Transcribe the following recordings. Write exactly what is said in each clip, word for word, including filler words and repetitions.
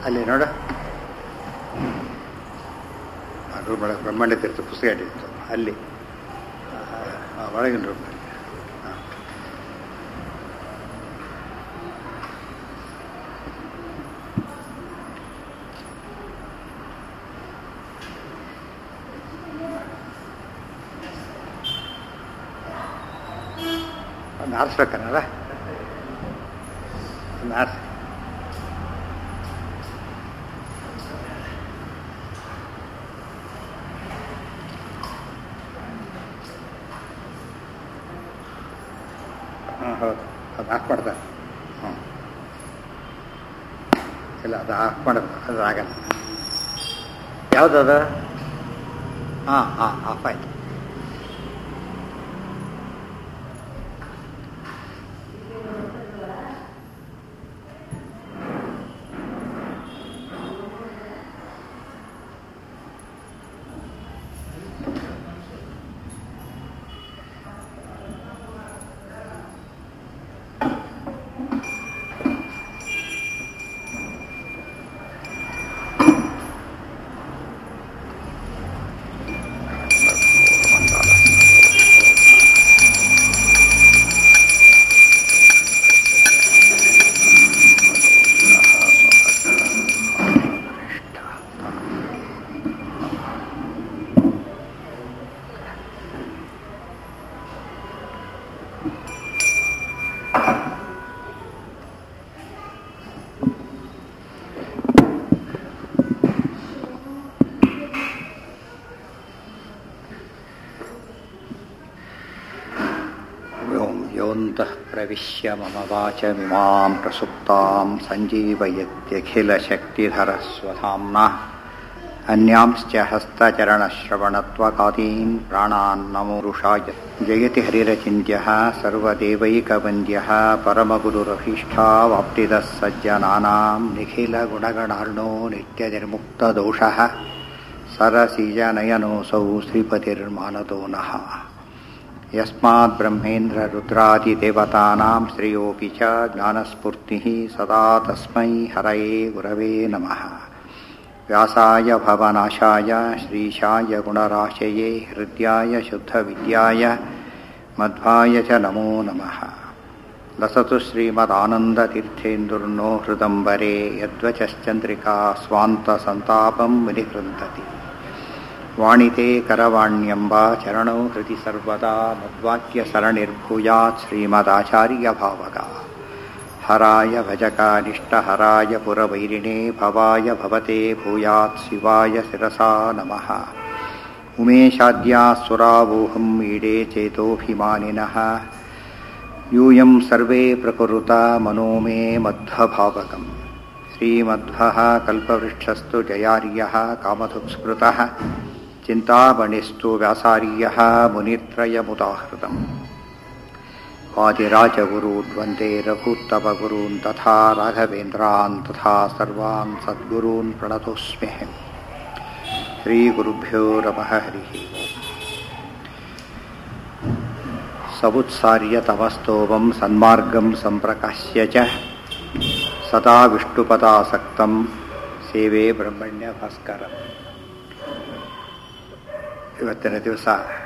ಅಲ್ಲಿ ನೋಡು, ರೂಮ್ ಒಳಗೆ ಬ್ರಹ್ಮಾಂಡ ತೀರ್ಥ ಪುಸ್ತಕ ಇಟ್ಟಿತ್ತು ಅಲ್ಲಿ ಒಳಗಿನ ರೂಮ್ನಲ್ಲಿ. ಹಾಂ, ಒಂದು ಆರಿಸ್ಬೇಕನ್ನಲ್ಲ, ಒಂದು ಆರಿಸಿ. ಹಾಂ, ಹೌದು, ಅದು ಆಫ್ ಮಾಡ್ತಾರೆ. ಹ್ಞೂ, ಇಲ್ಲ, ಅದು ಆಫ್ ಮಾಡೋದು ಅದು ಆಗಲ್ಲ. ಯಾವುದದು? ಹಾಂ ಹಾಂ, ಆಫ್ ಆಯಿತು. ಪ್ರವಿಶ್ಯ ಮಮ ವಾಚಮಿಮಾಂ ಪ್ರಸುಪ್ತಾಂ ಸಂಜೀವಯತ್ಯಖಿಲಶಕ್ತಿಧರಸ್ವಧಾಮ್ನಃ ಅನ್ಯಾಂಶ್ಚ ಹಸ್ತಚರಣಶ್ರವಣತ್ವಕಾದೀನ್ ಪ್ರಾಣಾನ್ ನಮೋರುಷಾಯ. ಜಯತಿ ಹರಿರಚಿಂತ್ಯಃ ಸರ್ವದೇವೈಕವಂದ್ಯಃ ಪರಮಗುರುರಭೀಷ್ಟಾವಾಪ್ತಿದಃ ಸಜ್ಜನಾನಾಂ ನಿಖಿಲಗುಣಗಣಾರ್ಣೋ ನಿತ್ಯನಿರ್ಮುಕ್ತದೋಷಃ ಸರಸಿಜನಯನೋऽಸೌ ಶ್ರೀಪತಿರ್ಮಾನದೋ ನಃ. ಯಸ್ಮಾತ್ ಬ್ರಹ್ಮೇಂದ್ರ ರುದ್ರಾದಿದೇವತಾನಾಂ ಶ್ರೇಯೋಪಿ ಚ ಜ್ಞಾನಸ್ಫೂರ್ತಿಃ ಸದಾ ತಸ್ಮೈ ಹರಯೇ ಗುರವೇ ನಮಃ. ವ್ಯಾಸಾಯ ಭವನಾಶಾಯ ಶ್ರೀಶಾಯ ಗುಣರಾಶಯೇ ಹೃದ್ಯಾಯ ಶುದ್ಧವಿದ್ಯಾಯ ಮಧ್ವಾಯ ಚ ನಮೋ ನಮಃ. ಲಸತು ಶ್ರೀಮದಾನಂದತೀರ್ಥೇಂದುರ್ನೋ ಹೃದಂಬರೆ ಯದ್ವಚಶ್ಚಂದ್ರಿಕಾ ಸ್ವಾಂತಸಂತಾಪಂ ವಿನಿಕೃಂತತಿ. ವಾಣಿತೆ ಕರವಾಣ್ಯಂಬ ಚರಣೌ ಹೃದಿ ಸರ್ವದಾ ಮದ್ವಾಕ್ಯ ಸರಣಿರ್ಭೂಯಾತ್ ಶ್ರೀಮದಾಚಾರ್ಯ ಭಾವಗ. ಹರಾಯ ಭಜಕಾನಿಷ್ಟಹರಾಯ ಪುರವೈರಿಣೇ ಭವಾಯ ಭವತೆ ಭೂಯಾತ್ ಶಿವಾಯ ಶಿರಸಾ ನಮಃ. ಉಮೇಶಾದ್ಯಾಸುರಾವೋಹಂ ಈಡೇ ಚೇತೋಭಿಮಾನಿನಃ ಯೂಯಂ ಸರ್ವೇ ಪ್ರಕುರುತ ಮನೋ ಮೇ ಮಧ್ವಭಾವಕಂ. ಶ್ರೀಮಧ್ವಃ ಕಲ್ಪವೃಕ್ಷಸ್ತು ಜಯಾರ್ಯಃ ಕಾಮಧುಕ್ಸ್ಮೃತಃ ಚಿಂತಾಮಣಿಸ್ತು ವ್ಯಾಸಾರ್ಯಃ ಮುನಿತ್ರಯಮುದಾಹೃತಂ. ವಾದಿರಾಜಗುರೂನ್ ವಂದೇ ರಘುತ್ತಮಗುರೂನ್ ತಥಾ ರಾಘವೇಂದ್ರಾನ್ ತಥಾ ಸರ್ವಾನ್ ಸದ್ಗುರೂನ್ ಪ್ರಣತೋಸ್ಮ್ಯಹಂ. ಶ್ರೀಗುರುಭ್ಯೋ ನಮಃ. ಹರಿ ಓಂ. ಸವುತ್ಸಾರ್ಯ ತಮಸ್ತೋಮಂ ಸನ್ಮಾರ್ಗಂ ಸಂಪ್ರಕಾಶ್ಯ ಚ ಸದಾ ವಿಷ್ಣುಪದಾಸಕ್ತಂ ಸೇವೆ ಬ್ರಹ್ಮಣ್ಯ ಭಾಸ್ಕರ. ಇವತ್ತಿನ ದಿವಸ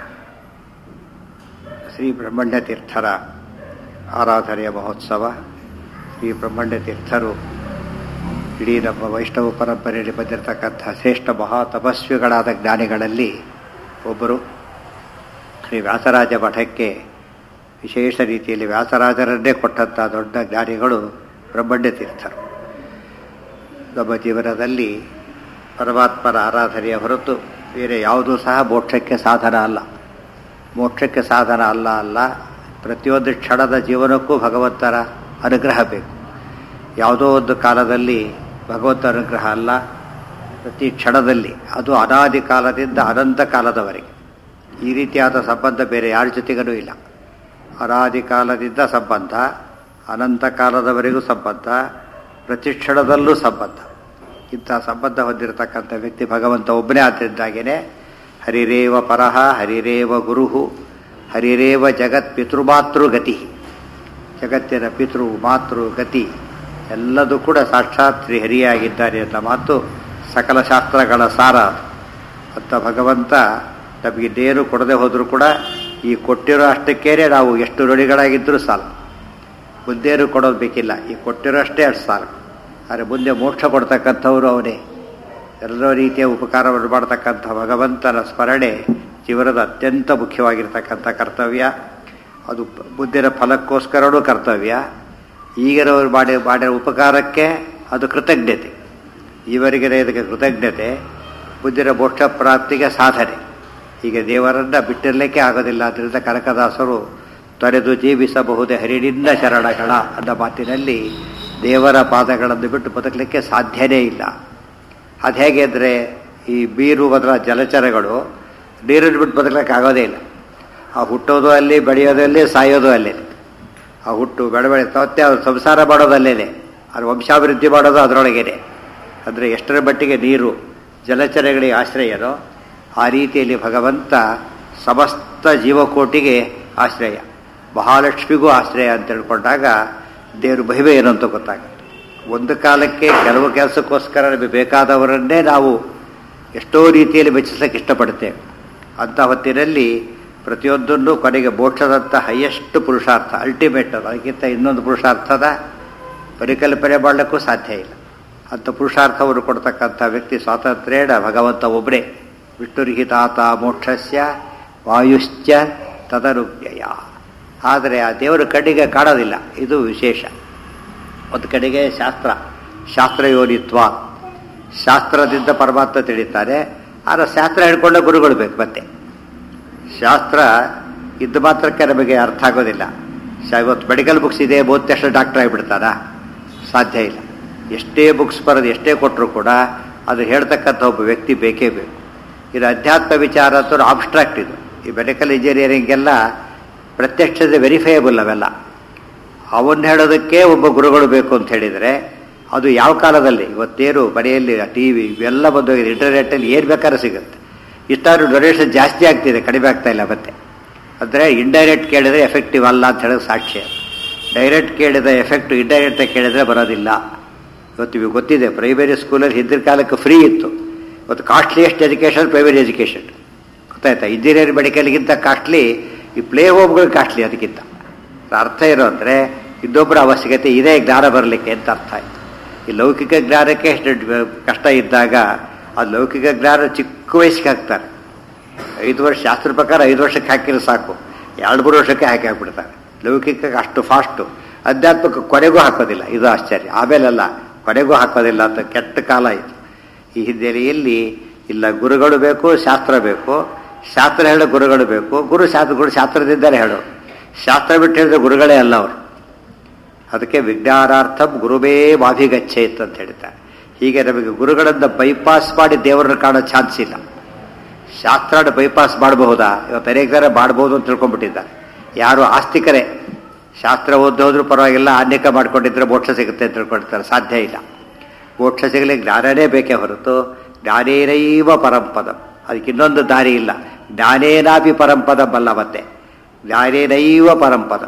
ಶ್ರೀ ಬ್ರಹ್ಮಣ್ಯ ತೀರ್ಥರ ಆರಾಧನೆಯ ಮಹೋತ್ಸವ. ಶ್ರೀ ಬ್ರಹ್ಮಣ್ಯ ತೀರ್ಥರು ಇಡೀ ನಮ್ಮ ವೈಷ್ಣವ ಪರಂಪರೆಯಲ್ಲಿ ಬಂದಿರತಕ್ಕಂಥ ಶ್ರೇಷ್ಠ ಮಹಾ ತಪಸ್ವಿಗಳಾದ ಜ್ಞಾನಿಗಳಲ್ಲಿ ಒಬ್ಬರು. ಶ್ರೀ ವ್ಯಾಸರಾಜ ಮಠಕ್ಕೆ ವಿಶೇಷ ರೀತಿಯಲ್ಲಿ ವ್ಯಾಸರಾಜರನ್ನೇ ಕೊಟ್ಟಂಥ ದೊಡ್ಡ ಜ್ಞಾನಿಗಳು ಬ್ರಹ್ಮಣ್ಯ ತೀರ್ಥರು. ನಮ್ಮ ಜೀವನದಲ್ಲಿ ಪರಮಾತ್ಮನ ಆರಾಧನೆಯ ಹೊರತು ಬೇರೆ ಯಾವುದೂ ಸಹ ಮೋಕ್ಷಕ್ಕೆ ಸಾಧನ ಅಲ್ಲ. ಮೋಕ್ಷಕ್ಕೆ ಸಾಧನ ಅಲ್ಲ ಅಲ್ಲ ಪ್ರತಿಯೊಂದು ಕ್ಷಣದ ಜೀವನಕ್ಕೂ ಭಗವಂತನ ಅನುಗ್ರಹ ಬೇಕು. ಯಾವುದೋ ಒಂದು ಕಾಲದಲ್ಲಿ ಭಗವಂತ ಅನುಗ್ರಹ ಅಲ್ಲ, ಪ್ರತಿ ಕ್ಷಣದಲ್ಲಿ, ಅದು ಅನಾದಿ ಕಾಲದಿಂದ ಅನಂತ ಕಾಲದವರೆಗೆ. ಈ ರೀತಿಯಾದ ಸಂಬಂಧ ಬೇರೆ ಯಾರ ಜೊತೆಗೂ ಇಲ್ಲ. ಅನಾದಿ ಕಾಲದಿಂದ ಸಂಬಂಧ, ಅನಂತ ಕಾಲದವರೆಗೂ ಸಂಬಂಧ, ಪ್ರತಿ ಕ್ಷಣದಲ್ಲೂ ಸಂಬಂಧ. ಇಂಥ ಸಂಬಂಧ ಹೊಂದಿರತಕ್ಕಂಥ ವ್ಯಕ್ತಿ ಭಗವಂತ ಒಬ್ಬನೇ. ಆದ್ದರಿಂದಾಗೇನೆ ಹರಿರೇವ ಪರಹ ಹರಿರೇವ ಗುರುಹು ಹರಿರೇವ ಜಗತ್ ಪಿತೃಮಾತೃಗತಿ. ಜಗತ್ತಿನ ಪಿತೃ ಮಾತೃ ಗತಿ ಎಲ್ಲದೂ ಕೂಡ ಸಾಕ್ಷಾತ್ ಶ್ರೀಹರಿಯಾಗಿದ್ದಾರೆ ಅಂತ ಮಾತು ಸಕಲ ಶಾಸ್ತ್ರಗಳ ಸಾರ ಅಂತ ಭಗವಂತ ನಮಗೆ ನೇರು ಕೊಡದೆ ಹೋದರೂ ಕೂಡ ಈ ಕೊಟ್ಟಿರೋ ಅಷ್ಟಕ್ಕೇನೆ ನಾವು ಎಷ್ಟು ಋಣಿಗಳಾಗಿದ್ದರೂ ಸಾಲ, ಮುಂದೇನು ಕೊಡೋದು ಬೇಕಿಲ್ಲ, ಈ ಕೊಟ್ಟಿರೋ ಅಷ್ಟೇ ಅಷ್ಟು ಸಾಲ. ಆದರೆ ಮುಂದೆ ಮೋಕ್ಷ ಕೊಡ್ತಕ್ಕಂಥವ್ರು ಅವನೇ. ಎಲ್ಲ ರೀತಿಯ ಉಪಕಾರವನ್ನು ಮಾಡ್ತಕ್ಕಂಥ ಭಗವಂತನ ಸ್ಮರಣೆ ಜೀವನದ ಅತ್ಯಂತ ಮುಖ್ಯವಾಗಿರ್ತಕ್ಕಂಥ ಕರ್ತವ್ಯ. ಅದು ಮುಂದಿನ ಫಲಕ್ಕೋಸ್ಕರವೂ ಕರ್ತವ್ಯ. ಈಗಿನವರು ಮಾಡಿ ಮಾಡಿರೋ ಉಪಕಾರಕ್ಕೆ ಅದು ಕೃತಜ್ಞತೆ, ಇವರಿಗೆ ಇದಕ್ಕೆ ಕೃತಜ್ಞತೆ, ಮುಂದಿನ ಮೋಕ್ಷ ಪ್ರಾಪ್ತಿಗೆ ಸಾಧನೆ. ಹೀಗೆ ದೇವರನ್ನು ಬಿಟ್ಟಿರಲಿಕ್ಕೆ ಆಗೋದಿಲ್ಲ. ಅದರಿಂದ ಕನಕದಾಸರು ತೊರೆದು ಜೀವಿಸಬಹುದೇ ಹರಿಣಿಂದ ಶರಣಗಳ ಅನ್ನೋ ಮಾತಿನಲ್ಲಿ ದೇವರ ಪಾದಗಳನ್ನು ಬಿಟ್ಟು ಬದುಕಲಿಕ್ಕೆ ಸಾಧ್ಯನೇ ಇಲ್ಲ. ಅದು ಹೇಗೆ ಅಂದರೆ ಈ ಬೀರು ಬದಲ ಜಲಚರಗಳು ನೀರನ್ನು ಬಿಟ್ಟು ಬದುಕಲಿಕ್ಕೆ ಆಗೋದೇ ಇಲ್ಲ. ಆ ಹುಟ್ಟೋದು ಅಲ್ಲಿ, ಬೆಳೆಯೋದು ಅಲ್ಲಿ, ಸಾಯೋದು ಅಲ್ಲೇ. ಆ ಹುಟ್ಟು ಬೆಳವಳೆ ಮತ್ತೆ ಅವ್ರು ಸಂಸಾರ ಮಾಡೋದಲ್ಲೇನೆ, ಅವ್ರ ವಂಶಾಭಿವೃದ್ಧಿ ಮಾಡೋದು ಅದರೊಳಗೇನೆ. ಅಂದರೆ ಎಷ್ಟರ ಮಟ್ಟಿಗೆ ನೀರು ಜಲಚರಗಳಿಗೆ ಆಶ್ರಯನೋ ಆ ರೀತಿಯಲ್ಲಿ ಭಗವಂತ ಸಮಸ್ತ ಜೀವಕೋಟಿಗೆ ಆಶ್ರಯ, ಮಹಾಲಕ್ಷ್ಮಿಗೂ ಆಶ್ರಯ ಅಂತ ತಿಳ್ಕೊಂಡಾಗ ದೇವರು ಮಹಿಮೆ ಏನು ಅಂತ ಗೊತ್ತಾಗುತ್ತೆ. ಒಂದು ಕಾಲಕ್ಕೆ ಕೆಲವು ಕೆಲಸಕ್ಕೋಸ್ಕರ ನಮಗೆ ಬೇಕಾದವರನ್ನೇ ನಾವು ಎಷ್ಟೋ ರೀತಿಯಲ್ಲಿ ಮೆಚ್ಚಿಸಲಿಕ್ಕೆ ಇಷ್ಟಪಡ್ತೇವೆ. ಅಂಥ ಹೊತ್ತಿನಲ್ಲಿ ಪ್ರತಿಯೊಂದನ್ನು ಕೊನೆಗೆ ಮೋಕ್ಷದಂಥ ಹೈಯೆಸ್ಟ್ ಪುರುಷಾರ್ಥ, ಅಲ್ಟಿಮೇಟ್, ಅದಕ್ಕಿಂತ ಇನ್ನೊಂದು ಪುರುಷಾರ್ಥದ ಪರಿಕಲ್ಪನೆ ಮಾಡಲಿಕ್ಕೂ ಸಾಧ್ಯ ಇಲ್ಲ. ಅಂಥ ಪುರುಷಾರ್ಥವನ್ನು ಕೊಡ್ತಕ್ಕಂಥ ವ್ಯಕ್ತಿ ಸ್ವಾತಂತ್ರ್ಯೇಣ ಭಗವಂತ ಒಬ್ಬರೇ. ವಿಷ್ಣುರ್ಹಿತಾತ ಮೋಕ್ಷಸ್ಯ ವಾಯುಶ್ಚ ತದನುಜ್ಞಯ. ಆದರೆ ಆ ದೇವರು ಕಡೆಗೆ ಕಾಣೋದಿಲ್ಲ, ಇದು ವಿಶೇಷ. ಒಂದು ಕಡೆಗೆ ಶಾಸ್ತ್ರ, ಶಾಸ್ತ್ರಯೋನಿತ್ವ, ಶಾಸ್ತ್ರದಿಂದ ಪರಮಾತ್ಮ ತಿಳಿತಾರೆ. ಆದರೆ ಶಾಸ್ತ್ರ ಹೇಳ್ಕೊಂಡ ಗುರುಗಳು ಬೇಕು. ಮತ್ತೆ ಶಾಸ್ತ್ರ ಇದ್ದ ಮಾತ್ರಕ್ಕೆ ನಮಗೆ ಅರ್ಥ ಆಗೋದಿಲ್ಲ. ಇವತ್ತು ಮೆಡಿಕಲ್ ಬುಕ್ಸ್ ಇದೆ, ಓದಿದ ತಕ್ಷಣ ಡಾಕ್ಟರ್ ಆಗಿಬಿಡ್ತಾರಾ? ಸಾಧ್ಯ ಇಲ್ಲ. ಎಷ್ಟೇ ಬುಕ್ಸ್ ಬರೋದು ಎಷ್ಟೇ ಕೊಟ್ಟರು ಕೂಡ ಅದು ಹೇಳ್ತಕ್ಕಂಥ ಒಬ್ಬ ವ್ಯಕ್ತಿ ಬೇಕೇ ಬೇಕು. ಇದು ಅಧ್ಯಾತ್ಮ ವಿಚಾರ ಅಂತ ಆಬ್ಸ್ಟ್ರಾಕ್ಟ್. ಇದು ಈ ಮೆಡಿಕಲ್ ಇಂಜಿನಿಯರಿಂಗೆಲ್ಲ ಪ್ರತ್ಯಕ್ಷದ ವೆರಿಫೈಯಬಲ್ ಅವೆಲ್ಲ. ಅವನ್ನ ಹೇಳೋದಕ್ಕೆ ಒಬ್ಬ ಗುರುಗಳು ಬೇಕು ಅಂತ ಹೇಳಿದರೆ ಅದು ಯಾವ ಕಾಲದಲ್ಲಿ? ಇವತ್ತೇನು ಮನೆಯಲ್ಲಿ ಟಿ ವಿ ಇವೆಲ್ಲ ಬಂದೋಗಿದೆ, ಇಂಟರ್ನೆಟ್ಟಲ್ಲಿ ಏನು ಬೇಕಾದ್ರೂ ಸಿಗುತ್ತೆ. ಇಷ್ಟಾದ್ರೂ ಡೊನೇಷನ್ ಜಾಸ್ತಿ ಆಗ್ತಿದೆ, ಕಡಿಮೆ ಆಗ್ತಾ ಇಲ್ಲ. ಮತ್ತೆ ಅಂದರೆ ಇಂಡೈರೆಕ್ಟ್ ಕೇಳಿದರೆ ಎಫೆಕ್ಟಿವ್ ಅಲ್ಲ ಅಂತ ಹೇಳೋದು ಸಾಕ್ಷ್ಯ. ಡೈರೆಕ್ಟ್ ಕೇಳಿದ ಎಫೆಕ್ಟ್ ಇಂಡೈರೆಕ್ಟಾಗಿ ಕೇಳಿದರೆ ಬರೋದಿಲ್ಲ. ಇವತ್ತು ಇವಾಗ ಗೊತ್ತಿದೆ, ಪ್ರೈಮರಿ ಸ್ಕೂಲಲ್ಲಿ ಹಿಂದಿನ ಕಾಲಕ್ಕೆ ಫ್ರೀ ಇತ್ತು. ಇವತ್ತು ಕಾಸ್ಟ್ಲಿಯೆಸ್ಟ್ ಎಜುಕೇಷನ್ ಪ್ರೈಮರಿ ಎಜುಕೇಷನ್, ಗೊತ್ತಾಯ್ತಾ? ಇಂಜಿನಿಯರಿಂಗ್ ಮೆಡಿಕಲ್ಗಿಂತ ಕಾಸ್ಟ್ಲಿ ಈ ಪ್ಲೇ ಹೋಮ್ಗಳು ಕಾಸ್ಟ್ಲಿ. ಅದಕ್ಕಿಂತ ಅರ್ಥ ಇರೋ ಅಂದರೆ ಇನ್ನೊಬ್ಬರ ಅವಶ್ಯಕತೆ ಇದೆ ಜ್ಞಾನ ಬರಲಿಕ್ಕೆ ಅಂತ ಅರ್ಥ ಆಯಿತು. ಈ ಲೌಕಿಕ ಜ್ಞಾನಕ್ಕೆ ಎಷ್ಟು ಕಷ್ಟ ಇದ್ದಾಗ ಅದು ಲೌಕಿಕ ಜ್ಞಾನ ಚಿಕ್ಕ ವಯಸ್ಸಿಗೆ ಹಾಕ್ತಾರೆ. ಐದು ವರ್ಷ ಶಾಸ್ತ್ರ ಪ್ರಕಾರ ಐದು ವರ್ಷಕ್ಕೆ ಹಾಕಿದ್ರೆ ಸಾಕು, ಎರಡು ಮೂರು ವರ್ಷಕ್ಕೆ ಹಾಕಿ ಹಾಕ್ಬಿಡ್ತಾರೆ. ಲೌಕಿಕಕ್ಕೆ ಅಷ್ಟು ಫಾಸ್ಟು. ಅಧ್ಯಾತ್ಮಕ್ಕೆ ಕೊನೆಗೂ ಹಾಕೋದಿಲ್ಲ, ಇದು ಆಶ್ಚರ್ಯ. ಆಮೇಲೆಲ್ಲ ಕೊನೆಗೂ ಹಾಕೋದಿಲ್ಲ ಅಂತ ಕೆಟ್ಟ ಕಾಲ ಇತ್ತು. ಈ ಹಿನ್ನೆಲೆಯಲ್ಲಿ ಇಲ್ಲ, ಗುರುಗಳು ಬೇಕು, ಶಾಸ್ತ್ರ ಬೇಕು. ಶಾಸ್ತ್ರ ಹೇಳೋ ಗುರುಗಳು ಬೇಕು. ಗುರು ಶಾಸ್ತ್ರಗಳು ಶಾಸ್ತ್ರದಿಂದಲೇ ಹೇಳೋ, ಶಾಸ್ತ್ರ ಬಿಟ್ಟು ಹೇಳಿದ್ರೆ ಗುರುಗಳೇ ಅಲ್ಲ ಅವರು. ಅದಕ್ಕೆ ವಿಜ್ಞಾನಾರ್ಥಂ ಗುರುವೇ ಮಾಭಿಗಚ್ಚೇತ್ ಅಂತ ಹೇಳ್ತಾರೆ. ಹೀಗೆ ನಮಗೆ ಗುರುಗಳನ್ನು ಬೈಪಾಸ್ ಮಾಡಿ ದೇವರನ್ನು ಕಾಣೋ ಚಾನ್ಸ್ ಇಲ್ಲ. ಶಾಸ್ತ್ರನ ಬೈಪಾಸ್ ಮಾಡಬಹುದಾ? ಇವತ್ತು ಅನೇಕ ಜನ ಮಾಡ್ಬೋದು ಅಂತ ತಿಳ್ಕೊಂಡ್ಬಿಟ್ಟಿದ್ದಾರೆ. ಯಾರು ಆಸ್ತಿಕರೇ ಶಾಸ್ತ್ರ ಓದಿ ಹೋದ್ರೂ ಪರವಾಗಿಲ್ಲ, ಅನೇಕ ಮಾಡ್ಕೊಂಡಿದ್ರೆ ಮೋಕ್ಷ ಸಿಗುತ್ತೆ ಅಂತ ತಿಳ್ಕೊಳ್ತಾರೆ. ಸಾಧ್ಯ ಇಲ್ಲ. ಮೋಕ್ಷ ಸಿಗಲಿಕ್ಕೆ ಜ್ಞಾನನೇ ಬೇಕೇ ಹೊರತು ಜ್ಞಾನೇನೈವ ಪರಂಪದ, ಅದಕ್ಕೆ ಇನ್ನೊಂದು ದಾರಿ ಇಲ್ಲ. ಜ್ಞಾನೇನಾಪಿ ಪರಂಪದ ಬಲ್ಲ. ಮತ್ತೆ ಜ್ಞಾನೇನೈವ ಪರಂಪದ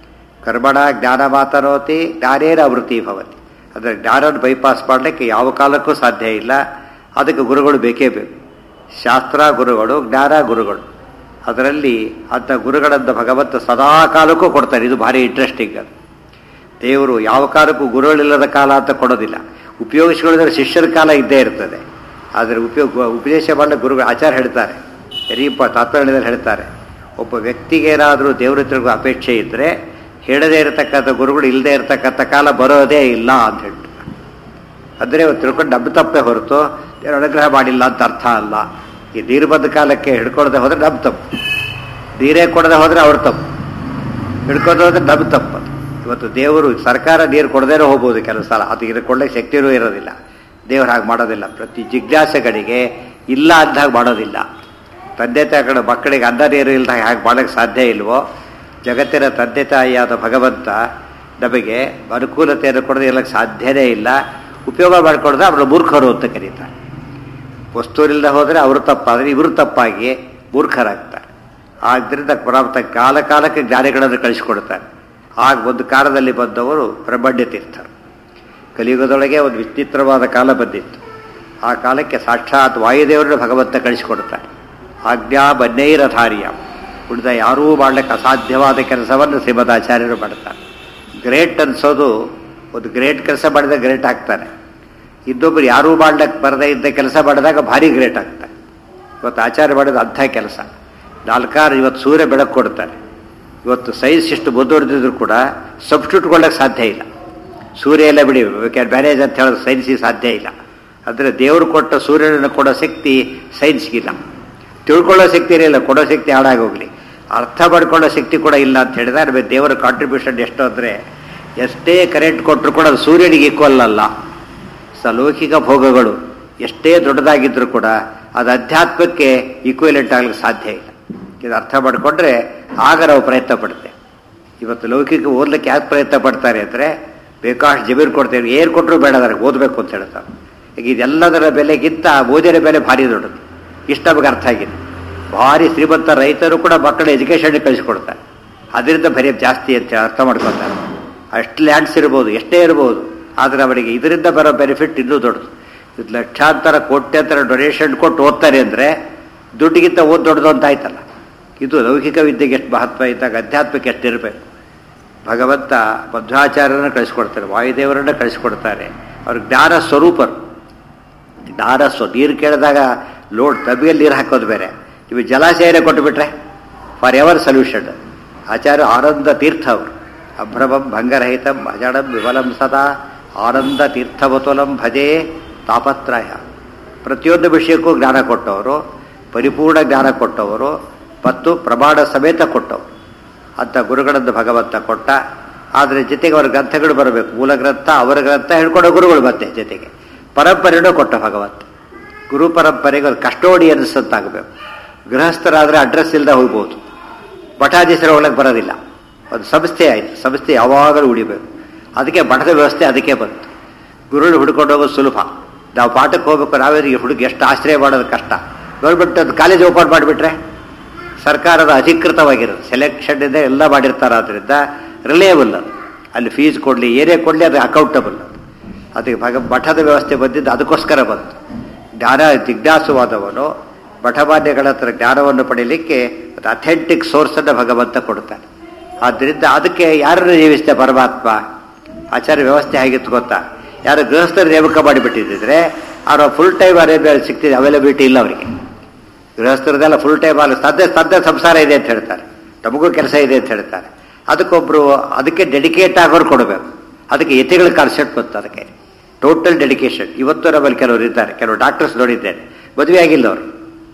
ಕರ್ಮಣ ಜ್ಞಾನ ಮಾತನೋತಿ ಜ್ಞಾನೇನ ವೃತ್ತಿ ಭವತಿ. ಅಂದರೆ ಜ್ಞಾನವನ್ನು ಬೈಪಾಸ್ ಮಾಡಲಿಕ್ಕೆ ಯಾವ ಕಾಲಕ್ಕೂ ಸಾಧ್ಯ ಇಲ್ಲ. ಅದಕ್ಕೆ ಗುರುಗಳು ಬೇಕೇ ಬೇಕು. ಶಾಸ್ತ್ರ ಗುರುಗಳು, ಜ್ಞಾನ ಗುರುಗಳು. ಅದರಲ್ಲಿ ಅಂಥ ಗುರುಗಳನ್ನು ಭಗವಂತ ಸದಾ ಕಾಲಕ್ಕೂ ಕೊಡ್ತಾರೆ. ಇದು ಭಾರಿ ಇಂಟ್ರೆಸ್ಟಿಂಗ್. ಅದು ದೇವರು ಯಾವ ಕಾಲಕ್ಕೂ ಗುರುಗಳಿಲ್ಲದ ಕಾಲ ಅಂತ ಕೊಡೋದಿಲ್ಲ. ಉಪಯೋಗಿಸಿಕೊಳ್ಳಿದ್ರೆ ಶಿಷ್ಯರ ಕಾಲ ಇದ್ದೇ ಇರ್ತದೆ. ಆದರೆ ಉಪಯೋಗ ಉಪದೇಶ ಮಾಡೋ ಗುರುಗಳು ಆಚಾರ ಹೇಳ್ತಾರೆ, ವೆರಿ ಇಂಪಾರ್ಟ್. ತಾತ್ಪರ್ಯದಲ್ಲಿ ಹೇಳ್ತಾರೆ, ಒಬ್ಬ ವ್ಯಕ್ತಿಗೆ ಏನಾದರೂ ದೇವರ ತಿರುಗು ಅಪೇಕ್ಷೆ ಇದ್ದರೆ ಹೇಳದೇ ಇರತಕ್ಕಂಥ ಗುರುಗಳು ಇಲ್ಲದೆ ಇರತಕ್ಕಂಥ ಕಾಲ ಬರೋದೇ ಇಲ್ಲ ಅಂತ ಹೇಳ್ತಾರೆ. ಅಂದರೆ ತಿಳ್ಕೊಂಡು ಡಬ್ಬು ತಪ್ಪೇ ಹೊರತು ದೇವರು ಅನುಗ್ರಹ ಮಾಡಿಲ್ಲ ಅಂತ ಅರ್ಥ ಅಲ್ಲ. ಈ ನೀರು ಬಂದ ಕಾಲಕ್ಕೆ ಹಿಡ್ಕೊಡದೆ ಹೋದರೆ ಡಬ್ಬು ತಪ್ಪು, ನೀರೇ ಕೊಡದೆ ಹೋದರೆ ಅವ್ರ ತಪ್ಪು, ಹಿಡ್ಕೊಂಡು ಹೋದ್ರೆ ಡಬ್ಬು ತಪ್ಪು. ಇವತ್ತು ದೇವರು ಸರ್ಕಾರ ನೀರು ಕೊಡದೇನೋ ಹೋಗ್ಬೋದು ಕೆಲವು ಸಲ, ಅದು ಹಿಡ್ಕೊಳ್ಳೋಕೆ ಶಕ್ತಿಯೂ ಇರೋದಿಲ್ಲ. ದೇವರು ಹಾಗೆ ಮಾಡೋದಿಲ್ಲ. ಪ್ರತಿ ಜಿಜ್ಞಾಸೆಗಳಿಗೆ ಇಲ್ಲ ಅಂದಾಗ ಮಾಡೋದಿಲ್ಲ. ತಂದೆ ತಾಯಿಗಳ ಮಕ್ಕಳಿಗೆ ಅನ್ನ ನೀರು ಇಲ್ಲದಾಗ ಹಾಗೆ ಮಾಡೋಕ್ಕೆ ಸಾಧ್ಯ ಇಲ್ವೋ, ಜಗತ್ತಿನ ತಂದೆ ತಾಯಿಯಾದ ಭಗವಂತ ನಮಗೆ ಅನುಕೂಲತೆಯನ್ನು ಕೊಡದೆ ಇರಲಿಕ್ಕೆ ಸಾಧ್ಯನೇ ಇಲ್ಲ. ಉಪಯೋಗ ಮಾಡಿಕೊಡ್ರೆ ಅವರ ಮೂರ್ಖರು ಅಂತ ಕರೀತಾರೆ. ವಸ್ತುವಿಲ್ಲದೆ ಹೋದರೆ ಅವರು ತಪ್ಪಾದರೆ ಇವರು ತಪ್ಪಾಗಿ ಮೂರ್ಖರಾಗ್ತಾರೆ. ಆದ್ದರಿಂದ ಪರಮಾತ್ಮ ಕಾಲ ಕಾಲಕ್ಕೆ ಜ್ಞಾನಿಗಳನ್ನು ಕಳಿಸಿಕೊಡ್ತಾರೆ. ಆಗ ಒಂದು ಕಾಲದಲ್ಲಿ ಬಂದವರು ಬ್ರಹ್ಮಣ್ಯ ತೀರ್ಥರು. ಕಲಿಯುಗದೊಳಗೆ ಒಂದು ವಿಚಿತ್ರವಾದ ಕಾಲ ಬಂದಿತ್ತು. ಆ ಕಾಲಕ್ಕೆ ಸಾಕ್ಷಾತ್ ವಾಯುದೇವರನ್ನು ಭಗವಂತ ಕಳಿಸಿಕೊಡ್ತಾರೆ. ಆಜ್ಞಾ ಬನ್ನೈರಧಾರ್ಯ, ಉಳಿದ ಯಾರೂ ಮಾಡಲಿಕ್ಕೆ ಅಸಾಧ್ಯವಾದ ಕೆಲಸವನ್ನು ಶ್ರೀಮದಾಚಾರ್ಯರು ಮಾಡ್ತಾರೆ. ಗ್ರೇಟ್ ಅನ್ಸೋದು, ಒಂದು ಗ್ರೇಟ್ ಕೆಲಸ ಮಾಡಿದಾಗ ಗ್ರೇಟ್ ಆಗ್ತಾನೆ. ಇನ್ನೊಬ್ಬರು ಯಾರೂ ಮಾಡ್ಲಿಕ್ಕೆ ಬರದೇ ಇದ್ದ ಕೆಲಸ ಮಾಡಿದಾಗ ಭಾರಿ ಗ್ರೇಟ್ ಆಗ್ತಾರೆ. ಇವತ್ತು ಆಚಾರ್ಯ ಮಾಡೋದು ಅಂಥ ಕೆಲಸ. ನಾಲ್ಕಾರು ಇವತ್ತು ಸೂರ್ಯ ಬೆಳಕು ಕೊಡ್ತಾರೆ. ಇವತ್ತು ಸೈನ್ಸ್ ಇಷ್ಟು ಮುಂದುವರೆದಿದ್ರು ಕೂಡ ಸಬ್ಸ್ಟಿಟ್ಯೂಟ್ ಕೊಡೋಕ್ಕೆ ಸಾಧ್ಯ ಇಲ್ಲ. ಸೂರ್ಯ ಎಲ್ಲ ಬಿಡಿ, ಮ್ಯಾನೇಜ್ ಅಂತ ಹೇಳೋದು ಸೈನ್ಸಿಗೆ ಸಾಧ್ಯ ಇಲ್ಲ. ಅಂದರೆ ದೇವರು ಕೊಟ್ಟ ಸೂರ್ಯನನ್ನು ಕೊಡೋ ಶಕ್ತಿ ಸೈನ್ಸ್ಗಿಲ್ಲ. ತಿಳ್ಕೊಳ್ಳೋ ಶಕ್ತಿ ಇರಲಿಲ್ಲ, ಕೊಡೋ ಶಕ್ತಿ ಹಾಳಾಗೋಗ್ಲಿ. ಅರ್ಥ ಮಾಡ್ಕೊಳ್ಳೋ ಶಕ್ತಿ ಕೂಡ ಇಲ್ಲ ಅಂತ ಹೇಳಿದ್ರೆ ದೇವರ ಕಾಂಟ್ರಿಬ್ಯೂಷನ್ ಎಷ್ಟು ಅಂದರೆ, ಎಷ್ಟೇ ಕರೆಂಟ್ ಕೊಟ್ಟರು ಕೂಡ ಅದು ಸೂರ್ಯನಿಗೆ ಈಕ್ವಲ್ ಅಲ್ಲ. ಸ ಲೌಕಿಕ ಭೋಗಗಳು ಎಷ್ಟೇ ದೊಡ್ಡದಾಗಿದ್ದರೂ ಕೂಡ ಅದು ಅಧ್ಯಾತ್ಮಕ್ಕೆ ಈಕ್ವಲೆಂಟ್ ಆಗಲಿಕ್ಕೆ ಸಾಧ್ಯ ಇಲ್ಲ. ಇದು ಅರ್ಥ ಮಾಡಿಕೊಂಡ್ರೆ ಆಗ ನಾವು ಪ್ರಯತ್ನ ಪಡ್ತೇವೆ. ಇವತ್ತು ಲೌಕಿಕ ಓದಲಿಕ್ಕೆ ಯಾಕೆ ಪ್ರಯತ್ನ ಪಡ್ತಾರೆ ಅಂದರೆ, ಬೇಕಾಷ್ಟು ಜಮೀನು ಕೊಡ್ತೇವೆ, ಏನು ಕೊಟ್ಟರು ಬೇಡ ಅದಕ್ಕೆ ಓದಬೇಕು ಅಂತ ಹೇಳ್ತಾರೆ. ಈಗ ಇದೆಲ್ಲದರ ಬೆಲೆಗಿಂತ ಓದಿನ ಬೆಲೆ ಭಾರಿ ದೊಡ್ಡದು. ಇಷ್ಟು ನಮಗೆ ಅರ್ಥ ಆಗಿದೆ. ಭಾರಿ ಶ್ರೀಮಂತ ರೈತರು ಕೂಡ ಮಕ್ಕಳ ಎಜುಕೇಷನ್ಗೆ ಕಳಿಸ್ಕೊಡ್ತಾರೆ. ಅದರಿಂದ ಬರೀ ಜಾಸ್ತಿ ಅಂತ ಅರ್ಥ ಮಾಡ್ಕೊತಾರೆ. ಅಷ್ಟು ಲ್ಯಾಂಡ್ಸ್ ಇರ್ಬೋದು, ಎಷ್ಟೇ ಇರ್ಬೋದು, ಆದರೆ ಅವರಿಗೆ ಇದರಿಂದ ಬರೋ ಬೆನಿಫಿಟ್ ಇನ್ನೂ ದೊಡ್ಡದು. ಇದು ಲಕ್ಷಾಂತರ ಕೋಟ್ಯಾಂತರ ಡೊನೇಷನ್ ಕೊಟ್ಟು ಓದ್ತಾರೆ ಅಂದರೆ ದುಡ್ಡಿಗಿಂತ ಓದ್ ದೊಡ್ಡದು ಅಂತ ಆಯ್ತಲ್ಲ. ಇದು ಲೌಕಿಕ ವಿದ್ಯೆಗೆ ಎಷ್ಟು ಮಹತ್ವ ಇದ್ದಾಗ ಅಧ್ಯಾತ್ಮಕ್ಕೆ ಎಷ್ಟಿರಬೇಕು. ಭಗವಂತ ಮಧ್ವಾಚಾರ್ಯರನ್ನು ಕಳಿಸ್ಕೊಡ್ತಾರೆ, ವಾಯುದೇವರನ್ನು ಕಳಿಸ್ಕೊಡ್ತಾರೆ. ಅವ್ರ ಜ್ಞಾನ ಸ್ವರೂಪರು. ಜ್ಞಾನ ಸ್ವ ನೀರು ಕೇಳಿದಾಗ ಲೋಡ್ ತಬ್ಬಿಯಲ್ಲಿ ನೀರು ಹಾಕೋದು ಬೇರೆ, ಇವು ಜಲಾಶಯನೇ ಕೊಟ್ಟುಬಿಟ್ರೆ forever solution. Acharya Ananda Tirtha ಅವರು. ಅಭ್ರಮಂ ಭಂಗರಹಿತಂ ಅಜಡಂ ವಿಮಲಂ ಸದಾ ಆನಂದ ತೀರ್ಥವತುಲಂ ಭಜೆ ತಾಪತ್ರಯ. ಪ್ರತಿಯೊಂದು ವಿಷಯಕ್ಕೂ ಜ್ಞಾನ ಕೊಟ್ಟವರು, ಪರಿಪೂರ್ಣ ಜ್ಞಾನ ಕೊಟ್ಟವರು ಮತ್ತು ಪ್ರಮಾಣ ಸಮೇತ ಕೊಟ್ಟವರು ಅಂತ ಗುರುಗಳನ್ನು ಭಗವಂತ ಕೊಟ್ಟ. ಆದರೆ ಜೊತೆಗೆ ಅವರ ಗ್ರಂಥಗಳು ಬರಬೇಕು. ಮೂಲ ಗ್ರಂಥ, ಅವರ ಗ್ರಂಥ ಹೇಳ್ಕೊಡೋ ಗುರುಗಳು ಮತ್ತೆ ಜೊತೆಗೆ ಪರಂಪರೆನೂ ಕೊಟ್ಟ ಭಗವಂತ. ಗುರು ಪರಂಪರೆಗೆ ಒಂದು ಕಸ್ಟೋಡಿಯನ್ಸ್ ಅಂತ ಆಗಬೇಕು. ಗೃಹಸ್ಥರಾದರೆ ಅಡ್ರೆಸ್ ಇಲ್ಲದೆ ಹೋಗ್ಬೋದು, ಮಠಾಧೀಶರು ಹೋಗ್ಲಿಕ್ಕೆ ಬರೋದಿಲ್ಲ. ಒಂದು ಸಂಸ್ಥೆ ಆಯಿತು, ಸಂಸ್ಥೆ ಯಾವಾಗಲೂ ಉಳಿಬೇಕು. ಅದಕ್ಕೆ ಮಠದ ವ್ಯವಸ್ಥೆ ಅದಕ್ಕೆ ಬಂತು. ಗುರುಗಳು ಹುಡ್ಕೊಂಡು ಹೋಗೋದು ಸುಲಭ. ನಾವು ಪಾಠಕ್ಕೆ ಹೋಗ್ಬೇಕು, ನಾವೇ ಹುಡುಗಿ ಎಷ್ಟು ಆಶ್ರಯ ಮಾಡೋದು ಕಷ್ಟ. ಗೌರ್ಮೆಂಟ್ ಅದು ಕಾಲೇಜ್ ಓಪನ್ ಮಾಡಿಬಿಟ್ರೆ ಸರ್ಕಾರದ ಅಧಿಕೃತವಾಗಿರೋದು, ಸೆಲೆಕ್ಷನ್ನಿಂದ ಎಲ್ಲ ಮಾಡಿರ್ತಾರೆ. ಆದ್ದರಿಂದ ರಿಲೇಯಬಲ್ ಅದು. ಅಲ್ಲಿ ಫೀಸ್ ಕೊಡಲಿ, ಏನೇ ಕೊಡಲಿ, ಅದು ಅಕೌಂಟಬಲ್. ಅದಕ್ಕೆ ಭಗ ಮಠದ ವ್ಯವಸ್ಥೆ ಬಂದಿದ್ದು ಅದಕ್ಕೋಸ್ಕರ ಬಂತು. ಜ್ಞಾನ ಜಿಜ್ಞಾಸುವಾದವನು ಮಠಮಾನ್ಯಗಳ ಹತ್ರ ಜ್ಞಾನವನ್ನು ಪಡೀಲಿಕ್ಕೆ ಅಥೆಂಟಿಕ್ ಸೋರ್ಸನ್ನು ಭಗವಂತ ಕೊಡ್ತಾನೆ. ಆದ್ದರಿಂದ ಅದಕ್ಕೆ ಯಾರನ್ನು ನೇಮಿಸ್ತೆ ಪರಮಾತ್ಮ. ಆಚಾರ್ಯ ವ್ಯವಸ್ಥೆ ಹೇಗಿತ್ತು ಗೊತ್ತಾ? ಯಾರು ಗೃಹಸ್ಥರು ನೇಮಕ ಮಾಡಿಬಿಟ್ಟಿದ್ರೆ ಅವರ ಫುಲ್ ಟೈಮ್ ಅರೇಬಿಯಲ್ಲಿ ಸಿಗ್ತಿದೆ, ಅವೈಲಬಿಲಿಟಿ ಇಲ್ಲ ಅವರಿಗೆ. ಗೃಹಸ್ಥರದೆಲ್ಲ ಫುಲ್ ಟೈಮ್ ಅಲ್ಲಿ ಸದ್ಯ ಸದ್ಯ ಸಂಸಾರ ಇದೆ ಅಂತ ಹೇಳ್ತಾರೆ, ನಮಗೂ ಕೆಲಸ ಇದೆ ಅಂತ ಹೇಳ್ತಾರೆ. ಅದಕ್ಕೊಬ್ಬರು ಅದಕ್ಕೆ ಡೆಡಿಕೇಟ್ ಆಗೋರು ಕೊಡಬೇಕು. ಅದಕ್ಕೆ ಯತಿಗಳ ಕಾನ್ಸೆಪ್ಟ್ ಬಂತು. ಅದಕ್ಕೆ ಟೋಟಲ್ ಡೆಡಿಕೇಶನ್. ಇವತ್ತು ನಮ್ಮಲ್ಲಿ ಕೆಲವರು ಇದ್ದಾರೆ, ಕೆಲವು ಡಾಕ್ಟರ್ಸ್ ನೋಡಿದ್ದೇನೆ, ಮದುವೆ ಆಗಿಲ್ಲ ಅವರು,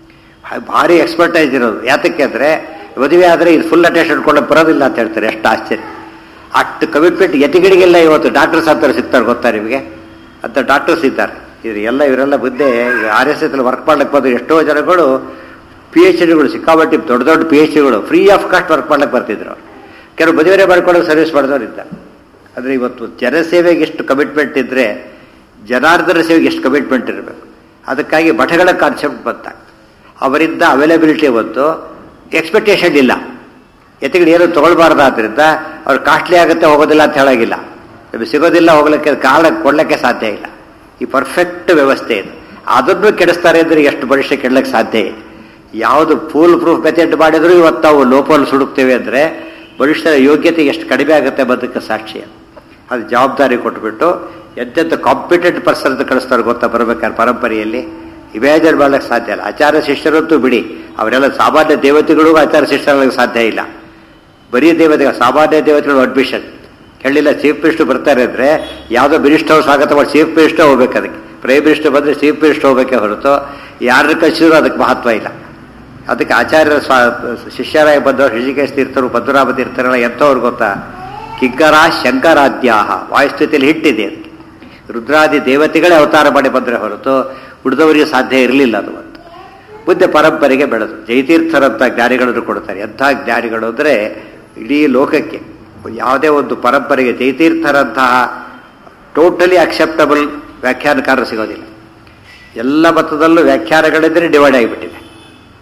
ಭಾರಿ ಎಕ್ಸ್ಪರ್ಟೈಸ್ ಇರೋದು. ಯಾತಕ್ಕೆ ಅಂದರೆ ಮದುವೆ ಆದರೆ ಇದು ಫುಲ್ ಅಟೆನ್ಷನ್ ಕೊಡೋಕೆ ಬರೋದಿಲ್ಲ ಅಂತ ಹೇಳ್ತಾರೆ. ಎಷ್ಟು ಆಶ್ಚರ್ಯ! ಅಷ್ಟು ಕಮಿಟ್ಮೆಂಟ್ ಯತಿಗಳಿಗೆಲ್ಲ ಇವತ್ತು ಡಾಕ್ಟರ್ಸ್ ಅಂತಾರೆ ಸಿಗ್ತಾರೆ. ಗೊತ್ತಾ ನಿಮಗೆ? ಅಂತ ಡಾಕ್ಟರ್ಸ್ ಇದ್ದಾರೆ. ಇದು ಎಲ್ಲ ಇವರೆಲ್ಲ ಬುದ್ಧಿ ಆರ್ ಎಸ್ ಎಸ್ ವರ್ಕ್ ಮಾಡ್ಲಿಕ್ಕೆ ಬಂದು ಎಷ್ಟೋ ಜನಗಳು ಪಿ ಎಚ್ ಡಿಗಳು ಸಿಕ್ಕಾಬಟ್ಟಿ ದೊಡ್ಡ ದೊಡ್ಡ ಪಿ ಎಚ್ ಡಿಗಳು ಫ್ರೀ ಆಫ್ ಕಾಸ್ಟ್ ವರ್ಕ್ ಮಾಡ್ಲಿಕ್ಕೆ ಬರ್ತಿದ್ರು. ಅವರು ಕೆಲವು ಮದುವೆ ಮಾಡ್ಕೊಳ್ಳೋಕೆ ಸರ್ವಿಸ್ ಮಾಡಿದವರು ಇದ್ದಾರೆ. ಅಂದರೆ ಇವತ್ತು ಜನಸೇವೆಗೆ ಎಷ್ಟು ಕಮಿಟ್ಮೆಂಟ್ ಇದ್ದರೆ ಜನಾರ್ದನ ಸೇವೆಗೆ ಎಷ್ಟು ಕಮಿಟ್ಮೆಂಟ್ ಇರಬೇಕು. ಅದಕ್ಕಾಗಿ ಮಠಗಳ ಕಾನ್ಸೆಪ್ಟ್ ಬಂತಾಗ್ತದೆ. ಅವರಿಂದ ಅವೈಲಬಿಲಿಟಿ ಬಂತು, ಎಕ್ಸ್ಪೆಕ್ಟೇಷನ್ ಇಲ್ಲ. ಯತಿಗಳು ಏನು ತೊಗೊಳ್ಬಾರ್ದು. ಆದ್ದರಿಂದ ಅವ್ರು ಕಾಸ್ಟ್ಲಿ ಆಗುತ್ತೆ, ಹೋಗೋದಿಲ್ಲ ಅಂತ ಹೇಳೋಗಿಲ್ಲ. ನಮಗೆ ಸಿಗೋದಿಲ್ಲ, ಹೋಗ್ಲಿಕ್ಕೆ ಕಾರಣ ಕೊಡ್ಲಿಕ್ಕೆ ಸಾಧ್ಯ ಇಲ್ಲ. ಈ ಪರ್ಫೆಕ್ಟ್ ವ್ಯವಸ್ಥೆ ಇದೆ. ಅದನ್ನು ಕೆಡಿಸ್ತಾರೆ ಅಂದರೆ ಎಷ್ಟು ಭವಿಷ್ಯ ಕೆಡಲಿಕ್ಕೆ ಸಾಧ್ಯ ಇದೆ. ಯಾವುದು ಫೂಲ್ ಪ್ರೂಫ್ ಮೆಥಡ್ ಮಾಡಿದ್ರು ಇವತ್ತು ನಾವು ಲೋಪಲ್ಲಿ ಸುಡುಕ್ತೇವೆ ಅಂದರೆ ಭವಿಷ್ಯದ ಯೋಗ್ಯತೆ ಎಷ್ಟು ಕಡಿಮೆ ಆಗುತ್ತೆ ಬದುಕ ಸಾಕ್ಷಿ. ಅದು ಜವಾಬ್ದಾರಿ ಕೊಟ್ಬಿಟ್ಟು ಎಂತೆಂಥ ಕಾಂಪಿಟೆಂಟ್ ಪರ್ಸನ್ ಅಂತ ಕಳಿಸ್ತಾರೆ ಗೊತ್ತಾ ಬರಬೇಕಾದ್ರೆ ಪರಂಪರೆಯಲ್ಲಿ. ಇಮ್ಯಾಜಿನ್ ಮಾಡ್ಲಿಕ್ಕೆ ಸಾಧ್ಯ ಇಲ್ಲ. ಆಚಾರ್ಯ ಶಿಷ್ಯರಂತೂ ಬಿಡಿ, ಅವರೆಲ್ಲ ಸಾಮಾನ್ಯ ದೇವತೆಗಳಿಗೂ ಆಚಾರ್ಯ ಶಿಷ್ಯರಾಗಲಿಕ್ಕೆ ಸಾಧ್ಯ ಇಲ್ಲ. ಬರೀ ದೇವತೆಗಳು, ಸಾಮಾನ್ಯ ದೇವತೆಗಳು ಅಡ್ಮಿಷನ್ ಹೇಳಿಲ್ಲ. ಚೀಫ್ ಮಿನಿಸ್ಟರ್ ಬರ್ತಾರೆ ಅಂದರೆ ಯಾವುದೋ ಮಿನಿಸ್ಟರ್ ಸ್ವಾಗತ ಮಾಡಿ ಚೀಫ್ ಮಿನಿಸ್ಟರ್ ಹೋಗ್ಬೇಕು. ಅದಕ್ಕೆ ಪ್ರೈಮ್ ಮಿನಿಸ್ಟರ್ ಬಂದರೆ ಚೀಫ್ ಮಿನಿಸ್ಟರ್ ಹೋಗಬೇಕೆ ಹೊರತು ಯಾರನ್ನ ಕಳಿಸಿದ್ರು ಅದಕ್ಕೆ ಮಹತ್ವ ಇಲ್ಲ. ಅದಕ್ಕೆ ಆಚಾರ್ಯರ ಸ್ವಾ ಶಿಷ್ಯರಾಗಿ ಬಂದವರು ಋಷಿಕೇಶ ತೀರ್ಥರು, ಪದ್ಮನಾಭ ತೀರ್ಥರೆಲ್ಲ ಎಂಥವ್ರು ಗೊತ್ತಾ? ಕಿಂಕರ ಶಂಕರಾದ್ಯಾಹ ವಾಯುಸ್ಥಿತಿಯಲ್ಲಿ ಹಿಟ್ಟಿದೆ ಅಂತ. ರುದ್ರಾದಿ ದೇವತೆಗಳೇ ಅವತಾರ ಮಾಡಿ ಬಂದರೆ ಹೊರತು ಉಳಿದವರಿಗೆ ಸಾಧ್ಯ ಇರಲಿಲ್ಲ. ಅದು ಒಂದು ಬುದ್ಧ ಪರಂಪರೆಗೆ ಬೆಳೆದು ಜಯತೀರ್ಥರಂಥ ಜ್ಞಾನಿಗಳನ್ನು ಕೊಡ್ತಾರೆ. ಎಂಥ ಜ್ಞಾನಿಗಳು ಅಂದರೆ ಇಡೀ ಲೋಕಕ್ಕೆ ಯಾವುದೇ ಒಂದು ಪರಂಪರೆಗೆ ಜಯತೀರ್ಥರಂತಹ ಟೋಟಲಿ ಅಕ್ಸೆಪ್ಟಬಲ್ ವ್ಯಾಖ್ಯಾನಕಾರರು ಸಿಗೋದಿಲ್ಲ. ಎಲ್ಲ ಮತದಲ್ಲೂ ವ್ಯಾಖ್ಯಾನಗಳಿದ್ದರೆ ಡಿವೈಡ್ ಆಗಿಬಿಟ್ಟಿದೆ.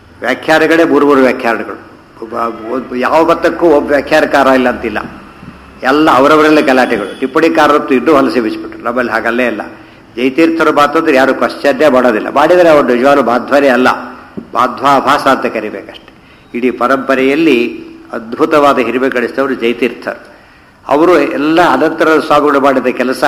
ವ್ಯಾಖ್ಯಾನಗಳೇ ಮೂರು ಮೂರು ವ್ಯಾಖ್ಯಾನಗಳು. ಯಾವ ಮತಕ್ಕೂ ಒಬ್ಬ ವ್ಯಾಖ್ಯಾನಕಾರ ಇಲ್ಲ ಅಂತಿಲ್ಲ. ಎಲ್ಲ ಅವರವರೆಲ್ಲ ಗಲಾಟೆಗಳು. ಟಿಪ್ಪಣಿಕಾರರತ್ತು ಇನ್ನೂ ಹೊಲಸೆ ಬಿಚ್ಚಿಬಿಟ್ರು. ನಮ್ಮಲ್ಲಿ ಹಾಗಲ್ಲೇ ಇಲ್ಲ. ಜೈತೀರ್ಥರು ಮಾತು ಅಂದ್ರೆ ಯಾರು ಕ್ವಶ್ಚನ್ನೇ ಮಾಡೋದಿಲ್ಲ. ಮಾಡಿದರೆ ಅವರು ನಿಜವಾಗ್ಲೂ ಮಾಧ್ವರೇ ಅಲ್ಲ, ಮಾಧ್ವಾಭಾಸ ಅಂತ ಕರಿಬೇಕಷ್ಟೆ. ಇಡೀ ಪರಂಪರೆಯಲ್ಲಿ ಅದ್ಭುತವಾದ ಹಿರಿಮೆ ಗಳಿಸಿದವರು ಜೈತೀರ್ಥರು. ಅವರು ಎಲ್ಲ ಅನಂತರ ಸ್ವಾಮಿಗಳು ಮಾಡಿದ ಕೆಲಸ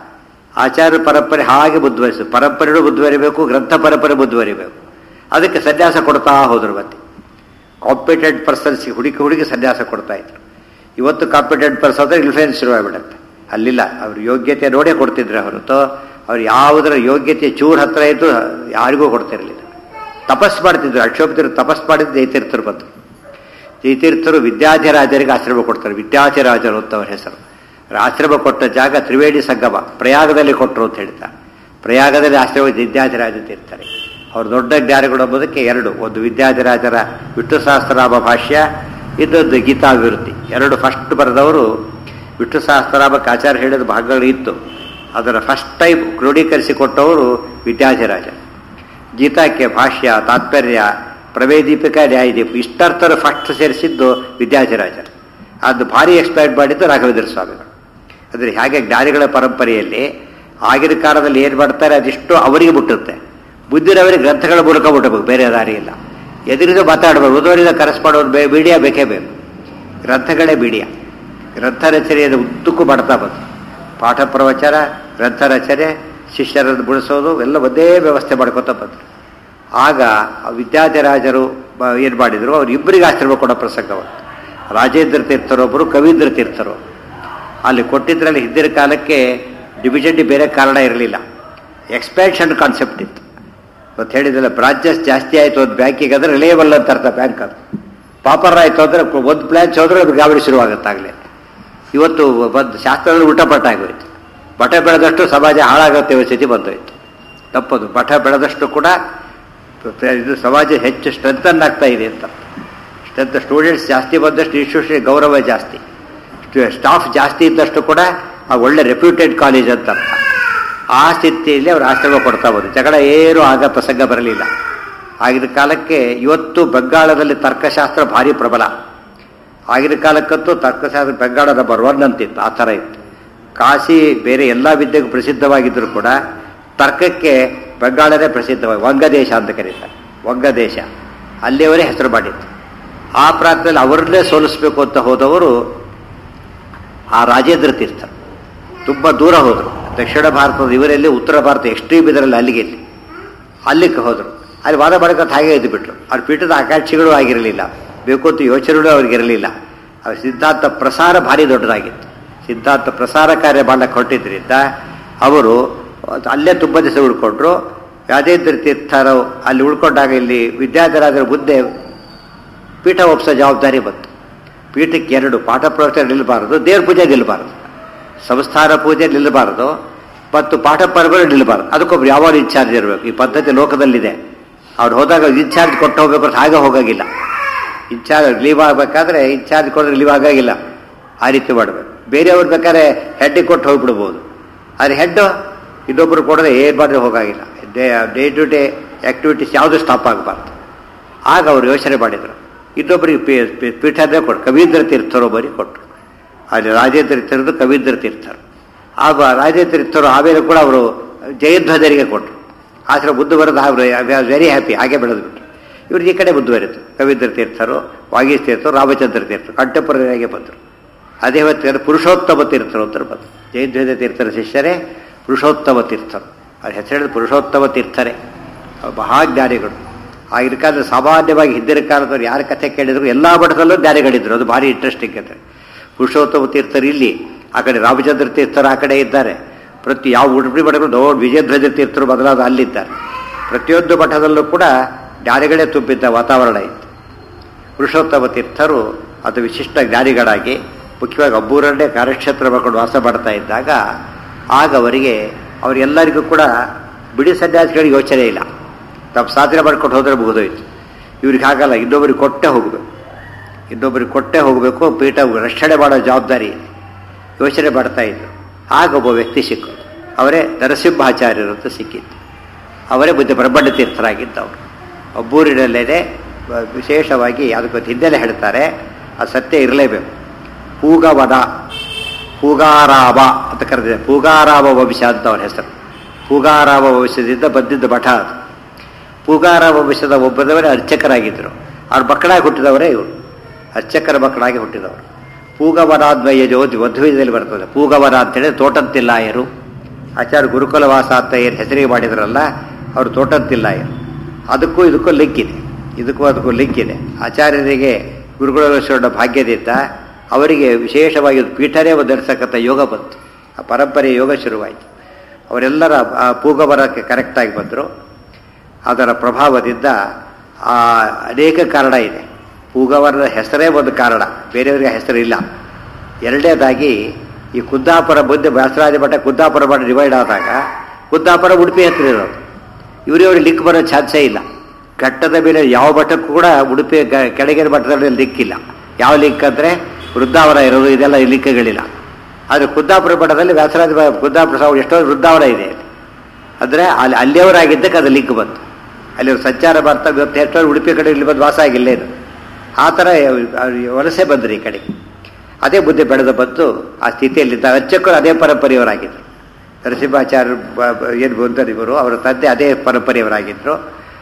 ಆಚಾರ್ಯ ಪರಂಪರೆ ಹಾಗೆ ಮುಂದುವರಿಸು. ಪರಂಪರೆಯೂ ಮುಂದುವರಿಬೇಕು, ಗ್ರಂಥ ಪರಂಪರೆ ಮುಂದುವರಿಬೇಕು. ಅದಕ್ಕೆ ಸನ್ಯಾಸ ಕೊಡ್ತಾ ಹೋದ್ರು. ಮತ್ತೆ ಕಾಂಪಿಟೆಂಟ್ ಪರ್ಸನ್ಸ್ಗೆ ಹುಡುಕಿ ಹುಡುಕಿ ಸನ್ಯಾಸ ಕೊಡ್ತಾ ಇದ್ರು. ಇವತ್ತು ಕಾಂಪಿಟೆಂಟ್ ಪರ್ಸನ್ ಅಂದರೆ ಇನ್ಫ್ಲೂಯೆನ್ಸ್ ಶುರುವಾಗಿಬಿಡುತ್ತೆ. ಅಲ್ಲಿಲ್ಲ, ಅವ್ರ ಯೋಗ್ಯತೆ ನೋಡೇ ಕೊಡ್ತಿದ್ರೆ ಹೊರತು ಅವ್ರು ಯಾವುದರ ಯೋಗ್ಯತೆ ಚೂರು ಹತ್ರ ಇದ್ದು ಯಾರಿಗೂ ಕೊಡ್ತಿರಲಿಲ್ಲ. ತಪಸ್ ಮಾಡ್ತಿದ್ರು. ಅಕ್ಷೋಭ್ಯರು ತಪಸ್ ಮಾಡಿದ್ದು ಜೈತೀರ್ಥರು ಬಂದರು. ಜೈತೀರ್ಥರು ವಿದ್ಯಾಧಿರಾಜರಿಗೆ ಆಶ್ರಮ ಕೊಡ್ತಾರೆ. ವಿದ್ಯಾಧಿರಾಜರು ಅಂತ ಅವ್ರ ಹೆಸರು. ಆಶ್ರಮ ಕೊಟ್ಟ ಜಾಗ ತ್ರಿವೇಣಿ ಸಂಗಮ ಪ್ರಯಾಗದಲ್ಲಿ ಕೊಟ್ಟರು ಅಂತ ಹೇಳ್ತಾರೆ. ಪ್ರಯಾಗದಲ್ಲಿ ಆಶ್ರಮ ವಿದ್ಯಾಧಿರಾಜ ತೀರ್ಥರೆ. ಅವ್ರ ದೊಡ್ಡ ಜ್ಞಾನಿಗಳು ಎಂಬುದಕ್ಕೆ ಎರಡು, ಒಂದು ವಿದ್ಯಾಧಿರಾಜರ ವಿಷ್ಣು ಸಹಸ್ರನಾಮ ಭಾಷ್ಯ, ಇದೊಂದು ಗೀತಾಭಿವೃದ್ಧಿ. ಎರಡು ಫಸ್ಟ್ ಬರೆದವರು. ವಿಷ್ಣು ಸಹಸ್ರನಾಮಕ್ಕೆ ಆಚಾರ್ಯ ಹೇಳಿದ ಭಾಗಗಳು ಇತ್ತು, ಅದರ ಫಸ್ಟ್ ಟೈಮ್ ಕ್ರೋಢೀಕರಿಸಿಕೊಟ್ಟವರು ವಿದ್ಯಾಧಿರಾಜ. ಗೀತಾಕ್ಕೆ ಭಾಷ್ಯ, ತಾತ್ಪರ್ಯ, ಪ್ರವೇದೀಪಿಕಾ, ನ್ಯಾಯದೀಪ ಇಷ್ಟರ್ಥರ ಫಸ್ಟ್ ಸೇರಿಸಿದ್ದು ವಿದ್ಯಾಧಿರಾಜರು. ಅದು ಭಾರಿ ಎಕ್ಸ್ಪ್ಲೈನ್ ಮಾಡಿದ್ದು ರಾಘವೇಂದ್ರ ಸ್ವಾಮಿಗಳು. ಅಂದರೆ ಹಾಗೆ ಜ್ಞಾನಿಗಳ ಪರಂಪರೆಯಲ್ಲಿ ಆಗಿನ ಕಾಲದಲ್ಲಿ ಏನು ಮಾಡ್ತಾರೆ ಅದಿಷ್ಟು ಅವರಿಗೆ ಮುಟ್ಟುತ್ತೆ. ಬುದ್ಧಿರವರಿಗೆ ಗ್ರಂಥಗಳ ಮೂಲಕ ಮುಟ್ಟಬೇಕು, ಬೇರೆ ದಾರಿ ಇಲ್ಲ. ಎದುರಿಗೂ ಮಾತಾಡಬೇಕು, ಓದೋರಿಂದ ಕರೆಸ್ಪಾಡೋದು ಬೇ ಮೀಡಿಯಾ ಬೇಕೇ ಬೇಕು. ಗ್ರಂಥಗಳೇ ಮೀಡಿಯಾ. ಗ್ರಂಥ ರಚನೆಯನ್ನು ಉದ್ದಕ್ಕೂ ಮಾಡ್ತಾ ಬಂತು. ಪಾಠ ಪ್ರವಚನ, ಗ್ರಂಥ ರಚನೆ, ಶಿಷ್ಯರನ್ನು ಬಿಡಿಸೋದು ಎಲ್ಲ ಒಂದೇ ವ್ಯವಸ್ಥೆ ಮಾಡ್ಕೊತಾ ಬಂದರು. ಆಗ ವಿದ್ಯಾಧಿರಾಜರು ಏನು ಮಾಡಿದರು, ಅವ್ರು ಇಬ್ಬರಿಗೆ ಆಶ್ರಮ ಕೊಡೋ ಪ್ರಸಂಗ ಬಂತು. ರಾಜೇಂದ್ರ ತೀರ್ಥರೊಬ್ಬರು, ಕವೀಂದ್ರ ತೀರ್ಥರು. ಅಲ್ಲಿ ಕೊಟ್ಟಿದ್ರಲ್ಲಿ ಹಿಂದಿನ ಕಾಲಕ್ಕೆ ಡಿವಿಷನ್ ಬೇರೆ ಕಾರಣ ಇರಲಿಲ್ಲ, ಎಕ್ಸ್ಪ್ಯಾನ್ಷನ್ ಕಾನ್ಸೆಪ್ಟ್ ಇತ್ತು. ಮತ್ತು ಹೇಳಿದ್ರಲ್ಲ, ಬ್ರಾಂಚಸ್ ಜಾಸ್ತಿ ಆಯಿತು ಒಂದು ಬ್ಯಾಂಕಿಗೆ ಅಂದರೆ ರಿಲೇಬಲ್ ಅಂತ ಅರ್ಥ. ಬ್ಯಾಂಕ್ ಅದು ಪಾಪರ್ ಆಯಿತು ಅಂದರೆ ಒಂದು ಬ್ರಾಂಚ್ ಹೋದ್ರೆ ಅದು ಗಾಬರಿ ಶುರುವಾಗುತ್ತಾಗಲೇ. ಇವತ್ತು ಒಂದು ಶಾಸ್ತ್ರದಲ್ಲಿ ಉಲ್ಟಪಟ್ಟ ಆಗೋಯ್ತು. ಮಠ ಬೆಳೆದಷ್ಟು ಸಮಾಜ ಹಾಳಾಗುತ್ತೆ ಸ್ಥಿತಿ ಬಂದೋಯ್ತು. ತಪ್ಪದು. ಮಠ ಬೆಳೆದಷ್ಟು ಕೂಡ ಇದು ಸಮಾಜ ಹೆಚ್ಚು ಸ್ಟ್ರೆಂಥನ್ ಆಗ್ತಾ ಇದೆ ಅಂತ. ಸ್ಟ್ರೆಂತ್ ಸ್ಟೂಡೆಂಟ್ಸ್ ಜಾಸ್ತಿ ಬಂದಷ್ಟು ಇನ್ಸ್ಟಿಟ್ಯೂಷನ್ ಗೌರವ ಜಾಸ್ತಿ, ಸ್ಟಾಫ್ ಜಾಸ್ತಿ ಇದ್ದಷ್ಟು ಕೂಡ ಆ ಒಳ್ಳೆ ರೆಪ್ಯೂಟೆಡ್ ಕಾಲೇಜ್ ಅಂತ ಅರ್ಥ. ಆ ಸ್ಥಿತಿಯಲ್ಲಿ ಅವರು ಆಶ್ರಮ ಕೊಡ್ತಾ ಹೋದ್ರು. ಜಗಳ ಏನು ಆಗ ಪ್ರಸಂಗ ಬರಲಿಲ್ಲ. ಆಗಿನ ಕಾಲಕ್ಕೆ ಇವತ್ತು ಬಂಗಾಳದಲ್ಲಿ ತರ್ಕಶಾಸ್ತ್ರ ಭಾರಿ ಪ್ರಬಲ. ಆಗಿನ ಕಾಲಕ್ಕಂತೂ ತರ್ಕಶಾಸ್ತ್ರ ಬೆಂಗಾಳ ನಂಬರ್ ಒನ್ ಅಂತಿತ್ತು. ಆ ಥರ ಇತ್ತು. ಕಾಶಿ ಬೇರೆ ಎಲ್ಲ ವಿದ್ಯೆಗೂ ಪ್ರಸಿದ್ಧವಾಗಿದ್ದರೂ ಕೂಡ ತರ್ಕಕ್ಕೆ ಬೆಂಗಾಳನೇ ಪ್ರಸಿದ್ಧವಾಗಿ ವಂಗದೇಶ ಅಂತ ಕರೀತಾರೆ. ವಂಗದೇಶ ಅಲ್ಲಿಯವರೇ ಹೆಸರು ಮಾಡಿತ್ತು. ಆ ಪ್ರಾಂತದಲ್ಲಿ ಅವರನ್ನೇ ಸೋಲಿಸಬೇಕು ಅಂತ ಹೋದವರು ಆ ರಾಜೇಂದ್ರ ತೀರ್ಥ. ತುಂಬ ದೂರ ಹೋದರು. ದಕ್ಷಿಣ ಭಾರತದ ಇವರಲ್ಲಿ ಉತ್ತರ ಭಾರತ ಎಕ್ಸ್ಟ್ರೀಮ್ ಇದರಲ್ಲಿ ಅಲ್ಲಿಗೆ ಇಲ್ಲಿ ಅಲ್ಲಿಗೆ ಹೋದರು. ಅಲ್ಲಿ ವಾದ ಮಾಡಕಂತ ಹಾಗೆ ಇದ್ದು ಬಿಟ್ರು. ಅವ್ರ ಪೀಠದ ಆಕಾಂಕ್ಷಿಗಳು ಆಗಿರಲಿಲ್ಲ, ಬೇಕು ಅಂತ ಯೋಚನೆಗಳು ಅವ್ರಿಗಿರಲಿಲ್ಲ. ಅವ್ರ ಸಿದ್ಧಾಂತ ಪ್ರಸಾರ ಭಾರಿ ದೊಡ್ಡದಾಗಿತ್ತು. ಸಿದ್ಧಾಂತ ಪ್ರಸಾರ ಕಾರ್ಯ ಮಾಡಕ್ಕೆ ಹೊರಟಿದ್ರಿಂದ ಅವರು ಅಲ್ಲೇ ತುಂಬ ದಿವಸ ಉಳ್ಕೊಂಡ್ರು. ರಾಜೇಂದ್ರ ತೀರ್ಥರು ಅಲ್ಲಿ ಉಳ್ಕೊಂಡಾಗ ಇಲ್ಲಿ ವಿದ್ಯಾಧರಾಜರ ಮುಂದೆ ಪೀಠ ಒಪ್ಪಿಸೋ ಜವಾಬ್ದಾರಿ ಬಂತು. ಪೀಠಕ್ಕೆ ಎರಡು, ಪಾಠ ಪ್ರವಚನ ನಿಲ್ಲಬಾರದು, ದೇವ್ರ ಪೂಜೆ ನಿಲ್ಲಬಾರದು, ಸಂಸ್ಥಾನ ಪೂಜೆ ನಿಲ್ಲಬಾರದು, ಮತ್ತು ಪಾಠ ಪರ್ವಗಳು ನಿಲ್ಲಬಾರದು. ಅದಕ್ಕೊಬ್ರು ಯಾವಾಗ ಇನ್ಚಾರ್ಜ್ ಇರಬೇಕು. ಈ ಪದ್ಧತಿ ಲೋಕದಲ್ಲಿದೆ. ಅವ್ರು ಹೋದಾಗ ಇನ್ಚಾರ್ಜ್ ಕೊಟ್ಟು ಹೋಗ್ಬೇಕು ಅಂತ ಹಾಗೆ ಹೋಗಾಗಿಲ್ಲ. ಇನ್ಚಾರ್ಜ್ ಲೀವ್ ಆಗಬೇಕಾದ್ರೆ ಇನ್ಚಾರ್ಜ್ ಕೊಟ್ಟರೆ ಲೀವ್ ಆಗಾಗಿಲ್ಲ. ಆ ರೀತಿ ಮಾಡಬೇಕು. ಬೇರೆಯವ್ರು ಬೇಕಾದ್ರೆ ಹೆಡ್ಡಿಗೆ ಕೊಟ್ಟು ಹೋಗ್ಬಿಡ್ಬೋದು. ಆದರೆ ಹೆಡ್ಡು ಇನ್ನೊಬ್ಬರು ಕೊಡದೆ ಏನು ಮಾಡಿದ್ರೆ ಹೋಗಾಗಿಲ್ಲ. Day day to day activities ಯಾವುದು ಸ್ಟಾಪ್ ಆಗಬಾರ್ದು. ಆಗ ಅವರು ಯೋಚನೆ ಮಾಡಿದರು. ಇನ್ನೊಬ್ಬರಿಗೆ ಪೀಠನೇ ಕೊಟ್ಟು ಕವೀಂದ್ರ ತೀರ್ಥರು ಬರೀ ಕೊಟ್ಟರು. ಅಲ್ಲಿ ರಾಜೇಂದ್ರ ತೀರ್ಥರು, ಕವೀಂದ್ರ ತೀರ್ಥರು. ಆಗ ರಾಜೇಂದ್ರ ತೀರ್ಥರು ಆಮೇಲೆ ಕೂಡ ಅವರು ಜಯಧ್ವಜರಿಗೆ ಕೊಟ್ಟರು. ಆಶ್ರಮ ಮುಂದುವರೆದು ಅವರು ವೆರಿ ಹ್ಯಾಪಿ, ಹಾಗೆ ಬೆಳೆದ್ಬಿಟ್ರು. ಇವ್ರಿಗೆ ಈ ಕಡೆ ಮುಂದುವರಿತು. ಕವೀಂದ್ರ ತೀರ್ಥರು, ವಾಗೀಶ್ ತೀರ್ಥರು, ರಾಮಚಂದ್ರ ತೀರ್ಥರು ಕಂಟೆಂಪರರಿಯಾಗಿ ಬಂದರು. ಅದೇ ಹೊತ್ತಿಗೆ ಪುರುಷೋತ್ತಮ ತೀರ್ಥರು ಅಂತ ಬಂದರು. ಜಯಧ್ವಜ ತೀರ್ಥರ ಶಿಷ್ಯರೇ ಪುರುಷೋತ್ತಮ ತೀರ್ಥರು. ಅವ್ರ ಹೆಸರು ಪುರುಷೋತ್ತಮ ತೀರ್ಥರೇ. ಮಹಾಜ್ಞಾನಿಗಳು. ಆಗಿನ ಕಾಲದಲ್ಲಿ ಸಾಮಾನ್ಯವಾಗಿ ಹಿಂದಿನ ಕಾಲದವ್ರು ಯಾರ ಕಥೆ ಕೇಳಿದ್ರು ಎಲ್ಲ ಮಠದಲ್ಲೂ ಜ್ಞಾನಿಗಳಿದ್ರು. ಅದು ಭಾರಿ ಇಂಟ್ರೆಸ್ಟಿಂಗ್ ಅಂತ. ಪುರುಷೋತ್ತಮ ತೀರ್ಥರು ಇಲ್ಲಿ, ಆ ಕಡೆ ರಾಮಚಂದ್ರ ತೀರ್ಥರು ಆ ಕಡೆ ಇದ್ದಾರೆ. ಪ್ರತಿ ಯಾವ ಉಡುಪಿ ಮಠಗಳು ದೊಡ್ಡ ವಿಜಯಧ್ವಜ ತೀರ್ಥರು ಬದಲಾದ ಅಲ್ಲಿದ್ದಾರೆ. ಪ್ರತಿಯೊಂದು ಮಠದಲ್ಲೂ ಕೂಡ ಜ್ಞಾನಿಗಳೇ ತುಂಬಿದ್ದ ವಾತಾವರಣ ಇತ್ತು. ಪುರುಷೋತ್ತಮ ತೀರ್ಥರು ಅದು ವಿಶಿಷ್ಟ ಜ್ಞಾನಿಗಳಾಗಿ ಮುಖ್ಯವಾಗಿ ಅಬ್ಬೂರನ್ನೇ ಕಾರ್ಯಕ್ಷೇತ್ರ ಮಾಡ್ಕೊಂಡು ವಾಸ ಮಾಡ್ತಾ ಇದ್ದಾಗ ಆಗ ಅವರಿಗೆ ಅವರೆಲ್ಲರಿಗೂ ಕೂಡ ಬಿಡಿ ಸನ್ಯಾಸಿಗಳಿಗೆ ಯೋಚನೆ ಇಲ್ಲ. ತಮ್ಮ ಸಾಧನೆ ಮಾಡ್ಕೊಂಡು ಹೋದರೆ ಮುಗಿದೋಯ್ತು. ಇವ್ರಿಗೆ ಹಾಗಲ್ಲ, ಇನ್ನೊಬ್ಬರಿಗೆ ಕೊಟ್ಟೆ ಹೋಗಬೇಕು, ಇನ್ನೊಬ್ಬರಿಗೆ ಕೊಟ್ಟೆ ಹೋಗಬೇಕು, ಪೀಠ ರಕ್ಷಣೆ ಮಾಡೋ ಜವಾಬ್ದಾರಿ ಯೋಚನೆ ಮಾಡ್ತಾ ಇದ್ರು. ಆಗ ಒಬ್ಬ ವ್ಯಕ್ತಿ ಸಿಕ್ಕೋದು. ಅವರೇ ನರಸಿಂಹಾಚಾರ್ಯರು ಅಂತ ಸಿಕ್ಕಿತ್ತು. ಅವರೇ ಬುದ್ಧ ಬ್ರಹ್ಮಣ್ಯ ತೀರ್ಥರಾಗಿದ್ದವರು. ಅಬ್ಬೂರಿನಲ್ಲೇನೆ ವಿಶೇಷವಾಗಿ ಅದಕ್ಕೊಂದು ಹಿನ್ನೆಲೆ ಹೇಳ್ತಾರೆ. ಅದು ಸತ್ಯ ಇರಲೇಬೇಕು. ಪೂಗವನ ಪೂಗಾರಾವ ಅಂತ ಕರೆದಿದೆ. ಪೂಗಾರಾವ ವಂಶ ಅಂತ ಅವನ ಹೆಸರು. ಪೂಗಾರಾವ ವಂಶದಿಂದ ಬಂದಿದ್ದ ಮಠ ಅದು. ಪೂಗಾರಾವ ವಂಶದ ಒಬ್ಬದವರೇ ಅರ್ಚಕರಾಗಿದ್ದರು. ಅವ್ರ ಮಕ್ಕಳಾಗಿ ಹುಟ್ಟಿದವರೇ ಇವರು, ಅರ್ಚಕರ ಮಕ್ಕಳಾಗಿ ಹುಟ್ಟಿದವರು. ಪೂಗವರಾದ್ವಯ ಜ್ಯೋತಿ ಮಧ್ವದಲ್ಲಿ ಬರ್ತದೆ. ಪೂಗವರ ಅಂತೇಳಿ ತೋಟಂತಿಲ್ಲಾಯರು. ಆಚಾರ್ಯ ಗುರುಕುಲವಾಸ ಅಂತ ಏನು ಹೆಸರಿಗೆ ಮಾಡಿದ್ರಲ್ಲ ಅವರು ತೋಟಂತಿಲ್ಲಾಯರು. ಅದಕ್ಕೂ ಇದಕ್ಕೂ ಲಿಂಕ್ ಇದೆ, ಇದಕ್ಕೂ ಅದಕ್ಕೂ ಲಿಂಕ್ ಇದೆ. ಆಚಾರ್ಯರಿಗೆ ಗುರುಕುಲವೇಶ್ವರನ ಭಾಗ್ಯದಿಂದ ಅವರಿಗೆ ವಿಶೇಷವಾಗಿ ಪೀಠನೇ ಒದಗಿಸತಕ್ಕಂಥ ಯೋಗ ಬಂತು. ಆ ಪರಂಪರೆಯ ಯೋಗ ಶುರುವಾಯಿತು. ಅವರೆಲ್ಲರ ಆ ಪೂಗವರಕ್ಕೆ ಕರೆಕ್ಟಾಗಿ ಬಂದರು. ಅದರ ಪ್ರಭಾವದಿಂದ ಆ ಅನೇಕ ಕಾರಣ ಇದೆ. ಪೂಗವರದ ಹೆಸರೇ ಒಂದು ಕಾರಣ, ಬೇರೆಯವರಿಗೆ ಹೆಸರಿಲ್ಲ. ಎರಡನೇದಾಗಿ ಈ ಕುದ್ದಾಪುರ ಮುಂದೆ ವ್ಯಾಸರಾಜ ಮಠ ಕುದ್ದಾಪುರ ಮಠ ಡಿವೈಡ್ ಆದಾಗ ಕುದ್ದಾಪುರ ಉಡುಪಿ ಹತ್ತಿರ ಇರೋದು. ಇವರಿವ್ರಿಗೆ ಲಿಂಕ್ ಬರೋ ಚಾನ್ಸೇ ಇಲ್ಲ. ಘಟ್ಟದ ಮೇಲೆ ಯಾವ ಮಠಕ್ಕೂ ಕೂಡ ಉಡುಪಿ ಕೆಳಗಿನ ಮಠದಲ್ಲಿ ಲಿಂಕ್ ಇಲ್ಲ. ಯಾವ ಲಿಂಕ್ ಅಂದರೆ ವೃದ್ಧಾವರ ಇರೋದು, ಇದೆಲ್ಲ ಲಿಂಕ್ಗಳಿಲ್ಲ. ಆದರೆ ಕುದ್ದಾಪುರ ಮಠದಲ್ಲಿ ವ್ಯಾಸರಾಜ ಕುದ್ದಾಪುರ ಸಾವು ಎಷ್ಟೋ ವೃದ್ಧಾವರ ಇದೆ. ಅಂದರೆ ಅಲ್ಲಿ ಅಲ್ಲಿಯವರಾಗಿದ್ದಕ್ಕೆ ಅದು ಲಿಂಕ್ ಬಂತು. ಅಲ್ಲಿ ಸಂಚಾರ ಬರ್ತಾ ಇವತ್ತು ಎಷ್ಟೋ ಉಡುಪಿ ಕಡೆ ಇಲ್ಲಿ ಬಂದು ವಾಸ ಆಗಿಲ್ಲ ಇದು. ಆ ಥರ ವಲಸೆ ಬಂದರು ಈ ಕಡೆಗೆ. ಅದೇ ಬುದ್ಧಿ ಬೆಳೆದ ಬಂತು. ಆ ಸ್ಥಿತಿಯಲ್ಲಿದ್ದ ಅರ್ಚಕರು ಅದೇ ಪರಂಪರೆಯವರಾಗಿದ್ದರು. ನರಸಿಂಹಾಚಾರ್ಯ ಏನು ಬಂದರು ಇವರು, ಅವರ ತಂದೆ ಅದೇ ಪರಂಪರೆಯವರಾಗಿದ್ದರು.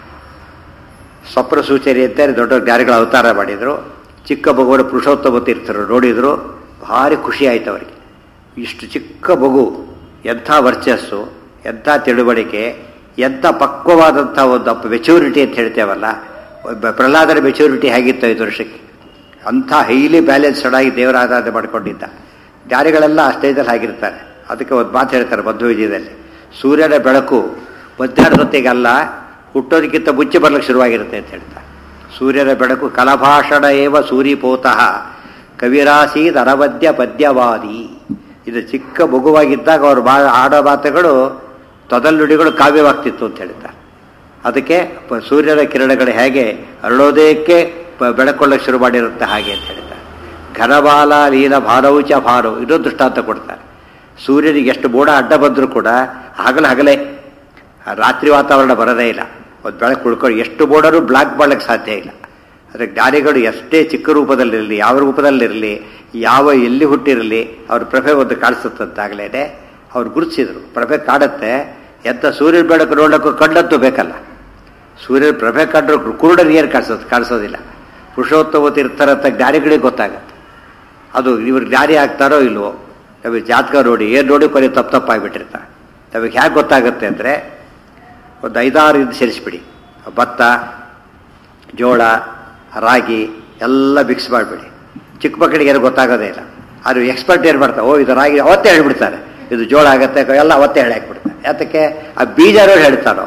ಸ್ವಪ್ನ ಸೂಚನೆ ಅಂತ ದೊಡ್ಡ ಜ್ಞಾನಿಗಳ ಅವತಾರ ಮಾಡಿದರು. ಚಿಕ್ಕ ಮಗುವರ ಪುರುಷೋತ್ತಮ ತೀರ್ಥರು ನೋಡಿದರು, ಭಾರಿ ಖುಷಿ ಆಯಿತು ಅವರಿಗೆ. ಇಷ್ಟು ಚಿಕ್ಕ ಮಗು, ಎಂಥ ವರ್ಚಸ್ಸು, ಎಂಥ ತಿಳುವಳಿಕೆ, ಎಂಥ ಪಕ್ವವಾದಂಥ ಒಂದು ಅಪ್ಪ ಮೆಚೂರಿಟಿ ಅಂತ ಹೇಳ್ತೇವಲ್ಲ, ಪ್ರಹ್ಲಾದರ ಮೆಚೂರಿಟಿ ಹೇಗಿತ್ತು ಐದು ವರ್ಷಕ್ಕೆ. ಅಂಥ ಹೈಲಿ ಬ್ಯಾಲೆನ್ಸ್ಡ್ ಆಗಿ ದೇವರ ಆರಾಧನೆ ಮಾಡಿಕೊಂಡಿದ್ದ. ಜ್ಞಾನಿಗಳೆಲ್ಲ ಆ ಸ್ಟೇಜಲ್ಲಿ ಆಗಿರ್ತಾರೆ. ಅದಕ್ಕೆ ಒಂದು ಮಾತು ಹೇಳ್ತಾರೆ ಮಧ್ವ ವಿಜಯದಲ್ಲಿ, ಸೂರ್ಯನ ಬೆಳಕು ಮಧ್ಯಾಹ್ನದ ಹೊತ್ತಿಗಲ್ಲ, ಹುಟ್ಟೋದಕ್ಕಿಂತ ಮುಂಚೆ ಬರ್ಲಿಕ್ಕೆ ಶುರುವಾಗಿರುತ್ತೆ ಅಂತ ಹೇಳ್ತಾರೆ. ಸೂರ್ಯನ ಬೆಳಕು ಕಲಭಾಷಣ ಏವ ಸೂರಿಪೋತಃ ಕವಿರಾಸೀದ್ ಅನವದ್ಯ ಪದ್ಯವಾದಿ. ಇದು ಚಿಕ್ಕ ಮಗುವಾಗಿದ್ದಾಗ ಅವರು ಬಾ ಆಡೋ ಮಾತುಗಳು ತೊದಲ್ನುಡಿಗಳು ಕಾವ್ಯವಾಗ್ತಿತ್ತು ಅಂತ ಹೇಳ್ತಾರೆ. ಅದಕ್ಕೆ ಸೂರ್ಯನ ಕಿರಣಗಳು ಹೇಗೆ ಅರಳೋದಕ್ಕೆ ಬೆಳಕೊಳ್ಳಕ್ಕೆ ಶುರು ಮಾಡಿರುತ್ತೆ ಹಾಗೆ ಅಂತ ಹೇಳ್ತಾರೆ. ಘನಬಾಲ ಲೀನ ಭಾರೌಚ ಭಾರು, ಇನ್ನೊಂದು ದೃಷ್ಟಾಂತ ಕೊಡ್ತಾರೆ. ಸೂರ್ಯನಿಗೆ ಎಷ್ಟು ಮೋಡ ಅಡ್ಡ ಬಂದರೂ ಕೂಡ ಹಗಲು ಹಗಲೇ, ರಾತ್ರಿ ವಾತಾವರಣ ಬರೋದೇ ಇಲ್ಲ. ಒಂದು ಬೆಳಕು ಉಳ್ಕೊಂಡು ಎಷ್ಟು ಮೋಡರೂ ಬ್ಲಾಕ್ ಮಾಡಲಿಕ್ಕೆ ಸಾಧ್ಯ ಇಲ್ಲ. ಆದರೆ ಜ್ಞಾನಿಗಳು ಎಷ್ಟೇ ಚಿಕ್ಕ ರೂಪದಲ್ಲಿರಲಿ, ಯಾವ ರೂಪದಲ್ಲಿರಲಿ, ಯಾವ ಎಲ್ಲಿ ಹುಟ್ಟಿರಲಿ, ಅವ್ರ ಪ್ರಭೆ ಒಂದು ಕಾಣಿಸುತ್ತಂತಾಗಲೇ ಅವ್ರು ಗುರುತಿಸಿದ್ರು. ಪ್ರಭೆ ಕಾಡುತ್ತೆ. ಎಂಥ ಸೂರ್ಯನ ಬೆಳಕು ನೋಡೋಕ್ಕೂ ಕಣ್ಣಂತೂ ಬೇಕಲ್ಲ. ಸೂರ್ಯನ ಪ್ರಭೆ ಕಂಡ್ರು ಕುರುಡರಿಗೆ ಏನು ಕಾಣಿಸೋದು ಕಾಣಿಸೋದಿಲ್ಲ. ಪುರುಷೋತ್ತಮ ತೀರ್ಥರಂಥ ಜ್ಞಾನಿಗಳಿಗೆ ಗೊತ್ತಾಗತ್ತೆ. ಅದು ಇವ್ರು ಜ್ಞಾನಿ ಆಗ್ತಾರೋ ಇಲ್ವೋ, ನಮಗೆ ಜಾತಕ ನೋಡಿ ಏನು ನೋಡಿ ಕೊನೆ ತಪ್ಪು ತಪ್ಪಾಗಿಬಿಟ್ಟಿರ್ತಾರೆ. ನಮಗೆ ಹೇಗೆ ಗೊತ್ತಾಗುತ್ತೆ ಅಂದರೆ, ಒಂದು ಐದಾರು ಇದು ಸೇರಿಸ್ಬಿಡಿ, ಭತ್ತ, ಜೋಳ, ರಾಗಿ ಎಲ್ಲ ಮಿಕ್ಸ್ ಮಾಡಿಬಿಡಿ. ಚಿಕ್ಕ ಮಕ್ಕಳಿಗೆ ಏನು ಗೊತ್ತಾಗೋದೇ ಇಲ್ಲ. ಅದು ಎಕ್ಸ್ಪರ್ಟ್ ಏನು ಮಾಡ್ತಾರೆ, ಓ ಇದು ರಾಗಿ ಅವತ್ತೇ ಹೇಳ್ಬಿಡ್ತಾರೆ, ಇದು ಜೋಳ ಆಗುತ್ತೆ ಎಲ್ಲ ಅವತ್ತೇ ಹೇಳಿ ಹಾಕ್ಬಿಡ್ತಾರೆ. ಯಾತಕ್ಕೆ? ಆ ಬೀಜ ನೋಡಿ ಹೇಳ್ತಾರೋ,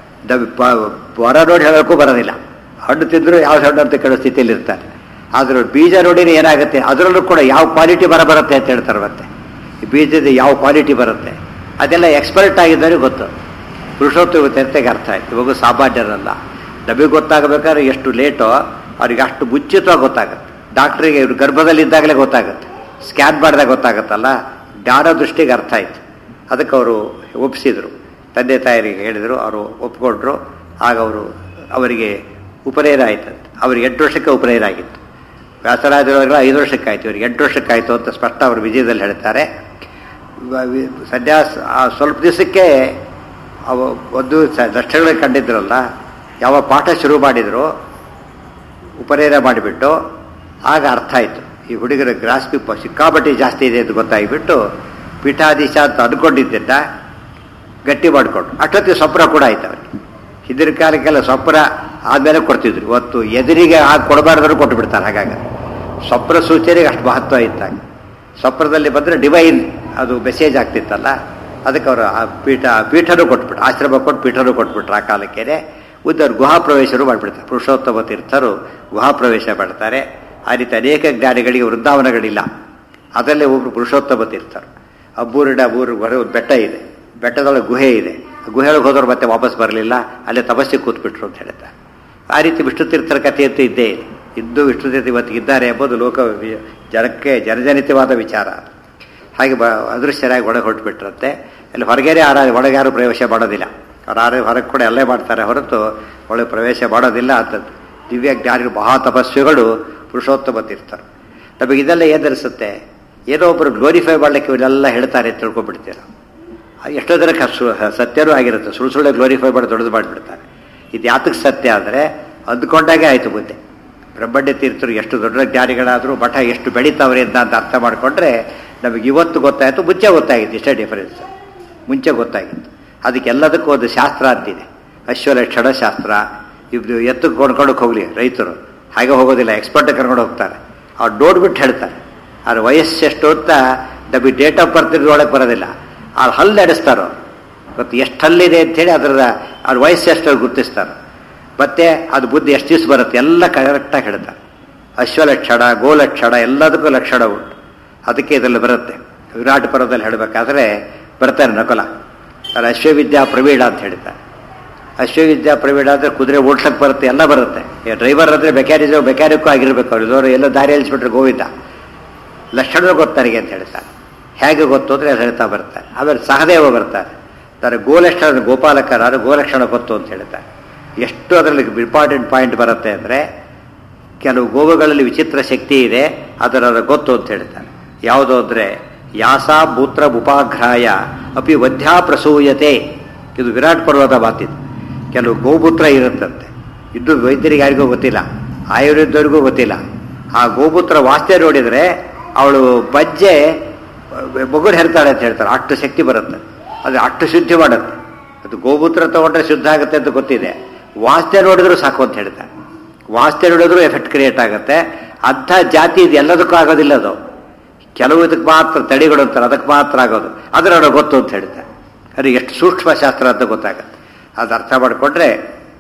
ಹೊರ ನೋಡಿ ಹೇಳೋಕ್ಕೂ ಬರೋದಿಲ್ಲ. ಹಣ್ಣು ತಿಂದರೂ ಯಾವ ಹಣ್ಣು ಅಂತ ಕೇಳೋ ಸ್ಥಿತಿಯಲ್ಲಿ ಇರ್ತಾರೆ. ಆದರೂ ಬೀಜ ನೋಡಿನೇ ಏನಾಗುತ್ತೆ, ಅದರಲ್ಲೂ ಕೂಡ ಯಾವ ಕ್ವಾಲಿಟಿ ಬರ ಬರುತ್ತೆ ಅಂತ ಹೇಳ್ತಾರೆ. ಮತ್ತೆ ಈ ಬೀಜದ ಯಾವ ಕ್ವಾಲಿಟಿ ಬರುತ್ತೆ ಅದೆಲ್ಲ ಎಕ್ಸ್ಪರ್ಟ್ ಆಗಿದ್ದವರಿಗೆ ಗೊತ್ತು. ಪುರುಷೋತ್ತಮ ತೀರ್ಥಕ್ಕೆ ಅರ್ಥ ಆಯ್ತು. ಇವಾಗ ಸಾಮಾನ್ಯರಲ್ಲ. ನಮಗೆ ಗೊತ್ತಾಗಬೇಕಾದ್ರೆ ಎಷ್ಟು ಲೇಟೋ ಅವ್ರಿಗೆ ಅಷ್ಟು ಮುಂಚಿತವಾಗಿ ಗೊತ್ತಾಗುತ್ತೆ. ಡಾಕ್ಟ್ರಿಗೆ ಇವರು ಗರ್ಭದಲ್ಲಿದ್ದಾಗಲೇ ಗೊತ್ತಾಗುತ್ತೆ, ಸ್ಕ್ಯಾನ್ ಮಾಡಿದಾಗ ಗೊತ್ತಾಗುತ್ತಲ್ಲ. ಜ್ಞಾನ ದೃಷ್ಟಿಗೆ ಅರ್ಥ ಆಯಿತು. ಅದಕ್ಕೆ ಅವರು ಒಪ್ಪಿಸಿದರು, ತಂದೆ ತಾಯರಿಗೆ ಹೇಳಿದರು, ಅವರು ಒಪ್ಪಿಕೊಂಡ್ರು. ಆಗ ಅವರು ಅವರಿಗೆ ಉಪನಯನ ಆಯ್ತಂತೆ. ಅವ್ರಿಗೆ ಎಂಟು ವರ್ಷಕ್ಕೆ ಉಪನಯನ ಆಗಿತ್ತು. ವ್ಯಾಸರಾಜರವರೆಲ್ಲ ಐದು ವರ್ಷಕ್ಕಾಯ್ತು, ಇವರಿಗೆ ಎಂಟು ವರ್ಷಕ್ಕಾಯಿತು ಅಂತ ಸ್ಪಷ್ಟ ಅವರು ವಿಜಯದಲ್ಲಿ ಹೇಳ್ತಾರೆ. ಸನ್ಯಾಸ ಸ್ವಲ್ಪ ದಿವಸಕ್ಕೆ ಅವ ಒಂದು ಲಕ್ಷಗಳಿಗೆ ಕಂಡಿದ್ರಲ್ಲ, ಯಾವ ಪಾಠ ಶುರು ಮಾಡಿದ್ರು ಉಪನಯನ ಮಾಡಿಬಿಟ್ಟು ಆಗ ಅರ್ಥ ಆಯಿತು, ಈ ಹುಡುಗರ ಗ್ರಾಸ್ಪಿ ಸಿಕ್ಕಾಪಟ್ಟಿ ಜಾಸ್ತಿ ಇದೆ ಅಂತ ಗೊತ್ತಾಗಿಬಿಟ್ಟು ಪೀಠಾಧೀಶ ಅಂತ ಅಂದ್ಕೊಂಡಿದ್ದನ್ನ ಗಟ್ಟಿ ಮಾಡಿಕೊಂಡು ಅಷ್ಟೊತ್ತಿಗೆ ಸ್ವಪ್ನ ಕೂಡ ಆಯ್ತು ಅವ್ರಿಗೆ. ಹಿಂದಿನ ಕಾಲಕ್ಕೆಲ್ಲ ಸ್ವಪ್ನ ಆದಮೇಲೆ ಕೊಡ್ತಿದ್ರು. ಇವತ್ತು ಎದುರಿಗೆ ಆಗ ಕೊಡಬಾರ್ದ್ರು ಕೊಟ್ಟು ಬಿಡ್ತಾರೆ. ಹಾಗಾಗಿ ಸ್ವಪ್ನ ಸೂಚನೆಗೆ ಅಷ್ಟು ಮಹತ್ವ ಇದ್ದಾಗ ಸ್ವಪ್ನದಲ್ಲಿ ಬಂದರೆ ಡಿವೈನ್ ಅದು ಮೆಸೇಜ್ ಆಗ್ತಿತ್ತಲ್ಲ, ಅದಕ್ಕೆ ಅವರು ಆ ಪೀಠ ಪೀಠನೂ ಕೊಟ್ಬಿಟ್ರು, ಆಶ್ರಮ ಕೊಟ್ಟು ಪೀಠನೂ ಕೊಟ್ಬಿಟ್ರು. ಆ ಕಾಲಕ್ಕೇನೆ ಉದ್ದರು ಗುಹಾ ಪ್ರವೇಶರು ಮಾಡಿಬಿಡ್ತಾರೆ. ಪುರುಷೋತ್ತಮ ತೀರ್ಥರು ಗುಹಾ ಪ್ರವೇಶ ಮಾಡ್ತಾರೆ. ಆ ರೀತಿ ಅನೇಕ ಜ್ಞಾನಿಗಳಿಗೆ ವೃಂದಾವನಗಳಿಲ್ಲ. ಅದರಲ್ಲೇ ಒಬ್ಬರು ಪುರುಷೋತ್ತಮ ತೀರ್ಥರು. ಅಬ್ಬೂರಿನ ಊರು ಹೊರ ಒಂದು ಬೆಟ್ಟ ಇದೆ, ಬೆಟ್ಟದೊಳಗೆ ಗುಹೆ ಇದೆ. ಗುಹೆಯೊಳಗೆ ಹೋದವ್ರು ಮತ್ತೆ ವಾಪಸ್ ಬರಲಿಲ್ಲ, ಅಲ್ಲೇ ತಪಸ್ಸಿಗೆ ಕೂತ್ಬಿಟ್ರು ಅಂತ ಹೇಳ್ತಾರೆ. ಆ ರೀತಿ ವಿಷ್ಣು ತೀರ್ಥರ ಕಥೆ ಅಂತೂ ಇದ್ದೇ ಇದೆ. ಇದ್ದು ವಿಷ್ಣು ತೀರ್ಥ ಇವತ್ತಿಗಿದ್ದಾರೆ ಎಂಬುದು ಲೋಕ ಜನಕ್ಕೆ ಜನಜನಿತವಾದ ವಿಚಾರ. ಹಾಗೆ ಬ ಅದೃಶ್ಯರಾಗಿ ಒಳಗೆ ಹೊರಟುಬಿಟ್ರಂತೆ. ಅಲ್ಲಿ ಹೊರಗೇನೆ ಆರ ಒಳಗೆ ಯಾರು ಪ್ರವೇಶ ಮಾಡೋದಿಲ್ಲ. ಅವ್ರು ಆರು ಹೊರಗೆ ಕೂಡ ಎಲ್ಲೇ ಮಾಡ್ತಾರೆ ಹೊರತು ಒಳಗೆ ಪ್ರವೇಶ ಮಾಡೋದಿಲ್ಲ. ಅಂತದ್ದು ದಿವ್ಯ ಜ್ಞಾನಿಗಳು ಮಹಾ ತಪಸ್ವಿಗಳು ಪುರುಷೋತ್ತಮ ತೀರ್ಥರು. ನಮಗೆ ಇದೆಲ್ಲ ಏನಿಸುತ್ತೆ, ಏನೋ ಒಬ್ಬರು ಗ್ಲೋರಿಫೈ ಮಾಡಲಿಕ್ಕೆ ಇವರೆಲ್ಲ ಹೇಳ್ತಾರೆ ಅಂತ ತಿಳ್ಕೊಂಡ್ಬಿಡ್ತೀರ. ಎಷ್ಟೋ ಜನಕ್ಕೆ ಸತ್ಯನೂ ಆಗಿರುತ್ತೆ, ಸುಳ್ಳು ಸುಳ್ಳು ಗ್ಲೋರಿಫೈ ಮಾಡಿ ದೊಡ್ಡದು ಮಾಡಿಬಿಡ್ತಾರೆ. ಇದು ಯಾತಕ್ಕೆ ಸತ್ಯ ಅಂದರೆ ಅಂದ್ಕೊಂಡಾಗೆ ಆಯಿತು ಬುದ್ಧಿ. ಬ್ರಹ್ಮಣ್ಯ ತೀರ್ಥರು ಎಷ್ಟು ದೊಡ್ಡ ಜ್ಞಾನಿಗಳಾದರೂ ಮಠ ಎಷ್ಟು ಬೆಳೀತಾವ್ರೆ ಅಂತ ಅಂತ ಅರ್ಥ ಮಾಡಿಕೊಂಡ್ರೆ ನಮಗೆ ಇವತ್ತು ಗೊತ್ತಾಯಿತು, ಮುಂಚೆ ಗೊತ್ತಾಗಿತ್ತು. ಇಷ್ಟೇ ಡಿಫರೆನ್ಸ್, ಮುಂಚೆ ಗೊತ್ತಾಗಿತ್ತು. ಅದಕ್ಕೆಲ್ಲದಕ್ಕೂ ಒಂದು ಶಾಸ್ತ್ರ ಅಂತಿದೆ, ಅಶ್ವಲಕ್ಷಣ ಶಾಸ್ತ್ರ. ಇದು ಎತ್ತು ಕೊಂಡ್ಕೊಂಡಕ್ಕೆ ಹೋಗಲಿ ರೈತರು ಹಾಗೆ ಹೋಗೋದಿಲ್ಲ, ಎಕ್ಸ್ಪರ್ಟ್ ಕರ್ಕೊಂಡು ಹೋಗ್ತಾರೆ. ಅವ್ರು ನೋಡ್ಬಿಟ್ಟು ಹೇಳ್ತಾರೆ. ಅವ್ರ ವಯಸ್ಸೆಷ್ಟು ಅಂತ ನಮಗೆ ಡೇಟ್ ಆಫ್ ಬರ್ತ್ ಒಳಗೆ ಬರೋದಿಲ್ಲ. ಅವ್ರು ಹಲ್ಲು ನಡೆಸ್ತಾರೋ ಮತ್ತು ಎಷ್ಟು ಹಲ್ಲಿದೆ ಅಂಥೇಳಿ ಅದರ ಅವ್ರ ವಯಸ್ಸೆಷ್ಟು ಗುರುತಿಸ್ತಾರೆ. ಮತ್ತು ಅದು ಬುದ್ಧಿ ಎಷ್ಟು ದಿವಸ ಬರುತ್ತೆ ಎಲ್ಲ ಕರೆಕ್ಟಾಗಿ ಹೇಳ್ತಾರೆ. ಅಶ್ವಲಕ್ಷಣ, ಗೋಲಕ್ಷಣ ಎಲ್ಲದಕ್ಕೂ ಲಕ್ಷಣ ಉಂಟು. ಅದಕ್ಕೆ ಇದರಲ್ಲಿ ಬರುತ್ತೆ. ವಿರಾಟ್ ಪರ್ವದಲ್ಲಿ ಹೇಳಬೇಕಾದ್ರೆ ಬರ್ತಾರೆ ನಕುಲ, ಅದು ಅಶ್ವವಿದ್ಯಾ ಪ್ರವೀಣ ಅಂತ ಹೇಳ್ತಾರೆ. ಅಶ್ವವಿದ್ಯಾ ಪ್ರವೀಣ ಅಂದರೆ ಕುದುರೆ ಓಡ್ಸಕ್ಕೆ ಬರುತ್ತೆ, ಎಲ್ಲ ಬರುತ್ತೆ. ಡ್ರೈವರ್ ಅಂದರೆ ಮೆಕ್ಯಾನಿಸಮ್ ಮೆಕ್ಯಾನಿಕ್ಕೂ ಆಗಿರಬೇಕು. ಅವ್ರು ಇಲ್ಲವರು ಎಲ್ಲ ದಾರಿ ಎಳಿಸ್ಬಿಟ್ರೆ ಗೋವಿಂದ. ಲಕ್ಷಣ ಗೊತ್ತಾರಿಗೆ ಅಂತ ಹೇಳ್ತಾರೆ. ಹೇಗೆ ಗೊತ್ತು ಅಂದರೆ ಅದು ಹೇಳ್ತಾ ಬರ್ತಾರೆ. ಆಮೇಲೆ ಸಹದೇವ ಬರ್ತಾರೆ, ತಾರೆ ಗೋಲಕ್ಷಣ ಗೋಪಾಲಕರ ಗೋಲಕ್ಷಣ ಗೊತ್ತು ಅಂತ ಹೇಳ್ತಾರೆ. ಎಷ್ಟು ಅದರಲ್ಲಿ ಇಂಪಾರ್ಟೆಂಟ್ ಪಾಯಿಂಟ್ ಬರುತ್ತೆ ಅಂದರೆ ಕೆಲವು ಗೋವುಗಳಲ್ಲಿ ವಿಚಿತ್ರ ಶಕ್ತಿ ಇದೆ, ಅದರ ಗೊತ್ತು ಅಂತ ಹೇಳ್ತಾರೆ. ಯಾವುದು ಅಂದರೆ ಯಾಸ ಮೂತ್ರ ಉಪಾಘ್ರಾಯ ಅಪಿ ವಧ್ಯಾ ಪ್ರಸೂಯತೆ. ಇದು ವಿರಾಟ್ ಪರ್ವದ ಮಾತಿದ್ದು. ಕೆಲವು ಗೋಮೂತ್ರ ಇರುತ್ತಂತೆ, ಇದು ವೈದ್ಯರಿಗೆ ಯಾರಿಗೂ ಗೊತ್ತಿಲ್ಲ, ಆಯುರ್ವೇದವರಿಗೂ ಗೊತ್ತಿಲ್ಲ. ಆ ಗೋಮೂತ್ರ ವಾಸನೆ ನೋಡಿದರೆ ಅವಳು ಬಜ್ಜೆ ಮಗುರು ಹೆರ್ತಾಳೆ ಅಂತ ಹೇಳ್ತಾರೆ. ಅಷ್ಟು ಶಕ್ತಿ ಬರುತ್ತೆ, ಅದು ಅಷ್ಟು ಶುದ್ಧಿ ಮಾಡುತ್ತೆ. ಅದು ಗೋಮೂತ್ರ ತಗೊಂಡ್ರೆ ಶುದ್ಧ ಆಗುತ್ತೆ ಅಂತ ಗೊತ್ತಿದೆ. ವಾಸನೆ ನೋಡಿದ್ರು ಸಾಕು ಅಂತ ಹೇಳ್ತಾರೆ. ವಾಸನೆ ನೋಡಿದ್ರು ಎಫೆಕ್ಟ್ ಕ್ರಿಯೇಟ್ ಆಗುತ್ತೆ. ಅಂಥ ಜಾತಿ ಇದು ಎಲ್ಲದಕ್ಕೂ ಆಗೋದಿಲ್ಲ. ಅದು ಕೆಲವು ಇದಕ್ಕೆ ಮಾತ್ರ ತಡಿಗಳು ಅಂತಾರೆ, ಅದಕ್ಕೆ ಮಾತ್ರ ಆಗೋದು. ಅದರ ಅವ್ರಿಗೆ ಗೊತ್ತು ಅಂತ ಹೇಳ್ತಾರೆ. ಅದು ಎಷ್ಟು ಸೂಕ್ಷ್ಮ ಶಾಸ್ತ್ರ ಅಂತ ಗೊತ್ತಾಗುತ್ತೆ. ಅದು ಅರ್ಥ ಮಾಡಿಕೊಂಡ್ರೆ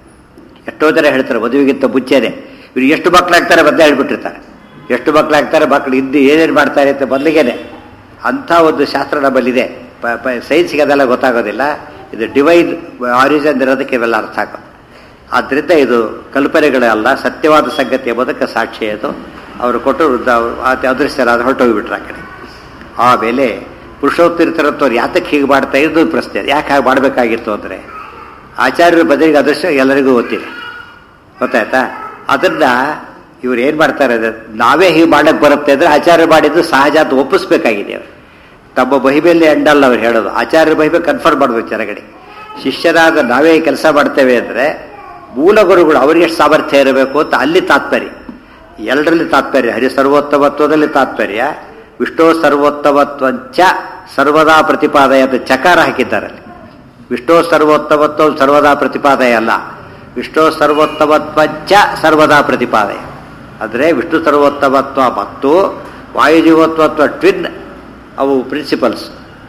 ಎಷ್ಟೋ ಜನ ಹೇಳ್ತಾರೆ ಮದುವೆಗಿಂತ ಮುಂಚೆನೆ ಇವ್ರು ಎಷ್ಟು ಮಕ್ಕಳಾಗ್ತಾರೆ ಬದಲೇ ಹೇಳ್ಬಿಟ್ಟಿರ್ತಾರೆ. ಎಷ್ಟು ಮಕ್ಕಳಾಗ್ತಾರೆ, ಮಕ್ಕಳು ಇದ್ದು ಏನೇನು ಮಾಡ್ತಾರೆ ಅಂತ ಮೊದಲಿಗೆನೆ ಅಂಥ ಒಂದು ಶಾಸ್ತ್ರ ನಮ್ಮಲ್ಲಿದೆ. ಸೈನ್ಸ್ಗೆ ಅದೆಲ್ಲ ಗೊತ್ತಾಗೋದಿಲ್ಲ. ಇದು ಡಿವೈನ್ ಆರಿಜಿನ್ ಇರೋದಕ್ಕೆ ಇವೆಲ್ಲ ಅರ್ಥ ಆಗೋದು. ಆದ್ದರಿಂದ ಇದು ಕಲ್ಪನೆಗಳೇ ಅಲ್ಲ, ಸತ್ಯವಾದ ಸಂಗತಿ ಎಂಬುದಕ್ಕೆ ಸಾಕ್ಷಿ. ಅದು ಅವರು ಕೊಟ್ಟು ಅದೃಶ್ಯರಾದ ಹೊರಟೋಗಿಬಿಟ್ರು ಆ ಕಡೆ. ಆಮೇಲೆ ಪುರುಷೋತ್ತೀರ್ಥರತ್ವರು ಯಾತಕ್ಕೆ ಹೀಗೆ ಮಾಡ್ತಾ ಇದ್ದು ಪ್ರಶ್ನೆ. ಯಾಕೆ ಹಾಗೆ ಮಾಡಬೇಕಾಗಿತ್ತು ಅಂದರೆ ಆಚಾರ್ಯರ ಬದಲಿಗೆ ಅದೃಶ್ಯ ಎಲ್ಲರಿಗೂ ಗೊತ್ತಿದೆ, ಗೊತ್ತಾಯ್ತಾ? ಅದನ್ನು ಇವ್ರು ಏನು ಮಾಡ್ತಾರೆ ಅಂದರೆ ನಾವೇ ಹೀಗೆ ಮಾಡಕ್ಕೆ ಬರುತ್ತೆ ಅಂದರೆ ಆಚಾರ್ಯ ಮಾಡಿದ್ದು ಸಹಜ ಅಂತ ಒಪ್ಪಿಸ್ಬೇಕಾಗಿದೆ. ಅವರು ತಮ್ಮ ಮಹಿಮೆಯಲ್ಲಿ ಎಂಡಲ್ಲ ಅವ್ರು ಹೇಳೋದು. ಆಚಾರ್ಯರ ಮಹಿಮೆ ಕನ್ಫರ್ಮ್ ಮಾಡಬೇಕು ಜನಗಡೆ. ಶಿಷ್ಯರಾದ ನಾವೇ ಕೆಲಸ ಮಾಡ್ತೇವೆ ಅಂದರೆ ಮೂಲ ಗುರುಗಳು ಅವರಿಗೆ ಎಷ್ಟು ಸಾಮರ್ಥ್ಯ ಇರಬೇಕು ಅಂತ ಅಲ್ಲಿ ತಾತ್ಪರ್ಯ. ಎಲ್ಲರಲ್ಲಿ ತಾತ್ಪರ್ಯ. ಹರಿ ಸರ್ವೋತ್ತಮತ್ವದಲ್ಲಿ ತಾತ್ಪರ್ಯ. ವಿಷ್ಣು ಸರ್ವೋತ್ತಮತ್ವಂಚ ಸರ್ವದಾ ಪ್ರತಿಪಾದಯ ಅಂತ ಚಕಾರ ಹಾಕಿದ್ದಾರೆ. ವಿಷ್ಣು ಸರ್ವೋತ್ತಮತ್ವ ಸರ್ವದಾ ಪ್ರತಿಪಾದಯ ಅಲ್ಲ, ವಿಷ್ಣು ಸರ್ವೋತ್ತಮತ್ವಂಚ ಸರ್ವದಾ ಪ್ರತಿಪಾದಯ. ಅಂದರೆ ವಿಷ್ಣು ಸರ್ವೋತ್ತಮತ್ವ ಮತ್ತು ವಾಯುಜೀವೋತ್ತಮತ್ವ ಟ್ವಿನ್ ಅವು ಪ್ರಿನ್ಸಿಪಲ್ಸ್.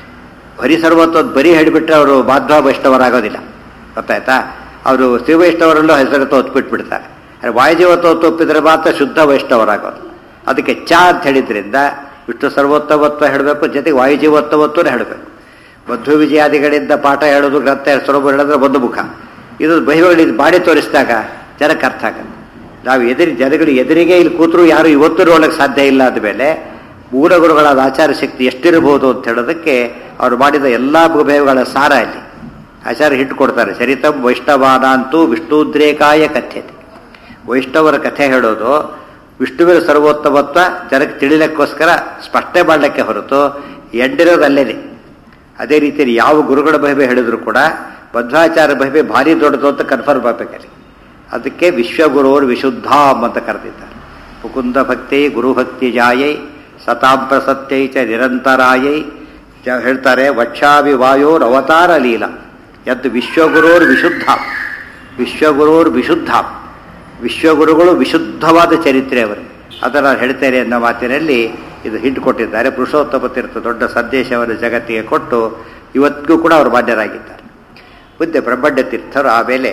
ಹರಿ ಸರ್ವೋತ್ತಮ ಬರೀ ಹೇಳಿಬಿಟ್ರೆ ಅವರು ಮಾಧ್ವ ವೈಷ್ಣವರಾಗೋದಿಲ್ಲ, ಗೊತ್ತಾಯ್ತಾ? ಅವರು ಶ್ರೀ ವೈಷ್ಣವರಲ್ಲೂ ಹೆಸರತ್ತು ಒತ್ಬಿಟ್ಬಿಡ್ತಾರೆ. ವಾಯುಜೀವತ್ವ ಒಪ್ಪಿದ್ರೆ ಮಾತ್ರ ಶುದ್ಧ ವೈಷ್ಣವರಾಗೋದು. ಅದಕ್ಕೆ ಚ ಅಂತ ಹೇಳಿದ್ರಿಂದ ವಿಷ್ಣು ಸರ್ವೋತ್ತಮತ್ವ ಹೇಳಬೇಕು, ಜೊತೆಗೆ ವಾಯುಜೀವೋತ್ತಮತ್ವನೇ ಹೇಳಬೇಕು. ಮಧ್ವ ವಿಜಯಾದಿಗಳಿಂದ ಪಾಠ ಹೇಳೋದು, ಗ್ರಂಥ ಸ್ವರೂಪ ಹೇಳಿದ್ರೆ ಒಂದು ಮುಖ. ಇದು ಬಹಿಗಳು ಮಾಡಿ ತೋರಿಸಿದಾಗ ಜನಕ್ಕೆ ಅರ್ಥ ಆಗಲ್ಲ. ನಾವು ಎದುರಿ ಜನಗಳು ಎದುರಿಗೆ ಇಲ್ಲಿ ಕೂತರು ಯಾರು ಇವತ್ತು ನೋಡೋಕ್ಕೆ ಸಾಧ್ಯ ಇಲ್ಲ. ಆದಮೇಲೆ ಮೂಲ ಗುರುಗಳಾದ ಆಚಾರ ಶಕ್ತಿ ಎಷ್ಟಿರಬಹುದು ಅಂತ ಹೇಳೋದಕ್ಕೆ ಅವರು ಮಾಡಿದ ಎಲ್ಲ ಭೇವಗಳ ಸಾರ ಇಲ್ಲಿ ಆಚಾರ್ಯ ಹಿಟ್ಟು ಕೊಡ್ತಾರೆ. ಚರಿತಂ ವೈಷ್ಣವಾನಾಂತೂ ವಿಷ್ಣುದ್ರೇಕಾಯ ಕಥ್ಯತೆ. ವೈಷ್ಣವರ ಕಥೆ ಹೇಳೋದು ವಿಷ್ಣುವಿನ ಸರ್ವೋತ್ತಮತ್ವ ಜನಕ್ಕೆ ತಿಳಿಲಿಕ್ಕೋಸ್ಕರ ಸ್ಪಷ್ಟನೆ ಮಾಡಲಿಕ್ಕೆ ಹೊರತು ಎಂಡಿರೋದು ಅಲ್ಲೇನೆ. ಅದೇ ರೀತಿಯಲ್ಲಿ ಯಾವ ಗುರುಗಳ ಮಹಿಮೆ ಹೇಳಿದ್ರು ಕೂಡ ಮಧ್ವಾಚಾರ್ಯ ಮಹಿಮೆ ಭಾರಿ ದೊಡ್ಡದು ಅಂತ ಕನ್ಫರ್ಮ್ ಆಗಬೇಕಲ್ಲಿ. ಅದಕ್ಕೆ ವಿಶ್ವಗುರೋರ್ ವಿಶುದ್ಧಾಂ ಅಂತ ಕರೆದಿದ್ದಾರೆ. ಮುಕುಂದ ಭಕ್ತಿ ಗುರುಭಕ್ತಿ ಜಾಯೈ ಸತಾಂ ಪ್ರಸತ್ಯೈ ಚ ನಿರಂತರಾಯೈ ಹೇಳ್ತಾರೆ. ವಕ್ಷಾಭಿ ವಾಯೋರ್ ಅವತಾರ ಲೀಲಾ ಯದ್ ವಿಶ್ವಗುರೋರ್ ವಿಶುದ್ಧಾಂ. ವಿಶ್ವಗುರೋರ್ ವಿಶುದ್ಧಾಂ, ವಿಶ್ವಗುರುಗಳು ವಿಶುದ್ಧವಾದ ಚರಿತ್ರೆ ಅವರು. ಅದನ್ನು ಹೇಳ್ತೇನೆ ಅನ್ನೋ ಮಾತಿನಲ್ಲಿ ಇದು ಹಿಂಟು ಕೊಟ್ಟಿದ್ದಾರೆ. ಪುರುಷೋತ್ತಮ ತೀರ್ಥ ದೊಡ್ಡ ಸಂದೇಶವನ್ನು ಜಗತ್ತಿಗೆ ಕೊಟ್ಟು ಇವತ್ತಿಗೂ ಕೂಡ ಅವರು ಮಾನ್ಯರಾಗಿದ್ದಾರೆ. ಮುಂದೆ ಬ್ರಹ್ಮಣ್ಯ ತೀರ್ಥರು ಆಮೇಲೆ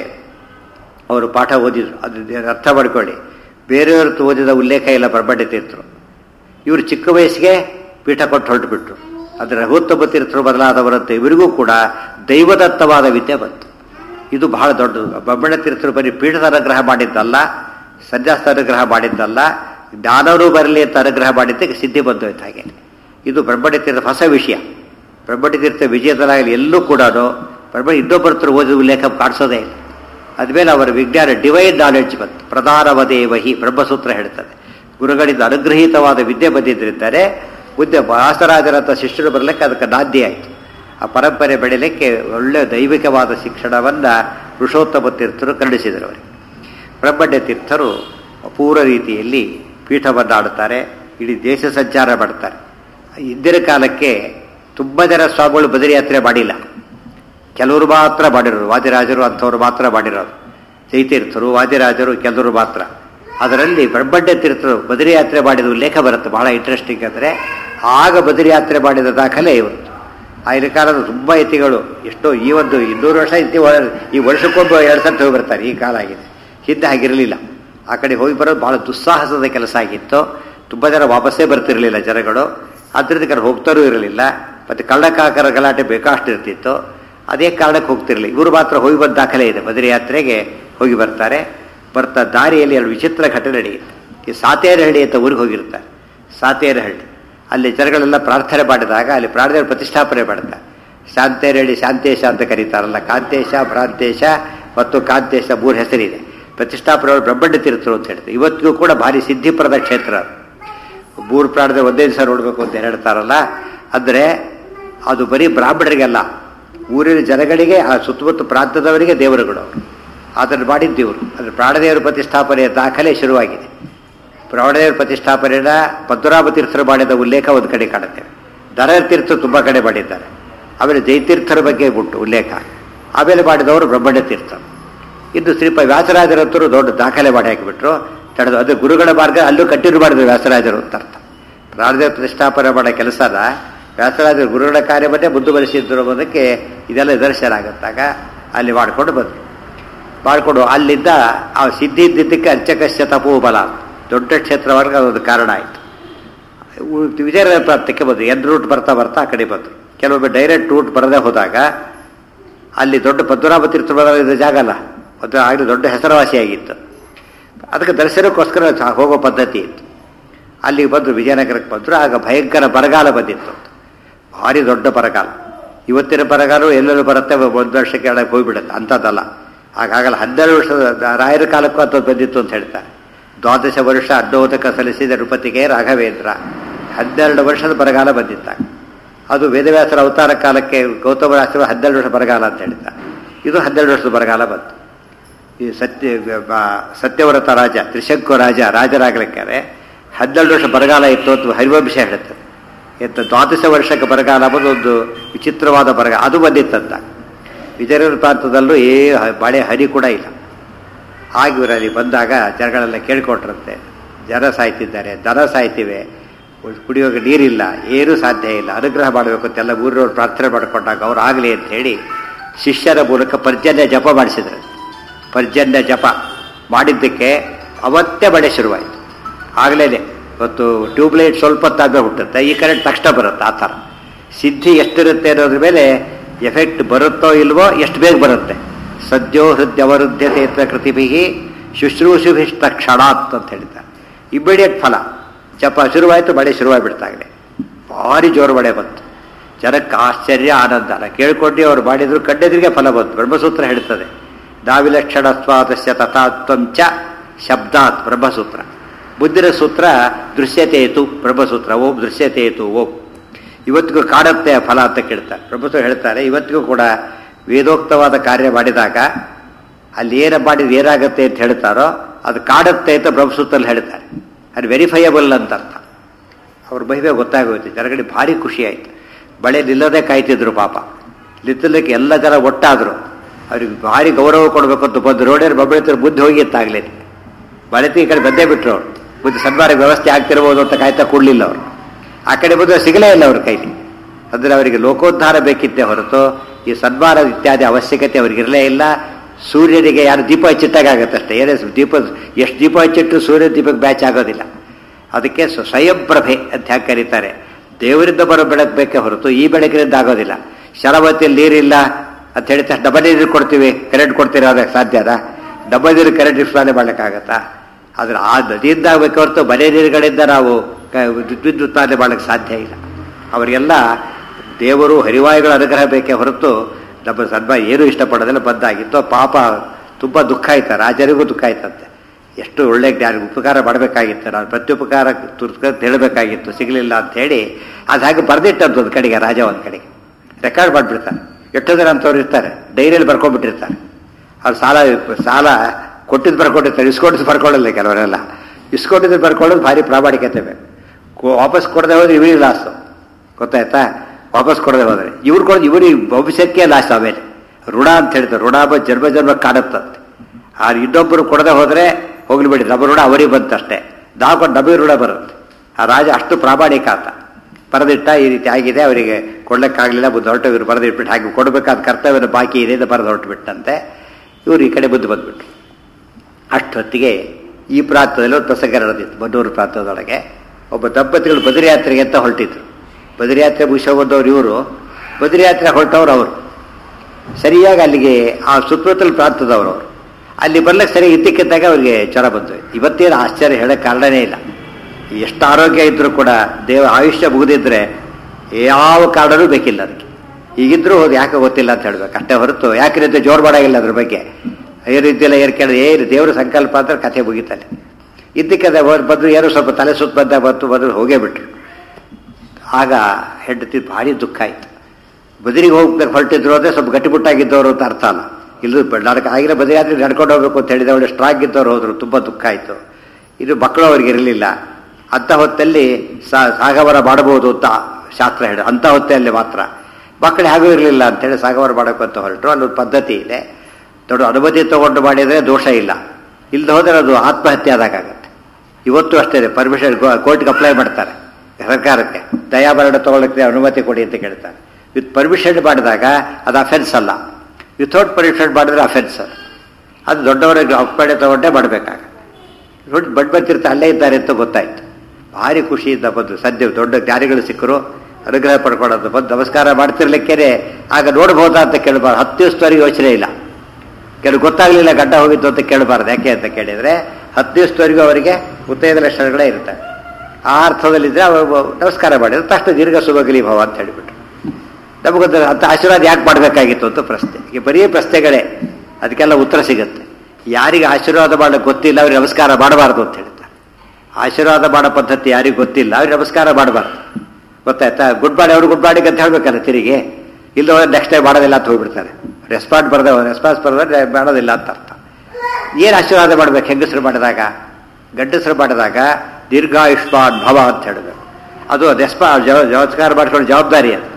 ಅವರು ಪಾಠ ಓದಿದ್ರು. ಅದು ಅರ್ಥ ಮಾಡ್ಕೊಳ್ಳಿ, ಬೇರೆಯವ್ರದ್ದು ಓದಿದ ಉಲ್ಲೇಖ ಇಲ್ಲ ಬ್ರಹ್ಮಣ್ಯ ತೀರ್ಥರು. ಇವರು ಚಿಕ್ಕ ವಯಸ್ಸಿಗೆ ಪೀಠ ಕೊಟ್ಟು ಹೊರಟುಬಿಟ್ರು. ಆದರೆ ರಘುತ್ತಮ ತೀರ್ಥರು ಬದಲಾದವರಂತೆ ಇವರಿಗೂ ಕೂಡ ದೈವದತ್ತವಾದ ವಿದ್ಯೆ ಬಂತು. ಇದು ಬಹಳ ದೊಡ್ಡದು. ಬ್ರಹ್ಮಣ್ಯ ತೀರ್ಥರು ಬರೀ ಪೀಠದ ಅನುಗ್ರಹ ಮಾಡಿದ್ದಲ್ಲ, ಸನ್ಯಾಸ ಅನುಗ್ರಹ ಮಾಡಿದ್ದಲ್ಲ, ಜ್ಞಾನವೂ ಬರಲಿ ಅಂತ ಅನುಗ್ರಹ ಮಾಡಿದ್ದಕ್ಕೆ ಸಿದ್ಧಿ ಬಂದೋಯ್ತು. ಹಾಗೆ ಇದು ಬ್ರಹ್ಮಣ್ಯ ತೀರ್ಥ ಹೊಸ ವಿಷಯ. ಬ್ರಹ್ಮಣ್ಯ ತೀರ್ಥ ವಿಜಯದಲ್ಲಾಗಲಿ ಎಲ್ಲೂ ಕೂಡ ಬ್ರಹ್ಮಣ್ಯ ಇನ್ನೊಬ್ಬರತ್ರ ಓದಿದ ಉಲ್ಲೇಖ ಕಾಣಿಸೋದೇ ಇಲ್ಲ. ಅದ್ಮೇಲೆ ಅವರ ವಿಜ್ಞಾನ ಡಿವೈನ್ ನಾಲೆಡ್ಜ್ ಬಂತು. ಪ್ರಧಾನವದೇ ವಹಿ ಬ್ರಹ್ಮಸೂತ್ರ ಹೇಳ್ತದೆ. ಗುರುಗಳಿಂದ ಅನುಗ್ರಹೀತವಾದ ವಿದ್ಯೆ ಬಂದಿದ್ದರಿಂದ ಬುದ್ಧ ವ್ಯಾಸರಾಜರಂಥ ಶಿಷ್ಯರು ಬರಲಿಕ್ಕೆ ಅದಕ್ಕೆ ನಾಂದಿ ಆಯಿತು. ಆ ಪರಂಪರೆ ಬೆಳೀಲಿಕ್ಕೆ ಒಳ್ಳೆಯ ದೈವಿಕವಾದ ಶಿಕ್ಷಣವನ್ನು ಋಷೋತ್ತಮ ತೀರ್ಥರು ಕರುಣಿಸಿದರು. ಅವರಿಗೆ ಬ್ರಹ್ಮಣ್ಯ ತೀರ್ಥರು ಅಪೂರ್ವ ರೀತಿಯಲ್ಲಿ ಪೀಠವನ್ನು ಆಡುತ್ತಾರೆ, ಇಡೀ ದೇಶ ಸಂಚಾರ ಮಾಡ್ತಾರೆ. ಹಿಂದಿನ ಕಾಲಕ್ಕೆ ತುಂಬ ಜನ ಸ್ವಾಮಿಗಳು ಬದರಿ ಯಾತ್ರೆ ಮಾಡಿಲ್ಲ, ಕೆಲವರು ಮಾತ್ರ ಮಾಡಿರೋರು, ವಾದಿರಾಜರು ಅಂಥವ್ರು ಮಾತ್ರ ಮಾಡಿರೋರು. ಜೈತೀರ್ಥರು, ವಾದಿರಾಜರು ಕೆಲವರು ಮಾತ್ರ. ಅದರಲ್ಲಿ ಬ್ರಹ್ಮಣ್ಯ ತೀರ್ಥರು ಬದರಿ ಯಾತ್ರೆ ಮಾಡಿದ ಉಲ್ಲೇಖ ಬರುತ್ತೆ. ಬಹಳ ಇಂಟ್ರೆಸ್ಟಿಂಗ್ ಅಂದರೆ ಆಗ ಬದರಿ ಯಾತ್ರೆ ಮಾಡಿದ ದಾಖಲೆ ಇವರು. ಆಗಿನ ಕಾಲದ ತುಂಬ ಯತಿಗಳು ಎಷ್ಟೋ ಈ ಒಂದು ಇನ್ನೂರು ವರ್ಷ ಇತಿ ಈ ವರ್ಷಕ್ಕೊಬ್ಬ ಎರಡು ಸರ್ತಿ ಹೋಗಿ ಬರ್ತಾರೆ. ಈ ಕಾಲ ಆಗಿದೆ, ಹಿಂದೆ ಹಾಗಿರಲಿಲ್ಲ. ಆ ಕಡೆ ಹೋಗಿ ಬರೋದು ಭಾಳ ದುಸ್ಸಾಹಸದ ಕೆಲಸ ಆಗಿತ್ತು. ತುಂಬ ಜನ ವಾಪಸ್ಸೇ ಬರ್ತಿರಲಿಲ್ಲ ಜನಗಳು, ಆದ್ದರಿಂದ ಕಡೆ ಹೋಗ್ತಾರೂ ಇರಲಿಲ್ಲ. ಮತ್ತು ಕಳ್ಳಕಾಕರ ಗಲಾಟೆ ಬೇಕಾಷ್ಟು ಇರ್ತಿತ್ತು, ಅದೇ ಕಾರಣಕ್ಕೆ ಹೋಗ್ತಿರಲಿಲ್ಲ. ಇವರು ಮಾತ್ರ ಹೋಗಿ ಬಂದ ದಾಖಲೆ ಇದೆ. ಬದರಿ ಯಾತ್ರೆಗೆ ಹೋಗಿ ಬರ್ತಾರೆ. ಬರ್ತಾ ದಾರಿಯಲ್ಲಿ ಎರಡು ವಿಚಿತ್ರ ಘಟನೆ ನಡೆಯುತ್ತೆ. ಈ ಸಾತೇರಹಳ್ಳಿ ಅಂತ ಊರಿಗೆ ಹೋಗಿರ್ತಾರೆ. ಸಾತೇರಹಳ್ಳಿ ಅಲ್ಲಿ ಜನಗಳೆಲ್ಲ ಪ್ರಾರ್ಥನೆ ಮಾಡಿದಾಗ ಅಲ್ಲಿ ಪ್ರಾರ್ಥನೆ ಪ್ರತಿಷ್ಠಾಪನೆ ಮಾಡ್ತಾರೆ. ಶಾಂತೇರಹಳ್ಳಿ ಶಾಂತೇಶ ಅಂತ ಕರೀತಾರಲ್ಲ, ಕಾಂತೇಶ, ಭ್ರಾಂತೇಶ ಮತ್ತು ಕಾಂತೇಶ ಮೂರು ಹೆಸರಿದೆ. ಪ್ರತಿಷ್ಠಾಪನೆ ಬ್ರಹ್ಮಣ್ಯ ತೀರ್ಥರು ಅಂತ ಹೇಳ್ತಾರೆ. ಇವತ್ತಿಗೂ ಕೂಡ ಭಾರಿ ಸಿದ್ಧಿಪ್ರದ ಕ್ಷೇತ್ರ. ಮೂರು ಪ್ರಾಣದ ಒಂದೇ ದಿವಸ ನೋಡಬೇಕು ಅಂತ ಹೇಳ್ತಾರಲ್ಲ, ಅಂದರೆ ಅದು ಬರೀ ಬ್ರಾಹ್ಮಣರಿಗೆಲ್ಲ, ಊರಿನ ಜನಗಳಿಗೆ, ಆ ಸುತ್ತಮುತ್ತ ಪ್ರಾಂತದವರಿಗೆ ದೇವರುಗಳು ಅವರು. ಅದನ್ನು ಮಾಡಿದ್ದೀವರು. ಅದು ಪ್ರಾಣದೇವರ ಪ್ರತಿಷ್ಠಾಪನೆಯ ದಾಖಲೆ ಶುರುವಾಗಿದೆ. ಪ್ರಾಣದೇವರ ಪ್ರತಿಷ್ಠಾಪನೆಯ ಪದ್ಮನಾಭ ತೀರ್ಥರು ಮಾಡಿದ ಉಲ್ಲೇಖ ಒಂದು ಕಡೆ ಕಾಣುತ್ತೇವೆ. ಧರ ತೀರ್ಥರು ತುಂಬ ಕಡೆ ಮಾಡಿದ್ದಾರೆ. ಆಮೇಲೆ ಜೈತೀರ್ಥರ ಬಗ್ಗೆ ಬಿಟ್ಟು ಉಲ್ಲೇಖ. ಆಮೇಲೆ ಮಾಡಿದವರು ಬ್ರಹ್ಮಣ್ಯ ತೀರ್ಥರು. ಇನ್ನು ಶ್ರೀಪ ವ್ಯಾಸರಾಜರಂತರು ದೊಡ್ಡ ದಾಖಲೆ ಮಾಡಿ ಹಾಕಿಬಿಟ್ರು. ತಡೆದು ಅದು ಗುರುಗಳ ಮಾರ್ಗ ಅಲ್ಲೂ ಕಂಟಿನ್ಯೂ ಮಾಡಿದ್ರು ವ್ಯಾಸರಾಜರು ಅಂತ ಅರ್ಥ. ಪ್ರಾಣದೇವ ಪ್ರತಿಷ್ಠಾಪನೆ ಮಾಡೋ ಕೆಲಸನ ವ್ಯಾಸರಾಜರು ಗುರುಗಳ ಕಾರ್ಯವನ್ನೇ ಮುಂದುವರಿಸಿದ್ರು ಅನ್ನೋದಕ್ಕೆ ಇದೆಲ್ಲ ನಿದರ್ಶನ ಆಗುತ್ತಾಗ ಅಲ್ಲಿ ಮಾಡಿಕೊಂಡು ಬಂದರು. ಮಾಡಿಕೊಂಡು ಅಲ್ಲಿಂದ ಆ ಸಿದ್ಧಿ ಇದ್ದಿದ್ದಕ್ಕೆ ಅರ್ಚಕಶ್ಯ ತಪೋಬಲ ದೊಡ್ಡ ಕ್ಷೇತ್ರವರ್ಗ ಅದೊಂದು ಕಾರಣ ಆಯಿತು. ವಿಜಯನಗರ ಪ್ರಾಂತ್ಯಕ್ಕೆ ಬಂದರು. ಎನ್ ರೂಟ್ ಬರ್ತಾ ಬರ್ತಾ ಆ ಕಡೆ ಬಂದರು. ಕೆಲವೊಮ್ಮೆ ಡೈರೆಕ್ಟ್ ರೂಟ್ ಬರದೇ ಹೋದಾಗ ಅಲ್ಲಿ ದೊಡ್ಡ ಪದ್ಮನಾಭ ತೀರ್ಥ ಬರೋದ ಜಾಗ ಅಲ್ಲ, ಅದು ಆಗಲಿ ದೊಡ್ಡ ಹೆಸರುವಾಸಿಯಾಗಿತ್ತು. ಅದಕ್ಕೆ ದರ್ಶನಕ್ಕೋಸ್ಕರ ಹೋಗೋ ಪದ್ಧತಿ ಇತ್ತು. ಅಲ್ಲಿಗೆ ಬಂದರು, ವಿಜಯನಗರಕ್ಕೆ ಬಂದರು. ಆಗ ಭಯಂಕರ ಬರಗಾಲ ಬಂದಿತ್ತು, ಭಾರಿ ದೊಡ್ಡ ಬರಗಾಲ. ಇವತ್ತಿನ ಬರಗಾಲ ಎಲ್ಲೆಲ್ಲೂ ಬರುತ್ತೆ, ಒಂದು ವರ್ಷಕ್ಕೆ ಎಳಕ್ಕೆ ಹೋಗಿಬಿಡುತ್ತೆ, ಅಂಥದ್ದಲ್ಲ. ಹಾಗಾಗಲ್ಲ. ಹನ್ನೆರಡು ವರ್ಷದ ರಾಯರ ಕಾಲಕ್ಕೂ ಅಂಥದ್ದು ಬಂದಿತ್ತು ಅಂತ ಹೇಳ್ತಾರೆ. ದ್ವಾದಶ ವರ್ಷ ಅಡ್ಡೋದಕ ಸಲ್ಲಿಸಿದ ನೃಪತಿಗೆ ರಾಘವೇಂದ್ರ, ಹನ್ನೆರಡು ವರ್ಷದ ಬರಗಾಲ ಬಂದಿತ್ತಾಗ. ಅದು ವೇದವ್ಯಾಸರ ಅವತಾರ ಕಾಲಕ್ಕೆ ಗೌತಮರಾಷ್ಟ್ರ ಹನ್ನೆರಡು ವರ್ಷ ಬರಗಾಲ ಅಂತ ಹೇಳ್ತಾರೆ. ಇದು ಹನ್ನೆರಡು ವರ್ಷದ ಬರಗಾಲ ಬಂತು. ಈ ಸತ್ಯ ಸತ್ಯವ್ರತ ರಾಜ, ತ್ರಿಶಂಕು ರಾಜ ರಾಜರಾಗಲಿಕ್ಕಾರೆ ಹನ್ನೆರಡು ವರ್ಷ ಬರಗಾಲ ಇತ್ತು ಅಂತ ಹರಿವಂಶ ಹೇಳುತ್ತದೆ. ಎಂತ ದ್ವಾದಶ ವರ್ಷಕ್ಕೆ ಬರಗಾಲ ಅನ್ನೋದು ಒಂದು ವಿಚಿತ್ರವಾದ ಬರಗಾಲ ಅದು ಬಂದಿತ್ತಂತ. ವಿಜಯನಗರ ಪ್ರಾಂತದಲ್ಲೂ ಏ ಮಳೆ ಹರಿ ಕೂಡ ಇಲ್ಲ. ಆಗಿವರಲ್ಲಿ ಬಂದಾಗ ಜನಗಳೆಲ್ಲ ಕೇಳ್ಕೊಟ್ರಂತೆ, ಜನ ಸಾಯ್ತಿದ್ದಾರೆ, ದನ ಸಾಯ್ತಿವೆ, ಕುಡಿಯೋಕೆ ನೀರಿಲ್ಲ, ಏನೂ ಸಾಧ್ಯ ಇಲ್ಲ, ಅನುಗ್ರಹ ಮಾಡಬೇಕು ಅಂತೆಲ್ಲ ಊರಿನವ್ರು ಪ್ರಾರ್ಥನೆ ಮಾಡಿಕೊಂಡಾಗ ಅವ್ರು ಆಗಲಿ ಅಂತ ಹೇಳಿ ಶಿಷ್ಯರ ಮೂಲಕ ಪರ್ಜನ್ಯ ಜಪ ಮಾಡಿಸಿದ್ರು. ಪರ್ಜನ್ಯ ಜಪ ಮಾಡಿದ್ದಕ್ಕೆ ಅವತ್ತೇ ಮಳೆ ಶುರುವಾಯಿತು. ಆಗಲೇ ಇವತ್ತು ಟ್ಯೂಬ್ಲೈಟ್ ಸ್ವಲ್ಪ ಹೊತ್ತಾಗ ಹುಟ್ಟುತ್ತೆ, ಈ ಕರೆಂಟ್ ತಕ್ಷಣ ಬರುತ್ತೆ. ಆ ಥರ ಸಿದ್ಧಿ ಎಷ್ಟಿರುತ್ತೆ ಅನ್ನೋದ್ರ ಮೇಲೆ ಎಫೆಕ್ಟ್ ಬರುತ್ತೋ ಇಲ್ವೋ, ಎಷ್ಟು ಬೇಗ ಬರುತ್ತೆ. ಸದ್ಯೋ ಹೃದಯವರುದ್ಧತೆ ಕೃತಿಭಿ ಶುಶ್ರೂಷುಭಿಷ್ಟ ಕ್ಷಣಾತ್ ಅಂತ ಹೇಳ್ತಾರೆ. ಇಮಿಡಿಯೇಟ್ ಫಲ. ಜಪ ಶುರುವಾಯಿತು, ಮಳೆ ಶುರುವಾಗಿಬಿಡ್ತಾಗಲೇ ಭಾರಿ ಜೋರು ಮಳೆ ಬಂತು. ಜನಕ್ಕೆ ಆಶ್ಚರ್ಯ, ಆನಂದ. ಕೇಳ್ಕೊಂಡು ಅವ್ರು ಮಾಡಿದ್ರು, ಕಣ್ಣೆದುರಿಗೆ ಫಲ ಬಂತು. ಬ್ರಹ್ಮಸೂತ್ರ ಹೇಳ್ತದೆ, ನಾವಿಲಕ್ಷಣ ಸ್ವಾತಸ್ಯ ತಥಾತ್ವಂಚ ಶಬ್ದಾತ್ ಬ್ರಹ್ಮಸೂತ್ರ. ಬುದ್ಧಿರ ಸೂತ್ರ ದೃಶ್ಯತೆಯಿತು, ಬ್ರಹ್ಮಸೂತ್ರ ಓಂ ದೃಶ್ಯತೆಯಿತು ಓಂ. ಇವತ್ತಿಗೂ ಕಾಡುತ್ತೆ ಫಲ ಅಂತ ಕೇಳ್ತಾರೆ. ಬ್ರಹ್ಮಸೂತ್ರ ಹೇಳ್ತಾರೆ, ಇವತ್ತಿಗೂ ಕೂಡ ವೇದೋಕ್ತವಾದ ಕಾರ್ಯ ಮಾಡಿದಾಗ ಅಲ್ಲಿ ಏನ ಮಾಡಿದ ಏನಾಗುತ್ತೆ ಅಂತ ಹೇಳ್ತಾರೋ ಅದು ಕಾಡುತ್ತೆ ಅಂತ ಬ್ರಹ್ಮಸೂತ್ರದಲ್ಲಿ ಹೇಳ್ತಾರೆ. ಅದು ವೆರಿಫೈಯಬಲ್ ಅಂತ ಅರ್ಥ. ಅವ್ರ ಮಹಿಮೆ ಗೊತ್ತಾಗೋಯ್ತು. ಜನಗಡೆ ಭಾರಿ ಖುಷಿ ಆಯಿತು. ಮಳೆ ನಿಲ್ಲದೆ ಕಾಯ್ತಿದ್ರು ಪಾಪ. ನಿಲ್ಲಕ್ಕೆ ಎಲ್ಲ ಜನ ಒಟ್ಟಾದರು. ಅವ್ರಿಗೆ ಭಾರಿ ಗೌರವ ಕೊಡಬೇಕು ಅಂತ ಬಂದು ರೋಡಲ್ಲಿ ಬಬ್ಬಳಿದ್ರು. ಬುದ್ಧಿ ಹೋಗಿತ್ತಾಗಲೇ ಮಳೆತಿ ಈ ಕಡೆ ಬಂದೇ ಬಿಟ್ಟರು. ಅವರು ಬುದ್ಧಿ ಸನ್ಮಾನ ವ್ಯವಸ್ಥೆ ಆಗ್ತಿರ್ಬೋದು ಅಂತ ಕಾಯ್ತಾ ಕೊಡಲಿಲ್ಲ ಅವರು. ಆ ಕಡೆ ಬಂದು ಸಿಗಲೇ ಇಲ್ಲ ಅವ್ರ ಕೈಲಿ. ಅಂದರೆ ಅವರಿಗೆ ಲೋಕೋದ್ಧಾರ ಬೇಕಿತ್ತೆ ಹೊರತು ಈ ಸನ್ಮಾನ ಇತ್ಯಾದಿ ಅವಶ್ಯಕತೆ ಅವ್ರಿಗಿರಲೇ ಇಲ್ಲ. ಸೂರ್ಯನಿಗೆ ಯಾರು ದೀಪ ಹಚ್ಚಿಟ್ಟಾಗತ್ತಷ್ಟೇ. ಏನೇ ದೀಪ ಎಷ್ಟು ದೀಪ ಹಚ್ಚಿಟ್ಟು ಸೂರ್ಯ ದೀಪಕ್ಕೆ ಬ್ಯಾಚ್ ಆಗೋದಿಲ್ಲ. ಅದಕ್ಕೆ ಸ್ವಯಂ ಪ್ರಭೆ ಅಂತ ಯಾಕೆ ಕರೀತಾರೆ. ದೇವರಿಂದ ಬರೋ ಬೆಳಕು ಬೇಕೇ ಹೊರತು ಈ ಬೆಳಕಿನಿಂದ ಆಗೋದಿಲ್ಲ. ಶರಾವತಿಯಲ್ಲಿ ನೀರಿಲ್ಲ ಅಂತ ಹೇಳ್ತಾರೆ, ಡಬಲ್ ನೀರು ಕೊಡ್ತೀವಿ, ಕರೆಂಟ್ ಕೊಡ್ತೀರಾ, ಅದಕ್ಕೆ ಸಾಧ್ಯದ? ಡಬಲ್ ನೀರು ಕರೆಂಟ್ ಇಸ್ಲಾನೆ ಮಾಡ್ಲಿಕ್ಕಾಗತ್ತಾ? ಆದ್ರೆ ಆ ನದಿಯಿಂದ ಆಗಬೇಕು ಹೊರತು ಮನೆ ನೀರುಗಳಿಂದ ನಾವು ವಿದ್ಯುತ್ ಉತ್ಪಾದನೆ ಮಾಡೋಕ್ಕೆ ಸಾಧ್ಯ ಇಲ್ಲ. ಅವರಿಗೆಲ್ಲ ದೇವರು ಹರಿವಾಯುಗಳ ಅನುಗ್ರಹ ಬೇಕೇ ಹೊರತು ನಮ್ಮ ಸನ್ಮಾನ ಏನೂ ಇಷ್ಟಪಡೋದೆಲ್ಲ ಬಂದಾಗಿತ್ತು. ಪಾಪ ತುಂಬ ದುಃಖ ಆಯ್ತು, ರಾಜರಿಗೂ ದುಃಖ ಆಯ್ತಂತೆ. ಎಷ್ಟು ಒಳ್ಳೆ ಜ್ಞಾನ ಉಪಕಾರ ಮಾಡಬೇಕಾಗಿತ್ತು, ನಾನು ಪ್ರತ್ಯುಪಕಾರ ತುರ್ಕಂತ ಹೇಳಬೇಕಾಗಿತ್ತು, ಸಿಗಲಿಲ್ಲ ಅಂತ ಹೇಳಿ ಅದು ಹಾಗೆ ಬರೆದಿಟ್ಟದ್ದು ಒಂದು ಕಡೆಗೆ ರಾಜ ಒಂದು ಕಡೆಗೆ ರೆಕಾರ್ಡ್ ಮಾಡಿಬಿಡ್ತಾರೆ. ಎಷ್ಟೋ ಜನ ಅಂಥವ್ರು ಇರ್ತಾರೆ, ಡೈರಿಯಲ್ಲಿ ಬರ್ಕೊಂಡ್ಬಿಟ್ಟಿರ್ತಾರೆ. ಅವ್ರು ಸಾಲ ಸಾಲ ಕೊಟ್ಟಿದ್ದು ಬರ್ಕೊಂಡಿರ್ತಾರೆ, ಇಸ್ಕೊಂಡಿದ್ದು ಬರ್ಕೊಳ್ಳಲ್ಲ. ಕೆಲವರೆಲ್ಲ ಇಸ್ಕೊಂಡಿದ್ದು ಬರ್ಕೊಳ್ಳೋದು ಭಾರಿ ಪ್ರಾಮಾಣಿಕತೆ ಬೇಕು. ವಾಪಸ್ ಕೊಡದೆ ಹೋದ್ರೆ ಇವರಿಗೆ ಲಾಸು, ಗೊತ್ತಾಯ್ತಾ? ವಾಪಸ್ ಕೊಡದೆ ಹೋದರೆ ಇವ್ರು ಕೊಡೋದು ಇವ್ರಿಗೆ ಭವಿಷ್ಯಕ್ಕೆ ಲಾಸ್. ಆಮೇಲೆ ಋಣ ಅಂತ ಹೇಳ್ತಾರೆ, ಋಣ ಜನ್ಮ ಜನ್ಮ ಕಾಡುತ್ತಂತೆ. ಆ ಇನ್ನೊಬ್ಬರು ಕೊಡದೆ ಹೋದರೆ ಹೋಗ್ಲಿ ಬಿಡಿ, ನಮ್ಮ ಋಣ ಅವರಿಗೆ ಬಂತಷ್ಟೇ, ನಾವು ಕೊಟ್ಟು ನಮಗೆ ಋಣ ಬರುತ್ತೆ. ಆ ರಾಜ ಅಷ್ಟು ಪ್ರಾಮಾಣಿಕ ಆತ. ಬರೆದಿಟ್ಟ, ಈ ರೀತಿ ಆಗಿದೆ, ಅವರಿಗೆ ಕೊಡ್ಲಿಕ್ಕಾಗಲಿಲ್ಲ, ಬುದ್ಧ ಹೊರಟು ಇವರು ಬರೆದಿಟ್ಬಿಟ್ಟು ಹಾಗೆ ಕೊಡಬೇಕಾದ ಕರ್ತವ್ಯದ ಬಾಕಿ ಇದೆ ಅಂತ ಬರೆದು ಹೊರಟುಬಿಟ್ಟಂತೆ. ಇವರು ಈ ಕಡೆ ಬುದ್ಧಿ ಬಂದ್ಬಿಟ್ರು. ಅಷ್ಟೊತ್ತಿಗೆ ಈ ಪ್ರಾಂತದಲ್ಲಿ ಒಂದು ಪ್ರಸಂಗ ನಡೆದಿತ್ತು. ಬನ್ನೂರು ಪ್ರಾಂತದೊಳಗೆ ಒಬ್ಬ ದಂಪತಿಗಳು ಬದರಿ ಯಾತ್ರೆಗೆ ಅಂತ ಹೊರಟಿದ್ರು. ಬದರಿ ಯಾತ್ರೆ ಮುಗಿಸೋ ಬಂದವರು ಇವರು, ಬದರಿ ಯಾತ್ರೆ ಹೊರಟವ್ರು ಅವರು. ಸರಿಯಾಗಿ ಅಲ್ಲಿಗೆ ಆ ಸುತ್ತಮುತ್ತಲ ಪ್ರಾಂತದವರು ಅವರು ಅಲ್ಲಿ ಬರ್ಲಿಕ್ಕೆ ಸರಿಯಾಗಿ ಇದ್ದಕ್ಕಿದ್ದಾಗ ಅವ್ರಿಗೆ ಜ್ವರ ಬಂತು. ಇವತ್ತೇನು ಆಶ್ಚರ್ಯ ಹೇಳೋಕ್ಕೆ ಕಾರಣನೇ ಇಲ್ಲ. ಎಷ್ಟು ಆರೋಗ್ಯ ಇದ್ರೂ ಕೂಡ ದೇವ ಆಯುಷ್ಯ ಮುಗಿದಿದ್ರೆ ಯಾವ ಕಾರಣನೂ ಬೇಕಿಲ್ಲ ಅದಕ್ಕೆ. ಈಗಿದ್ರೂ ಹೋದು ಯಾಕೆ ಗೊತ್ತಿಲ್ಲ ಅಂತ ಹೇಳ್ಬೇಕು ಅಷ್ಟೇ ಹೊರತು ಯಾಕೆ ರೀತಿ ಜೋರು ಮಾಡೋಂಗಿಲ್ಲ ಅದ್ರ ಬಗ್ಗೆ. ಏನು ಇದ್ದಿಲ್ಲ, ಏರು ಕೇಳಿದ್ರೆ ಏನು ದೇವ್ರ ಸಂಕಲ್ಪ ಅಂದ್ರೆ ಕಥೆ ಮುಗಿತಲ್ಲಿ. ಇದ್ದಕ್ಕೆ ಬಂದು ಏನೋ ಸ್ವಲ್ಪ ತಲೆ ಸುತ್ತ ಬಂದಾಗ ಬಂತು ಬಂದು ಹೋಗೇ ಬಿಟ್ರು. ಆಗ ಹೆಂಡತಿ ಭಾರಿ ದುಃಖ ಆಯಿತು. ಬದರಿಗೆ ಹೋಗ್ಬೇಕು ಹೊರಟಿದ್ರು ಅಂದರೆ ಸ್ವಲ್ಪ ಗಟ್ಟಿಮುಟ್ಟಾಗಿದ್ದವರು ಅಂತ ಅರ್ಥ ಅಲ್ಲ. ಇಲ್ಲೂ ನಡ್ಕ ಆಗಿರೋ ಬದರಿಯಾದ್ರೆ ನಡ್ಕೊಂಡು ಹೋಗ್ಬೇಕು ಅಂತ ಹೇಳಿದ ಅವಳು ಸ್ಟ್ರಾಂಗ್ ಇದ್ದವ್ರು ಹೋದ್ರು. ತುಂಬ ದುಃಖ ಆಯಿತು. ಇದು ಮಕ್ಕಳು ಅವ್ರಿಗೆ ಇರಲಿಲ್ಲ. ಅಂಥ ಹೊತ್ತಲ್ಲಿ ಸಾಗವರ ಮಾಡಬಹುದು ಅಂತ ಶಾಸ್ತ್ರ ಹೇಳಿ, ಅಂಥ ಹೊತ್ತಲ್ಲಿ ಮಾತ್ರ. ಮಕ್ಕಳು ಹಾಗೂ ಇರಲಿಲ್ಲ ಅಂತೇಳಿ ಸಾಗವರ ಮಾಡೋಕೆ ಅಂತ ಹೊರಟರು. ಅಲ್ಲೊಂದು ಪದ್ಧತಿ ಇದೆ, ದೊಡ್ಡ ಅನುಮತಿ ತಗೊಂಡು ಮಾಡಿದರೆ ದೋಷ ಇಲ್ಲ, ಇಲ್ಲದೆ ಹೋದರೆ ಅದು ಆತ್ಮಹತ್ಯೆ ಆದಾಗತ್ತೆ. ಇವತ್ತು ಅಷ್ಟೇ ಪರ್ಮಿಷನ್ ಕೋರ್ಟ್ಗೆ ಅಪ್ಲೈ ಮಾಡ್ತಾರೆ ಸರ್ಕಾರಕ್ಕೆ, ದಯಾಭರಣ ತಗೊಳ್ಳೋಕ್ಕೆ ಅನುಮತಿ ಕೊಡಿ ಅಂತ ಕೇಳ್ತಾರೆ. ವಿತ್ ಪರ್ಮಿಷನ್ ಮಾಡಿದಾಗ ಅದು ಅಫೆನ್ಸ್ ಅಲ್ಲ, ವಿಥೌಟ್ ಪರ್ಮಿಷನ್ ಮಾಡಿದ್ರೆ ಅಫೆನ್ಸ್. ಅದು ದೊಡ್ಡವರಿಗೆ ಅಪ್ಪಣೆ ತಗೊಂಡೇ ಮಾಡಬೇಕಾಗ. ನೋಡಿ ಬಡ್ ಬರ್ತಿರ್ತಾರೆ, ಅಲ್ಲೇ ಇದ್ದಾರೆ ಅಂತ ಗೊತ್ತಾಯ್ತು. ಭಾರಿ ಖುಷಿಯಿಂದ ಬಂದು ಸದ್ಯ ದೊಡ್ಡ ಜ್ಞಾನಿಗಳು ಸಿಕ್ಕರು, ಅನುಗ್ರಹ ಪಡ್ಕೊಳ್ಳೋದು ಬಂದು ನಮಸ್ಕಾರ ಮಾಡ್ತಿರ್ಲಿಕ್ಕೇನೆ ಆಗ ನೋಡ್ಬೋದಾ ಅಂತ ಕೇಳಬಾರ್ದು. ಹತ್ತು ದಿವಸದವರೆಗೆ ಯೋಚನೆ ಇಲ್ಲ. ಕೆಲವು ಗೊತ್ತಾಗಲಿಲ್ಲ ಗಡ್ಡ ಹೋಗಿತ್ತು ಅಂತ ಕೇಳಬಾರ್ದು. ಯಾಕೆ ಅಂತ ಕೇಳಿದರೆ ಹತ್ತು ದಿವಸದವರೆಗೂ ಅವರಿಗೆ ಉತ್ತೇಜನ ಲಕ್ಷಣಗಳೇ ಇರ್ತವೆ. ಆ ಅರ್ಥದಲ್ಲಿದ್ದರೆ ಅವರು ನಮಸ್ಕಾರ ಮಾಡಿದ್ರು ತಕ್ಷಣ ದೀರ್ಘ ಸುಭಗಲಿ ಭಾವ ಅಂತ ಹೇಳಿಬಿಟ್ರು. ನಮಗೊಂದು ಅಂಥ ಆಶೀರ್ವಾದ ಯಾಕೆ ಮಾಡಬೇಕಾಗಿತ್ತು ಅಂತ ಪ್ರಶ್ನೆ. ಈಗ ಬರೀ ಪ್ರಶ್ನೆಗಳೇ, ಅದಕ್ಕೆಲ್ಲ ಉತ್ತರ ಸಿಗುತ್ತೆ. ಯಾರಿಗೆ ಆಶೀರ್ವಾದ ಮಾಡೋಕ್ಕೆ ಗೊತ್ತಿಲ್ಲ ಅವ್ರಿಗೆ ನಮಸ್ಕಾರ ಮಾಡಬಾರ್ದು ಅಂತ ಹೇಳ್ತಾರೆ. ಆಶೀರ್ವಾದ ಮಾಡೋ ಪದ್ಧತಿ ಯಾರಿಗೆ ಗೊತ್ತಿಲ್ಲ ಅವ್ರಿಗೆ ನಮಸ್ಕಾರ ಮಾಡಬಾರ್ದು. ಗೊತ್ತಾಯ್ತಾ? ಗುಡ್ ಬಾಡಿ ಅವರು ಗುಡ್ ಬಾಡಿಗೆ ಅಂತ ಹೇಳ್ಬೇಕಲ್ಲ ತಿರುಗಿ. ಇಲ್ಲ ಹೋದ್ರೆ ನೆಕ್ಸ್ಟ್ ಟೈಮ್ ಮಾಡೋದಿಲ್ಲ ಅಂತ ಹೋಗ್ಬಿಡ್ತಾರೆ. ರೆಸ್ಪಾಂಡ್ ಬರದೆ ರೆಸ್ಪಾನ್ಸ್ ಬರೆದ್ರೆ ಮಾಡೋದಿಲ್ಲ ಅಂತ ಅರ್ಥ. ಏನು ಆಶೀರ್ವಾದ ಮಾಡ್ಬೇಕು? ಹೆಂಗಸರು ಮಾಡಿದಾಗ, ಗಂಡಸರು ಮಾಡಿದಾಗ ದೀರ್ಘಾಯುಷ್ಮಾನ್ ಭವ ಅಂತ ಹೇಳಬೇಕು. ಅದು ರೆಸ್ಪಾ ನಮಸ್ಕಾರ ಮಾಡ್ಕೊಳ್ಳೋ ಜವಾಬ್ದಾರಿ ಅದು.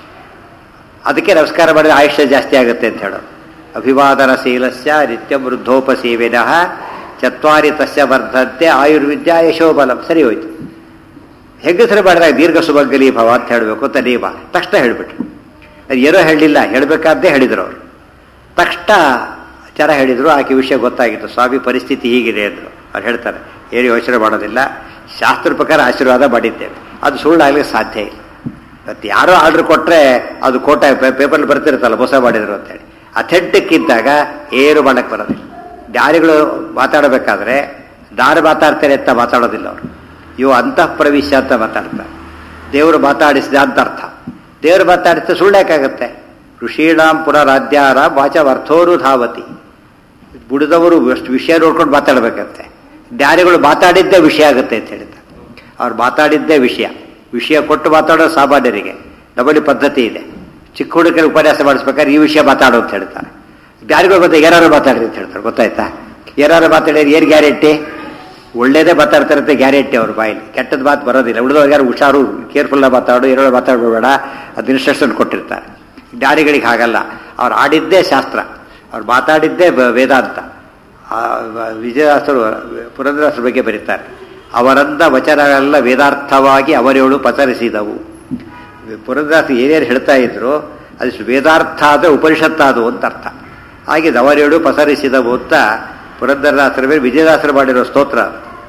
ಅದಕ್ಕೆ ನಮಸ್ಕಾರ ಮಾಡಿದ್ರೆ ಆಯುಷ್ಯ ಜಾಸ್ತಿ ಆಗುತ್ತೆ ಅಂತ ಹೇಳೋದು. ಅಭಿವಾದನ ಶೀಲಸ್ಯ ನಿತ್ಯಂ ವೃದ್ಧೋಪಸೇವಿನಃ ಚತ್ವಾರಿ ತಸ್ಯ ವರ್ಧಂತೆ ಆಯುರ್ವಿದ್ಯಾ ಯಶೋಬಲಂ. ಸರಿ ಹೋಯ್ತು. ಹೆಂಗಸರು ಮಾಡಿದಾಗ ದೀರ್ಘ ಸುಭಗಲಿ ಭವ ಅಂತ ಹೇಳಬೇಕು ಅಂತ ನಿಯಮ. ತಕ್ಷಣ ಹೇಳಿಬಿಟ್ರು. ಅದು ಏನೋ ಹೇಳಲಿಲ್ಲ, ಹೇಳಬೇಕಾದ್ದೇ ಹೇಳಿದರು ಅವರು. ತಕ್ಷಣ ಜನ ಹೇಳಿದರು. ಆಕೆ ವಿಷಯ ಗೊತ್ತಾಗಿತ್ತು, ಸ್ವಾಮಿ ಪರಿಸ್ಥಿತಿ ಹೀಗಿದೆ ಅಂದರು. ಅವ್ರು ಹೇಳ್ತಾರೆ, ಏನು ಯೋಚನೆ ಮಾಡೋದಿಲ್ಲ, ಶಾಸ್ತ್ರ ಪ್ರಕಾರ ಆಶೀರ್ವಾದ ಮಾಡಿದ್ದೇವೆ, ಅದು ಸುಳ್ಳಾಗಲಿಕ್ಕೆ ಸಾಧ್ಯ ಇಲ್ಲ. ಮತ್ತು ಯಾರೋ ಆರ್ಡ್ರ್ ಕೊಟ್ಟರೆ ಅದು ಕೋಟ ಪೇಪರ್ಲ್ಲಿ ಬರ್ತಿರುತ್ತಲ್ಲ ಮೋಸ ಮಾಡಿದ್ರು ಅಂತೇಳಿ. ಅಥೆಂಟಿಕ್ ಇದ್ದಾಗ ಏನು ಮಾಡೋಕ್ಕೆ ಬರೋದಿಲ್ಲ. ಜ್ಞಾನಿಗಳು ಮಾತಾಡಬೇಕಾದ್ರೆ ನಾನು ಮಾತಾಡ್ತೇನೆ ಅಂತ ಮಾತಾಡೋದಿಲ್ಲ ಅವರು. ಇವು ಅಂತಃ ಪ್ರವೇಶ ಅಂತ ಮಾತಾಡ್ತಾರೆ. ದೇವರು ಮಾತಾಡಿಸಿದ ಅಂತ ಅರ್ಥ. ದೇವರು ಮಾತಾಡಿస్తే ಸುಳ್ಳೇಕಾಗತ್ತೆ. ಋಷೀಣಾಂ ಪುನರಾಧ್ಯಾರ ವಾಚವರ್ಥೋರು ಧಾವತಿ. ಬುಡಿದವರು ಎಷ್ಟು ವಿಷಯ ನೋಡ್ಕೊಂಡು ಮಾತಾಡಬೇಕಂತೆ. ಜ್ಞಾನಿಗಳು ಮಾತಾಡಿದ್ದೇ ವಿಷಯ ಆಗುತ್ತೆ ಅಂತ ಹೇಳ್ತಾರೆ. ಅವ್ರು ಮಾತಾಡಿದ್ದೇ ವಿಷಯ. ವಿಷಯ ಕೊಟ್ಟು ಮಾತಾಡೋ ಸಾಮಾನ್ಯರಿಗೆ ನಮ್ಮಲ್ಲಿ ಪದ್ಧತಿ ಇದೆ. ಚಿಕ್ಕ ಹುಡುಗರಿಗೆ ಉಪನ್ಯಾಸ ಮಾಡಿಸ್ಬೇಕಾದ್ರೆ ಈ ವಿಷಯ ಮಾತಾಡೋ ಅಂತ ಹೇಳ್ತಾರೆ. ಜ್ಞಾನಿಗಳು ಗೊತ್ತಾ ಏನಾರು ಮಾತಾಡ್ರಿ ಅಂತ ಹೇಳ್ತಾರೆ. ಗೊತ್ತಾಯ್ತಾ? ಏನಾರು ಮಾತಾಡಿದ್ರೆ ಏನು ಗ್ಯಾರಂಟಿ? ಒಳ್ಳೇದೇ ಮಾತಾಡ್ತಾರೆ ಅಂತ ಗ್ಯಾರಂಟಿ ಅವ್ರ ಬಾಯಲ್ಲಿ. ಕೆಟ್ಟದ್ದು ಮಾತು ಬರೋದಿಲ್ಲ. ಉಳಿದವ್ರು ಯಾರು ಹುಷಾರು, ಕೇರ್ಫುಲ್ಲಾಗಿ ಮಾತಾಡು, ಏನಾರು ಮಾತಾಡಬೇಡ, ಅದು ಇನ್ಸ್ಟ್ರಕ್ಷನ್ ಕೊಟ್ಟಿರ್ತಾರೆ. ಜ್ಞಾನಿಗಳಿಗೆ ಹಾಗಲ್ಲ. ಅವ್ರು ಆಡಿದ್ದೇ ಶಾಸ್ತ್ರ, ಅವ್ರು ಮಾತಾಡಿದ್ದೇ ವೇದಾಂತ. ವಿಜಯದಾಸರು ಪುರಂದರದಾಸರ ಬಗ್ಗೆ ಬರೀತಾರೆ. ಅವರಂದ ವಚನಗಳೆಲ್ಲ ವೇದಾರ್ಥವಾಗಿ ಅವರೇಳು ಪಸರಿಸಿದವು. ಪುರಂದರದಾಸರು ಏನೇನು ಹೇಳ್ತಾ ಇದ್ರು ಅದಿಷ್ಟು ವೇದಾರ್ಥ ಆದರೆ ಉಪನಿಷತ್ತಾದವು ಅಂತ ಅರ್ಥ. ಹಾಗೆ ಅವರೇಳು ಪಸರಿಸಿದವು ಅಂತ ಪುರಂದರದಾಸರ ಮೇಲೆ ವಿಜಯದಾಸರು ಮಾಡಿರೋ ಸ್ತೋತ್ರ.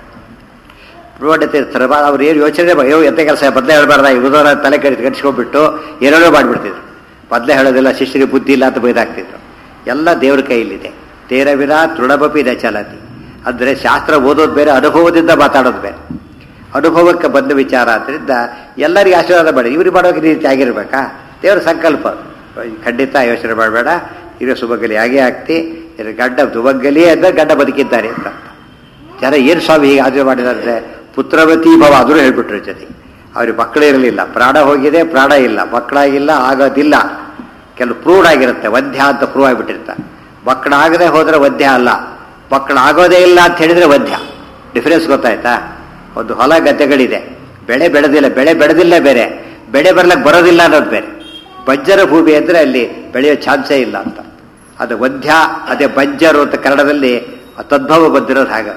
ತೀರ್ಥರ ಅವ್ರು ಏನು ಯೋಚನೆ ಅಯ್ಯೋ ಎಂತ ಕೆಲಸ ಬದಲೇ ಹೇಳಬಾರ್ದ, ಇವುದವರ ತಲೆ ಕಡಿ ಕಟ್ಸ್ಕೊಂಡ್ಬಿಟ್ಟು ಏನೇನೋ ಮಾಡಿಬಿಡ್ತಿದ್ರು. ಬದಲೇ ಹೇಳೋದಿಲ್ಲ, ಶಿಷ್ಯರಿಗೆ ಬುದ್ಧಿ ಇಲ್ಲ ಅಂತ ಬೈದಾಗ್ತಿದ್ರು. ಎಲ್ಲ ದೇವ್ರ ಕೈಯಲ್ಲಿದೆ. ತೇರವಿನ ತೃಣಬಪಿ ನ ಚಲತಿ. ಅಂದರೆ ಶಾಸ್ತ್ರ ಓದೋದು ಬೇರೆ, ಅನುಭವದಿಂದ ಮಾತಾಡೋದು ಬೇರೆ. ಅನುಭವಕ್ಕೆ ಬಂದ ವಿಚಾರ ಆದ್ದರಿಂದ ಎಲ್ಲರಿಗೂ ಆಶೀರ್ವಾದ ಮಾಡಿ. ಇವ್ರಿಗೆ ಮಾಡೋಕೆ ರೀತಿ ಆಗಿರ್ಬೇಕಾ? ದೇವರ ಸಂಕಲ್ಪ. ಖಂಡಿತ ಯೋಚನೆ ಮಾಡಬೇಡ, ಇರೋ ಸುಭಗಲಿ ಹಾಗೆ ಆಗ್ತಿ. ಗಡ್ಡ ಸುಭಗಲಿ ಅಂದರೆ ಗಡ್ಡ ಬದುಕಿದ್ದಾರೆ ಅಂತ. ಜನ ಏನು ಸ್ವಾಮಿ ಹೀಗೆ ಆದ್ರೆ ಮಾಡಿದ್ದಾರೆ, ಪುತ್ರವತಿ ಭವ ಅದೂ ಹೇಳ್ಬಿಟ್ರು ಜೊತೆ. ಅವ್ರಿಗೆ ಮಕ್ಕಳೇ ಇರಲಿಲ್ಲ, ಪ್ರಾಣ ಹೋಗಿದೆ, ಪ್ರಾಣ ಇಲ್ಲ, ಮಕ್ಕಳಾಗಿಲ್ಲ, ಆಗೋದಿಲ್ಲ. ಕೆಲವು ಪ್ರೂವ್ಡ್ ಆಗಿರುತ್ತೆ, ವದ್ಯ ಅಂತ ಪ್ರೂವ್ ಆಗಿಬಿಟ್ಟಿರ್ತಾರೆ. ಮಕ್ಕಳಾಗದೆ ಹೋದರೆ ವದ್ಯ ಅಲ್ಲ, ಮಕ್ಕಳಾಗೋದೇ ಇಲ್ಲ ಅಂತ ಹೇಳಿದ್ರೆ ವದ್ಯ. ಡಿಫರೆನ್ಸ್ ಗೊತ್ತಾಯ್ತಾ? ಒಂದು ಹೊಲ ಗದ್ದೆಗಳಿದೆ, ಬೆಳೆ ಬೆಳೆದಿಲ್ಲ, ಬೆಳೆ ಬೆಳೆದಿಲ್ಲ ಬೇರೆ, ಬೆಳೆ ಬರ್ಲಕ್ಕೆ ಬರೋದಿಲ್ಲ ಅನ್ನೋದು ಬೇರೆ. ಬಂಜರ ಭೂಮಿ ಅಂದರೆ ಅಲ್ಲಿ ಬೆಳೆಯೋ ಚಾನ್ಸೇ ಇಲ್ಲ ಅಂತ. ಅದು ವದ್ಯ, ಅದೇ ಬಂಜರು ಅಂತ ಕನ್ನಡದಲ್ಲಿ ತದ್ಭವ ಬಂದಿರೋದು ಹಾಗೆ.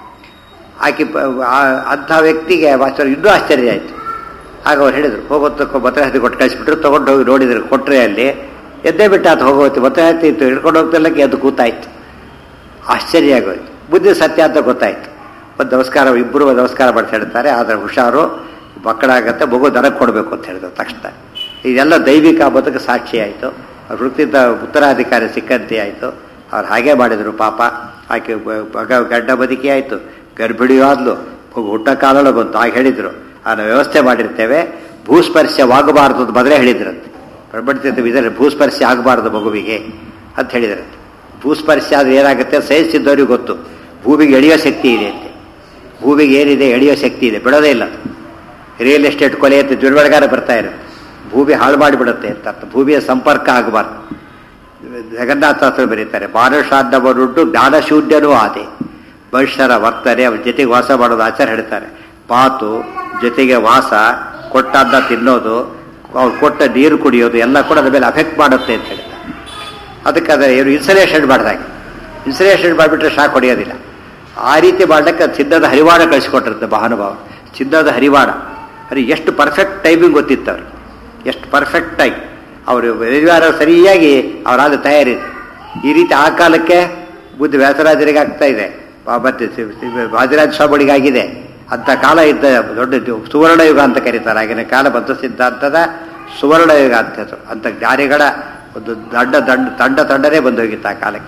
ಆಕೆ ಅಂಥ ವ್ಯಕ್ತಿಗೆ ವಾಸ್ತವ ಇನ್ನೂ ಆಶ್ಚರ್ಯ ಆಯಿತು. ಆಗ ಅವ್ರು ಹೇಳಿದರು, ಹೋಗೋತ್ತಕ್ಕೂ ಭದ್ರಾವತಿ ಕೊಟ್ಟು ಕಳಿಸ್ಬಿಟ್ರು, ತೊಗೊಂಡು ಹೋಗಿ ನೋಡಿದ್ರು, ಕೊಟ್ಟರೆ ಅಲ್ಲಿ ಎದ್ದೇ ಬಿಟ್ಟು ಆತ ಹೋಗೋತಿ ಭದ್ರಾವತಿ ಇತ್ತು, ಹಿಡ್ಕೊಂಡು ಹೋಗ್ತಿಲ್ಲಕ್ಕೆ ಅದು ಕೂತಾಯ್ತು. ಆಶ್ಚರ್ಯ ಆಗೋಯ್ತು. ಬುದ್ಧಿ ಸತ್ಯ ಅಂತ ಗೊತ್ತಾಯ್ತು. ಒಂದು ನಮಸ್ಕಾರ, ಇಬ್ಬರು ನಮಸ್ಕಾರ ಮಾಡ್ತಾ ಹೇಳ್ತಾರೆ, ಆದರೆ ಹುಷಾರು, ಮಕ್ಕಳಾಗತ್ತೆ, ಮಗು ದನಕ್ಕೆ ಕೊಡಬೇಕು ಅಂತ ಹೇಳಿದ್ರು ತಕ್ಷಣ. ಇದೆಲ್ಲ ದೈವಿಕ ಬದುಕು ಸಾಕ್ಷಿ ಆಯಿತು. ಅವ್ರ ವೃತ್ತಿದ ಉತ್ತರಾಧಿಕಾರಿ ಸಿಕ್ಕಂತೆ ಆಯಿತು. ಅವ್ರು ಹಾಗೆ ಮಾಡಿದರು ಪಾಪ. ಆಕೆ ಮಗ ಗಡ್ಡ ಬದುಕಿ ಆಯಿತು, ಗರ್ಭಿಣಿಯೂ ಆದ್ಲು, ಮಗು ಹುಟ್ಟ ಕಾಲೊಳ ಬಂತು. ಆಗ ಹೇಳಿದರು, ಅದನ್ನು ವ್ಯವಸ್ಥೆ ಮಾಡಿರ್ತೇವೆ, ಭೂಸ್ಪರ್ಶವಾಗಬಾರ್ದು ಅಂತ ಮೊದಲೇ ಹೇಳಿದ್ರಂತೆ. ಪ್ರಬಂಧಿತ ವಿಧಾನ ಭೂಸ್ಪರ್ಶ ಆಗಬಾರ್ದು ಮಗುವಿಗೆ ಅಂತ ಹೇಳಿದ್ರಂತೆ. ಭೂಸ್ಪರ್ಶ ಆದರೆ ಏನಾಗುತ್ತೆ ಸೈನ್ಸ್ ಇದ್ದವ್ರಿಗೆ ಗೊತ್ತು, ಭೂಮಿಗೆ ಎಳೆಯೋ ಶಕ್ತಿ ಇದೆ ಅಂತೆ. ಭೂಮಿಗೆ ಏನಿದೆ ಎಳೆಯೋ ಶಕ್ತಿ ಇದೆ, ಬಿಡೋದೇ ಇಲ್ಲ. ರಿಯಲ್ ಎಸ್ಟೇಟ್ ಕೊಲೆ ಅಂತ ದುರ್ಬಳಗಾರ ಬರ್ತಾ ಇರುತ್ತೆ, ಭೂಮಿ ಹಾಳು ಮಾಡಿಬಿಡುತ್ತೆ ಅಂತ ಅರ್ಥ. ಭೂಮಿಯ ಸಂಪರ್ಕ ಆಗಬಾರ್ದು. ಜಗನ್ನಾಥಾಸ್ತ್ರ ಬರೀತಾರೆ, ಮಾನುಷಾನ್ನವನುಂಟು ಜ್ಞಾನಶೂನ್ಯನೂ ಆದೆ. ಮನುಷ್ಯರ ವರ್ತನೆ, ಅವ್ರ ಜೊತೆಗೆ ವಾಸ ಮಾಡೋದು ಆಚಾರ ಹೇಳ್ತಾರೆ. ಮಾತು ಜೊತೆಗೆ ವಾಸ, ಕೊಟ್ಟನ್ನ ತಿನ್ನೋದು, ಅವ್ರು ಕೊಟ್ಟ ನೀರು ಕುಡಿಯೋದು ಎಲ್ಲ ಕೂಡ ಅದ್ರ ಮೇಲೆ ಅಫೆಕ್ಟ್ ಮಾಡುತ್ತೆ ಅಂತ ಹೇಳ್ತಾರೆ. ಅದಕ್ಕೆ ಅದೇ ಏನು ಇನ್ಸಲೇಷನ್ ಮಾಡಿದಾಗ, ಇನ್ಸಲೇಷನ್ ಮಾಡಿಬಿಟ್ರೆ ಶಾಕ್ ಹೊಡೆಯೋದಿಲ್ಲ. ಆ ರೀತಿ ಮಾಡಲಿಕ್ಕೆ ಚಿನ್ನದ ಹರಿವಾಣ ಕಳಿಸ್ಕೊಟ್ಟಿರುತ್ತೆ ಮಹಾನುಭಾವ. ಚಿನ್ನದ ಹರಿವಾಣ ಅದು ಎಷ್ಟು ಪರ್ಫೆಕ್ಟ್ ಟೈಮಿಂಗ್ ಗೊತ್ತಿತ್ತು ಅವ್ರಿಗೆ, ಎಷ್ಟು ಪರ್ಫೆಕ್ಟಾಗಿ ಅವರು ವ್ಯವಹಾರ ಸರಿಯಾಗಿ ಅವರಾದ ತಯಾರಿದೆ. ಈ ರೀತಿ ಆ ಕಾಲಕ್ಕೆ ಬುದ್ಧ ವ್ಯಾಸರಾಜರಿಗೆ ಆಗ್ತಾ ಇದೆ, ಮತ್ತೆ ವಾದಿರಾಜ ಸ್ವಾಮಿಗಳಿಗಾಗಿದೆ. ಅಂಥ ಕಾಲ ಇದ್ದ ದೊಡ್ಡ ಸುವರ್ಣಯುಗ ಅಂತ ಕರೀತಾರೆ. ಆಗಿನ ಕಾಲ ಬದ್ಧ ಸಿದ್ಧಾಂತದ ಸುವರ್ಣಯುಗ ಅಂತ ಹೆಸರು. ಅಂಥ ಜ್ಞಾನಿಗಳ ಒಂದು ದಡ್ಡ ದಂಡ ತಂಡ ತಂಡನೇ ಬಂದು ಹೋಗಿತ್ತು ಆ ಕಾಲಕ್ಕೆ.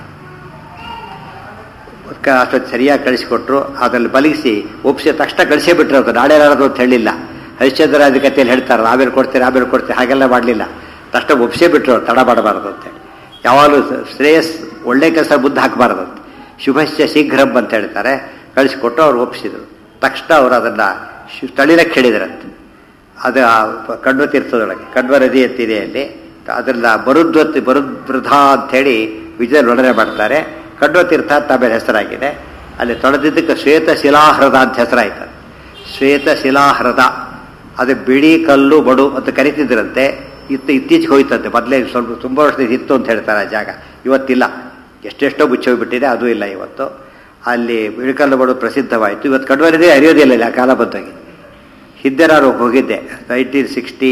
ಅಷ್ಟೊತ್ತು ಸರಿಯಾಗಿ ಕಳಿಸಿಕೊಟ್ರು. ಅದರಲ್ಲಿ ಬಲಗಿಸಿ ಒಪ್ಪಿಸಿ ತಕ್ಷಣ ಕಳಿಸೇ ಬಿಟ್ರು. ಅದು ನಾಳೆ ನಾಡೋದು ಅಂತ ಹೇಳಿಲ್ಲ. ಹರಿಶ್ಚಂದ್ರಾಜ ಕಥೆಯಲ್ಲಿ ಹೇಳ್ತಾರೆ, ಆಮೇಲೆ ಕೊಡ್ತೀರಿ ಆಮೇಲೆ ಕೊಡ್ತೀರಿ, ಹಾಗೆಲ್ಲ ಮಾಡಲಿಲ್ಲ. ತಕ್ಷಣ ಒಪ್ಪಿಸೇ ಬಿಟ್ರು, ತಡ ಮಾಡಬಾರ್ದು ಅಂತೇಳಿ. ಯಾವಾಗಲೂ ಶ್ರೇಯಸ್ ಒಳ್ಳೆ ಕೆಲಸ ಬುದ್ಧ ಹಾಕಬಾರ್ದಂತೆ. ಶುಭಶ್ಯ ಶೀಘ್ರಂ ಅಂತ ಹೇಳ್ತಾರೆ. ಕಳಿಸಿಕೊಟ್ಟು ಅವ್ರು ಒಪ್ಪಿಸಿದ್ರು. ತಕ್ಷಣ ಅವರು ಅದನ್ನು ತಳಿಲಕ್ಕೆ ಹೇಳಿದ್ರಂತೆ. ಅದು ಕಣ್ವ ತೀರ್ಥದೊಳಗೆ ಕಣ್ವ ನದಿ ಎತ್ತಿದೆ ಅಲ್ಲಿ, ಅದನ್ನ ಬರುದ್ವತಿ ಬರುದ್ವೃಧ ಅಂಥೇಳಿ ವಿಜಯ ಒಡನೆ ಮಾಡ್ತಾರೆ. ಕಣ್ವ ತೀರ್ಥ ಅಂತ ಆಮೇಲೆ ಹೆಸರಾಗಿದೆ. ಅಲ್ಲಿ ತೊಳೆದಿದ್ದಕ್ಕೆ ಶ್ವೇತ ಶಿಲಾಹೃದ ಅಂತ ಹೆಸರಾಯ್ತು. ಶ್ವೇತ ಶಿಲಾಹೃದ ಅದು ಬಿಳಿ ಕಲ್ಲು ಬಡು ಅಂತ ಕರಿತಿದ್ರಂತೆ. ಇತ್ತು ಇತ್ತೀಚೆಗೆ ಹೋಯ್ತಂತೆ. ಮೊದಲೇ ಸ್ವಲ್ಪ ತುಂಬ ವರ್ಷದಿಂದ ಇತ್ತು ಅಂತ ಹೇಳ್ತಾರೆ ಆ ಜಾಗ. ಇವತ್ತಿಲ್ಲ, ಎಷ್ಟೆಷ್ಟೋ ಮುಚ್ಚೋಗ್ಬಿಟ್ಟಿದೆ, ಅದು ಇಲ್ಲ ಇವತ್ತು. ಅಲ್ಲಿ ಬಿಳಿಕಲ್ಲು ಬಡು ಪ್ರಸಿದ್ಧವಾಯಿತು. ಇವತ್ತು ಕಣ್ವರಿದೆ ಅರಿಯೋದಿಲ್ಲ ಇಲ್ಲಿ, ಆ ಕಾಲ ಬಂದಾಗಿ. ಹಿಂದೆ ನಾನು ಹೋಗಿದ್ದೆ ನೈನ್ಟೀನ್ ಸಿಕ್ಸ್ಟಿ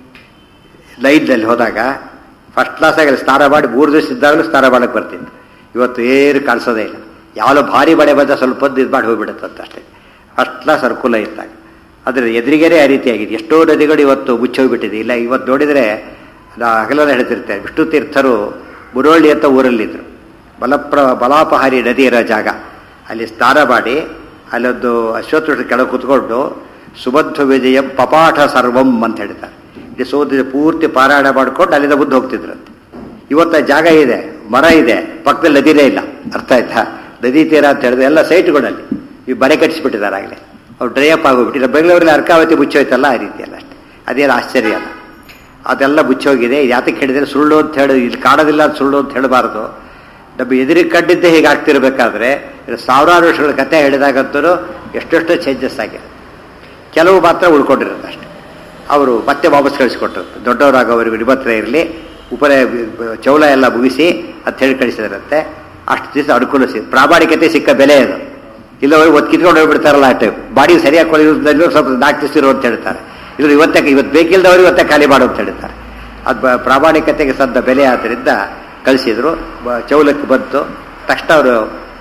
ನೈನ್ನಲ್ಲಿ ಹೋದಾಗ ಫಸ್ಟ್ ಕ್ಲಾಸಾಗಿ ಸ್ನಾನ ಮಾಡಿ ಮೂರು ದಿವಸ ಇದ್ದಾಗಲೂ ಸ್ನಾನ ಮಾಡಕ್ಕೆ ಬರ್ತಿತ್ತು. ಇವತ್ತು ಏನು ಕಾಣಿಸೋದೇ ಇಲ್ಲ. ಯಾವಲೋ ಭಾರಿ ಮಳೆ ಬಂದ ಸ್ವಲ್ಪ ಹೊತ್ತು ಇದು ಮಾಡಿ ಹೋಗ್ಬಿಡುತ್ತಂತ ಅಷ್ಟೇ. ಫಸ್ಟ್ ಕ್ಲಾಸ್ ಅನುಕೂಲ ಇದ್ದಾಗ. ಆದರೆ ಎದುರಿಗೇನೆ ಆ ರೀತಿಯಾಗಿದೆ. ಎಷ್ಟೋ ನದಿಗಳು ಇವತ್ತು ಮುಚ್ಚೋಗ್ಬಿಟ್ಟಿದೆ. ಇಲ್ಲ ಇವತ್ತು ನೋಡಿದರೆ ನಾ ಹಗಲೆಲ್ಲ ಹೇಳ್ತಿರ್ತೇನೆ, ವಿಷ್ಣು ತೀರ್ಥರು ಮುರೋಳ್ಳಿ ಅಂತ ಊರಲ್ಲಿದ್ದರು. ಬಲಪ್ರ ಬಲಾಪಹಾರಿ ನದಿ ಇರೋ ಜಾಗ. ಅಲ್ಲಿ ಸ್ನಾನ ಮಾಡಿ ಅಲ್ಲೊಂದು ಅಶ್ವತ್ಥ ಕೆಳಗೆ ಕೂತ್ಕೊಂಡು ಸುಬದ್ಧ ವಿಜಯಂ ಪಪಾಠ ಸರ್ವಂ ಅಂತ ಹೇಳ್ತಾರೆ. ಇಲ್ಲಿ ಸೋದ ಪೂರ್ತಿ ಪಾರಾಯಣ ಮಾಡ್ಕೊಂಡು ಅಲ್ಲಿಂದ ಮುಂದೆ ಹೋಗ್ತಿದ್ರಂತೆ. ಇವತ್ತು ಜಾಗ ಇದೆ, ಮರ ಇದೆ, ಪಕ್ಕದಲ್ಲಿ ನದಿನೇ ಇಲ್ಲ. ಅರ್ಥ ಆಯ್ತಾ? ನದಿ ತೀರ ಅಂತ ಹೇಳಿದ್ರೆ ಎಲ್ಲ ಸೈಟ್ಗಳಲ್ಲಿ ಈ ಬರೆ ಕಟ್ಟಿಸ್ಬಿಟ್ಟಿದ್ದಾರೆ ಆಗಲೇ. ಅವ್ರು ಡ್ರೈ ಅಪ್ ಆಗೋಗ್ಬಿಟ್ಟಿಲ್ಲ. ಬೆಂಗಳೂರಲ್ಲಿ ಅರ್ಕಾವತಿ ಮುಚ್ಚೋಯ್ತಲ್ಲ, ಆ ರೀತಿ ಅಲ್ಲ ಅಷ್ಟೇ. ಅದೇನು ಆಶ್ಚರ್ಯ ಅಲ್ಲ, ಅದೆಲ್ಲ ಮುಚ್ಚೋಗಿದೆ. ಯಾತಕ್ಕೆ ಹೇಳಿದರೆ ಸುಳ್ಳು ಅಂತ ಹೇಳಿ, ಇಲ್ಲಿ ಕಾಣೋದಿಲ್ಲ ಅಂತ ಸುಳ್ಳು ಅಂತ ಹೇಳಬಾರ್ದು. ನಮ್ಮ ಎದುರಿಗೆ ಕಂಡಿದ್ದೇ ಹೀಗೆ ಆಗ್ತಿರ್ಬೇಕಾದ್ರೆ ಸಾವಿರಾರು ವರ್ಷಗಳ ಕಥೆ ಹೇಳಿದಾಗಂತೂ ಎಷ್ಟೆಷ್ಟೋ ಚೇಂಜಸ್ ಆಗಿದೆ. ಕೆಲವು ಮಾತ್ರ ಉಳ್ಕೊಂಡಿರುತ್ತೆ ಅಷ್ಟೆ. ಅವರು ಮತ್ತೆ ವಾಪಸ್ ಕಳಿಸ್ಕೊಟ್ರು. ದೊಡ್ಡವರಾಗೋವರೆಗೂ ನಿಬತ್ರ ಇರಲಿ, ಉಪರ ಚೌಲ ಎಲ್ಲ ಮುಗಿಸಿ ಅಂತ ಹೇಳಿ ಕಳಿಸಿದ್ರಂತೆ. ಅಷ್ಟು ದಿವಸ ಅನುಕೂಲ ಸಿಕ್ಕ ಪ್ರಾಮಾಣಿಕತೆ ಸಿಕ್ಕ ಬೆಲೆ ಅದು. ಇಲ್ಲವರು ಒತ್ತು ಕಿತ್ಕೊಂಡು ಹೋಗ್ಬಿಡ್ತಾರಲ್ಲ ಆ ಟೈಮ್. ಬಾಡಿ ಸರಿಯಾಗಿ ಕೊಡೋದ್ರಲ್ಲಿ ಸ್ವಲ್ಪ ನಾಲ್ಕು ದಿವಸ ಇರು ಅಂತ ಹೇಳ್ತಾರೆ. ಇವರು ಇವತ್ತೇ ಇವತ್ತು ಬೇಕಿಲ್ಲದವರು ಇವತ್ತೇ ಖಾಲಿ ಮಾಡು ಅಂತ ಹೇಳ್ತಾರೆ. ಅದು ಪ್ರಾಮಾಣಿಕತೆಗೆ ಸದ್ದ ಬೆಲೆ ಆದ್ದರಿಂದ ಕಳಿಸಿದ್ರು. ಚೌಲಕ್ಕೆ ಬಂತು ತಕ್ಷಣ ಅವರು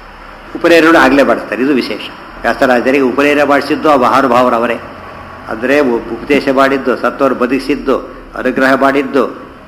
ಉಪನಯನ ಆಗಲೇ ಮಾಡಿಸ್ತಾರೆ. ಇದು ವಿಶೇಷ. ವ್ಯಾಸರಾಜರಿಗೆ ಉಪನಯನ ಮಾಡಿಸಿದ್ದು ಆ ಮಹಾನುಭಾವರವರೇ. ಅಂದರೆ ಉಪದೇಶ ಮಾಡಿದ್ದು, ಸತ್ತವರು ಬದುಕಿಸಿದ್ದು, ಅನುಗ್ರಹ ಮಾಡಿದ್ದು,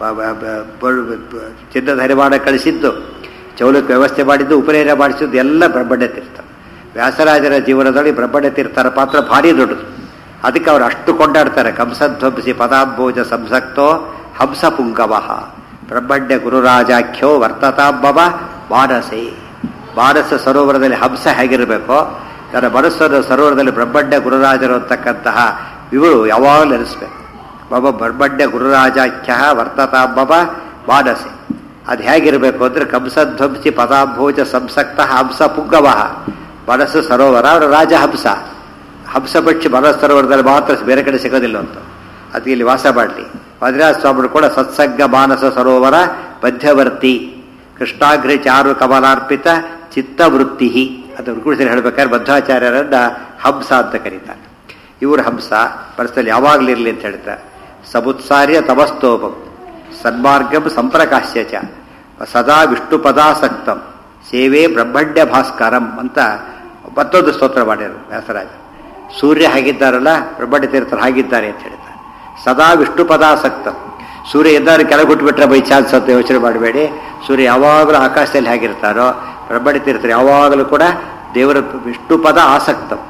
ಚಿನ್ನದ ಹರಿವಾಣ ಕಳಿಸಿದ್ದು, ಚೌಲಕ್ಕೆ ವ್ಯವಸ್ಥೆ ಮಾಡಿದ್ದು, ಉಪನಯನ ಮಾಡಿಸಿದ್ದು ಎಲ್ಲ ಬ್ರಹ್ಮಣ್ಯ ತೀರ್ಥ. ವ್ಯಾಸರಾಜರ ಜೀವನದಲ್ಲಿ ಬ್ರಹ್ಮಣ್ಯ ತೀರ್ಥರ ಪಾತ್ರ ಭಾರಿ ದೊಡ್ಡದು. ಅದಕ್ಕೆ ಅವರು ಅಷ್ಟು ಕೊಂಡಾಡ್ತಾರೆ. ಕಂಸಧ್ವಂಸಿ ಪದಾಂಬೋಜ ಸಂಸಕ್ತೋ ಹಂಸ ಪುಂಗವ ಬ್ರಹ್ಮಣ್ಯ ಗುರುರಾಜಾಖ್ಯೋ ವರ್ತತಾಂಬವ ಮಾನಸೇ. ಮಾನಸ ಸರೋವರದಲ್ಲಿ ಹಂಸ ಹೇಗಿರಬೇಕೋ ತನ್ನ ಮನಸ್ಸನ್ನು ಸರೋವರದಲ್ಲಿ ಬ್ರಹ್ಮಣ್ಯ ಗುರುರಾಜರು ಅಂತಕ್ಕಂತಹ ಇವರು ಯಾವಾಗಲೂ ನೆನೆಸ್ಬೇಕು. ಮಮ ಬ್ರಹ್ಮಣ್ಯ ಗುರುರಾಜಾಖ್ಯ ವರ್ತತಾಂಬ ಮಾನಸೆ. ಅದು ಹೇಗಿರಬೇಕು ಅಂದರೆ ಕಂಸಧ್ವಂಸಿ ಪದಾಂಭೋಜ ಸಂಸಕ್ತ ಹಂಸ ಪುಂಗವ. ಮನಸ್ಸು ಸರೋವರ, ಅವರ ರಾಜ ಹಂಸ. ಹಂಸ ಪಕ್ಷಿ ಮನಸ್ಸು ಸರೋವರದಲ್ಲಿ ಮಾತ್ರ, ಬೇರೆ ಕಡೆ ಸಿಗೋದಿಲ್ಲ ಅಂತ. ಅದಕ್ಕೆ ಇಲ್ಲಿ ವಾಸ ಮಾಡಲಿ. ಮದ್ರಾಜ ಸ್ವಾಮಿಗಳು ಕೂಡ ಸತ್ಸಂಗ ಮಾನಸ ಸರೋವರ ಮಧ್ಯವರ್ತಿ ಕೃಷ್ಣಾಗ್ರಿ ಚಾರು ಕಮಲಾರ್ಪಿತ ಚಿತ್ತವೃತ್ತಿ ಅದು ಗುರುಸಿ ಹೇಳ್ಬೇಕಾದ್ರೆ ಮಧ್ವಾಚಾರ್ಯರನ್ನ ಹಂಸ ಅಂತ ಕರೀತಾರೆ. ಇವರು ಹಂಸ ಮನಸ್ಸಲ್ಲಿ ಯಾವಾಗಲಿರಲಿ ಅಂತ ಹೇಳ್ತಾರೆ. ಸಮುತ್ಸಾರ್ಯ ತಮಸ್ತೋಪಂ ಸನ್ಮಾರ್ಗಂ ಸಂಪ್ರಕಾಶ್ಯ ಚ ಸದಾ ವಿಷ್ಣು ಪದಾಸಕ್ತಂ ಸೇವೆ ಬ್ರಹ್ಮಣ್ಯ ಭಾಸ್ಕರಂ ಅಂತ ಮತ್ತೊಂದು ಸ್ತೋತ್ರ ಮಾಡ್ಯಾರು ವ್ಯಾಸರಾಜ. ಸೂರ್ಯ ಹಾಗಿದ್ದಾರಲ್ಲ, ಬ್ರಹ್ಮಣ್ಯ ತೀರ್ಥರು ಹಾಗಿದ್ದಾರೆ ಅಂತ ಹೇಳ್ತಾರೆ. ಸದಾ ವಿಷ್ಣು ಪದಾಸಕ್ತಂ. ಸೂರ್ಯ ಎದ್ದಾರು ಕೆಳಗುಟ್ಬಿಟ್ರೆ ಬೈ ಚಾನ್ಸ್ ಅಂತ ಯೋಚನೆ ಮಾಡಬೇಡಿ. ಸೂರ್ಯ ಯಾವಾಗಲೂ ಆಕಾಶದಲ್ಲಿ ಹೇಗಿರ್ತಾರೋ ಬ್ರಹ್ಮಣ್ಯ ತೀರ್ಥರು ಯಾವಾಗಲೂ ಕೂಡ ದೇವರ ವಿಷ್ಣು ಪದ ಆಸಕ್ತಂ.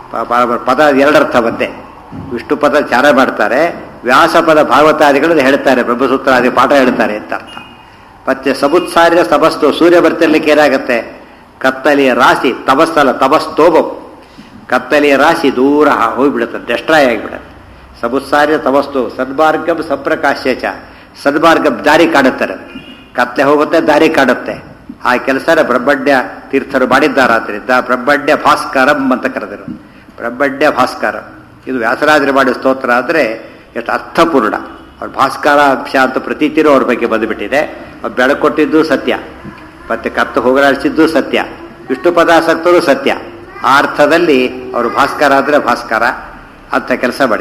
ಪದ ಎರಡರ್ಥ ಬಂದೆ. ವಿಷ್ಣು ಪದ ಚಾರ ಮಾಡ್ತಾರೆ, ವ್ಯಾಸಪದ ಭಾಗವತಾದಿಗಳು ಹೇಳ್ತಾರೆ, ಬ್ರಹ್ಮಸೂತ್ರಾದಿ ಪಾಠ ಹೇಳ್ತಾರೆ ಅಂತ ಅರ್ಥ. ಮತ್ತೆ ಸಮುತ್ಸಾರ್ಯ ತಪಸ್ತು, ಸೂರ್ಯ ಬರ್ತಿರ್ಲಿಕ್ಕೆ ಏನಾಗುತ್ತೆ? ಕತ್ತಲೆಯ ರಾಶಿ ತಪಸ್ಸಲ್ಲ ತಪಸ್ತೋಬಂ, ಕತ್ತಲೆಯ ರಾಶಿ ದೂರ ಹೋಗ್ಬಿಡುತ್ತೆ, ಡೆಸ್ಟ್ರಾಯ್ ಆಗಿಬಿಡುತ್ತೆ. ಸಮುತ್ಸಾರ್ಯ ತಪಸ್ತು ಸನ್ಮಾರ್ಗಂ ಸಂಪ್ರಕಾಶ್ಯ ಚ, ಸನ್ಮಾರ್ಗಂ ದಾರಿ ಕಾಣುತ್ತಾರೆ, ಕತ್ತಲೆ ಹೋಗುತ್ತೆ ದಾರಿ ಕಾಣುತ್ತೆ. ಆ ಕೆಲಸನ ಬ್ರಹ್ಮಣ್ಯ ತೀರ್ಥರು ಮಾಡಿದ್ದಾರಾದ್ರಿಂದ ಬ್ರಹ್ಮಣ್ಯ ಭಾಸ್ಕರಂ ಅಂತ ಕರೆದರು. ಬ್ರಹ್ಮಣ್ಯ ಭಾಸ್ಕರಂ ಇದು ವ್ಯಾಸರಾಜರು ಮಾಡಿದ ಸ್ತೋತ್ರ ಆದರೆ ಎಷ್ಟು ಅರ್ಥಪೂರ್ಣ. ಅವ್ರ ಭಾಸ್ಕರ ಅಂಶ ಅಂತ ಪ್ರತೀತಿರೋ ಅವ್ರ ಬಗ್ಗೆ ಬಂದುಬಿಟ್ಟಿದೆ. ಅವ್ರು ಬೆಳಕು ಕೊಟ್ಟಿದ್ದು ಸತ್ಯ, ಮತ್ತೆ ಕತ್ತು ಹೋಗಲಾಡಿಸಿದ್ದು ಸತ್ಯ, ವಿಷ್ಣು ಪದಾಸಕ್ತರು ಸತ್ಯ. ಆ ಅರ್ಥದಲ್ಲಿ ಅವರು ಭಾಸ್ಕರ ಅಂದರೆ ಭಾಸ್ಕರ ಅಂತ ಕೆಲಸ ಮಾಡಿ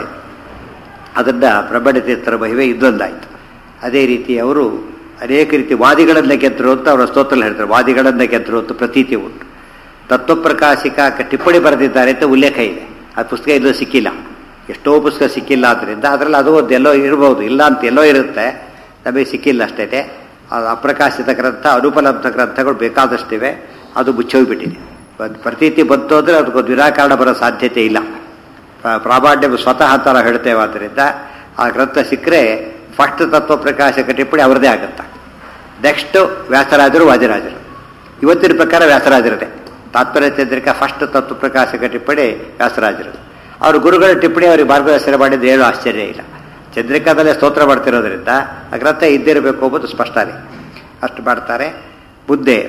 ಅದನ್ನು ಬ್ರಹ್ಮಣ್ಯ ತೀರ್ಥರ ಮಹಿಮೆ ಇದೊಂದಾಯಿತು. ಅದೇ ರೀತಿ ಅವರು ಅನೇಕ ರೀತಿ ವಾದಿಗಳನ್ನ ಗೆದ್ದರು ಅಂತ ಅವರ ಸ್ತೋತ್ರ ಹೇಳ್ತಾರೆ. ವಾದಿಗಳನ್ನ ಗೆದ್ದರು ಅಂತ ಪ್ರತೀತಿ ಉಂಟು. ತತ್ವಪ್ರಕಾಶಿಕ ಟಿಪ್ಪಣಿ ಬರೆದಿದ್ದಾರೆ ಅಂತ ಉಲ್ಲೇಖ ಇದೆ. ಆ ಪುಸ್ತಕ ಎಲ್ಲೋ ಸಿಕ್ಕಿಲ್ಲ, ಎಷ್ಟೋ ಪುಸ್ತಕ ಸಿಕ್ಕಿಲ್ಲ. ಆದ್ದರಿಂದ ಅದರಲ್ಲಿ ಅದು ಒಂದು ಎಲ್ಲೋ ಇರ್ಬೋದು, ಇಲ್ಲ ಅಂತ ಎಲ್ಲೋ ಇರುತ್ತೆ, ನಮಗೆ ಸಿಕ್ಕಿಲ್ಲ ಅಷ್ಟೇ. ಅದು ಅಪ್ರಕಾಶಿತ ಗ್ರಂಥ, ಅನುಪಲಬ್ಧ ಗ್ರಂಥಗಳು ಬೇಕಾದಷ್ಟಿವೆ, ಅದು ಮುಚ್ಚೋಗ್ಬಿಟ್ಟಿದೆ. ಪ್ರತೀತಿ ಬಂತು ಅಂದರೆ ಅದಕ್ಕೊಂದು ನಿರಾಕರಣ ಬರೋ ಸಾಧ್ಯತೆ ಇಲ್ಲ. ಪ್ರಾಮಾಣ್ಯ ಸ್ವತಃ ಅಂತ ನಾವು ಹೇಳ್ತೇವೆ. ಆದ್ದರಿಂದ ಆ ಗ್ರಂಥ ಸಿಕ್ಕರೆ ಫಸ್ಟ್ ತತ್ವ ಪ್ರಕಾಶಕ ಟಿಪ್ಪಣಿ ಅವರದೇ ಆಗುತ್ತೆ. ನೆಕ್ಸ್ಟು ವ್ಯಾಸರಾಜರು ವಾದಿರಾಜರು. ಇವತ್ತಿನ ಪ್ರಕಾರ ವ್ಯಾಸರಾಜರದೇ ತಾತ್ಪರ್ಯ ಚಂದ್ರಿಕಾ ಫಸ್ಟ್ ತತ್ವ ಪ್ರಕಾಶಕ ಟಿಪ್ಪಣಿ ವ್ಯಾಸರಾಜರು. ಅವ್ರ ಗುರುಗಳ ಟಿಪ್ಪಣಿ ಅವ್ರಿಗೆ ಮಾರ್ಗದರ್ಶನ ಮಾಡಿದ್ದು ಏನು ಆಶ್ಚರ್ಯ ಇಲ್ಲ. ಚಂದ್ರಿಕಾದಲ್ಲೇ ಸ್ತೋತ್ರ ಮಾಡ್ತಿರೋದ್ರಿಂದ ಆ ಗ್ರಂಥ ಇದ್ದಿರಬೇಕು ಎಂಬುದು ಸ್ಪಷ್ಟನೇ. ಅಷ್ಟು ಮಾಡ್ತಾರೆ. ಮುಂದೆ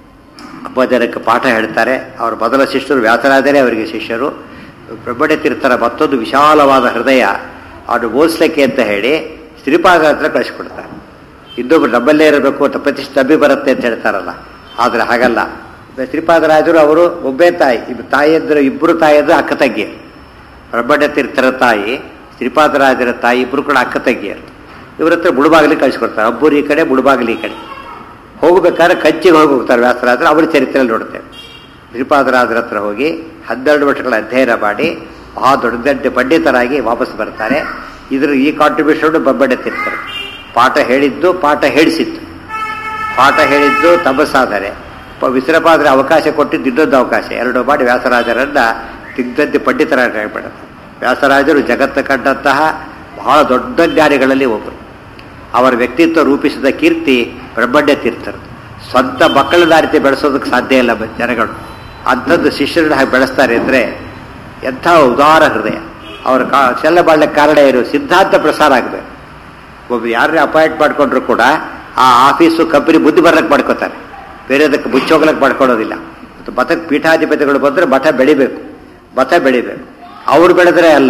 ಹಬ್ಬ ಜನಕ್ಕೆ ಪಾಠ ಹೇಳ್ತಾರೆ. ಅವರ ಮೊದಲ ಶಿಷ್ಯರು ವ್ಯಾಸರಾಜರೇ ಅವರಿಗೆ ಶಿಷ್ಯರು. ಬ್ರಹ್ಮಣ್ಯ ತೀರ್ಥರ ಮತ್ತೊಂದು ವಿಶಾಲವಾದ ಹೃದಯ ಅವನು ಓದಿಸ್ಲಿಕ್ಕೆ ಅಂತ ಹೇಳಿ ಶ್ರೀಪಾದ ಹತ್ರ ಕಳಿಸ್ಕೊಡ್ತಾರೆ. ಇನ್ನೊಬ್ರು ನಮ್ಮಲ್ಲೇ ಇರಬೇಕು ಅಂತ ಪ್ರತಿಷ್ಠೆ ಬರುತ್ತೆ ಅಂತ ಹೇಳ್ತಾರಲ್ಲ, ಆದರೆ ಹಾಗಲ್ಲ. ಶ್ರೀಪಾದರಾಜರು ಅವರು ಒಬ್ಬೇ ತಾಯಿ, ತಾಯಿಯಂದ್ರೆ ಇಬ್ಬರು ತಾಯಿಯಂದ್ರೆ ಅಕ್ಕ ತಂಗಿಯರು. ಬ್ರಹ್ಮಣ್ಯ ತೀರ್ಥರ ತಾಯಿ, ಶ್ರೀಪಾದರಾಜರ ತಾಯಿ ಇಬ್ಬರು ಕೂಡ ಅಕ್ಕ ತಂಗಿಯರು. ಇವ್ರ ಹತ್ರ ಮುಳುಬಾಗಿಲಿಗೆ ಕಳಿಸ್ಕೊಡ್ತಾರೆ. ಅಬ್ಬೂರು ಈ ಕಡೆ, ಮುಳುಬಾಗಿಲು ಈ ಕಡೆ. ಹೋಗ್ಬೇಕಾದ್ರೆ ಕಂಚಿಗೆ ಹೋಗಿ ಹೋಗ್ತಾರೆ ವ್ಯಾಸರಾಜರು. ಅವ್ರ ಚರಿತ್ರೆಯಲ್ಲಿ ನೋಡ್ತೇವೆ. ಶ್ರೀಪಾದರಾಜರ ಹತ್ರ ಹೋಗಿ ಹನ್ನೆರಡು ವರ್ಷಗಳ ಅಧ್ಯಯನ ಮಾಡಿ ಆ ದೊಡ್ಡ ದೊಡ್ಡ ಪಂಡಿತರಾಗಿ ವಾಪಸ್ ಬರ್ತಾರೆ. ಇದ್ರ ಈ ಕಾಂಟ್ರಿಬ್ಯೂಷನ್ ಬ್ರಹ್ಮಣ್ಯ ತೀರ್ಥರು. ಪಾಠ ಹೇಳಿದ್ದು, ಪಾಠ ಹೇಳಿಸಿದ್ದು. ಪಾಠ ಹೇಳಿದ್ದು ತಪಸ್ಸಾದರೆ, ವಿಶ್ರಪಾದರೆ ಅವಕಾಶ ಕೊಟ್ಟಿದ್ದು ಇನ್ನೊಂದು ಅವಕಾಶ. ಎರಡು ಮಾಡಿ ವ್ಯಾಸರಾಜರನ್ನ ದಿಗ್ಧದ್ಯ ಪಂಡಿತರಾಗಿ ಹೇಳ್ಬಿಡುತ್ತೆ. ವ್ಯಾಸರಾಜರು ಜಗತ್ತು ಕಂಡಂತಹ ಬಹಳ ದೊಡ್ಡ ಜ್ಞಾನಿಗಳಲ್ಲಿ ಒಬ್ಬರು. ಅವರ ವ್ಯಕ್ತಿತ್ವ ರೂಪಿಸಿದ ಕೀರ್ತಿ ಬ್ರಹ್ಮಣ್ಯ ತೀರ್ಥರು. ಸ್ವಂತ ಮಕ್ಕಳನ್ನ ಆ ರೀತಿ ಬೆಳೆಸೋದಕ್ಕೆ ಸಾಧ್ಯ ಇಲ್ಲ ಜನಗಳು. ಅಂಥದ್ದು ಶಿಷ್ಯರನ್ನ ಹಾಗೆ ಬೆಳೆಸ್ತಾರೆ ಅಂದರೆ ಎಂಥ ಉದಾರ ಹೃದಯ. ಅವರ ಕಾ ಶೆಲ್ಲ ಮಾಡಲಿಕ್ಕೆ ಕಾರಣ ಏನು? ಸಿದ್ಧಾಂತ ಪ್ರಸಾರ ಆಗಬೇಕು. ಒಬ್ಬ ಯಾರನ್ನೇ ಅಪಾಯಿಂಟ್ ಮಾಡಿಕೊಂಡ್ರು ಕೂಡ ಆ ಆಫೀಸು ಕಂಪನಿ ಬುದ್ಧಿ ಬರ್ಲಿಕ್ಕೆ ಮಾಡ್ಕೋತಾರೆ, ಬೇರೆದಕ್ಕೆ ಮುಚ್ಚೋಗ್ಲಕ್ಕೆ ಮಾಡ್ಕೊಳ್ಳೋದಿಲ್ಲ. ಮತ್ತು ಮಠಕ್ಕೆ ಪೀಠಾಧಿಪತಿಗಳು ಬಂದರೆ ಮಠ ಬೆಳಿಬೇಕು, ಮತ ಬೆಳಿಬೇಕು. ಅವರು ಬೆಳೆದ್ರೆ ಅಲ್ಲ,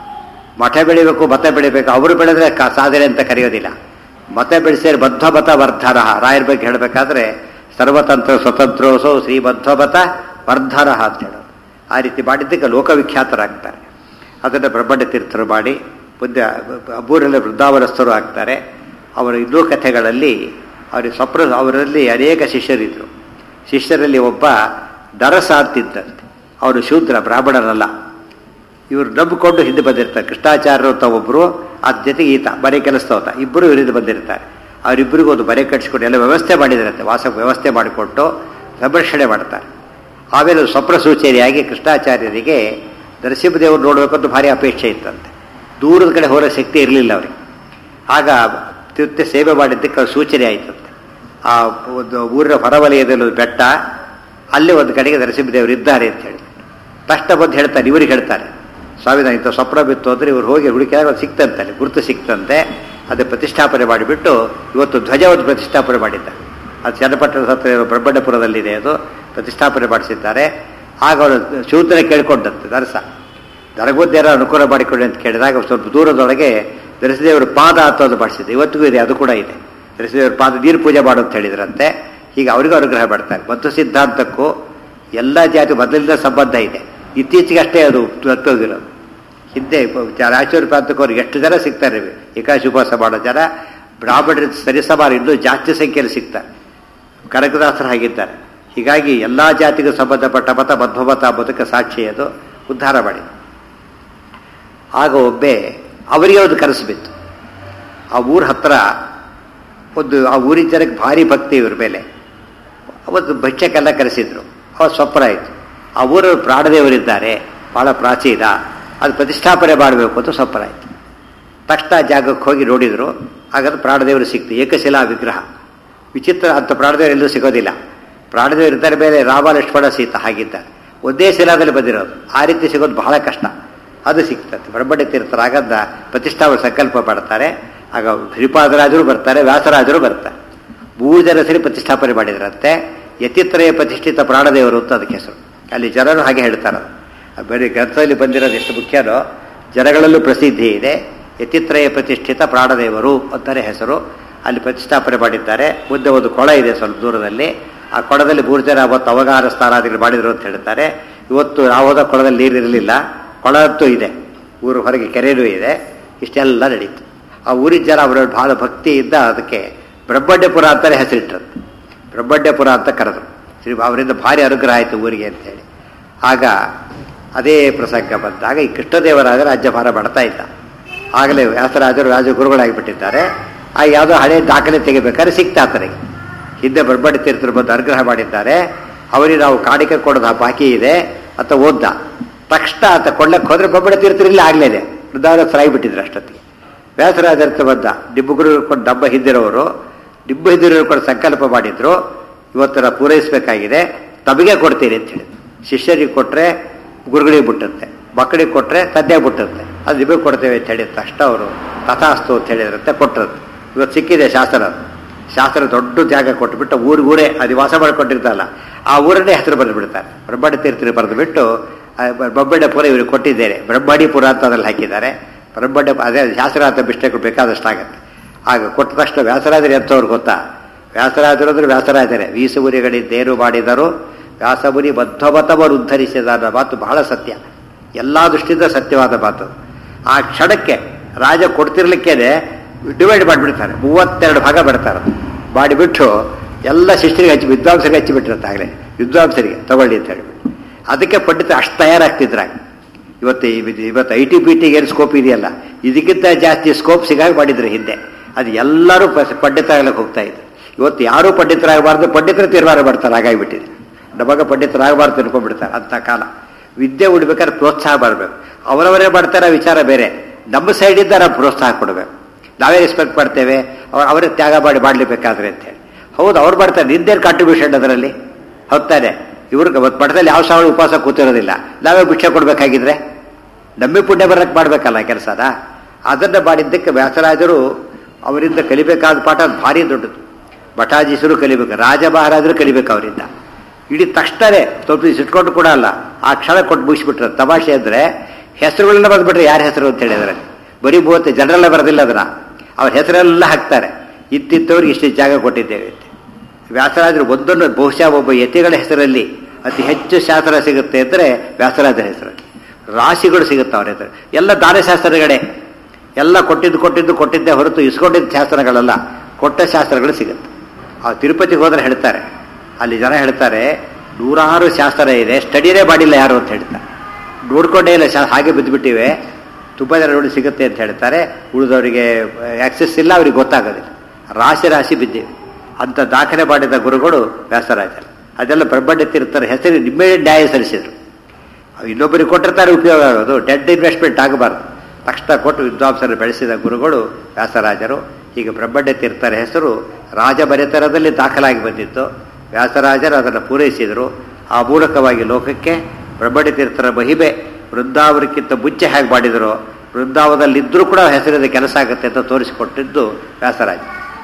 ಮಠ ಬೆಳಿಬೇಕು, ಮತ ಬೆಳಿಬೇಕು. ಅವರು ಬೆಳೆದ್ರೆ ಸಾಧನೆ ಅಂತ ಕರೆಯೋದಿಲ್ಲ. ಮತ ಬೆಳೆಸಿದ್ರೆ ಬದ್ಧಮತ ವರ್ಧರಹ. ರಾಯರ ಬಗ್ಗೆ ಹೇಳಬೇಕಾದ್ರೆ ಸರ್ವತಂತ್ರ ಸ್ವತಂತ್ರೋಸೋ ಶ್ರೀ ಬದ್ಧಮತ ವರ್ಧರಹ ಅಂತ ಹೇಳೋದು. ಆ ರೀತಿ ಮಾಡಿದ್ದಕ್ಕೆ ಲೋಕವಿಖ್ಯಾತರಾಗ್ತಾರೆ. ಅದನ್ನು ಬ್ರಹ್ಮಣ್ಯ ತೀರ್ಥರು ಮಾಡಿ ಮುಂದೆ ಅಬ್ಬೂರಲ್ಲಿ ವೃದ್ಧಾವನಸ್ಥರು ಆಗ್ತಾರೆ. ಅವರ ಇನ್ನೂ ಕಥೆಗಳಲ್ಲಿ ಅವರಿಗೆ ಸ್ವಪ್ನ ಅವರಲ್ಲಿ ಅನೇಕ ಶಿಷ್ಯರಿದ್ದರು. ಶಿಷ್ಯರಲ್ಲಿ ಒಬ್ಬ ದರಸ ಅಂತಿದ್ದಂತೆ. ಅವರು ಶೂದ್ರ, ಬ್ರಾಹ್ಮಣರಲ್ಲ. ಇವರು ನಂಬಿಕೊಂಡು ಹಿಂದೆ ಬಂದಿರ್ತಾರೆ. ಕೃಷ್ಣಾಚಾರ್ಯರು ಅಂತ ಒಬ್ಬರು, ಅದ್ರ ಜೊತೆಗೆ ಈತ ಮನೆ ಕೆಲಸದವತ, ಇಬ್ಬರು ಇವರಿಂದ ಬಂದಿರ್ತಾರೆ. ಅವರಿಬ್ಬರಿಗೂ ಒಂದು ಮನೆ ಕಟ್ಟಿಸ್ಕೊಂಡು ಎಲ್ಲ ವ್ಯವಸ್ಥೆ ಮಾಡಿದಿರಂತೆ. ವಾಸ ವ್ಯವಸ್ಥೆ ಮಾಡಿಕೊಟ್ಟು ಸಂರಕ್ಷಣೆ ಮಾಡ್ತಾರೆ. ಆಮೇಲೆ ಸ್ವಪ್ನ ಸೂಚನೆಯಾಗಿ ಕೃಷ್ಣಾಚಾರ್ಯರಿಗೆ ನರಸಿಂಹದೇವರು ನೋಡಬೇಕಂತ ಭಾರಿ ಅಪೇಕ್ಷೆ ಇತ್ತಂತೆ. ದೂರದ ಕಡೆ ಹೋಗೋ ಶಕ್ತಿ ಇರಲಿಲ್ಲ ಅವರಿಗೆ. ಆಗ ತಿರುತ್ತ ಸೇವೆ ಮಾಡಿದ್ದಕ್ಕೆ ಅವ್ರ ಸೂಚನೆ ಆಯಿತಂತೆ. ಆ ಒಂದು ಊರಿನ ಹೊರವಲಯದಲ್ಲಿ ಒಂದು ಬೆಟ್ಟ, ಅಲ್ಲಿ ಒಂದು ಕಡೆಗೆ ನರಸಿಂಹದೇವರು ಇದ್ದಾರೆ ಅಂತ ಹೇಳಿ ತಕ್ಷಣ ಬಂದು ಹೇಳ್ತಾರೆ, ಇವ್ರಿಗೆ ಹೇಳ್ತಾರೆ, ಸ್ವಾಮಿ ನಾನು ಇಂಥ ಸ್ವಪ್ನ ಬಿತ್ತು ಅಂದರೆ ಇವ್ರು ಹೋಗಿ ಹುಡುಕಿದಾಗ ಅದು ಸಿಕ್ತಂತಲ್ಲಿ, ಗುರುತು ಸಿಕ್ತಂತೆ. ಅದೇ ಪ್ರತಿಷ್ಠಾಪನೆ ಮಾಡಿಬಿಟ್ಟು ಇವತ್ತು ಧ್ವಜವನ್ನು ಪ್ರತಿಷ್ಠಾಪನೆ ಮಾಡಿದ್ದಾರೆ. ಅದು ಚನ್ನಪಟ್ಟಣದ ಹತ್ರ ಇರೋ ಬ್ರಹ್ಮಣ್ಣಪುರದಲ್ಲಿದೆ, ಅದು ಪ್ರತಿಷ್ಠಾಪನೆ ಮಾಡಿಸಿದ್ದಾರೆ. ಆಗ ಅವಳು ಶೂದ್ರ ಕೇಳ್ಕೊಂಡಂತೆ ದರಸ ದರಗೋದ್ಯಾರ ಅನುಕೂಲ ಮಾಡಿಕೊಳ್ಳಿ ಅಂತ ಕೇಳಿದಾಗ ಸ್ವಲ್ಪ ದೂರದೊಳಗೆ ನರಸಿಂಹದೇವರ ಪಾದ ಹತ್ತೋದು ಮಾಡಿಸಿದೆ. ಇವತ್ತಿಗೂ ಇದೆ, ಅದು ಕೂಡ ಇದೆ. ನರಸಿಂಹದೇವರ ಪಾದ ನೀರು ಪೂಜೆ ಮಾಡು ಅಂತ ಹೇಳಿದ್ರಂತೆ. ಹೀಗೆ ಅವರಿಗೂ ಅನುಗ್ರಹ ಮಾಡ್ತಾರೆ. ಮತ್ತು ಸಿದ್ಧಾಂತಕ್ಕೂ ಎಲ್ಲ ಜಾತಿ ಮೊದಲಿಂದ ಸಂಬಂಧ ಇದೆ. ಇತ್ತೀಚೆಗೆ ಅಷ್ಟೇ ಅದು ತಪ್ಪೋಗಿರೋದು. ಹಿಂದೆ ರಾಯಚೂರು ಪ್ರಾಂತಕ್ಕೆ ಅವ್ರಿಗೆ ಎಷ್ಟು ಜನ ಸಿಗ್ತಾರೆ, ಏಕಾಶಿ ಉಪವಾಸ ಮಾಡೋ ಜನ ಬ್ರಾಹ್ಮಣರ ಸರಿಸಮಾನ ಇನ್ನೂ ಜಾಸ್ತಿ ಸಂಖ್ಯೆಯಲ್ಲಿ ಸಿಗ್ತಾರೆ. ಕನಕದಾಸರು ಹಾಗಿದ್ದಾರೆ. ಹೀಗಾಗಿ ಎಲ್ಲ ಜಾತಿಗೂ ಸಂಬಂಧಪಟ್ಟ ಮತ ಮಧ್ವಮತ ಬದುಕ ಸಾಕ್ಷಿ ಅದು ಉದ್ಧಾರ ಮಾಡಿ. ಆಗ ಒಬ್ಬೆ ಅವರಿಗೆ ಒಂದು ಕನಸು ಬಿತ್ತು. ಆ ಊರ ಹತ್ರ ಒಂದು ಆ ಊರಿನ ಜನಕ್ಕೆ ಭಾರಿ ಭಕ್ತಿ ಇವ್ರ ಮೇಲೆ. ಅವತ್ತು ಭಕ್ಷ್ಯಕ್ಕೆಲ್ಲ ಕರೆಸಿದ್ರು. ಅವತ್ತು ಸ್ವಪ್ನ ಆಯಿತು, ಆ ಊರಲ್ಲಿ ಪ್ರಾಣದೇವರಿದ್ದಾರೆ, ಭಾಳ ಪ್ರಾಚೀನ, ಅದು ಪ್ರತಿಷ್ಠಾಪನೆ ಮಾಡಬೇಕು ಅಂತ ಸ್ವಪ್ನ ಆಯಿತು. ತಕ್ಷಣ ಜಾಗಕ್ಕೆ ಹೋಗಿ ನೋಡಿದರು. ಹಾಗಾದ್ರೆ ಪ್ರಾಣದೇವರು ಸಿಕ್ತು, ಏಕಶಿಲಾ ವಿಗ್ರಹ. ವಿಚಿತ್ರ, ಅಂಥ ಪ್ರಾಣದೇವರು ಎಲ್ಲೂ ಸಿಗೋದಿಲ್ಲ. ಪ್ರಾಣದೇವರು ಇದ್ದಾರೆ ಮೇಲೆ ರಾಮ ಲಕ್ಷ್ಮಣ ಸೀತ ಹಾಗಿದ್ದಾರೆ, ಒಂದೇ ಶಿಲಾದಲ್ಲಿ ಬಂದಿರೋದು. ಆ ರೀತಿ ಸಿಗೋದು ಬಹಳ ಕಷ್ಟ. ಅದು ಸಿಗ್ತದೆ. ಬ್ರಹ್ಮಣ್ಯ ತೀರ್ಥರಾಗದ ಪ್ರತಿಷ್ಠಾಪನೆ ಸಂಕಲ್ಪ ಮಾಡ್ತಾರೆ. ಆಗ ಶ್ರೀಪಾದರಾಜರು ಬರ್ತಾರೆ, ವ್ಯಾಸರಾಜರು ಬರ್ತಾರೆ. ಮೂರು ಜನ ಸರಿ ಪ್ರತಿಷ್ಠಾಪನೆ ಮಾಡಿದ್ರಂತೆ. ಯತಿತ್ರಯ ಪ್ರತಿಷ್ಠಿತ ಪ್ರಾಣದೇವರು ಅಂತ ಅದಕ್ಕೆ ಹೆಸರು. ಅಲ್ಲಿ ಜನರು ಹಾಗೆ ಹೇಳ್ತಾರೆ. ಬರೀ ಗ್ರಂಥದಲ್ಲಿ ಬಂದಿರೋದು ಎಷ್ಟು ಮುಖ್ಯನೋ ಜನಗಳಲ್ಲೂ ಪ್ರಸಿದ್ಧಿ ಇದೆ. ಯತಿತ್ರಯ ಪ್ರತಿಷ್ಠಿತ ಪ್ರಾಣದೇವರು ಅಂತಾರೆ ಹೆಸರು. ಅಲ್ಲಿ ಪ್ರತಿಷ್ಠಾಪನೆ ಮಾಡಿದ್ದಾರೆ. ಮುಂದೆ ಒಂದು ಕೊಳ ಇದೆ ಸ್ವಲ್ಪ ದೂರದಲ್ಲಿ. ಆ ಕೊಳದಲ್ಲಿ ಮೂರು ಜನ ಅವತ್ತು ಅವಗಾಹ ಸ್ಥಾನಾದಿಗಳು ಮಾಡಿದ್ರು ಅಂತ ಹೇಳ್ತಾರೆ. ಇವತ್ತು ನಾವು ಹೋದ ಕೊಳದಲ್ಲಿ ನೀರಿರಲಿಲ್ಲ, ಕೊಳ ಅಂತೂ ಇದೆ, ಊರು ಹೊರಗೆ ಕೆರೆಯೂ ಇದೆ. ಇಷ್ಟೆಲ್ಲ ನಡೀತು. ಆ ಊರಿನ ಜನ ಅವರ ಬಹಳ ಭಕ್ತಿಯಿಂದ ಅದಕ್ಕೆ ಬ್ರಹ್ಮಣ್ಯಪುರ ಅಂತಾನೆ ಹೆಸರಿಟ್ಟರು. ಬ್ರಹ್ಮಣ್ಯಪುರ ಅಂತ ಕರೆದರು. ಶ್ರೀ ಅವರಿಂದ ಭಾರಿ ಅನುಗ್ರಹ ಆಯಿತು ಊರಿಗೆ ಅಂತೇಳಿ. ಆಗ ಅದೇ ಪ್ರಸಂಗ ಬಂದಾಗ ಈ ಕೃಷ್ಣದೇವರಾಜ ರಾಜ್ಯಭಾರ ಮಾಡ್ತಾ ಇದ್ದ. ಆಗಲೇ ವ್ಯಾಸರಾಜರು ರಾಜಗುರುಗಳಾಗಿಬಿಟ್ಟಿದ್ದಾರೆ. ಆ ಯಾವುದೋ ಹಳೆ ದಾಖಲೆ ತೆಗಿಬೇಕಾದ್ರೆ ಸಿಕ್ತಾ ಆತನಿಗೆ. ಹಿಂದೆ ಬ್ರಹ್ಮಣ್ಯ ತೀರ್ಥರು ಬಂದು ಅನುಗ್ರಹ ಮಾಡಿದ್ದಾರೆ, ಅವರಿಗೆ ನಾವು ಕಾಣಿಕೆ ಕೊಡೋದು ಆ ಬಾಕಿ ಇದೆ ಅಂತ ಓದ್ದ. ತಕ್ಷಣ ಆತ ಕೊಳ್ಳಕ್ಕೆ ಹೋದ್ರೆ ಬ್ರಹ್ಮಣ್ಯ ತೀರ್ಥರಿಲ್ಲ ಆಗಲೇನೆ ವೃದ್ಧಾವನ ಸರಾಗಿಬಿಟ್ಟಿದ್ರು. ಅಷ್ಟೊತ್ತಿಗೆ ವ್ಯಾಸರಾಜರ್ಥ ಬಂದ. ಡಿಬ್ಬುಗುರು ಕೊಂಡು ಡಬ್ಬ ಹಿಂದಿರೋರು ಡಿಬ್ಬ ಹಿಂದಿರೋರು ಕೂಡ ಸಂಕಲ್ಪ ಮಾಡಿದ್ರು, ಇವತ್ತರ ಪೂರೈಸಬೇಕಾಗಿದೆ, ತಮಗೆ ಕೊಡ್ತೀನಿ ಅಂತ ಹೇಳಿದ್ರು. ಶಿಷ್ಯರಿಗೆ ಕೊಟ್ಟರೆ ಗುರುಗಳಿಗೆ ಬಿಟ್ಟಂತೆ, ಮಕ್ಕಳಿಗೆ ಕೊಟ್ಟರೆ ತಂದೆ ಬಿಟ್ಟಂತೆ, ಅದು ನಿಮಗೆ ಕೊಡ್ತೇವೆ ಅಂತ ಹೇಳಿದ ತಕ್ಷಣ ಅವರು ತಥಾಸ್ತು ಅಂತ ಹೇಳಿದ್ರಂತೆ, ಕೊಟ್ಟರಂತೆ. ಇವತ್ತು ಸಿಕ್ಕಿದೆ ಶಾಸ್ತ್ರ. ಶಾಸ್ತ್ರ ದೊಡ್ಡ ಜಾಗ ಕೊಟ್ಟುಬಿಟ್ಟು ಊರಿಗೂರೇ ಅದು ವಾಸ ಮಾಡಿಕೊಂಡಿರ್ತಲ್ಲ, ಆ ಊರನ್ನೇ ಹೆಸರು ಬರೆದು ಬಿಡ್ತಾರೆ. ಬ್ರಹ್ಮಣ್ಯ ತೀರ್ಥರು ಬರೆದು ಬಿಟ್ಟು ಬ್ರಹ್ಮಣ್ಯಪುರ ಇವ್ರಿಗೆ ಕೊಟ್ಟಿದ್ದೇನೆ, ಬ್ರಹ್ಮಣಿಪುರ ಅಂತ ಅದ್ರಲ್ಲಿ ಹಾಕಿದ್ದಾರೆ. ಬ್ರಹ್ಮಣ್ಯ ಅದೇ ಶಾಸ್ತ್ರ ಅಂತ ಬಿಷ್ಟಕ್ಕೆ ಬೇಕಾದಷ್ಟಾಗತ್ತೆ. ಆಗ ಕೊಟ್ಟ ತಕ್ಷಣ ವ್ಯಾಸರಾಜರು ಎಂಥವ್ರು ಗೊತ್ತಾ? ವ್ಯಾಸರಾಜರು ಅಂದ್ರೆ ವ್ಯಾಸರಾಜರೇ. ವೀಸುಮುನಿಗಳಿದ್ದೇನು ಮಾಡಿದರು, ವ್ಯಾಸಮುನಿ ಮಧ್ವಮತವರು ಉದ್ಧರಿಸಿದ ಅನ್ನೋ ಮಾತು ಬಹಳ ಸತ್ಯ, ಎಲ್ಲ ದೃಷ್ಟಿಯಿಂದ ಸತ್ಯವಾದ ಮಾತು. ಆ ಕ್ಷಣಕ್ಕೆ ರಾಜ ಕೊಡ್ತಿರ್ಲಿಕ್ಕೇನೆ ಡಿವೈಡ್ ಮಾಡಿಬಿಡ್ತಾರೆ, ಮೂವತ್ತೆರಡು ಭಾಗ ಬಿಡ್ತಾರೆ. ಮಾಡಿಬಿಟ್ಟು ಎಲ್ಲ ಶಿಷ್ಯರಿಗೆ ಹಚ್ಚಿ ವಿದ್ವಾಂಸರಿಗೆ ಹಚ್ಚಿಬಿಟ್ಟಿರುತ್ತೆ. ಆಗಲೇ ವಿದ್ವಾಂಸರಿಗೆ ತಗೊಳ್ಳಿ ಅಂತ ಹೇಳಿಬಿಟ್ಟು ಅದಕ್ಕೆ ಪಂಡಿತ ಅಷ್ಟು ತಯಾರಾಗ್ತಿದ್ರಾಗ. ಇವತ್ತು ಇವತ್ತು ಐ ಟಿ ಬಿ ಟಿಗೆ ಏನು ಸ್ಕೋಪ್ ಇದೆಯಲ್ಲ, ಇದಕ್ಕಿಂತ ಜಾಸ್ತಿ ಸ್ಕೋಪ್ ಸಿಗಾಗಿ ಮಾಡಿದ್ರು ಹಿಂದೆ. ಅದು ಎಲ್ಲರೂ ಪಂಡಿತರಾಗಲಿಕ್ಕೆ ಹೋಗ್ತಾ ಇದ್ರು. ಇವತ್ತು ಯಾರೂ ಪಂಡಿತರಾಗಬಾರ್ದು, ಪಂಡಿತರು ತೀರ್ಮಾನ ಮಾಡ್ತಾರೆ. ಹಾಗಾಗಿಬಿಟ್ಟಿದೆ. ನಮಗ ಪಂಡಿತರಾಗಬಾರ್ದು ತಿಳ್ಕೊಂಡ್ಬಿಡ್ತಾರೆ. ಅಂಥ ಕಾಲ. ವಿದ್ಯೆ ಉಡ್ಬೇಕಾದ್ರೆ ಪ್ರೋತ್ಸಾಹ ಮಾಡಬೇಕು. ಅವರವರೇ ಮಾಡ್ತಾರೆ ವಿಚಾರ ಬೇರೆ, ನಮ್ಮ ಸೈಡಿಂದ ನಾವು ಪ್ರೋತ್ಸಾಹ ಕೊಡಬೇಕು. ನಾವೇ ರೆಸ್ಪೆಕ್ಟ್ ಮಾಡ್ತೇವೆ, ಅವ್ರು ಅವರೇ ತ್ಯಾಗ ಮಾಡಿ ಮಾಡಲೇಬೇಕಾದ್ರೆ ಅಂತೇಳಿ. ಹೌದು, ಅವ್ರು ಮಾಡ್ತಾರೆ, ನಿಂದೇನು ಕಾಂಟ್ರಿಬ್ಯೂಷನ್ ಅದರಲ್ಲಿ? ಹೋಗ್ತಾನೆ ಇವ್ರಿಗೆ ಮಠದಲ್ಲಿ ಯಾವ ಸಾವಿರ ಉಪವಾಸ ಕೂತಿರೋದಿಲ್ಲ, ನಾವೇ ಭಿಕ್ಷೆ ಕೊಡಬೇಕಾಗಿದ್ರೆ ನಮ್ಮೇ ಪುಣ್ಯ ಬರಕ್ಕೆ ಮಾಡಬೇಕಲ್ಲ ಕೆಲಸನ. ಅದನ್ನು ಮಾಡಿದ್ದಕ್ಕೆ ವ್ಯಾಸರಾಜರು ಅವರಿಂದ ಕಲಿಬೇಕಾದ ಪಾಠ ಭಾರಿ ದೊಡ್ಡದು. ಮಠಾಧೀಶರು ಕಲಿಬೇಕು, ರಾಜ ಮಹಾರಾಜರು ಕಲಿಬೇಕು ಅವರಿಂದ. ಇಡೀ ತಕ್ಷಣವೇ ಸ್ವಲ್ಪ ಇಟ್ಕೊಂಡು ಕೂಡ ಅಲ್ಲ, ಆ ಕ್ಷಣ ಕೊಟ್ಟು ಮುಗಿಸ್ಬಿಟ್ರೆ. ತಮಾಷೆ ಅಂದರೆ ಹೆಸರುಗಳನ್ನ ಬಂದ್ಬಿಟ್ರೆ ಯಾರ ಹೆಸರು ಅಂತ ಹೇಳಿದ್ರೆ ಬರೀ ಮೂವತ್ತು ಜನರೆಲ್ಲ ಬರೋದಿಲ್ಲ, ಅದನ್ನ ಅವ್ರ ಹೆಸರೆಲ್ಲ ಹಾಕ್ತಾರೆ. ಇತ್ತಿತ್ತವ್ರಿಗೆ ಇಷ್ಟು ಜಾಗ ಕೊಟ್ಟಿದ್ದೇವೆ ಅಂತ. ವ್ಯಾಸರಾಜರು ಒಂದೊಂದು ಬಹುಶಃ ಒಬ್ಬ ಯತಿಗಳ ಹೆಸರಲ್ಲಿ ಅತಿ ಹೆಚ್ಚು ಶಾಸ್ತ್ರ ಸಿಗುತ್ತೆ ಅಂದರೆ ವ್ಯಾಸರಾಜರ ಹೆಸರಲ್ಲಿ ರಾಶಿಗಳು ಸಿಗುತ್ತೆ ಅವ್ರ ಹೆಸರು. ಎಲ್ಲ ದಾನಶಾಸ್ತ್ರಗಳೇ, ಎಲ್ಲ ಕೊಟ್ಟಿದ್ದು ಕೊಟ್ಟಿದ್ದು ಕೊಟ್ಟಿದ್ದೇ ಹೊರತು ಇಸ್ಕೊಂಡಿದ್ದ ಶಾಸ್ತ್ರಗಳಲ್ಲ, ಕೊಟ್ಟ ಶಾಸ್ತ್ರಗಳು ಸಿಗುತ್ತೆ. ಆ ತಿರುಪತಿಗೆ ಹೋದ್ರೆ ಹೇಳ್ತಾರೆ, ಅಲ್ಲಿ ಜನ ಹೇಳ್ತಾರೆ ನೂರಾರು ಶಾಸ್ತ್ರ ಇದೆ, ಸ್ಟಡಿನೇ ಮಾಡಿಲ್ಲ ಯಾರು ಅಂತ ಹೇಳ್ತಾರೆ. ನೋಡ್ಕೊಂಡೇ ಇಲ್ಲ, ಶಾ ಹಾಗೆ ಬಿದ್ದುಬಿಟ್ಟಿವೆ, ತುಂಬ ಜನ ನೋಡಿ ಸಿಗುತ್ತೆ ಅಂತ ಹೇಳ್ತಾರೆ. ಉಳಿದವರಿಗೆ ಆಕ್ಸೆಸ್ ಇಲ್ಲ, ಅವ್ರಿಗೆ ಗೊತ್ತಾಗೋದಿಲ್ಲ. ರಾಶಿ ರಾಶಿ ಬಿದ್ದಿವೆ. ಅಂತ ದಾಖಲೆ ಮಾಡಿದ ಗುರುಗಳು ವ್ಯಾಸರಾಜರು. ಅದೆಲ್ಲ ಬ್ರಹ್ಮಣ್ಯ ತೀರ್ಥರ ಹೆಸರು ನಿಮ್ಮೇ ನ್ಯಾಯ ಸಲ್ಲಿಸಿದ್ರು. ಇನ್ನೊಬ್ಬರಿಗೆ ಕೊಟ್ಟಿರ್ತಾರೆ, ಉಪಯೋಗ ಆಗೋದು. ಡೆಡ್ ಇನ್ವೆಸ್ಟ್ಮೆಂಟ್ ಆಗಬಾರ್ದು. ತಕ್ಷಣ ಕೊಟ್ಟು ವಿದ್ವಾಂಸರು ಬೆಳೆಸಿದ ಗುರುಗಳು ವ್ಯಾಸರಾಜರು. ಹೀಗೆ ಬ್ರಹ್ಮಣ್ಯ ತೀರ್ಥರ ಹೆಸರು ರಾಜಮನೆತನದಲ್ಲಿ ದಾಖಲಾಗಿ ಬಂದಿತ್ತು. ವ್ಯಾಸರಾಜರು ಅದನ್ನು ಪೂರೈಸಿದರು. ಆ ಮೂಲಕವಾಗಿ ಲೋಕಕ್ಕೆ ಬ್ರಹ್ಮಣ್ಯ ತೀರ್ಥರ ಮಹಿಮೆ ವೃಂದಾವನಕ್ಕಿಂತ ಮುಂಚೆ ಹೇಗೆ ಮಾಡಿದರೋ ವೃಂದಾವನದಲ್ಲಿದ್ದರೂ ಕೂಡ ಹೆಸರಿದ ಕೆಲಸ ಆಗುತ್ತೆ ಅಂತ ತೋರಿಸಿಕೊಟ್ಟಿದ್ದು ವ್ಯಾಸರಾಜ.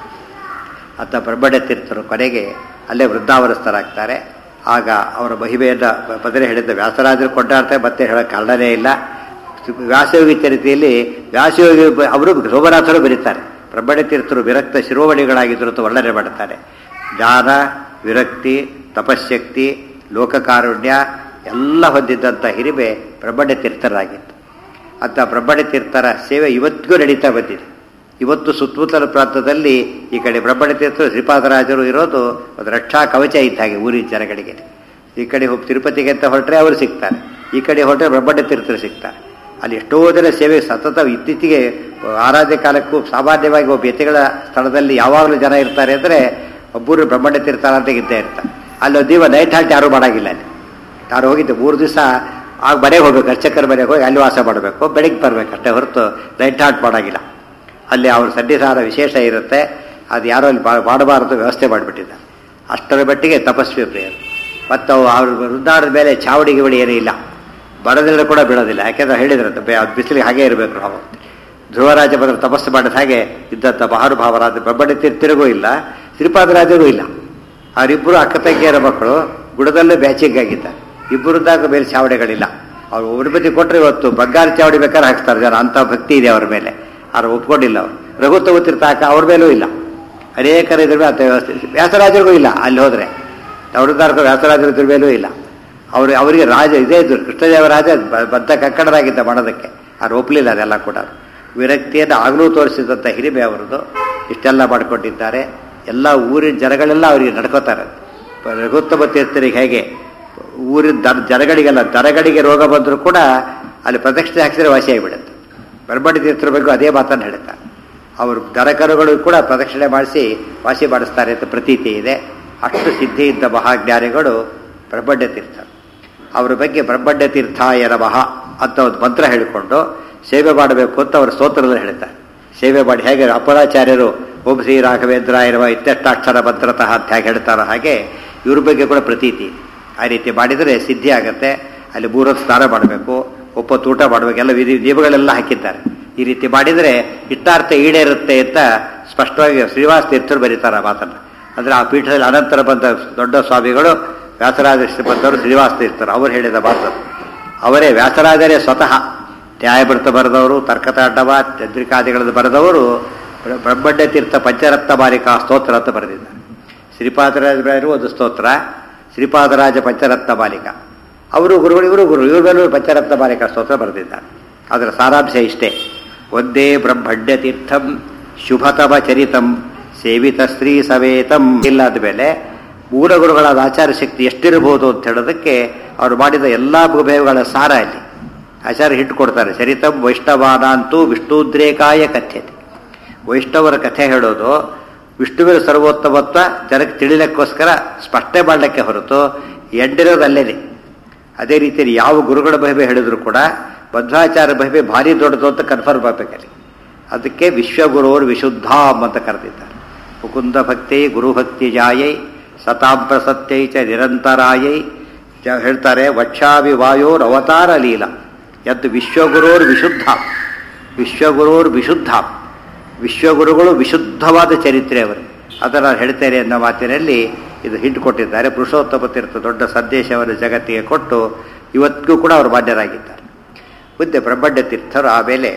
ಅಂತ ಬ್ರಹ್ಮಣ್ಯ ತೀರ್ಥರು ಕೊನೆಗೆ ಅಲ್ಲೇ ವೃಂದಾವನಸ್ಥರಾಗ್ತಾರೆ. ಆಗ ಅವರ ಮಹಿಮೆಯನ್ನು ಪದರೆ ಹೇಳಿದ್ದ ವ್ಯಾಸರಾಜರು ಕೊಂಡಾಡ್ತಾರೆ, ಮತ್ತೆ ಹೇಳೋಕ್ಕೆ ಕಾರಣನೇ ಇಲ್ಲ. ವ್ಯಾಸಯೋಗಿ ಚರಿತೆಯಲ್ಲಿ ವ್ಯಾಸಯೋಗಿ ಅವರು ಸೋಮನಾಥರು ಬರೀತಾರೆ, ಬ್ರಹ್ಮಣ್ಯ ತೀರ್ಥರು ವಿರಕ್ತ ಶಿರೋಮಣಿಗಳಾಗಿದ್ದರು ಅಂತ ವರ್ಣನೆ ಮಾಡುತ್ತಾರೆ. ಜ್ಞಾನ, ವಿರಕ್ತಿ, ತಪಶಕ್ತಿ, ಲೋಕಕಾರುಣ್ಯ ಎಲ್ಲ ಹೊಂದಿದ್ದಂಥ ಹಿರಿಮೆ ಬ್ರಹ್ಮಣ್ಯ ತೀರ್ಥರಾಗಿತ್ತು. ಅಂತ ಬ್ರಹ್ಮಣ್ಯ ತೀರ್ಥರ ಸೇವೆ ಇವತ್ತಿಗೂ ನಡೀತಾ ಬಂದಿದೆ. ಇವತ್ತು ಸುತ್ತಮುತ್ತಲ ಪ್ರಾಂತದಲ್ಲಿ ಈ ಕಡೆ ಬ್ರಹ್ಮಣ್ಯ ತೀರ್ಥರು ಶ್ರೀಪಾದರಾಜರು ಇರೋದು ಒಂದು ರಕ್ಷಾ ಕವಚ ಇದ್ದ ಹಾಗೆ ಊರಿನ ಜನಗಳಿಗೆ. ಈ ಕಡೆ ಹೋಗಿ ತಿರುಪತಿಗೆ ಅಂತ ಹೊರಟ್ರೆ ಅವರು ಸಿಗ್ತಾರೆ, ಈ ಕಡೆ ಹೊರಟ್ರೆ ಬ್ರಹ್ಮಣ್ಯ ತೀರ್ಥರು ಸಿಗ್ತಾರೆ. ಅಲ್ಲಿ ಎಷ್ಟೋ ಜನ ಸೇವೆ ಸತತ ಇತ್ತೀಚೆಗೆ ಆರಾಧ್ಯ ಕಾಲಕ್ಕೂ ಸಾಮಾನ್ಯವಾಗಿ ಒಬ್ಬ ಯತಿಗಳ ಸ್ಥಳದಲ್ಲಿ ಯಾವಾಗಲೂ ಜನ ಇರ್ತಾರೆ ಅಂದರೆ ಒಬ್ಬರು ಬ್ರಹ್ಮಣ್ಯ ತೀರ್ಥ ಅಂತ ಇದ್ದೇ ಇರ್ತಾರೆ. ಅಲ್ಲಿ ಒಂದು ದಿವ ನೈಟ್ ಹಾಲ್ಟ್ ಯಾರೂ ಮಾಡೋಂಗಿಲ್ಲ. ಅಲ್ಲಿ ಯಾರು ಹೋಗಿದ್ದೆ ಮೂರು ದಿವಸ ಆಗ ಮನೆಗೆ ಹೋಗ್ಬೇಕು, ಅರ್ಚಕರ ಮನೆಗೆ ಹೋಗಿ ಅಲ್ಲಿ ವಾಸ ಮಾಡಬೇಕು, ಬೆಳಗ್ಗೆ ಬರಬೇಕು ಅಷ್ಟೇ ಹೊರತು ನೈಟ್ ಹಾಲ್ಟ್ ಮಾಡೋಂಗಿಲ್ಲ. ಅಲ್ಲಿ ಅವ್ರ ಸನ್ನಿಧಾನ ವಿಶೇಷ ಇರುತ್ತೆ, ಅದು ಯಾರೋ ಅಲ್ಲಿ ಮಾಡಬಾರದು ವ್ಯವಸ್ಥೆ ಮಾಡಿಬಿಟ್ಟಿದ್ದಾರೆ. ಅಷ್ಟರ ಮಟ್ಟಿಗೆ ತಪಸ್ವಿ ಪ್ರಿಯರು. ಮತ್ತು ಅವ್ರ ವೃಂದಾವನದ ಮೇಲೆ ಚಾವಡಿ ಗಿವಡಿ ಏನೂ ಇಲ್ಲ, ಬರೋದಿಲ್ಲ ಕೂಡ ಬಿಡೋದಿಲ್ಲ. ಯಾಕೆಂದ್ರೆ ಹೇಳಿದ್ರಂತೆ ಅದು ಬಿಸಿಲಿಗೆ ಹಾಗೇ ಇರಬೇಕು. ನಾವು ಧ್ರುವರಾಜ ಬಂದ್ರೆ ತಪಸ್ಸು ಮಾಡಿದ ಹಾಗೆ ಇದ್ದಂಥ ಮಹಾನುಭಾವರಾದ ಬ್ರಹ್ಮಣ್ಯ ತೀರ್ಥರಿಗೂ ಇಲ್ಲ, ಶ್ರೀಪಾದರಾಜರಿಗೂ ಇಲ್ಲ. ಅವರಿಬ್ಬರು ಅಕ್ಕ ತಂಗಿಯರ ಮಕ್ಕಳು ಗುಡದಲ್ಲೇ ಬ್ಯಾಚಿಂಗ್ ಆಗಿದ್ದಾರೆ. ಇಬ್ಬರದಾಗ ಮೇಲೆ ಚಾವಡಿಗಳಿಲ್ಲ. ಅವ್ರು ಒಬ್ಬರ ಬದಿ ಕೊಟ್ಟರೆ ಇವತ್ತು ಬಂಗಾರ ಚಾವಡಿ ಬೇಕಾದ್ರೆ ಹಾಕ್ತಾರೆ ಜನ, ಅಂಥ ಭಕ್ತಿ ಇದೆ ಅವ್ರ ಮೇಲೆ. ಅವ್ರು ಒಪ್ಕೊಂಡಿಲ್ಲ. ಅವರು ರಘು ತಗೋತಿರ್ತ ಹಾಕ ಅವ್ರ ಮೇಲೂ ಇಲ್ಲ. ಅನೇಕರ ಇದ್ರ ಮೇಲೆ ಅಂತ ವ್ಯವಸ್ಥೆ. ವ್ಯಾಸರಾಜರಿಗೂ ಇಲ್ಲ. ಅಲ್ಲಿ ಹೋದರೆ ಅವ್ರದ್ದಾರ್ಗೂ ವ್ಯಾಸರಾಜರ ಇದ್ರ ಮೇಲೂ ಇಲ್ಲ. ಅವರು ಅವರಿಗೆ ರಾಜ ಇದೇ ಇದ್ರು, ಕೃಷ್ಣದೇವರಾಜ ಬದ್ಧ ಕಕ್ಕಡರಾಗಿದ್ದ ಮಾಡೋದಕ್ಕೆ. ಅವ್ರು ಒಪ್ಪಲಿಲ್ಲ ಅದೆಲ್ಲ ಕೂಡ. ವಿರಕ್ತಿಯನ್ನು ಆಗಲೂ ತೋರಿಸಿದಂಥ ಹಿರಿಮೆ ಅವರದು. ಇಷ್ಟೆಲ್ಲ ಮಾಡ್ಕೊಂಡಿದ್ದಾರೆ. ಎಲ್ಲ ಊರಿನ ಜನಗಳೆಲ್ಲ ಅವರಿಗೆ ನಡ್ಕೋತಾರೆ. ರಘುತ್ತಮ ತೀರ್ಥರಿಗೆ ಹೇಗೆ ಊರಿನ ದರ ಜನಗಳಿಗೆಲ್ಲ ದರಗಳಿಗೆ ರೋಗ ಬಂದರೂ ಕೂಡ ಅಲ್ಲಿ ಪ್ರದಕ್ಷಿಣೆ ಹಾಕಿದರೆ ವಾಸಿ ಆಗಿಬಿಡುತ್ತೆ. ಬ್ರಹ್ಮಣ್ಯ ತೀರ್ಥರ ಬಗ್ಗೆ ಅದೇ ಮಾತನ್ನು ಹೇಳ್ತಾರೆ. ಅವರು ದರಕರುಗಳು ಕೂಡ ಪ್ರದಕ್ಷಿಣೆ ಮಾಡಿಸಿ ವಾಸಿ ಮಾಡಿಸ್ತಾರೆ ಅಂತ ಪ್ರತೀತಿ ಇದೆ. ಅಷ್ಟು ಸಿದ್ಧಿ ಇದ್ದ ಮಹಾಜ್ಞಾನಿಗಳು ಬ್ರಹ್ಮಣ್ಯ ತೀರ್ಥರು. ಅವರ ಬಗ್ಗೆ ಬ್ರಹ್ಮಣ್ಯ ತೀರ್ಥಾಯ ನಮಃ ಅಂತ ಒಂದು ಮಂತ್ರ ಹೇಳಿಕೊಂಡು ಸೇವೆ ಮಾಡಬೇಕು ಅಂತ ಅವರು ಸ್ತೋತ್ರದಲ್ಲಿ ಹೇಳ್ತಾರೆ. ಸೇವೆ ಮಾಡಿ ಹೇಗೆ ಅಪರಾಚಾರ್ಯರು ಓಂ ಶ್ರೀ ರಾಘವೇಂದ್ರಾಯರವ ಇತ್ಯಷ್ಟಾಕ್ಷರ ಮಂತ್ರತಃ ಅಂತ ಹೇಗೆ ಹೇಳ್ತಾರೋ ಹಾಗೆ ಇವ್ರ ಬಗ್ಗೆ ಕೂಡ ಪ್ರತೀತಿ. ಆ ರೀತಿ ಮಾಡಿದರೆ ಸಿದ್ಧಿ ಆಗುತ್ತೆ. ಅಲ್ಲಿ ಮೂರೊತ್ತು ಸ್ನಾನ ಮಾಡಬೇಕು, ಒಪ್ಪತ್ತು ಊಟ ಮಾಡಬೇಕು, ಎಲ್ಲ ವಿಧಿ ನಿಯಮಗಳೆಲ್ಲ ಹಾಕಿದ್ದಾರೆ. ಈ ರೀತಿ ಮಾಡಿದರೆ ಇಷ್ಟಾರ್ಥ ಈಡೇರುತ್ತೆ ಅಂತ ಸ್ಪಷ್ಟವಾಗಿ ಶ್ರೀನಿವಾಸ ತೀರ್ಥರು ಬರೀತಾರೆ ಆ ಮಾತನ್ನು. ಅಂದರೆ ಆ ಪೀಠದಲ್ಲಿ ಅನಂತರ ಬಂದ ದೊಡ್ಡ ಸ್ವಾಮಿಗಳು ವ್ಯಾಸರಾಜ ಬಂದವರು ಶ್ರೀನಿವಾಸ ತೀರ್ಥರು ಅವರು ಹೇಳಿದ ಮಾತು. ಅವರೇ ವ್ಯಾಸರಾಜರೇ ಸ್ವತಃ ನ್ಯಾಯಮೃತ ಬರೆದವರು, ತರ್ಕತಾಂಡವ ಚಂದ್ರಿಕಾದಿಗಳನ್ನು ಬರೆದವರು ಬ್ರಹ್ಮಣ್ಯ ತೀರ್ಥ ಪಂಚರತ್ನ ಮಾಲಿಕಾ ಸ್ತೋತ್ರ ಅಂತ ಬರೆದಿದ್ದಾರೆ. ಶ್ರೀಪಾದರಾಜ ಒಂದು ಸ್ತೋತ್ರ, ಶ್ರೀಪಾದರಾಜ ಪಂಚರತ್ನ ಮಾಲಿಕ. ಅವರು ಗುರುಗಳು, ಇವರು ಗುರು, ಇವ್ರ ಮೇಲೂ ಪಂಚರತ್ನ ಮಾಲಿಕಾ ಸ್ತೋತ್ರ ಬರೆದಿದ್ದಾರೆ. ಅದರ ಸಾರಾಂಶ ಇಷ್ಟೇ: ಒಂದೇ ಬ್ರಹ್ಮಣ್ಯ ತೀರ್ಥಂ ಶುಭತಮ ಚರಿತಂ ಸೇವಿತ ಶ್ರೀ ಸವೇತಂ. ಇಲ್ಲಾದ ಮೇಲೆ ಮೂಲ ಗುರುಗಳಾದ ಆಚಾರ್ಯ ಶಕ್ತಿ ಎಷ್ಟಿರಬಹುದು ಅಂತ ಹೇಳೋದಕ್ಕೆ ಅವರು ಮಾಡಿದ ಎಲ್ಲ ಭೂಭೇವಗಳ ಸಾರ ಅಲ್ಲಿ ಆಚಾರ್ಯ ಹಿಟ್ಟು ಕೊಡ್ತಾರೆ. ಚರಿತಂ ವೈಷ್ಣವಾನಾಂತೂ ವಿಷ್ಣುದ್ರೇಕಾಯ ಕಥ್ಯತೆ. ವೈಷ್ಣವರ ಕಥೆ ಹೇಳೋದು ವಿಷ್ಣುವಿನ ಸರ್ವೋತ್ತಮತ್ವ ಜನಕ್ಕೆ ತಿಳಿಲಕ್ಕೋಸ್ಕರ ಸ್ಪಷ್ಟ ಮಾಡಲಿಕ್ಕೆ ಹೊರತು ಎಂಡಿರೋದು ಅಲ್ಲೇನೆ. ಅದೇ ರೀತಿಯಲ್ಲಿ ಯಾವ ಗುರುಗಳ ಮಹಿಮೆ ಹೇಳಿದ್ರು ಕೂಡ ಮಧ್ವಾಚಾರ್ಯ ಮಹಿಮೆ ಭಾರಿ ದೊಡ್ಡದು ಅಂತ ಕನ್ಫರ್ಮ್ ಆಗಬೇಕಲ್ಲಿ. ಅದಕ್ಕೆ ವಿಶ್ವಗುರೋರ್ ವಿಶುದ್ಧಾಂ ಅಂತ ಕರೆದಿದ್ದಾರೆ. ಮುಕುಂದ ಭಕ್ತಿ ಗುರುಭಕ್ತಿ ಜಾಯೈ ಸತಾಂ ಪ್ರಸತ್ಯೈ ಚ ನಿರಂತರಾಯೈ ಹೇಳ್ತಾರೆ. ವಕ್ಷಾವಿ ವಾಯೋರ್ ಅವತಾರ ಲೀಲಾ ಯದ್ ವಿಶ್ವಗುರೋರ್ ವಿಶುದ್ಧಾಂ. ವಿಶ್ವಗುರೋರ್ ವಿಶುದ್ಧಾಂ, ವಿಶ್ವಗುರುಗಳು ವಿಶುದ್ಧವಾದ ಚರಿತ್ರೆ ಅವರು. ಅದನ್ನು ಹೇಳ್ತೇನೆ ಅನ್ನೋ ಮಾತಿನಲ್ಲಿ ಇದು ಹಿಂಟು ಕೊಟ್ಟಿದ್ದಾರೆ. ಪುರುಷೋತ್ತಮ ತೀರ್ಥ ದೊಡ್ಡ ಸಂದೇಶವನ್ನು ಜಗತ್ತಿಗೆ ಕೊಟ್ಟು ಇವತ್ತಿಗೂ ಕೂಡ ಅವರು ಮಾನ್ಯರಾಗಿದ್ದಾರೆ. ಮುಂದೆ ಬ್ರಹ್ಮಣ್ಯ ತೀರ್ಥರು ಆಮೇಲೆ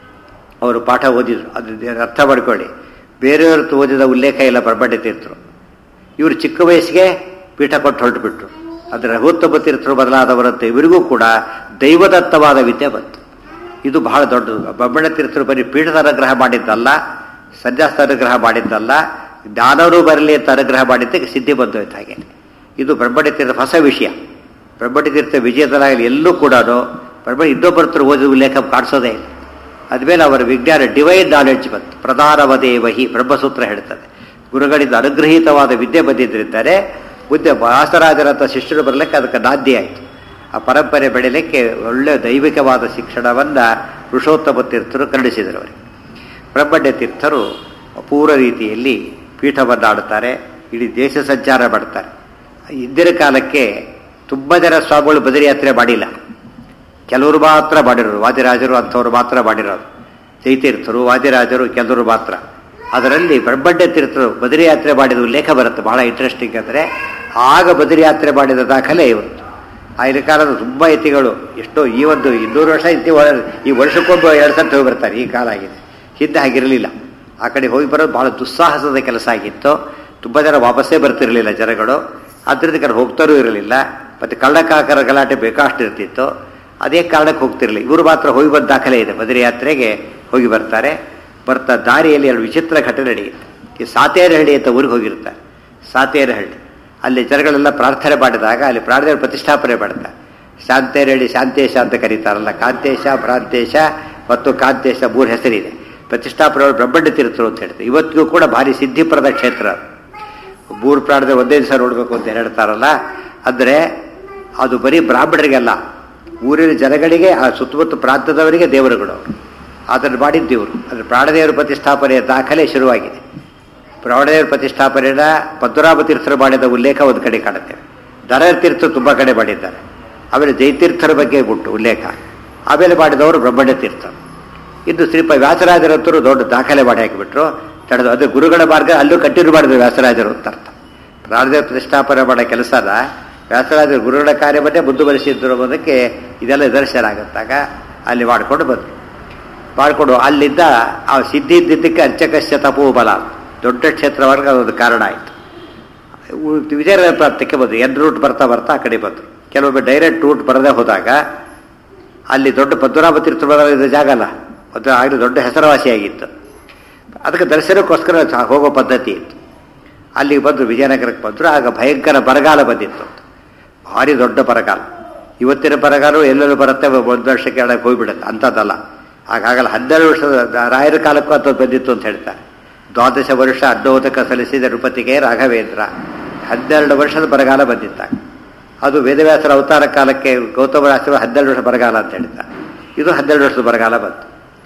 ಅವರು ಪಾಠ ಓದಿದ್ರು. ಅದು ಅರ್ಥ ಮಾಡ್ಕೊಳ್ಳಿ, ಬೇರೆಯವ್ರದ್ದು ಓದಿದ ಉಲ್ಲೇಖ ಇಲ್ಲ ಬ್ರಹ್ಮಣ್ಯ ತೀರ್ಥರು. ಇವರು ಚಿಕ್ಕ ವಯಸ್ಸಿಗೆ ಪೀಠ ಕೊಟ್ಟು ಹೊರಟುಬಿಟ್ರು. ಆದರೆ ರಘುತ್ತಮ ತೀರ್ಥರು ಬದಲಾದವರಂತೆ ಇವರಿಗೂ ಕೂಡ ದೈವದತ್ತವಾದ ವಿದ್ಯೆ ಬಂತು. ಇದು ಬಹಳ ದೊಡ್ಡದು. ಬ್ರಹ್ಮಣ್ಯ ತೀರ್ಥರು ಬರೀ ಪೀಠದ ಅನುಗ್ರಹ ಮಾಡಿದ್ದಲ್ಲ, ಸನ್ಯಾಸ ಅನುಗ್ರಹ ಮಾಡಿದ್ದಲ್ಲ, ಜ್ಞಾನರೂ ಬರಲಿ ಅಂತ ಅನುಗ್ರಹ ಮಾಡಿದ್ದಕ್ಕೆ ಸಿದ್ಧಿ ಬಂದೋಯ್ತು. ಹಾಗೆ ಇದು ಬ್ರಹ್ಮಣ್ಯ ತೀರ್ಥ ಹೊಸ ವಿಷಯ. ಬ್ರಹ್ಮಣ್ಯ ತೀರ್ಥ ವಿಜಯದಲ್ಲಾಗಲಿ ಎಲ್ಲೂ ಕೂಡ ಬ್ರಹ್ಮಣ್ಯ ಇನ್ನೊಬ್ಬರತ್ರ ಓದಿದ ಉಲ್ಲೇಖ ಕಾಣಿಸೋದೇ ಇಲ್ಲ. ಅದ್ಮೇಲೆ ಅವರ ವಿಜ್ಞಾನ ಡಿವೈನ್ ನಾಲೆಡ್ಜ್ ಬಂತು. ಪ್ರಧಾನವದೇವಹಿ ಬ್ರಹ್ಮಸೂತ್ರ ಹೇಳ್ತದೆ. ಗುರುಗಳಿಂದ ಅನುಗ್ರಹೀತವಾದ ವಿದ್ಯೆ ಬಂದಿದ್ದರಿಂದ ಮುಂದೆ ವ್ಯಾಸರಾಜರಂಥ ಶಿಷ್ಯರು ಬರಲಿಕ್ಕೆ ಅದಕ್ಕೆ ನಾಂದಿ ಆಯಿತು. ಆ ಪರಂಪರೆ ಬೆಳೀಲಿಕ್ಕೆ ಒಳ್ಳೆಯ ದೈವಿಕವಾದ ಶಿಕ್ಷಣವನ್ನು ಪುರುಷೋತ್ತಮ ತೀರ್ಥರು ಖಂಡಿಸಿದರು. ಅವರಿಗೆ ಬ್ರಹ್ಮಣ್ಯ ತೀರ್ಥರು ಅಪೂರ್ವ ರೀತಿಯಲ್ಲಿ ಪೀಠವನ್ನು ಆಡುತ್ತಾರೆ, ಇಡೀ ದೇಶ ಸಂಚಾರ ಮಾಡ್ತಾರೆ. ಹಿಂದಿನ ಕಾಲಕ್ಕೆ ತುಂಬ ಜನ ಸ್ವಾಮಿಗಳು ಬದರಿ ಯಾತ್ರೆ ಮಾಡಿಲ್ಲ, ಕೆಲವರು ಮಾತ್ರ ಮಾಡಿರೋರು, ವಾದಿರಾಜರು ಅಂಥವ್ರು ಮಾತ್ರ ಮಾಡಿರೋರು. ಜೈತೀರ್ಥರು, ವಾದಿರಾಜರು ಕೆಲವರು ಮಾತ್ರ. ಅದರಲ್ಲಿ ಬ್ರಹ್ಮಣ್ಯ ತೀರ್ಥರು ಬದರಿ ಯಾತ್ರೆ ಮಾಡಿದ ಉಲ್ಲೇಖ ಬರುತ್ತೆ. ಬಹಳ ಇಂಟ್ರೆಸ್ಟಿಂಗ್ ಅಂದರೆ ಆಗ ಬದರಿ ಯಾತ್ರೆ ಮಾಡಿದ ದಾಖಲೆ ಇವತ್ತು. ಆಗಿನ ಕಾಲದ ತುಂಬ ಯತಿಗಳು ಎಷ್ಟೋ ಈ ಒಂದು ಇನ್ನೂರು ವರ್ಷ ಇತಿ ಈ ವರ್ಷಕ್ಕೊಬ್ಬ ಎರಡು ಸರ್ತಿ ಹೋಗಿ ಬರ್ತಾರೆ. ಈ ಕಾಲ ಆಗಿದೆ, ಹಿಂದೆ ಹಾಗಿರಲಿಲ್ಲ. ಆ ಕಡೆ ಹೋಗಿ ಬರೋದು ಬಹಳ ದುಸ್ಸಾಹಸದ ಕೆಲಸ ಆಗಿತ್ತು. ತುಂಬ ಜನ ವಾಪಸ್ಸೇ ಬರ್ತಿರಲಿಲ್ಲ ಜನಗಳು, ಆದ್ದರಿಂದ ಕಡೆ ಹೋಗ್ತಾರೂ ಇರಲಿಲ್ಲ. ಮತ್ತು ಕಳ್ಳಕಾಕರ ಗಲಾಟೆ ಬೇಕಾಷ್ಟು ಇರ್ತಿತ್ತು, ಅದೇ ಕಾರಣಕ್ಕೆ ಹೋಗ್ತಿರಲಿಲ್ಲ. ಇವರು ಮಾತ್ರ ಹೋಗಿ ಬಂದ ದಾಖಲೆ ಇದೆ. ಬದರಿ ಯಾತ್ರೆಗೆ ಹೋಗಿ ಬರ್ತಾರೆ. ಬರ್ತಾ ದಾರಿಯಲ್ಲಿ ಎರಡು ವಿಚಿತ್ರ ಘಟನೆ ನಡೆಯುತ್ತೆ. ಈ ಸಾತೇರಹಳ್ಳಿ ಅಂತ ಊರಿಗೆ ಹೋಗಿರ್ತಾರೆ. ಸಾತೇರಹಳ್ಳಿ ಅಲ್ಲಿ ಜನಗಳೆಲ್ಲ ಪ್ರಾರ್ಥನೆ ಮಾಡಿದಾಗ ಅಲ್ಲಿ ಪ್ರಾರ್ಥನೆ ಪ್ರತಿಷ್ಠಾಪನೆ ಮಾಡ್ತಾರೆ. ಶಾಂತೇರಹಳ್ಳಿ ಶಾಂತೇಶ ಅಂತ ಕರೀತಾರಲ್ಲ, ಕಾಂತೇಶ, ಭ್ರಾಂತೇಶ ಮತ್ತು ಕಾಂತೇಶ ಮೂರು ಹೆಸರಿದೆ. ಪ್ರತಿಷ್ಠಾಪನೆ ಬ್ರಹ್ಮಣ್ಯ ತೀರ್ಥರು ಅಂತ ಹೇಳ್ತಾರೆ. ಇವತ್ತಿಗೂ ಕೂಡ ಭಾರಿ ಸಿದ್ಧಿಪ್ರದ ಕ್ಷೇತ್ರ. ಮೂರು ಪ್ರಾಣದ ಒಂದೇ ದಿವಸ ನೋಡಬೇಕು ಅಂತ ಹೇಳ್ತಾರಲ್ಲ, ಅಂದರೆ ಅದು ಬರೀ ಬ್ರಾಹ್ಮಣರಿಗೆಲ್ಲ, ಊರಿನ ಜನಗಳಿಗೆ, ಆ ಸುತ್ತಮುತ್ತ ಪ್ರಾಂತದವರಿಗೆ ದೇವರುಗಳು. ಅದನ್ನು ಮಾಡಿದ್ದೀವರು. ಅಂದರೆ ಪ್ರಾಣದೇವರ ಪ್ರತಿಷ್ಠಾಪನೆಯ ದಾಖಲೆ ಶುರುವಾಗಿದೆ. ಪ್ರಾಣದೇವರ ಪ್ರತಿಷ್ಠಾಪನೆಯ ಪದ್ಮನಾಭ ತೀರ್ಥರು ಮಾಡಿದ ಉಲ್ಲೇಖ ಒಂದು ಕಡೆ ಕಾಣುತ್ತೇವೆ. ಧರ ತೀರ್ಥರು ತುಂಬ ಕಡೆ ಮಾಡಿದ್ದಾರೆ. ಆಮೇಲೆ ಜೈತೀರ್ಥರ ಬಗ್ಗೆ ಬಿಟ್ಟು ಉಲ್ಲೇಖ. ಆಮೇಲೆ ಮಾಡಿದವರು ಬ್ರಹ್ಮಣ್ಯ ತೀರ್ಥರು. ಇನ್ನು ಶ್ರೀಪ ವ್ಯಾಸರಾಜರಂತರು ದೊಡ್ಡ ದಾಖಲೆ ಮಾಡಿ ಹಾಕಿಬಿಟ್ರು. ತಡೆದು ಅದು ಗುರುಗಳ ಮಾರ್ಗ ಅಲ್ಲೂ ಕಂಟಿನ್ಯೂ ಮಾಡಿದ್ರು ವ್ಯಾಸರಾಜರು ಅಂತ ಅರ್ಥ. ಪ್ರಾಣದೇವ ಪ್ರತಿಷ್ಠಾಪನೆ ಮಾಡೋ ಕೆಲಸನ ವ್ಯಾಸರಾಜರು ಗುರುಗಳ ಕಾರ್ಯವನ್ನೇ ಮುಂದುವರಿಸಿದ್ರು ಅನ್ನೋದಕ್ಕೆ ಇದೆಲ್ಲ ನಿದರ್ಶನ ಆಗುತ್ತಾಗ ಅಲ್ಲಿ ಮಾಡಿಕೊಂಡು ಬಂದರು. ಮಾಡಿಕೊಂಡು ಅಲ್ಲಿದ್ದ ಆ ಸಿದ್ಧಿ ಇದ್ದಿದ್ದಕ್ಕೆ ಅರ್ಚಕಶ್ಯ ತಪೋಬಲ ದೊಡ್ಡ ಕ್ಷೇತ್ರವರ್ಗ ಅದೊಂದು ಕಾರಣ ಆಯಿತು. ವಿಜಯನಗರ ಪ್ರಾಂತ್ಯಕ್ಕೆ ಬಂದರು. ಎನ್ ರೂಟ್ ಬರ್ತಾ ಬರ್ತಾ ಆ ಕಡೆ ಬಂದರು. ಕೆಲವೊಮ್ಮೆ ಡೈರೆಕ್ಟ್ ರೂಟ್ ಬರದೇ ಹೋದಾಗ ಅಲ್ಲಿ ದೊಡ್ಡ ಪದ್ಮನಾಭ ತೀರ್ಥ ಇದ್ದ ಜಾಗ ಅಲ್ಲ, ಅದು ಆಗಲಿ ದೊಡ್ಡ ಹೆಸರುವಾಸಿಯಾಗಿತ್ತು. ಅದಕ್ಕೆ ದರ್ಶನಕ್ಕೋಸ್ಕರ ಹೋಗೋ ಪದ್ಧತಿ ಇತ್ತು. ಅಲ್ಲಿಗೆ ಬಂದರು, ವಿಜಯನಗರಕ್ಕೆ ಬಂದರು. ಆಗ ಭಯಂಕರ ಬರಗಾಲ ಬಂದಿತ್ತು, ಭಾರಿ ದೊಡ್ಡ ಬರಗಾಲ. ಇವತ್ತಿನ ಬರಗಾಲ ಎಲ್ಲೆಲ್ಲೂ ಬರುತ್ತೆ, ಒಂದು ವರ್ಷಕ್ಕೆ ಎಡಕ್ಕೆ ಹೋಗಿಬಿಡುತ್ತೆ, ಅಂಥದ್ದಲ್ಲ. ಹಾಗಾಗಲ್ಲ. ಹನ್ನೆರಡು ವರ್ಷದ ರಾಯರ ಕಾಲಕ್ಕೂ ಅಂಥದ್ದು ಬಂದಿತ್ತು ಅಂತ ಹೇಳ್ತಾರೆ. ದ್ವಾದಶ ವರ್ಷ ಅಡ್ಡೋದಕ ಸಲ್ಲಿಸಿದ ನೃಪತಿಗೆ ರಾಘವೇಂದ್ರ, ಹನ್ನೆರಡು ವರ್ಷದ ಬರಗಾಲ ಬಂದಿತ್ತಾಗ. ಅದು ವೇದವ್ಯಾಸರ ಅವತಾರ ಕಾಲಕ್ಕೆ ಗೌತಮರಾಜರು ಹನ್ನೆರಡು ವರ್ಷ ಬರಗಾಲ ಅಂತ ಹೇಳ್ತಾರೆ. ಇದು ಹನ್ನೆರಡು ವರ್ಷದ ಬರಗಾಲ ಬಂತು.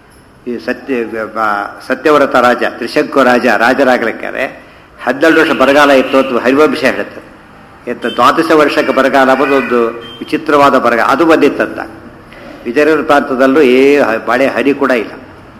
ಈ ಸತ್ಯ ಸತ್ಯವ್ರತ ರಾಜ, ತ್ರಿಶಂಕು ರಾಜ ರಾಜರಾಗಲಿಕ್ಕೆ ಹನ್ನೆರಡು ವರ್ಷ ಬರಗಾಲ ಇತ್ತು ಅಂತ ಹರಿವಂಶ ಹೇಳುತ್ತದೆ. ಎಂತ ದ್ವಾದಶ ವರ್ಷಕ್ಕೆ ಬರಗಾಲ ಅನ್ನೋದು ಒಂದು ವಿಚಿತ್ರವಾದ ಬರಗಾಲ ಅದು ಬಂದಿತ್ತಂತ. ವಿಜಯನಗರ ಪ್ರಾಂತದಲ್ಲೂ ಏ ಮಳೆ ಹನಿ ಕೂಡ ಇಲ್ಲ.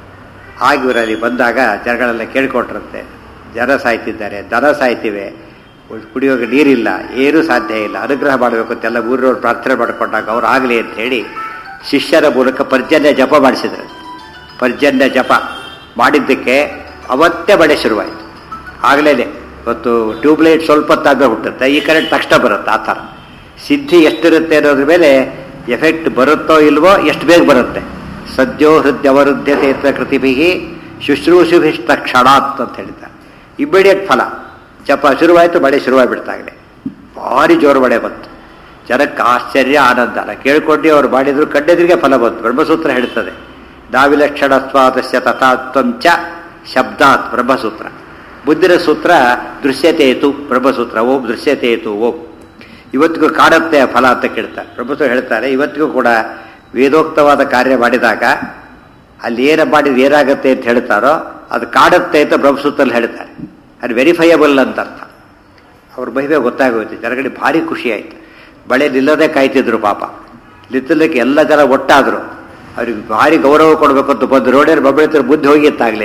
ಆಗಿವರಲ್ಲಿ ಬಂದಾಗ ಜನಗಳೆಲ್ಲ ಕೇಳ್ಕೊಟ್ರಂತೆ, ಜನ ಸಾಯ್ತಿದ್ದಾರೆ, ದನ ಸಾಯ್ತಿವೆ, ಕುಡಿಯೋಕೆ ನೀರಿಲ್ಲ, ಏನೂ ಸಾಧ್ಯ ಇಲ್ಲ, ಅನುಗ್ರಹ ಮಾಡಬೇಕು ಅಂತೆಲ್ಲ ಊರಿನವ್ರು ಪ್ರಾರ್ಥನೆ ಮಾಡಿಕೊಂಡಾಗ ಅವ್ರು ಆಗಲಿ ಅಂತ ಹೇಳಿ ಶಿಷ್ಯರ ಮೂಲಕ ಪರ್ಜನ್ಯ ಜಪ ಮಾಡಿಸಿದ್ರು. ಪರ್ಜನ್ಯ ಜಪ ಮಾಡಿದ್ದಕ್ಕೆ ಅವತ್ತೇ ಮಳೆ ಶುರುವಾಯಿತು. ಆಗಲೇ ಇವತ್ತು ಟ್ಯೂಬ್ಲೈಟ್ ಸ್ವಲ್ಪ ಹೊತ್ತಾಗ ಹುಟ್ಟುತ್ತೆ, ಈ ಕರೆಂಟ್ ತಕ್ಷಣ ಬರುತ್ತೆ. ಆ ಥರ ಸಿದ್ಧಿ ಎಷ್ಟಿರುತ್ತೆ ಅನ್ನೋದ್ರ ಮೇಲೆ ಎಫೆಕ್ಟ್ ಬರುತ್ತೋ ಇಲ್ವೋ, ಎಷ್ಟು ಬೇಗ ಬರುತ್ತೆ. ಸದ್ಯೋ ಹೃದಯವರುದ್ಧತೆ ಕೃತಿಭಿ ಶುಶ್ರೂಷುಭಿಷ್ಟ ಕ್ಷಣಾತ್ ಅಂತ ಹೇಳ್ತಾರೆ. ಇಮಿಡಿಯೇಟ್ ಫಲ. ಜಪ ಶುರುವಾಯಿತು, ಮಳೆ ಶುರುವಾಗಿಬಿಡ್ತಾಗಲೇ ಭಾರಿ ಜೋರು ಮಳೆ ಬಂತು. ಜನಕ್ಕೆ ಆಶ್ಚರ್ಯ, ಆನಂದ. ಕೇಳ್ಕೊಂಡು ಅವ್ರು ಮಾಡಿದ್ರು, ಕಣ್ಣೆದುರಿಗೆ ಫಲ ಬಂತು. ಬ್ರಹ್ಮಸೂತ್ರ ಹೇಳ್ತದೆ, ನಾವಿಲಕ್ಷಣ ಸ್ವಾದಸ್ಯ ತಥಾತ್ವಂಚ ಶಬ್ದಾತ್ ಬ್ರಹ್ಮಸೂತ್ರ. ಬುದ್ಧಿರ ಸೂತ್ರ ದೃಶ್ಯತೆಯಿತು, ಬ್ರಹ್ಮಸೂತ್ರ ಓಂ ದೃಶ್ಯತೆಯಿತು ಓಂ. ಇವತ್ತಿಗೂ ಕಾಡುತ್ತೆ ಫಲ ಅಂತ ಕೇಳ್ತಾರೆ. ಬ್ರಹ್ಮಸೂತ್ರ ಹೇಳ್ತಾರೆ, ಇವತ್ತಿಗೂ ಕೂಡ ವೇದೋಕ್ತವಾದ ಕಾರ್ಯ ಮಾಡಿದಾಗ ಅಲ್ಲಿ ಏನ ಮಾಡಿದ ಏನಾಗುತ್ತೆ ಅಂತ ಹೇಳ್ತಾರೋ ಅದು ಕಾಡುತ್ತೆ ಅಂತ ಬ್ರಹ್ಮಸೂತ್ರದಲ್ಲಿ ಹೇಳ್ತಾರೆ. ಅದು ವೆರಿಫೈಯಬಲ್ ಅಂತ ಅರ್ಥ. ಅವ್ರ ಮಹಿಮೆ ಗೊತ್ತಾಗೋಯ್ತು. ಜನಗಳಿಗೆ ಭಾರಿ ಖುಷಿ ಆಯಿತು. ಬಳೆ ನಿಲ್ಲದೆ ಕಾಯ್ತಿದ್ರು ಪಾಪ. ನಿಲ್ಲಕ್ಕೆ ಎಲ್ಲ ಜನ ಒಟ್ಟಾದರು. ಅವ್ರಿಗೆ ಭಾರಿ ಗೌರವ ಕೊಡಬೇಕು ಅಂತ ಬಂದು ರೋಡಲ್ಲಿ ಬಬ್ಬಳಿದ್ರು. ಬುದ್ಧಿ ಹೋಗಿತ್ತಾಗಲೇ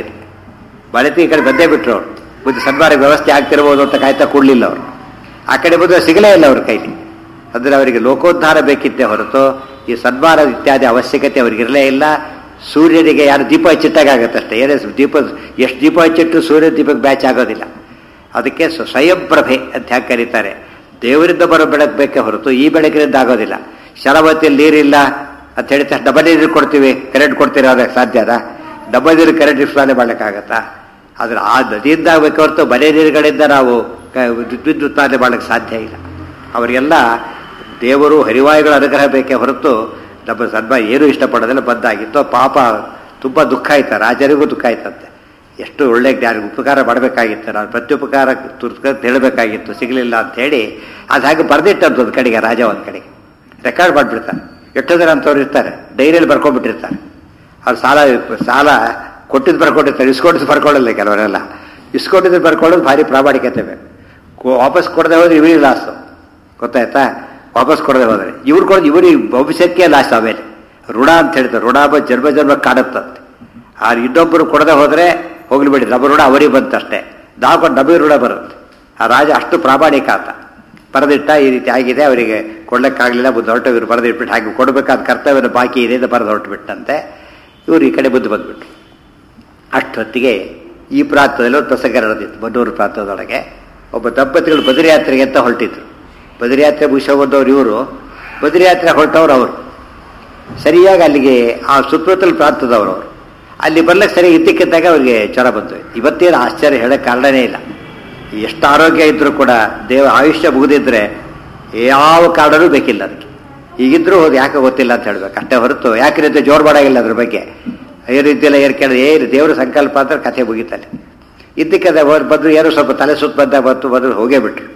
ಬಳೆತಿ ಈ ಕಡೆ ಬಂದೇ ಬಿಟ್ಟರು. ಅವರು ಬುದ್ಧಿ ಸನ್ಮಾನಕ್ಕೆ ವ್ಯವಸ್ಥೆ ಆಗ್ತಿರ್ಬೋದು ಅಂತ ಕಾಯ್ತಾ ಕೊಡಲಿಲ್ಲ ಅವರು. ಆ ಕಡೆ ಬಂದು ಸಿಗಲೇ ಇಲ್ಲ ಅವ್ರ ಕೈಲಿ. ಅಂದರೆ ಅವರಿಗೆ ಲೋಕೋದ್ಧಾರ ಬೇಕಿತ್ತೆ ಹೊರತು ಈ ಸನ್ಮಾನ ಇತ್ಯಾದಿ ಅವಶ್ಯಕತೆ ಅವ್ರಿಗಿರಲೇ ಇಲ್ಲ. ಸೂರ್ಯನಿಗೆ ಯಾರು ದೀಪ ಹಚ್ಚಿಟ್ಟಾಗತ್ತೆ ಅಷ್ಟೇ. ಏನೇ ದೀಪ ಎಷ್ಟು ದೀಪ ಹಚ್ಚಿಟ್ಟು ಸೂರ್ಯ ದೀಪಕ್ಕೆ ಬ್ಯಾಚ್ ಆಗೋದಿಲ್ಲ. ಅದಕ್ಕೆ ಸ್ವಯಂ ಪ್ರಭೆ ಅಂತ ಯಾಕೆ ಕರೀತಾರೆ. ದೇವರಿಂದ ಬರೋ ಬೆಳಕು ಬೇಕೇ ಹೊರತು ಈ ಬೆಳಕಿನಿಂದ ಆಗೋದಿಲ್ಲ. ಶರವತಿಯಲ್ಲಿ ನೀರಿಲ್ಲ ಅಂತ ಹೇಳ್ತಾರೆ, ಡಬಲ್ ನೀರು ಕೊಡ್ತೀವಿ, ಕರೆಂಟ್ ಕೊಡ್ತೀರಾ, ಅದಕ್ಕೆ ಸಾಧ್ಯದ? ಡಬಲ್ ನೀರು ಕರೆಂಟ್ ಇಷ್ಟಾನೆ ಮಾಡ್ಲಿಕ್ಕಾಗತ್ತಾ? ಆದರೆ ಆ ನದಿಯಿಂದ ಆಗಬೇಕು ಹೊರತು ಮನೆ ನೀರುಗಳಿಂದ ನಾವು ವಿದ್ಯುತ್ ಉತ್ಪಾದನೆ ಮಾಡೋಕ್ಕೆ ಸಾಧ್ಯ ಇಲ್ಲ. ಅವರಿಗೆಲ್ಲ ದೇವರು ಹರಿವಾಯುಗಳ ಅನುಗ್ರಹ ಬೇಕೇ ಹೊರತು ನಮ್ಮ ಸನ್ಮಾನ ಏನೂ ಇಷ್ಟಪಡೋದೆಲ್ಲ ಬಂದಾಗಿತ್ತು. ಪಾಪ ತುಂಬ ದುಃಖ ಆಯ್ತು. ರಾಜರಿಗೂ ದುಃಖ ಆಯ್ತಂತೆ. ಎಷ್ಟು ಒಳ್ಳೆ ಜ್ಞಾನ ಉಪಕಾರ ಮಾಡಬೇಕಾಗಿತ್ತು, ನಾನು ಪ್ರತ್ಯುಪಕಾರ ತುರ್ಕಂತ ಹೇಳಬೇಕಾಗಿತ್ತು, ಸಿಗಲಿಲ್ಲ ಅಂತ ಹೇಳಿ ಅದು ಹಾಗೆ ಬರೆದಿಟ್ಟಂತ ಒಂದು ಕಡೆಗೆ ರಾಜ ಒಂದು ಕಡೆಗೆ ರೆಕಾರ್ಡ್ ಮಾಡಿಬಿಡ್ತಾರೆ. ಎಷ್ಟೋ ಜನ ಅಂತವ್ರು ಇರ್ತಾರೆ, ಡೈರಿಯಲ್ಲಿ ಬರ್ಕೊಂಡ್ಬಿಟ್ಟಿರ್ತಾರೆ. ಅವ್ರು ಸಾಲ ಸಾಲ ಕೊಟ್ಟಿದ್ದು ಬರ್ಕೊಂಡಿರ್ತಾರೆ, ಇಸ್ಕೊಂಡಿದ್ದು ಬರ್ಕೊಳ್ಳಲ್ಲ. ಕೆಲವರೆಲ್ಲ ಇಸ್ಕೊಂಡಿದ್ದು ಬರ್ಕೊಳ್ಳೋದು ಭಾರಿ ಪ್ರಾಮಾಣಿಕತೆ ಬೇಕು. ವಾಪಸ್ ಕೊಡದೆ ಹೋದ್ರೆ ಇವರಿಗೆ ಲಾಸು, ಗೊತ್ತಾಯ್ತಾ? ವಾಪಸ್ ಕೊಡದೆ ಹೋದರೆ ಇವ್ರು ಕೊಡೋದು ಇವ್ರಿಗೆ ಭವಿಷ್ಯಕ್ಕೆ ಲಾಸ್ಟ್. ಆಮೇಲೆ ಋಣ ಅಂತ ಹೇಳ್ತಾರೆ, ಋಣ ಜನ್ಮ ಜನ್ಮ ಕಾಡುತ್ತಂತೆ. ಆ ಇನ್ನೊಬ್ಬರು ಕೊಡದೆ ಹೋದರೆ ಹೋಗ್ಲಿ ಬಿಡಿ, ನಮ್ಮ ಋಣ ಅವರಿಗೆ ಬಂತಷ್ಟೇ, ನಾವು ಕೊಟ್ಟು ನಮಗೆ ಋಣ ಬರುತ್ತೆ. ಆ ರಾಜ ಅಷ್ಟು ಪ್ರಾಮಾಣಿಕ ಆತ. ಬರೆದಿಟ್ಟ, ಈ ರೀತಿ ಆಗಿದೆ, ಅವರಿಗೆ ಕೊಡ್ಲಿಕ್ಕಾಗಲಿಲ್ಲ, ಬುದ್ಧ ಹೊರಟು ಇವರು ಬರೆದಿಟ್ಬಿಟ್ಟು ಹಾಗೆ ಕೊಡಬೇಕಾದ ಕರ್ತವ್ಯನ ಬಾಕಿ ಇದೆ ಅಂತ ಬರೆದು ಹೊರಟುಬಿಟ್ಟಂತೆ. ಇವರು ಈ ಕಡೆ ಬುದ್ಧಿ ಬಂದ್ಬಿಟ್ರು. ಅಷ್ಟೊತ್ತಿಗೆ ಈ ಪ್ರಾಂತದಲ್ಲಿ ಒಂದು ಪ್ರಸಂಗ ನಡೆದಿತ್ತು. ಬನ್ನೂರು ಪ್ರಾಂತದೊಳಗೆ ಒಬ್ಬ ದಂಪತಿಗಳು ಬದರಿ ಯಾತ್ರೆಗೆ ಅಂತ ಹೊರಟಿದ್ರು. ಬದರಿ ಯಾತ್ರೆ ಮುಗಿಸೋ ಬಂದವರು ಇವರು, ಬದರಿ ಯಾತ್ರೆ ಹೊರಟವ್ರು ಅವರು. ಸರಿಯಾಗಿ ಅಲ್ಲಿಗೆ ಆ ಸುತ್ತಮುತ್ತಲ ಪ್ರಾಂತದವರು ಅವರು ಅಲ್ಲಿ ಬರ್ಲಿಕ್ಕೆ ಸರಿಯಾಗಿ ಇದ್ದಕ್ಕಿದ್ದಾಗ ಅವರಿಗೆ ಜ್ವರ ಬಂತು. ಇವತ್ತೇನು ಆಶ್ಚರ್ಯ ಹೇಳೋಕ್ಕೆ ಕಾರಣನೇ ಇಲ್ಲ. ಎಷ್ಟು ಆರೋಗ್ಯ ಇದ್ರೂ ಕೂಡ ದೇವ ಆಯುಷ್ಯ ಮುಗಿದಿದ್ರೆ ಯಾವ ಕಾರಣನೂ ಬೇಕಿಲ್ಲ ಅದಕ್ಕೆ. ಈಗಿದ್ರೂ ಹೋದು ಯಾಕೆ ಗೊತ್ತಿಲ್ಲ ಅಂತ ಹೇಳ್ಬೇಕು ಅಷ್ಟೇ ಹೊರತು ಯಾಕೆ ರೀತಿ ಜೋರು ಮಾಡಾಗಿಲ್ಲ ಅದ್ರ ಬಗ್ಗೆ. ಏನು ರೀತಿಯೆಲ್ಲ ಏರು ಕೇಳಿದ್ರೆ ಏನು ದೇವ್ರ ಸಂಕಲ್ಪ ಅಂದ್ರೆ ಕಥೆ ಮುಗಿತಲ್ಲಿ. ಇದ್ದಕ್ಕಿದ್ದ ಬಂದು ಏನೋ ಸ್ವಲ್ಪ ತಲೆ ಸುತ್ತ ಬಂದಾಗ ಬಂತು ಬಂದು ಹೋಗೇ ಬಿಟ್ರು.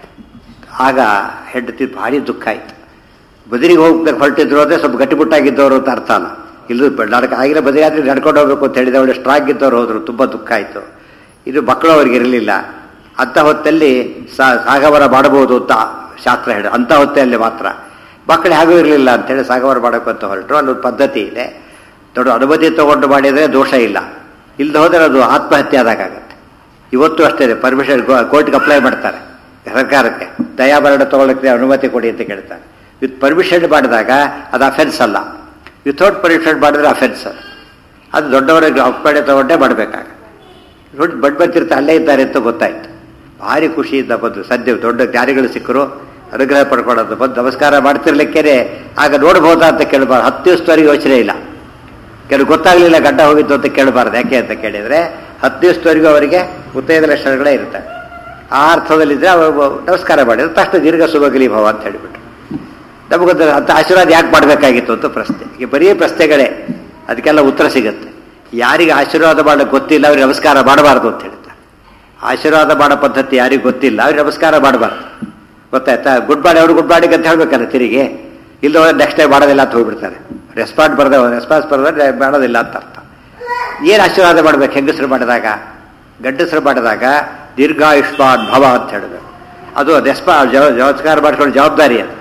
ಆಗ ಹೆಂಡತಿ ಭಾರಿ ದುಃಖ ಆಯಿತು. ಬದರಿಗೆ ಹೋಗ್ಬೇಕು ಹೊರಟಿದ್ರು ಅಂದರೆ ಸ್ವಲ್ಪ ಗಟ್ಟಿಮುಟ್ಟಾಗಿದ್ದವರು ಅಂತ ಅರ್ಥ ಅಲ್ಲ. ಇಲ್ಲೂ ನಡ್ಕ ಆಗಿನ ಬದರಿಯಾತ್ರೆ ನಡ್ಕೊಂಡು ಹೋಗ್ಬೇಕು ಅಂತ ಹೇಳಿದ ಅವಳು ಸ್ಟ್ರಾಂಗ್ ಇದ್ದವ್ರು ಹೋದ್ರು. ತುಂಬ ದುಃಖ ಆಯಿತು. ಇದು ಮಕ್ಕಳು ಅವ್ರಿಗೆ ಇರಲಿಲ್ಲ. ಅಂಥ ಹೊತ್ತಲ್ಲಿ ಸಾಗವರ ಮಾಡಬಹುದು ಅಂತ ಶಾಸ್ತ್ರ ಹೇಳಿ, ಅಂಥ ಹೊತ್ತಲ್ಲಿ ಮಾತ್ರ. ಮಕ್ಕಳು ಹಾಗೂ ಇರಲಿಲ್ಲ ಅಂತೇಳಿ ಸಾಗವರ ಮಾಡೋಕೆ ಅಂತ ಹೊರಟರು. ಅಲ್ಲೊಂದು ಪದ್ಧತಿ ಇದೆ. ದೊಡ್ಡ ಅನುಮತಿ ತಗೊಂಡು ಮಾಡಿದರೆ ದೋಷ ಇಲ್ಲ, ಇಲ್ಲದೆ ಹೋದರೆ ಅದು ಆತ್ಮಹತ್ಯೆ ಆದಾಗತ್ತೆ. ಇವತ್ತು ಅಷ್ಟೇ ಪರ್ಮಿಷನ್ ಕೋರ್ಟ್ಗೆ ಅಪ್ಲೈ ಮಾಡ್ತಾರೆ ಸರ್ಕಾರಕ್ಕೆ, ದಯಾಭರಣ ತಗೊಳ್ಳೋಕ್ಕೆ ಅನುಮತಿ ಕೊಡಿ ಅಂತ ಕೇಳ್ತಾರೆ. ವಿತ್ ಪರ್ಮಿಷನ್ ಮಾಡಿದಾಗ ಅದು ಅಫೆನ್ಸ್ ಅಲ್ಲ, ವಿಥೌಟ್ ಪರ್ಮಿಷನ್ ಮಾಡಿದ್ರೆ ಅಫೆನ್ಸ್. ಅದು ದೊಡ್ಡವರಿಗೆ ಅಪ್ಪಣೆ ತಗೊಂಡೇ ಮಾಡಬೇಕಾಗ. ನೋಡಿ ಬಡ್ ಬರ್ತಿರ್ತಾರೆ, ಅಲ್ಲೇ ಇದ್ದಾರೆ ಅಂತ ಗೊತ್ತಾಯ್ತು. ಭಾರಿ ಖುಷಿಯಿಂದ ಬಂದು ಸದ್ಯ ದೊಡ್ಡ ಜ್ಞಾನಿಗಳು ಸಿಕ್ಕರು, ಅನುಗ್ರಹ ಪಡ್ಕೊಳ್ಳೋದು ಬಂದು ನಮಸ್ಕಾರ ಮಾಡ್ತಿರ್ಲಿಕ್ಕೇನೆ ಆಗ ನೋಡ್ಬೋದಾ ಅಂತ ಕೇಳಬಾರ್ದು. ಹತ್ತು ದಿವಸದವರೆಗೆ ಯೋಚನೆ ಇಲ್ಲ. ಕೆಲವು ಗೊತ್ತಾಗಲಿಲ್ಲ ಗಡ್ಡ ಹೋಗಿತ್ತು ಅಂತ ಕೇಳಬಾರ್ದು. ಯಾಕೆ ಅಂತ ಕೇಳಿದರೆ ಹತ್ತು ದಿವಸದವರೆಗೂ ಅವರಿಗೆ ಉತ್ತೇಜನ ಲಕ್ಷಣಗಳೇ ಇರ್ತವೆ. ಆ ಅರ್ಥದಲ್ಲಿದ್ದರೆ ಅವರು ನಮಸ್ಕಾರ ಮಾಡಿದ್ರು ತಕ್ಷಣ ದೀರ್ಘ ಸುಭಗಲಿ ಭವ ಅಂತ ಹೇಳಿಬಿಟ್ರು. ನಮಗೊಂದು ಅಂಥ ಆಶೀರ್ವಾದ ಯಾಕೆ ಮಾಡಬೇಕಾಗಿತ್ತು ಅಂತ ಪ್ರಶ್ನೆ. ಈಗ ಬರೀ ಪ್ರಶ್ನೆಗಳೇ, ಅದಕ್ಕೆಲ್ಲ ಉತ್ತರ ಸಿಗುತ್ತೆ. ಯಾರಿಗೆ ಆಶೀರ್ವಾದ ಮಾಡೋಕ್ಕೆ ಗೊತ್ತಿಲ್ಲ ಅವ್ರಿಗೆ ನಮಸ್ಕಾರ ಮಾಡಬಾರ್ದು ಅಂತ ಹೇಳ್ತಾರೆ. ಆಶೀರ್ವಾದ ಮಾಡೋ ಪದ್ಧತಿ ಯಾರಿಗೆ ಗೊತ್ತಿಲ್ಲ ಅವ್ರಿಗೆ ನಮಸ್ಕಾರ ಮಾಡಬಾರ್ದು. ಗೊತ್ತಾಯ್ತಾ? ಗುಡ್ ಬಾಡಿ ಅವರು ಗುಡ್ ಬಾಡಿಗೆ ಅಂತ ಹೇಳ್ಬೇಕಲ್ಲ ತಿರುಗಿ. ಇಲ್ಲ ನೆಕ್ಸ್ಟ್ ಟೈಮ್ ಮಾಡೋದಿಲ್ಲ ಅಂತ ಹೋಗ್ಬಿಡ್ತಾರೆ. ರೆಸ್ಪಾಂಡ್ ಬರದೆ ರೆಸ್ಪಾನ್ಸ್ ಬರದೆ ಮಾಡೋದಿಲ್ಲ ಅಂತ ಅರ್ಥ. ಏನು ಆಶೀರ್ವಾದ ಮಾಡ್ಬೇಕು? ಹೆಂಗಸರು ಮಾಡಿದಾಗ, ಗಂಡಸರು ಮಾಡಿದಾಗ ದೀರ್ಘಾಯುಷ್ಮಾನ್ ಭವ ಅಂತ ಹೇಳಬೇಕು. ಅದು ರೆಸ್ಪಾ ನಮಸ್ಕಾರ ಮಾಡ್ಕೊಂಡು ಜವಾಬ್ದಾರಿ ಅದು.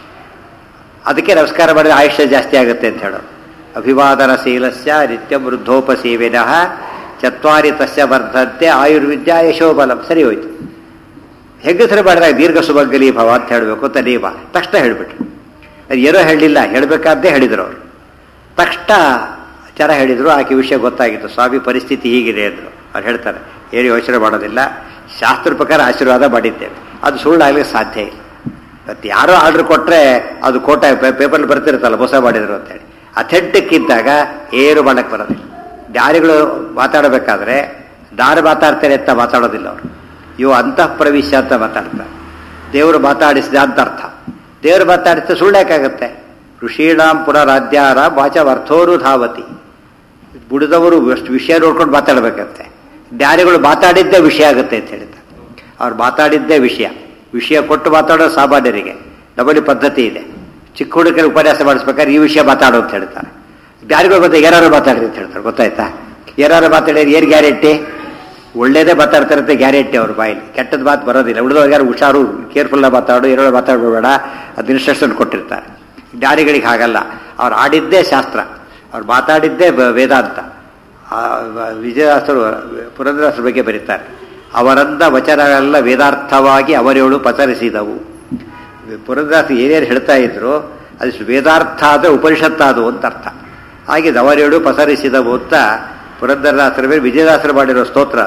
ಅದಕ್ಕೆ ನಮಸ್ಕಾರ ಮಾಡಿದ್ರೆ ಆಯುಷ್ಯ ಜಾಸ್ತಿ ಆಗುತ್ತೆ ಅಂತ ಹೇಳೋದು. ಅಭಿವಾದನ ಶೀಲಸ್ಯ ನಿತ್ಯಂ ವೃದ್ಧೋಪಸೇವಿನಃ ಚತ್ವಾರಿ ತಸ್ಯ ವರ್ಧಂತೆ ಆಯುರ್ವಿದ್ಯಾ ಯಶೋಬಲಂ. ಸರಿ ಹೋಯ್ತು. ಹೆಂಗಸರು ಮಾಡಿದಾಗ ದೀರ್ಘ ಸುಭಗಲಿ ಭವ ಅಂತ ಹೇಳಬೇಕು ಅಂತ ನಿಯಮ. ತಕ್ಷಣ ಹೇಳಿಬಿಟ್ರು. ಅದು ಏನೋ ಹೇಳಲಿಲ್ಲ, ಹೇಳಬೇಕಾದ್ದೇ ಹೇಳಿದರು ಅವರು. ತಕ್ಷಣ ಚರ ಹೇಳಿದರು. ಆಕೆ ವಿಷಯ ಗೊತ್ತಾಗಿತ್ತು. ಸ್ವಾಮಿ ಪರಿಸ್ಥಿತಿ ಹೀಗಿದೆ ಅಂದರು. ಅವ್ರು ಹೇಳ್ತಾರೆ, ಏನು ಯೋಚನೆ ಮಾಡೋದಿಲ್ಲ, ಶಾಸ್ತ್ರ ಪ್ರಕಾರ ಆಶೀರ್ವಾದ ಮಾಡಿದ್ದೇವೆ. ಅದು ಸುಳ್ಳಾಗಲಿಕ್ಕೆ ಸಾಧ್ಯ ಇಲ್ಲ. ಮತ್ತು ಯಾರೋ ಆರ್ಡ್ರ್ ಕೊಟ್ಟರೆ ಅದು ಕೋಟ ಪೇಪರ್ಲ್ಲಿ ಬರ್ತಿರುತ್ತಲ್ಲ ಮೋಸ ಮಾಡಿದರು ಅಂತೇಳಿ. ಅಥೆಂಟಿಕ್ ಇದ್ದಾಗ ಏನು ಮಾಡೋಕ್ಕೆ ಬರೋದಿಲ್ಲ. ದಾರಿಗಳು ಮಾತಾಡಬೇಕಾದ್ರೆ ದಾರಿ ಮಾತಾಡ್ತಾರೆ ಅಂತ ಮಾತಾಡೋದಿಲ್ಲ ಅವರು. ಇವು ಅಂತಃ ಪ್ರವೇಶ ಅಂತ ಮಾತಾಡ್ತಾರೆ. ದೇವರು ಮಾತಾಡಿಸಿದ ಅಂತ ಅರ್ಥ. ದೇವರು ಮಾತಾಡಿಸಿದ ಸುಳ್ಳಾಕಾಗತ್ತೆ. ಋಷೀಣಾಂ ಪುನರಾಧ್ಯಾರ ವಾಚವರ್ಥೋರು ಧಾವತಿ. ಬುಡಿದವರು ಎಷ್ಟು ವಿಷಯ ನೋಡ್ಕೊಂಡು ಮಾತಾಡಬೇಕಂತೆ. ಜ್ಞಾನಿಗಳು ಮಾತಾಡಿದ್ದೇ ವಿಷಯ ಆಗುತ್ತೆ ಅಂತ ಹೇಳ್ತಾರೆ. ಅವ್ರು ಮಾತಾಡಿದ್ದೇ ವಿಷಯ. ವಿಷಯ ಕೊಟ್ಟು ಮಾತಾಡೋ ಸಾಮಾನ್ಯರಿಗೆ ನಮ್ಮಲ್ಲಿ ಪದ್ಧತಿ ಇದೆ. ಚಿಕ್ಕ ಹುಡುಗರಿಗೆ ಉಪನ್ಯಾಸ ಮಾಡಿಸ್ಬೇಕಾದ್ರೆ ಈ ವಿಷಯ ಮಾತಾಡೋ ಅಂತ ಹೇಳ್ತಾರೆ. ಜ್ಞಾನಿಗಳು ಬಂದ ಏನಾರು ಮಾತಾಡ್ರಿ ಅಂತ ಹೇಳ್ತಾರೆ. ಗೊತ್ತಾಯ್ತಾ? ಏನಾರು ಮಾತಾಡಿದ್ರೆ ಏನು ಗ್ಯಾರಂಟಿ? ಒಳ್ಳೇದೇ ಮಾತಾಡ್ತಾರೆ ಅಂತ ಗ್ಯಾರಂಟಿ ಅವ್ರ ಬಾಯಲ್ಲಿ. ಕೆಟ್ಟದ್ದು ಮಾತು ಬರೋದಿಲ್ಲ. ಉಳಿದವ್ರು ಯಾರು ಹುಷಾರು, ಕೇರ್ಫುಲ್ಲಾಗಿ ಮಾತಾಡು, ಏನಾರು ಮಾತಾಡಬೇಡ, ಅದು ಇನ್ಸ್ಟ್ರಕ್ಷನ್ ಕೊಟ್ಟಿರ್ತಾರೆ. ಜ್ಞಾನಿಗಳಿಗೆ ಹಾಗಲ್ಲ. ಅವ್ರು ಆಡಿದ್ದೇ ಶಾಸ್ತ್ರ, ಅವ್ರು ಮಾತಾಡಿದ್ದೇ ವೇದಾಂತ. ವಿಜಯದಾಸರು ಪುರಂದರದಾಸರ ಬಗ್ಗೆ ಬರೀತಾರೆ. ಅವರಂದ ವಚನಗಳೆಲ್ಲ ವೇದಾರ್ಥವಾಗಿ ಅವರೇಳು ಪಚರಿಸಿದವು. ಪುರಂದರದಾಸರು ಏನೇನು ಹೇಳ್ತಾ ಇದ್ರು ಅದು ವೇದಾರ್ಥ ಆದರೆ ಉಪನಿಷತ್ತಾದವು ಅಂತ ಅರ್ಥ. ಹಾಗೆ ಅವರೇಳು ಪಸರಿಸಿದವು ಅಂತ ಪುರಂದರದಾಸರ ಮೇಲೆ ವಿಜಯದಾಸರು ಮಾಡಿರೋ ಸ್ತೋತ್ರ.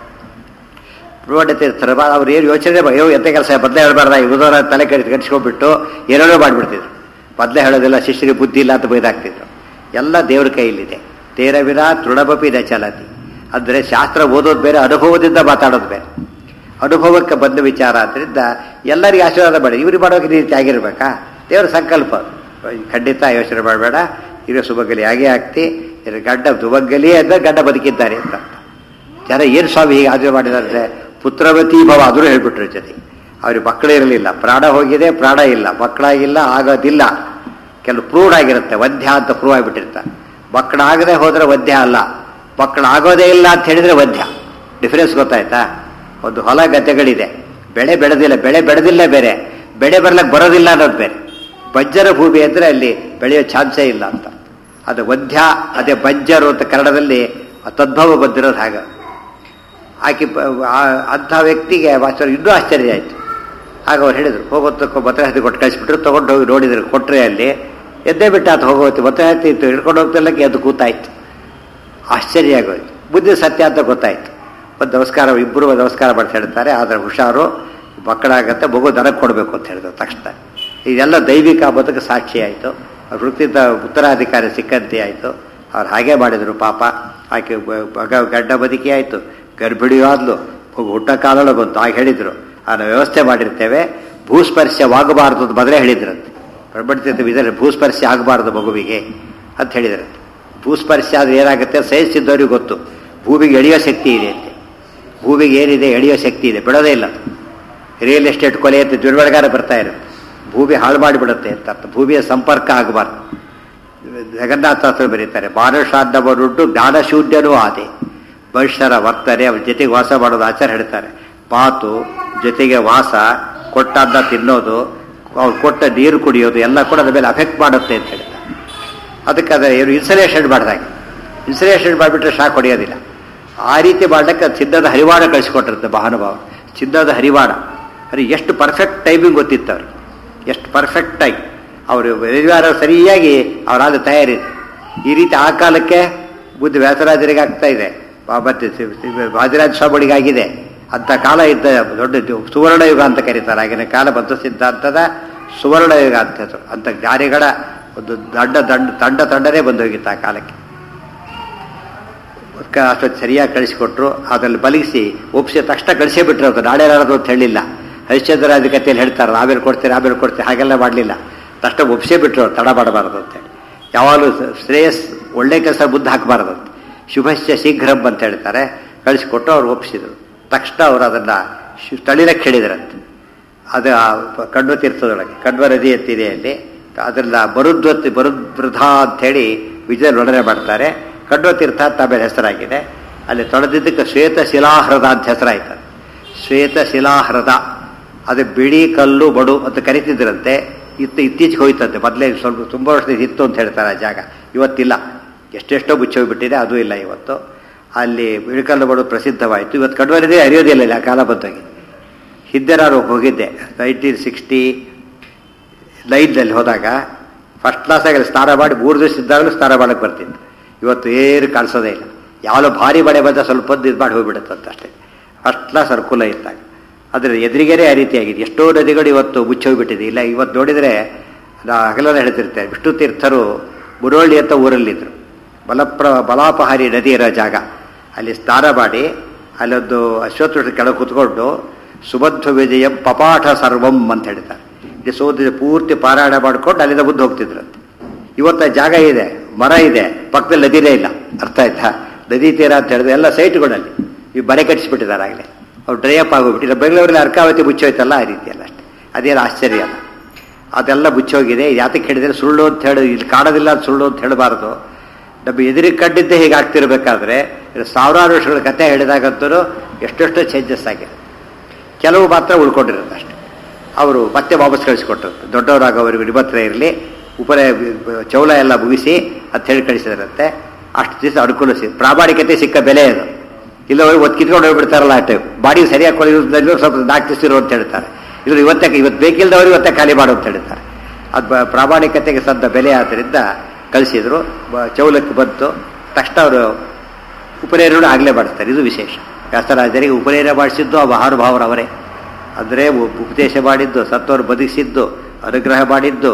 ಪುರೋಡತೀರ್ಥರ ಅವ್ರು ಏನು ಯೋಚನೆ ಅಯ್ಯೋ ಎಂಥ ಕೆಲಸ ಬದಲೇ ಹೇಳಬಾರ್ದ, ಉದೋರ ತಲೆ ಕಡಿ ಕಟ್ಸ್ಕೊಂಡ್ಬಿಟ್ಟು ಏನೇನೋ ಮಾಡಿಬಿಡ್ತಿದ್ರು. ಬದಲೇ ಹೇಳೋದಿಲ್ಲ, ಶಿಷ್ಯರಿಗೆ ಬುದ್ಧಿ ಇಲ್ಲ ಅಂತ ಬೈದಾಗ್ತಿದ್ರು. ಎಲ್ಲ ದೇವ್ರ ಕೈಯಲ್ಲಿದೆ. ತೇರ ವಿನ ತೃಣಬಪಿ ನ ಚಲತಿ. ಅಂದರೆ ಶಾಸ್ತ್ರ ಓದೋದು ಬೇರೆ, ಅನುಭವದಿಂದ ಮಾತಾಡೋದು ಬೇರೆ. ಅನುಭವಕ್ಕೆ ಬಂದ ವಿಚಾರ ಆದ್ದರಿಂದ ಎಲ್ಲರಿಗೂ ಆಶೀರ್ವಾದ ಮಾಡಿ. ಇವ್ರಿಗೆ ಮಾಡೋಕೆ ರೀತಿ ಆಗಿರ್ಬೇಕಾ? ದೇವರ ಸಂಕಲ್ಪ. ಖಂಡಿತ ಯೋಚನೆ ಮಾಡಬೇಡ, ಇರೋ ಸುಭಗಲಿ ಹಾಗೆ ಆಗ್ತಿ. ಇರೋ ಗಡ್ಡ ಸುಭಗಲಿ ಅಂದರೆ ಗಡ್ಡ ಬದುಕಿದ್ದಾರೆ ಅಂತ. ಜನ ಏನು ಸ್ವಾಮಿ ಹೀಗೆ ಆಚರಣೆ ಮಾಡಿದ್ದಾರೆ? ಪುತ್ರವತಿ ಭವ ಅದನ್ನು ಹೇಳ್ಬಿಟ್ರು. ಜೊತೆ ಅವ್ರಿಗೆ ಮಕ್ಕಳೇ ಇರಲಿಲ್ಲ, ಪ್ರಾಣ ಹೋಗಿದೆ, ಪ್ರಾಣ ಇಲ್ಲ, ಮಕ್ಕಳಾಗಿಲ್ಲ, ಆಗೋದಿಲ್ಲ. ಕೆಲವು ಪ್ರೂವ್ಡ್ ಆಗಿರುತ್ತೆ, ವದ್ಯ ಅಂತ ಪ್ರೂವ್ ಆಗಿಬಿಟ್ಟಿರ್ತಾರೆ. ಮಕ್ಕಳಾಗದೆ ಹೋದರೆ ವದ್ಯ ಅಲ್ಲ, ಮಕ್ಕಳಾಗೋದೇ ಇಲ್ಲ ಅಂತ ಹೇಳಿದರೆ ವದ್ಯ. ಡಿಫರೆನ್ಸ್ ಗೊತ್ತಾಯ್ತಾ? ಒಂದು ಹೊಲ ಗದ್ದೆಗಳಿದೆ, ಬೆಳೆ ಬೆಳೆದಿಲ್ಲ, ಬೆಳೆ ಬೆಳೆದಿಲ್ಲ ಬೇರೆ, ಬೆಳೆ ಬರ್ಲಕ್ಕೆ ಬರೋದಿಲ್ಲ ಅನ್ನೋದು ಬೇರೆ. ಬಂಜರ ಭೂಮಿ ಅಂದರೆ ಅಲ್ಲಿ ಬೆಳೆಯೋ ಚಾನ್ಸೇ ಇಲ್ಲ ಅಂತ. ಅದು ವಧ್ಯ, ಅದೇ ಬಂಜರು ಅಂತ ಕನ್ನಡದಲ್ಲಿ ತದ್ಭವ ಬಂದಿರೋದು ಹಾಗೆ. ಆಕೆ ಅಂಥ ವ್ಯಕ್ತಿಗೆ ವಾಸ್ತವ ಇನ್ನೂ ಆಶ್ಚರ್ಯ ಆಯಿತು. ಆಗ ಅವ್ರು ಹೇಳಿದರು, ಹೋಗೋತ್ತಕ್ಕೂ ಭದ್ರಾವತಿ ಕೊಟ್ಟು ಕಳಿಸ್ಬಿಟ್ರು. ತೊಗೊಂಡು ಹೋಗಿ ನೋಡಿದ್ರು, ಕೊಟ್ಟರೆ ಅಲ್ಲಿ ಎದ್ದೇ ಬಿಟ್ಟು ಆತ ಹೋಗೋತಿ ಭದ್ರಾವತಿ ಇತ್ತು, ಹಿಡ್ಕೊಂಡು ಹೋಗ್ತಿಲ್ಲಕ್ಕೆ ಅದು ಕೂತಾಯ್ತು. ಆಶ್ಚರ್ಯ ಆಗೋಯ್ತು. ಬುದ್ಧಿ ಸತ್ಯ ಅಂತ ಗೊತ್ತಾಯ್ತು. ಒಂದು ನಮಸ್ಕಾರ, ಇಬ್ಬರು ನಮಸ್ಕಾರ ಮಾಡ್ತಾ ಹೇಳ್ತಾರೆ. ಆದರೆ ಹುಷಾರು, ಮಕ್ಕಳಾಗತ್ತೆ, ಮಗು ದನಕ್ಕೆ ಕೊಡಬೇಕು ಅಂತ ಹೇಳಿದ್ರು ತಕ್ಷಣ. ಇದೆಲ್ಲ ದೈವಿಕ ಬದುಕು ಸಾಕ್ಷಿ ಆಯಿತು. ವೃತ್ತಿದ ಉತ್ತರಾಧಿಕಾರಿ ಸಿಕ್ಕಂತೆ ಆಯಿತು. ಅವ್ರು ಹಾಗೆ ಮಾಡಿದರು ಪಾಪ. ಆಕೆ ಮಗ ಗಡ್ಡ ಬದುಕಿ ಆಯಿತು, ಗರ್ಭಿಣಿಯೂ ಆದ್ಲು, ಮಗು ಹುಟ್ಟ ಕಾಲೊಳ ಬಂತು. ಆಗ ಹೇಳಿದರು, ಅದನ್ನು ವ್ಯವಸ್ಥೆ ಮಾಡಿರ್ತೇವೆ, ಭೂಸ್ಪರ್ಶವಾಗಬಾರ್ದು ಅಂತ ಮೊದಲೇ ಹೇಳಿದ್ರಂತೆ. ಪ್ರಬಡ್ತಿರ್ತೀವಿ ಇದರಲ್ಲಿ ಭೂಸ್ಪರ್ಶ ಆಗಬಾರ್ದು ಮಗುವಿಗೆ ಅಂತ ಹೇಳಿದ್ರಂತೆ. ಭೂಸ್ಪರ್ಶ ಆದರೆ ಏನಾಗುತ್ತೆ ಸೈನ್ಸ್ ಇದ್ದವ್ರಿಗೆ ಗೊತ್ತು. ಭೂಮಿಗೆ ಎಳೆಯೋ ಶಕ್ತಿ ಇದೆ ಅಂತೆ. ಭೂಮಿಗೆ ಏನಿದೆ ಎಳೆಯೋ ಶಕ್ತಿ ಇದೆ, ಬಿಡೋದೇ ಇಲ್ಲ. ರಿಯಲ್ ಎಸ್ಟೇಟ್ ಕೊಲೆ ಅಂತ ದುರ್ಬಳಗಾರ ಬರ್ತಾ ಇರುತ್ತೆ. ಭೂಮಿ ಹಾಳು ಮಾಡಿಬಿಡುತ್ತೆ ಅಂತ ಅರ್ಥ. ಭೂಮಿಯ ಸಂಪರ್ಕ ಆಗಬಾರ್ದು. ಜಗನ್ನಾಥಾಸ್ತ್ರ ಬರೀತಾರೆ, ಮಾನುಷಾನ್ನವನುಂಟು ಜ್ಞಾನಶೂನ್ಯನೂ ಆದೆ. ಮನುಷ್ಯರ ವರ್ತನೆ, ಅವ್ರ ಜೊತೆಗೆ ವಾಸ ಮಾಡೋದು ಆಚಾರ ಹೇಳ್ತಾರೆ. ಮಾತು ಜೊತೆಗೆ ವಾಸ, ಕೊಟ್ಟನ್ನ ತಿನ್ನೋದು, ಅವ್ರು ಕೊಟ್ಟ ನೀರು ಕುಡಿಯೋದು ಎಲ್ಲ ಕೂಡ ಅದ್ರ ಮೇಲೆ ಅಫೆಕ್ಟ್ ಮಾಡುತ್ತೆ ಅಂತ ಹೇಳ್ತಾರೆ. ಅದಕ್ಕೆ ಅದೇ ಏನು ಇನ್ಸುಲೇಷನ್ ಮಾಡಿದಾಗ, ಇನ್ಸುಲೇಷನ್ ಮಾಡಿಬಿಟ್ರೆ ಶಾಕ್ ಹೊಡೆಯೋದಿಲ್ಲ. ಆ ರೀತಿ ಮಾಡಲಿಕ್ಕೆ ಚಿನ್ನದ ಹರಿವಾಣ ಕಳಿಸ್ಕೊಟ್ಟಿರುತ್ತೆ ಮಹಾನುಭಾವ. ಚಿನ್ನದ ಹರಿವಾಣ ಅದು ಎಷ್ಟು ಪರ್ಫೆಕ್ಟ್ ಟೈಮಿಂಗ್ ಗೊತ್ತಿತ್ತು ಅವ್ರಿಗೆ, ಎಷ್ಟು ಪರ್ಫೆಕ್ಟಾಗಿ ಅವರು ರವಿವಾರ ಸರಿಯಾಗಿ ಅವರಾದ ತಯಾರಿದೆ. ಈ ರೀತಿ ಆ ಕಾಲಕ್ಕೆ ಬುದ್ಧ ವ್ಯಾಸರಾಜರಿಗೆ ಆಗ್ತಾ ಇದೆ, ಮತ್ತೆ ವಾದಿರಾಜ ಸ್ವಾಮಿಗಳಿಗಾಗಿದೆ. ಅಂಥ ಕಾಲ ಇದ್ದ ದೊಡ್ಡ ಸುವರ್ಣಯುಗ ಅಂತ ಕರೀತಾರೆ. ಆಗಿನ ಕಾಲ ಬದ್ಧ ಸಿದ್ಧಾಂತದ ಸುವರ್ಣಯುಗ ಅಂತ ಹೆಸರು. ಅಂಥ ಜ್ಞಾನಿಗಳ ಒಂದು ದಂಡ ದಂಡ ತಂಡ ತಂಡನೇ ಬಂದೋಗಿತ್ತು ಆ ಕಾಲಕ್ಕೆ. ಅಷ್ಟೊತ್ತು ಸರಿಯಾಗಿ ಕಳಿಸಿಕೊಟ್ರು. ಅದರಲ್ಲಿ ಬಲಗಿಸಿ ಒಪ್ಪಿಸಿ ತಕ್ಷಣ ಕಳಿಸೇ ಬಿಟ್ರು. ಅದು ನಾಳೆ ನಾಡೋದು ಅಂತ ಹೇಳಿಲ್ಲ. ಹರಿಶ್ಚಂದ್ರಾಜ ಕಥೆಯಲ್ಲಿ ಹೇಳ್ತಾರೆ, ಆಮೇಲೆ ಕೊಡ್ತೀರಿ ಆಮೇಲೆ ಕೊಡ್ತೀರಿ, ಹಾಗೆಲ್ಲ ಮಾಡಲಿಲ್ಲ. ತಕ್ಷಣ ಒಪ್ಪಿಸೇ ಬಿಟ್ರು, ತಡ ಮಾಡಬಾರ್ದು ಅಂತೇಳಿ. ಯಾವಾಗಲೂ ಶ್ರೇಯಸ್ ಒಳ್ಳೆ ಕೆಲಸ ಬುದ್ಧ ಹಾಕಬಾರ್ದಂತೆ. ಶುಭಶ್ಯ ಶೀಘ್ರಂ ಅಂತ ಹೇಳ್ತಾರೆ. ಕಳಿಸಿಕೊಟ್ಟು ಅವ್ರು ಒಪ್ಪಿಸಿದ್ರು. ತಕ್ಷಣ ಅವರು ಅದನ್ನು ತಳಿಲಕ್ಕೆ ಹೇಳಿದ್ರಂತೆ. ಅದು ಕಣ್ವ ತೀರ್ಥದೊಳಗೆ ಕಣ್ವ ನದಿ ಎತ್ತಿದೆ ಅಲ್ಲಿ. ಅದನ್ನ ಬರುದ್ವತ್ತಿ ಬರುದ್ವೃಧ ಅಂಥೇಳಿ ವಿಜಯ ನೊಡನೆ ಮಾಡ್ತಾರೆ. ಕಣ್ವ ತೀರ್ಥ ಅಂತ ಆಮೇಲೆ ಹೆಸರಾಗಿದೆ. ಅಲ್ಲಿ ತೊಳೆದಿದ್ದಕ್ಕೆ ಶ್ವೇತ ಶಿಲಾಹೃದ ಅಂತ ಹೆಸರಾಯ್ತು. ಶ್ವೇತ ಶಿಲಾಹೃದ ಅದು ಬಿಳಿ ಕಲ್ಲು ಬಡು ಅಂತ ಕರಿತಿದ್ರಂತೆ. ಇತ್ತು ಇತ್ತೀಚೆಗೆ ಹೋಯ್ತಂತೆ. ಮೊದಲೇ ಸ್ವಲ್ಪ ತುಂಬ ವರ್ಷದಿಂದ ಇತ್ತು ಅಂತ ಹೇಳ್ತಾರೆ ಆ ಜಾಗ. ಇವತ್ತಿಲ್ಲ, ಎಷ್ಟೆಷ್ಟೋ ಮುಚ್ಚೋಗ್ಬಿಟ್ಟಿದೆ, ಅದು ಇಲ್ಲ ಇವತ್ತು. ಅಲ್ಲಿ ಬಿಳಿಕಲ್ಲು ಬಡು ಪ್ರಸಿದ್ಧವಾಯಿತು. ಇವತ್ತು ಕಣ್ವರಿದೆ ಅರಿಯೋದಿಲ್ಲ ಇಲ್ಲಿ, ಆ ಕಾಲ ಬಂದಾಗಿ. ಹಿಂದೆ ನಾನು ಹೋಗಿದ್ದೆ ನೈನ್ಟೀನ್ ಸಿಕ್ಸ್ಟಿ ನೈನ್ನಲ್ಲಿ ಹೋದಾಗ ಫಸ್ಟ್ ಕ್ಲಾಸಾಗಿ ಸ್ನಾನ ಮಾಡಿ ಮೂರು ದಿವಸ ಇದ್ದಾಗಲೂ ಸ್ನಾನ ಮಾಡಕ್ಕೆ ಬರ್ತಿತ್ತು. ಇವತ್ತು ಏನು ಕಾಣಿಸೋದೇ ಇಲ್ಲ. ಯಾವಲೋ ಭಾರಿ ಮಳೆ ಬಂದ ಸ್ವಲ್ಪ ಹೊತ್ತು ಇದು ಮಾಡಿ ಹೋಗ್ಬಿಡುತ್ತಂತ ಅಷ್ಟೇ. ಫಸ್ಟ್ ಕ್ಲಾಸ್ ಅನುಕೂಲ ಇದ್ದಾಗ. ಆದರೆ ಎದುರಿಗೇನೆ ಆ ರೀತಿಯಾಗಿದೆ. ಎಷ್ಟೋ ನದಿಗಳು ಇವತ್ತು ಮುಚ್ಚೋಗ್ಬಿಟ್ಟಿದೆ. ಇಲ್ಲ ಇವತ್ತು ನೋಡಿದರೆ ನಾ ಹಗಲೆಲ್ಲ ಹೇಳ್ತಿರ್ತೇನೆ, ವಿಷ್ಣು ತೀರ್ಥರು ಮುರೋಳಿ ಅಂತ ಊರಲ್ಲಿದ್ದರು. ಬಲಪ್ರ ಬಲಾಪಹಾರಿ ನದಿ ಇರೋ ಜಾಗ. ಅಲ್ಲಿ ಸ್ನಾನ ಮಾಡಿ ಅಲ್ಲೊಂದು ಅಶ್ವತ್ಥ ಕೆಳಗೆ ಕೂತ್ಕೊಂಡು ಸುಬದ್ಧ ವಿಜಯಂ ಪಪಾಠ ಸರ್ವಂ ಅಂತ ಹೇಳ್ತಾರೆ. ಇಲ್ಲಿ ಸೋದ ಪೂರ್ತಿ ಪಾರಾಯಣ ಮಾಡ್ಕೊಂಡು ಅಲ್ಲಿಂದ ಮುಂದೆ ಹೋಗ್ತಿದ್ರಂತೆ. ಇವತ್ತು ಜಾಗ ಇದೆ, ಮರ ಇದೆ, ಪಕ್ಕದಲ್ಲಿ ನದಿನೇ ಇಲ್ಲ. ಅರ್ಥ ಆಯ್ತಾ? ನದಿ ತೀರ ಅಂತ ಹೇಳಿದ್ರೆ ಎಲ್ಲ ಸೈಟ್ಗಳಲ್ಲಿ ಈ ಬರೆ ಕಟ್ಟಿಸ್ಬಿಟ್ಟಿದ್ದಾರೆ ಆಗಲೇ. ಅವ್ರು ಡ್ರೈ ಅಪ್ ಆಗೋಗ್ಬಿಟ್ಟಿಲ್ಲ. ಬೆಂಗಳೂರಲ್ಲಿ ಅರ್ಕಾವತಿ ಮುಚ್ಚೋಯ್ತಲ್ಲ, ಆ ರೀತಿಯಲ್ಲ ಅಷ್ಟೇ. ಅದೇನು ಆಶ್ಚರ್ಯ ಅಲ್ಲ. ಅದೆಲ್ಲ ಮುಚ್ಚೋಗಿದೆ. ಯಾತಕ್ಕೆ ಹೇಳಿದರೆ ಸುಳ್ಳು ಅಂತ ಹೇಳಿ, ಇಲ್ಲಿ ಕಾಣೋದಿಲ್ಲ ಅಂತ ಸುಳ್ಳು ಅಂತ ಹೇಳಬಾರ್ದು. ನಮ್ಮ ಎದುರಿಗೆ ಕಂಡಿದ್ದೇ ಹೀಗೆ ಆಗ್ತಿರ್ಬೇಕಾದ್ರೆ ಸಾವಿರಾರು ವರ್ಷಗಳ ಕಥೆ ಹೇಳಿದಾಗಂತೂ ಎಷ್ಟೆಷ್ಟೋ ಚೇಂಜಸ್ ಆಗಿದೆ. ಕೆಲವು ಮಾತ್ರ ಉಳ್ಕೊಂಡಿರುತ್ತೆ ಅಷ್ಟೆ. ಅವರು ಮತ್ತೆ ವಾಪಸ್ ಕಳಿಸ್ಕೊಟ್ಟಿರುತ್ತೆ. ದೊಡ್ಡವರಾಗೋವರೆಗೂ ನಿಬತ್ರ ಇರಲಿ, ಉಪರ ಚೌಲ ಎಲ್ಲ ಮುಗಿಸಿ ಅಂತ ಹೇಳಿ ಕಳಿಸಿದ್ರಂತೆ. ಅಷ್ಟು ದಿವಸ ಅನುಕೂಲ ಸಿಕ್ಕ ಪ್ರಾಮಾಣಿಕತೆ ಸಿಕ್ಕ ಬೆಲೆ ಅದು. ಇಲ್ಲವರೆಗೆ ಒತ್ತು ಕಿತ್ಕೊಂಡು ಹೋಗ್ಬಿಡ್ತಾರಲ್ಲ ಆ ಟೈಮ್. ಬಾಡಿ ಸರಿಯಾಗಿ ಕೊಡೋದ್ರಲ್ಲಿ ಸ್ವಲ್ಪ ನಾಲ್ಕು ದಿವಸ ಇರು ಅಂತ ಹೇಳ್ತಾರೆ. ಇಲ್ಲ ಇವತ್ತೇ ಇವತ್ತು ಬೇಕಿಲ್ಲದವರು ಇವತ್ತೇ ಖಾಲಿ ಮಾಡು ಅಂತ ಹೇಳ್ತಾರೆ. ಅದು ಪ್ರಾಮಾಣಿಕತೆಗೆ ಸದ್ದ ಬೆಲೆ ಆದ್ದರಿಂದ ಕಳಿಸಿದ್ರು. ಚೌಲಕ್ಕೆ ಬಂತು ತಕ್ಷಣ ಅವರು ಉಪನಯನ ಆಗಲೇ ಮಾಡಿಸ್ತಾರೆ. ಇದು ವಿಶೇಷ. ವ್ಯಾಸರಾಜರಿಗೆ ಉಪನಯನ ಮಾಡಿಸಿದ್ದು ಆ ಮಹಾನುಭಾವರವರೇ. ಅಂದರೆ ಉಪದೇಶ ಮಾಡಿದ್ದು, ಸತ್ತವರು ಬದುಕಿಸಿದ್ದು, ಅನುಗ್ರಹ ಮಾಡಿದ್ದು,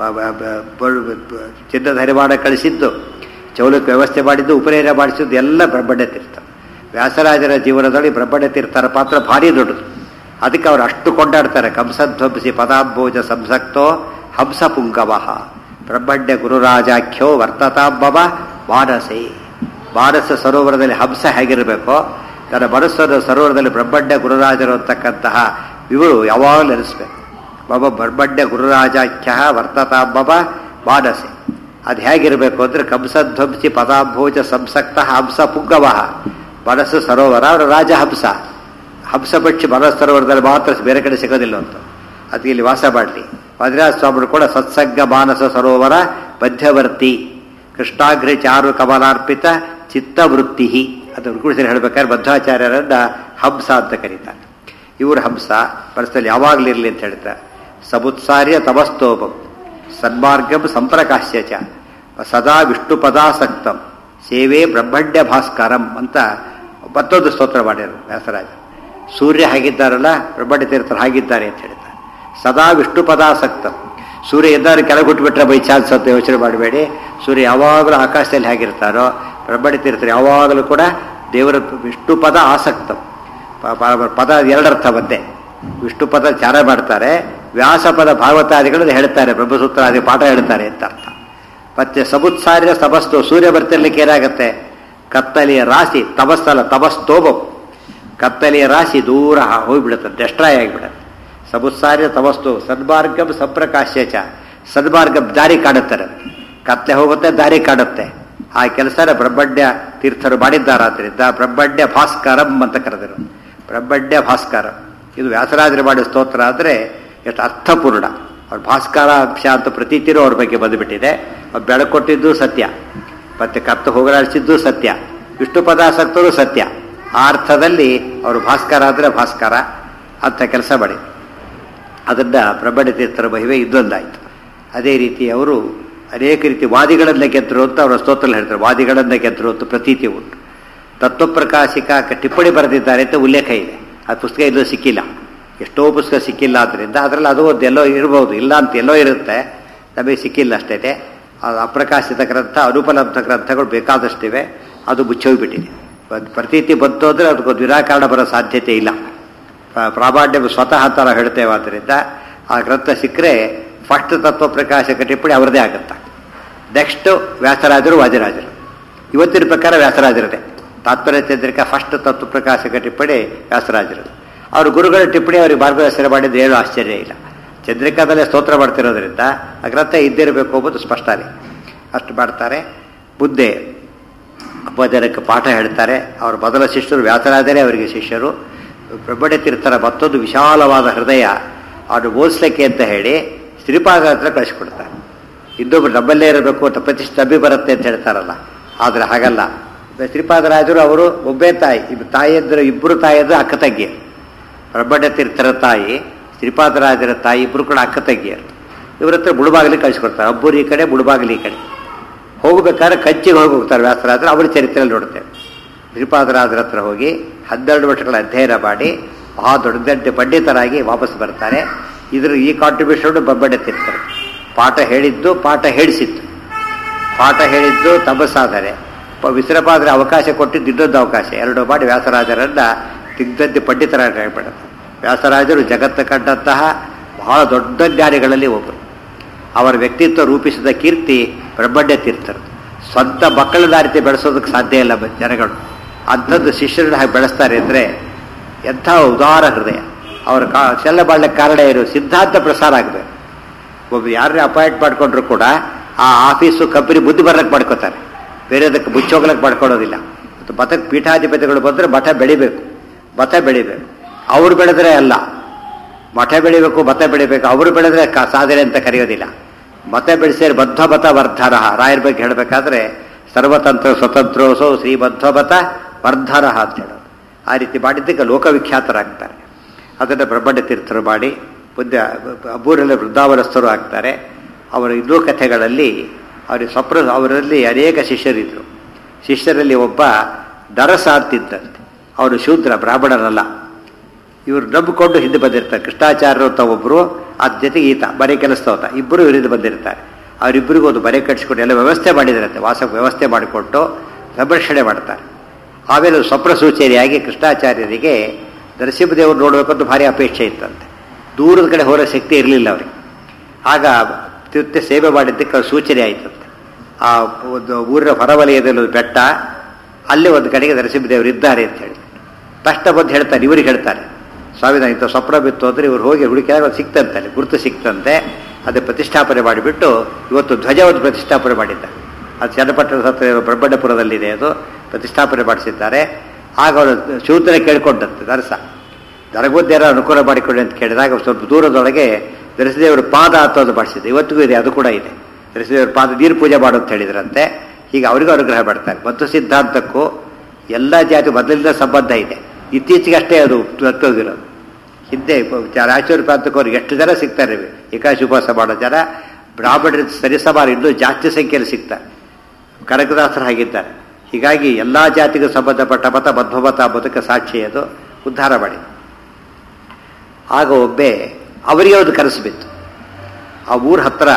ಚಿನ್ನದ ಹರಿವಾಣ ಕಳಿಸಿದ್ದು, ಚೌಲಕ್ಕೆ ವ್ಯವಸ್ಥೆ ಮಾಡಿದ್ದು, ಉಪನಯನ ಮಾಡಿಸಿದ್ದು ಎಲ್ಲ ಬ್ರಹ್ಮಣ್ಯ ತೀರ್ಥ. ವ್ಯಾಸರಾಜರ ಜೀವನದಲ್ಲಿ ಬ್ರಹ್ಮಣ್ಯ ತೀರ್ಥರ ಪಾತ್ರ ಭಾರಿ ದೊಡ್ಡದು. ಅದಕ್ಕೆ ಅವರು ಅಷ್ಟು ಕೊಂಡಾಡ್ತಾರೆ. ಕಂಸಧ್ವಂಸಿ ಪದಾಂಬೋಜ ಸಂಸಕ್ತೋ ಹಂಸ ಪುಂಗವಃ ಬ್ರಹ್ಮಣ್ಯ ಗುರುರಾಜಾಖ್ಯೋ ವರ್ತತಾಂಬವ ಮಾನಸೇ. ಮಾನಸ ಸರೋವರದಲ್ಲಿ ಹಂಸ ಹೇಗಿರಬೇಕೋ ತನ್ನ ಮನಸ್ಸನ್ನು ಸರೋವರದಲ್ಲಿ ಬ್ರಹ್ಮಣ್ಯ ಗುರುರಾಜರು ಅಂತಕ್ಕಂತಹ ಇವರು ಯಾವಾಗಲೂ ನೆನೆಸ್ಬೇಕು. ಮಮ ಬ್ರಹ್ಮಣ್ಯ ಗುರುರಾಜಾಖ್ಯ ವರ್ತತಾಂಬವ ಮಾನಸೆ. ಅದು ಹೇಗಿರಬೇಕು ಅಂದರೆ ಕಂಸಧ್ವಂಸಿ ಪದಾಂಬೋಜ ಸಂಸಕ್ತ ಹಂಸ ಪುಂಗವಃ. ಮನಸ್ಸು ಸರೋವರ, ಅವರ ರಾಜ ಹಂಸ. ಹಂಸ ಪಕ್ಷಿ ಮನಸ್ಸು ಸರೋವರದಲ್ಲಿ ಮಾತ್ರ, ಬೇರೆ ಕಡೆ ಸಿಗೋದಿಲ್ಲ ಅಂತ. ಅದಕ್ಕೆ ಇಲ್ಲಿ ವಾಸ ಮಾಡಲಿ. ವಜ್ರಾಜ ಸ್ವಾಮಿಗಳು ಕೂಡ ಸತ್ಸಂಗ ಮಾನಸ ಸರೋವರ ಮಧ್ಯವರ್ತಿ ಕೃಷ್ಣಾಗ್ರ ಚಾರು ಕಮಲಾರ್ಪಿತ ಚಿತ್ತವೃತ್ತಿ ಅದು ಗುರುಸರಿ ಹೇಳ್ಬೇಕಾದ್ರೆ ಮಧ್ವಾಚಾರ್ಯರನ್ನ ಹಂಸ ಅಂತ ಕರೀತಾರೆ. ಇವರು ಹಂಸ ಪರಿಸ್ಥಿತಿ ಯಾವಾಗಲಿರಲಿ ಅಂತ ಹೇಳ್ತಾರೆ. ಸಮುತ್ಸಾರ್ಯ ತಮಸ್ತೋಪಂ ಸನ್ಮಾರ್ಗಂ ಸಂಪ್ರಕಾಶ್ಯ ಚ ಸದಾ ವಿಷ್ಣು ಪದಾಸಕ್ತಂ ಸೇವೆ ಬ್ರಹ್ಮಣ್ಯ ಭಾಸ್ಕರಂ ಅಂತ ಮತ್ತೊಂದು ಸ್ತೋತ್ರ ಮಾಡ್ಯಾರು ವ್ಯಾಸರಾಜ. ಸೂರ್ಯ ಹಾಗಿದ್ದಾರಲ್ಲ ಬ್ರಹ್ಮಣ್ಯ ತೀರ್ಥರು ಹಾಗಿದ್ದಾರೆ ಅಂತ ಹೇಳ್ತಾರೆ. ಸದಾ ವಿಷ್ಣು ಪದಾಸಕ್ತಂ, ಸೂರ್ಯ ಎದ್ದಾರು ಕೆಳಗೆ ಹುಟ್ಟುಬಿಟ್ರೆ ಬೈ ಚಾನ್ಸ್ ಅಂತ ಯೋಚನೆ ಮಾಡಬೇಡಿ. ಸೂರ್ಯ ಯಾವಾಗಲೂ ಆಕಾಶದಲ್ಲಿ ಹೇಗಿರ್ತಾರೋ ಬ್ರಹ್ಮಣ್ಯ ತೀರ್ಥರು ಯಾವಾಗಲೂ ಕೂಡ ದೇವರ ವಿಷ್ಣು ಪದ ಆಸಕ್ತಂ. ಪದ ಎರಡರ್ಥ ಬಂದೆ. ವಿಷ್ಣು ಪದ ಚಾರ ಮಾಡ್ತಾರೆ, ವ್ಯಾಸಪದ ಭಾಗವತಾದಿಗಳನ್ನು ಹೇಳ್ತಾರೆ, ಬ್ರಹ್ಮಸೂತ್ರಾದಿ ಪಾಠ ಹೇಳ್ತಾರೆ ಅಂತ ಅರ್ಥ. ಮತ್ತೆ ಸಮುತ್ಸಾರ್ಯ ತಪಸ್ತು, ಸೂರ್ಯ ಬರ್ತಿರ್ಲಿಕ್ಕೆ ಏನಾಗುತ್ತೆ, ಕತ್ತಲೆಯ ರಾಶಿ ತಪಸ್ಸಲ್ಲ ತಪಸ್ತೋಬಂ, ಕತ್ತಲೆಯ ರಾಶಿ ದೂರ ಹೋಗಿಬಿಡುತ್ತೆ, ಡೆಸ್ಟ್ರಾಯ್ ಆಗಿಬಿಡುತ್ತೆ. ಸಮುತ್ಸಾರ್ಯ ತಪಸ್ತು ಸನ್ಮಾರ್ಗಂ ಸಂಪ್ರಕಾಶ್ಯ ಚ, ಸನ್ಮಾರ್ಗಂ ದಾರಿ ಕಾಣುತ್ತಾರೆ, ಕತ್ತಲೆ ಹೋಗುತ್ತೆ ದಾರಿ ಕಾಣುತ್ತೆ. ಆ ಕೆಲಸನ ಬ್ರಹ್ಮಣ್ಯ ತೀರ್ಥರು ಮಾಡಿದ್ದಾರಾದ್ರಿಂದ ಬ್ರಹ್ಮಣ್ಯ ಭಾಸ್ಕರಂ ಅಂತ ಕರೆದರು. ಬ್ರಹ್ಮಣ್ಯ ಭಾಸ್ಕರಂ ಇದು ವ್ಯಾಸರಾಜರು ಮಾಡಿದ ಸ್ತೋತ್ರ ಆದರೆ ಎಷ್ಟು ಅರ್ಥಪೂರ್ಣ. ಅವ್ರ ಭಾಸ್ಕರ ಅಂಶ ಅಂತ ಪ್ರತೀತಿರೋ ಅವ್ರ ಬಗ್ಗೆ ಬಂದುಬಿಟ್ಟಿದೆ. ಅವ್ರು ಬೆಳಕೊಟ್ಟಿದ್ದು ಸತ್ಯ, ಮತ್ತೆ ಕತ್ತು ಹೋಗಲಾಡಿಸಿದ್ದು ಸತ್ಯ, ವಿಷ್ಣು ಪದಾಸಕ್ತರು ಸತ್ಯ. ಆ ಅರ್ಥದಲ್ಲಿ ಅವರು ಭಾಸ್ಕರ ಅಂದರೆ ಭಾಸ್ಕರ ಅಂತ ಕೆಲಸ ಮಾಡಿ ಅದನ್ನು ಬ್ರಹ್ಮಣ್ಯ ತೀರ್ಥರ ಮಹಿಮೆ ಇದೊಂದಾಯಿತು. ಅದೇ ರೀತಿ ಅವರು ಅನೇಕ ರೀತಿ ವಾದಿಗಳನ್ನ ಗೆದ್ದರು ಅಂತ ಅವರ ಸ್ತೋತ್ರ ಹೇಳ್ತಾರೆ. ವಾದಿಗಳನ್ನ ಗೆದ್ದರು ಅಂತ ಪ್ರತೀತಿ ಉಂಟು. ತತ್ವಪ್ರಕಾಶಿಕ ಟಿಪ್ಪಣಿ ಬರೆದಿದ್ದಾರೆ ಅಂತ ಉಲ್ಲೇಖ ಇದೆ. ಆ ಪುಸ್ತಕ ಎಲ್ಲೋ ಸಿಕ್ಕಿಲ್ಲ, ಎಷ್ಟೋ ಪುಸ್ತಕ ಸಿಕ್ಕಿಲ್ಲ. ಆದ್ದರಿಂದ ಅದರಲ್ಲಿ ಅದು ಒಂದು ಎಲ್ಲೋ ಇರ್ಬೋದು, ಇಲ್ಲ ಅಂತ ಎಲ್ಲೋ ಇರುತ್ತೆ, ನಮಗೆ ಸಿಕ್ಕಿಲ್ಲ ಅಷ್ಟೇ. ಅದು ಅಪ್ರಕಾಶಿತ ಗ್ರಂಥ, ಅನುಪಲಬ್ಧ ಗ್ರಂಥಗಳು ಬೇಕಾದಷ್ಟಿವೆ, ಅದು ಮುಚ್ಚೋಗ್ಬಿಟ್ಟಿದೆ. ಪ್ರತೀತಿ ಬಂತು ಅಂದರೆ ಅದಕ್ಕೊಂದು ನಿರಾಕರಣ ಬರೋ ಸಾಧ್ಯತೆ ಇಲ್ಲ. ಪ್ರಾಮಾಣ್ಯ ಸ್ವತಃ ಅಂತ ನಾವು ಹೇಳ್ತೇವೆ. ಆದ್ದರಿಂದ ಆ ಗ್ರಂಥ ಸಿಕ್ಕರೆ ಫಸ್ಟ್ ತತ್ವ ಪ್ರಕಾಶಕ ಟಿಪ್ಪಣಿ ಅವರದೇ ಆಗುತ್ತಾ. ನೆಕ್ಸ್ಟು ವ್ಯಾಸರಾಜರು ವಾದಿರಾಜರು. ಇವತ್ತಿನ ಪ್ರಕಾರ ವ್ಯಾಸರಾಜರದೇ ತಾತ್ಪರ್ಯ ಚಂದ್ರಿಕಾ ಫಸ್ಟ್ ತತ್ವ ಪ್ರಕಾಶಕ ಟಿಪ್ಪಣಿ ವ್ಯಾಸರಾಜರು. ಅವ್ರ ಗುರುಗಳ ಟಿಪ್ಪಣಿ ಅವ್ರಿಗೆ ಮಾರ್ಗದರ್ಶನ ಮಾಡಿದ್ದು ಏನು ಆಶ್ಚರ್ಯ ಇಲ್ಲ. ಚಂದ್ರಿಕಾದಲ್ಲೇ ಸ್ತೋತ್ರ ಮಾಡ್ತಿರೋದ್ರಿಂದ ಆ ಗ್ರಂಥ ಇದ್ದಿರಬೇಕು ಎಂಬುದು ಸ್ಪಷ್ಟನೇ. ಅಷ್ಟು ಮಾಡ್ತಾರೆ. ಮುಂದೆ ಅಪಜನಕ್ಕೆ ಪಾಠ ಹೇಳ್ತಾರೆ. ಅವರ ಮೊದಲ ಶಿಷ್ಯರು ವ್ಯಾಸರಾಜರೇ ಅವರಿಗೆ ಶಿಷ್ಯರು. ಬ್ರಹ್ಮಣ್ಯ ತೀರ್ಥರ ಮತ್ತೊಂದು ವಿಶಾಲವಾದ ಹೃದಯ ಅವನು ಓದಿಸ್ಲಿಕ್ಕೆ ಅಂತ ಹೇಳಿ ಶ್ರೀಪಾದ ಹತ್ರ ಕಳಿಸ್ಕೊಡ್ತಾರೆ. ಇನ್ನೊಬ್ರು ನಮ್ಮಲ್ಲೇ ಇರಬೇಕು ಅಂತ ಪ್ರತಿಷ್ಠೆ ಬರುತ್ತೆ ಅಂತ ಹೇಳ್ತಾರಲ್ಲ, ಆದರೆ ಹಾಗಲ್ಲ. ಶ್ರೀಪಾದರಾಜರು ಅವರು ಒಬ್ಬೇ ತಾಯಿ, ತಾಯಿಯಂದ್ರೆ ಇಬ್ಬರು ತಾಯಿಯಂದ್ರೆ ಅಕ್ಕ ತಂಗಿಯರು. ಬ್ರಹ್ಮಣ್ಯ ತೀರ್ಥರ ತಾಯಿ, ಶ್ರೀಪಾದರಾಜರ ತಾಯಿ ಇಬ್ಬರು ಕೂಡ ಅಕ್ಕ ತಂಗಿಯರು. ಇವ್ರ ಹತ್ರ ಮುಳುಬಾಗಿಲಿಗೆ ಕಳಿಸ್ಕೊಡ್ತಾರೆ. ಒಬ್ಬರು ಈ ಕಡೆ, ಮುಳುಬಾಗಿಲು ಈ ಕಡೆ. ಹೋಗ್ಬೇಕಾದ್ರೆ ಕಂಚಿಗೆ ಹೋಗಿ ಹೋಗ್ತಾರೆ ವ್ಯಾಸರಾಜರು. ಅವ್ರ ಚರಿತ್ರೆಯಲ್ಲಿ ನೋಡ್ತೇವೆ. ಶ್ರೀಪಾದರಾಜರ ಹತ್ರ ಹೋಗಿ ಹನ್ನೆರಡು ವರ್ಷಗಳ ಅಧ್ಯಯನ ಮಾಡಿ ಆ ದೊಡ್ಡ ದೊಡ್ಡ ಪಂಡಿತರಾಗಿ ವಾಪಸ್ ಬರ್ತಾರೆ. ಇದ್ರ ಈ ಕಾಂಟ್ರಿಬ್ಯೂಷನ್ ಬ್ರಹ್ಮಣ್ಯ ತೀರ್ಥರು. ಪಾಠ ಹೇಳಿದ್ದು, ಪಾಠ ಹೇಳಿಸಿದ್ದು. ಪಾಠ ಹೇಳಿದ್ದು ತಮ್ಮ ಸಾಧನೆ, ವಿಶ್ರಪಾದರೆ ಅವಕಾಶ ಕೊಟ್ಟಿದ್ದು ಇನ್ನೊಂದು ಅವಕಾಶ. ಎರಡು ಮಾಡಿ ವ್ಯಾಸರಾಜರನ್ನ ದಿಗ್ಧದ್ಯ ಪಂಡಿತರಾಗಿ ಹೇಳ್ಬಿಡುತ್ತೆ. ವ್ಯಾಸರಾಜರು ಜಗತ್ತು ಕಂಡಂತಹ ಬಹಳ ದೊಡ್ಡ ಜ್ಞಾನಿಗಳಲ್ಲಿ ಒಬ್ಬರು. ಅವರ ವ್ಯಕ್ತಿತ್ವ ರೂಪಿಸಿದ ಕೀರ್ತಿ ಬ್ರಹ್ಮಣ್ಯ ತೀರ್ಥರು. ಸ್ವಂತ ಮಕ್ಕಳನ್ನ ಆ ರೀತಿ ಬೆಳೆಸೋದಕ್ಕೆ ಸಾಧ್ಯ ಇಲ್ಲ ಜನಗಳು. ಅಂಥದ್ದು ಶಿಷ್ಯರನ್ನ ಹಾಗೆ ಬೆಳೆಸ್ತಾರೆ ಅಂದರೆ ಎಂಥ ಉದಾರ ಹೃದಯ. ಅವರ ಕಾ ಚೆಲ್ಲ ಬಾಳ್ಲಿಕ್ಕೆ ಕಾರಣ ಏನು, ಸಿದ್ಧಾಂತ ಪ್ರಸಾರ ಆಗಬೇಕು. ಒಬ್ಬ ಯಾರನ್ನೇ ಅಪಾಯಿಂಟ್ ಮಾಡಿಕೊಂಡ್ರು ಕೂಡ ಆ ಆಫೀಸು ಕಂಪನಿ ಬುದ್ಧಿ ಬರ್ಲಕ್ಕೆ ಮಾಡ್ಕೋತಾರೆ, ಬೇರೆದಕ್ಕೆ ಮುಚ್ಚೋಗ್ಲಕ್ಕೆ ಮಾಡ್ಕೊಳ್ಳೋದಿಲ್ಲ. ಮತ್ತು ಮತಕ್ಕೆ ಪೀಠಾಧಿಪತಿಗಳು ಬಂದರೆ ಮಠ ಬೆಳಿಬೇಕು, ಮತ ಬೆಳಿಬೇಕು. ಅವ್ರು ಬೆಳೆದ್ರೆ ಅಲ್ಲ, ಮಠ ಬೆಳಿಬೇಕು, ಮತ ಬೆಳಿಬೇಕು. ಅವರು ಬೆಳೆದ್ರೆ ಕ ಸಾಧನೆ ಅಂತ ಕರೆಯೋದಿಲ್ಲ. ಮತ ಬೆಳೆಸಿದ್ರೆ ಬದ್ಧಮತ ವರ್ಧರಹ. ರಾಯರ ಬಗ್ಗೆ ಹೇಳಬೇಕಾದ್ರೆ ಸರ್ವತಂತ್ರ ಸ್ವತಂತ್ರೋಸೋ ಶ್ರೀ ಬದ್ಧಮತ ವರ್ಧರಹ ಅಂತ ಹೇಳೋದು. ಆ ರೀತಿ ಮಾಡಿದ್ದಕ್ಕೆ ಲೋಕವಿಖ್ಯಾತರಾಗ್ತಾರೆ. ಅದನ್ನು ಬ್ರಹ್ಮಣ್ಯ ತೀರ್ಥರು ಮಾಡಿ ಮುಂದೆ ಅಬ್ಬೂರಲ್ಲಿ ವೃದ್ಧಾವನಸ್ಥರು ಆಗ್ತಾರೆ. ಅವರ ಇನ್ನೂ ಕಥೆಗಳಲ್ಲಿ ಅವರಿಗೆ ಸ್ವಪ್ನ ಅವರಲ್ಲಿ ಅನೇಕ ಶಿಷ್ಯರಿದ್ದರು. ಶಿಷ್ಯರಲ್ಲಿ ಒಬ್ಬ ದರಸ ಅಂತಿದ್ದಂತೆ. ಅವರು ಶೂದ್ರ, ಬ್ರಾಹ್ಮಣರಲ್ಲ. ಇವರು ನಂಬಿಕೊಂಡು ಹಿಂದೆ ಬಂದಿರ್ತಾರೆ. ಕೃಷ್ಣಾಚಾರ್ಯರು ಅಂತ ಒಬ್ಬರು, ಅದ ಜೊತೆಗೆ ಈತ ಮನೆ ಕೆಲಸದವತ, ಇಬ್ಬರು ಇವರಿಂದ ಬಂದಿರ್ತಾರೆ. ಅವರಿಬ್ಬರಿಗೂ ಒಂದು ಮನೆ ಕಟ್ಟಿಸ್ಕೊಂಡು ಎಲ್ಲ ವ್ಯವಸ್ಥೆ ಮಾಡಿದ್ರಂತೆ. ವಾಸಕ್ಕೆ ವ್ಯವಸ್ಥೆ ಮಾಡಿಕೊಟ್ಟು ಸಂರಕ್ಷಣೆ ಮಾಡ್ತಾರೆ. ಆಮೇಲೆ ಸ್ವಪ್ನ ಸೂಚನೆಯಾಗಿ ಕೃಷ್ಣಾಚಾರ್ಯರಿಗೆ ನರಸಿಂಹದೇವರು ನೋಡಬೇಕಂತ ಭಾರಿ ಅಪೇಕ್ಷೆ ಇತ್ತಂತೆ. ದೂರದ ಕಡೆ ಹೋರೋ ಶಕ್ತಿ ಇರಲಿಲ್ಲ ಅವರಿಗೆ. ಆಗ ತಿರುತ್ತೆ ಸೇವೆ ಮಾಡಿದ್ದಕ್ಕೆ ಅವ್ರ ಸೂಚನೆ ಆಯಿತಂತೆ. ಆ ಒಂದು ಊರಿನ ಹೊರವಲಯದಲ್ಲಿ ಒಂದು ಬೆಟ್ಟ, ಅಲ್ಲೇ ಒಂದು ಕಡೆಗೆ ನರಸಿಂಹದೇವರು ಇದ್ದಾರೆ ಅಂತ ಹೇಳಿ ತಕ್ಷಣ ಬಂದು ಹೇಳ್ತಾರೆ. ಇವ್ರಿಗೆ ಹೇಳ್ತಾರೆ, ಸ್ವಾಮಿ ಇಂಥ ಸ್ವಪ್ನ ಬಿತ್ತು ಅಂದರೆ ಇವ್ರು ಹೋಗಿ ಹುಡುಕಿದಾಗ ಸಿಕ್ತಂತಲ್ಲಿ ಗುರುತು ಸಿಕ್ತಂತೆ. ಅದೇ ಪ್ರತಿಷ್ಠಾಪನೆ ಮಾಡಿಬಿಟ್ಟು ಇವತ್ತು ಧ್ವಜವನ್ನು ಪ್ರತಿಷ್ಠಾಪನೆ ಮಾಡಿದ್ದಾರೆ. ಅದು ಚನ್ನಪಟ್ಟಣದ ಹತ್ರ ಬ್ರಹ್ಮಣ್ಯಪುರದಲ್ಲಿದೆ, ಅದು ಪ್ರತಿಷ್ಠಾಪನೆ ಮಾಡಿಸಿದ್ದಾರೆ. ಆಗ ಅವಳು ಶೂದ್ರ ಕೇಳ್ಕೊಂಡಂತೆ ನರಸ, ದರಗೋದ್ಯಾರ ಅನುಕೂಲ ಮಾಡಿಕೊಳ್ಳಿ ಅಂತ ಕೇಳಿದಾಗ ಸ್ವಲ್ಪ ದೂರದೊಳಗೆ ನರಸಿಂಹದೇವರ ಪಾದ ಹತ್ತೋದು ಮಾಡಿಸಿದೆ. ಇವತ್ತಿಗೂ ಇದೆ, ಅದು ಕೂಡ ಇದೆ. ನರಸಿಂಹದೇವರ ಪಾದ ನೀರು ಪೂಜೆ ಮಾಡು ಅಂತ ಹೇಳಿದ್ರಂತೆ. ಹೀಗೆ ಅವರಿಗೂ ಅನುಗ್ರಹ ಮಾಡ್ತಾರೆ. ಮಧ್ವ ಸಿದ್ಧಾಂತಕ್ಕೂ ಎಲ್ಲ ಜಾತಿ ಮೊದಲಿಂದ ಸಂಬಂಧ ಇದೆ. ಇತ್ತೀಚೆಗೆ ಅಷ್ಟೇ ಅದು ತಪ್ಪೋಗಿರೋದು. ಹಿಂದೆ ರಾಯಚೂರು ಪ್ರಾಂತಕ್ಕೆ ಅವ್ರಿಗೆ ಎಷ್ಟು ಜನ ಸಿಗ್ತಾರೆ, ಏಕಾಶಿ ಉಪವಾಸ ಮಾಡೋ ಜನ ಬ್ರಾಹ್ಮಣರ ಸರಿಸಮಾನ ಇನ್ನೂ ಜಾಸ್ತಿ ಸಂಖ್ಯೆಯಲ್ಲಿ ಸಿಗ್ತಾರೆ. ಕನಕದಾಸರು ಹಾಗಿದ್ದಾರೆ. ಹೀಗಾಗಿ ಎಲ್ಲ ಜಾತಿಗೂ ಸಂಬಂಧಪಟ್ಟ ಮತ ಮಧ್ವಮತ ಬದುಕ ಸಾಕ್ಷಿ ಅದು ಉದ್ಧಾರ ಮಾಡಿ. ಆಗ ಒಬ್ಬೆ ಅವರಿಗೆ ಒಂದು ಕನಸು ಬಿತ್ತು. ಆ ಊರ ಹತ್ರ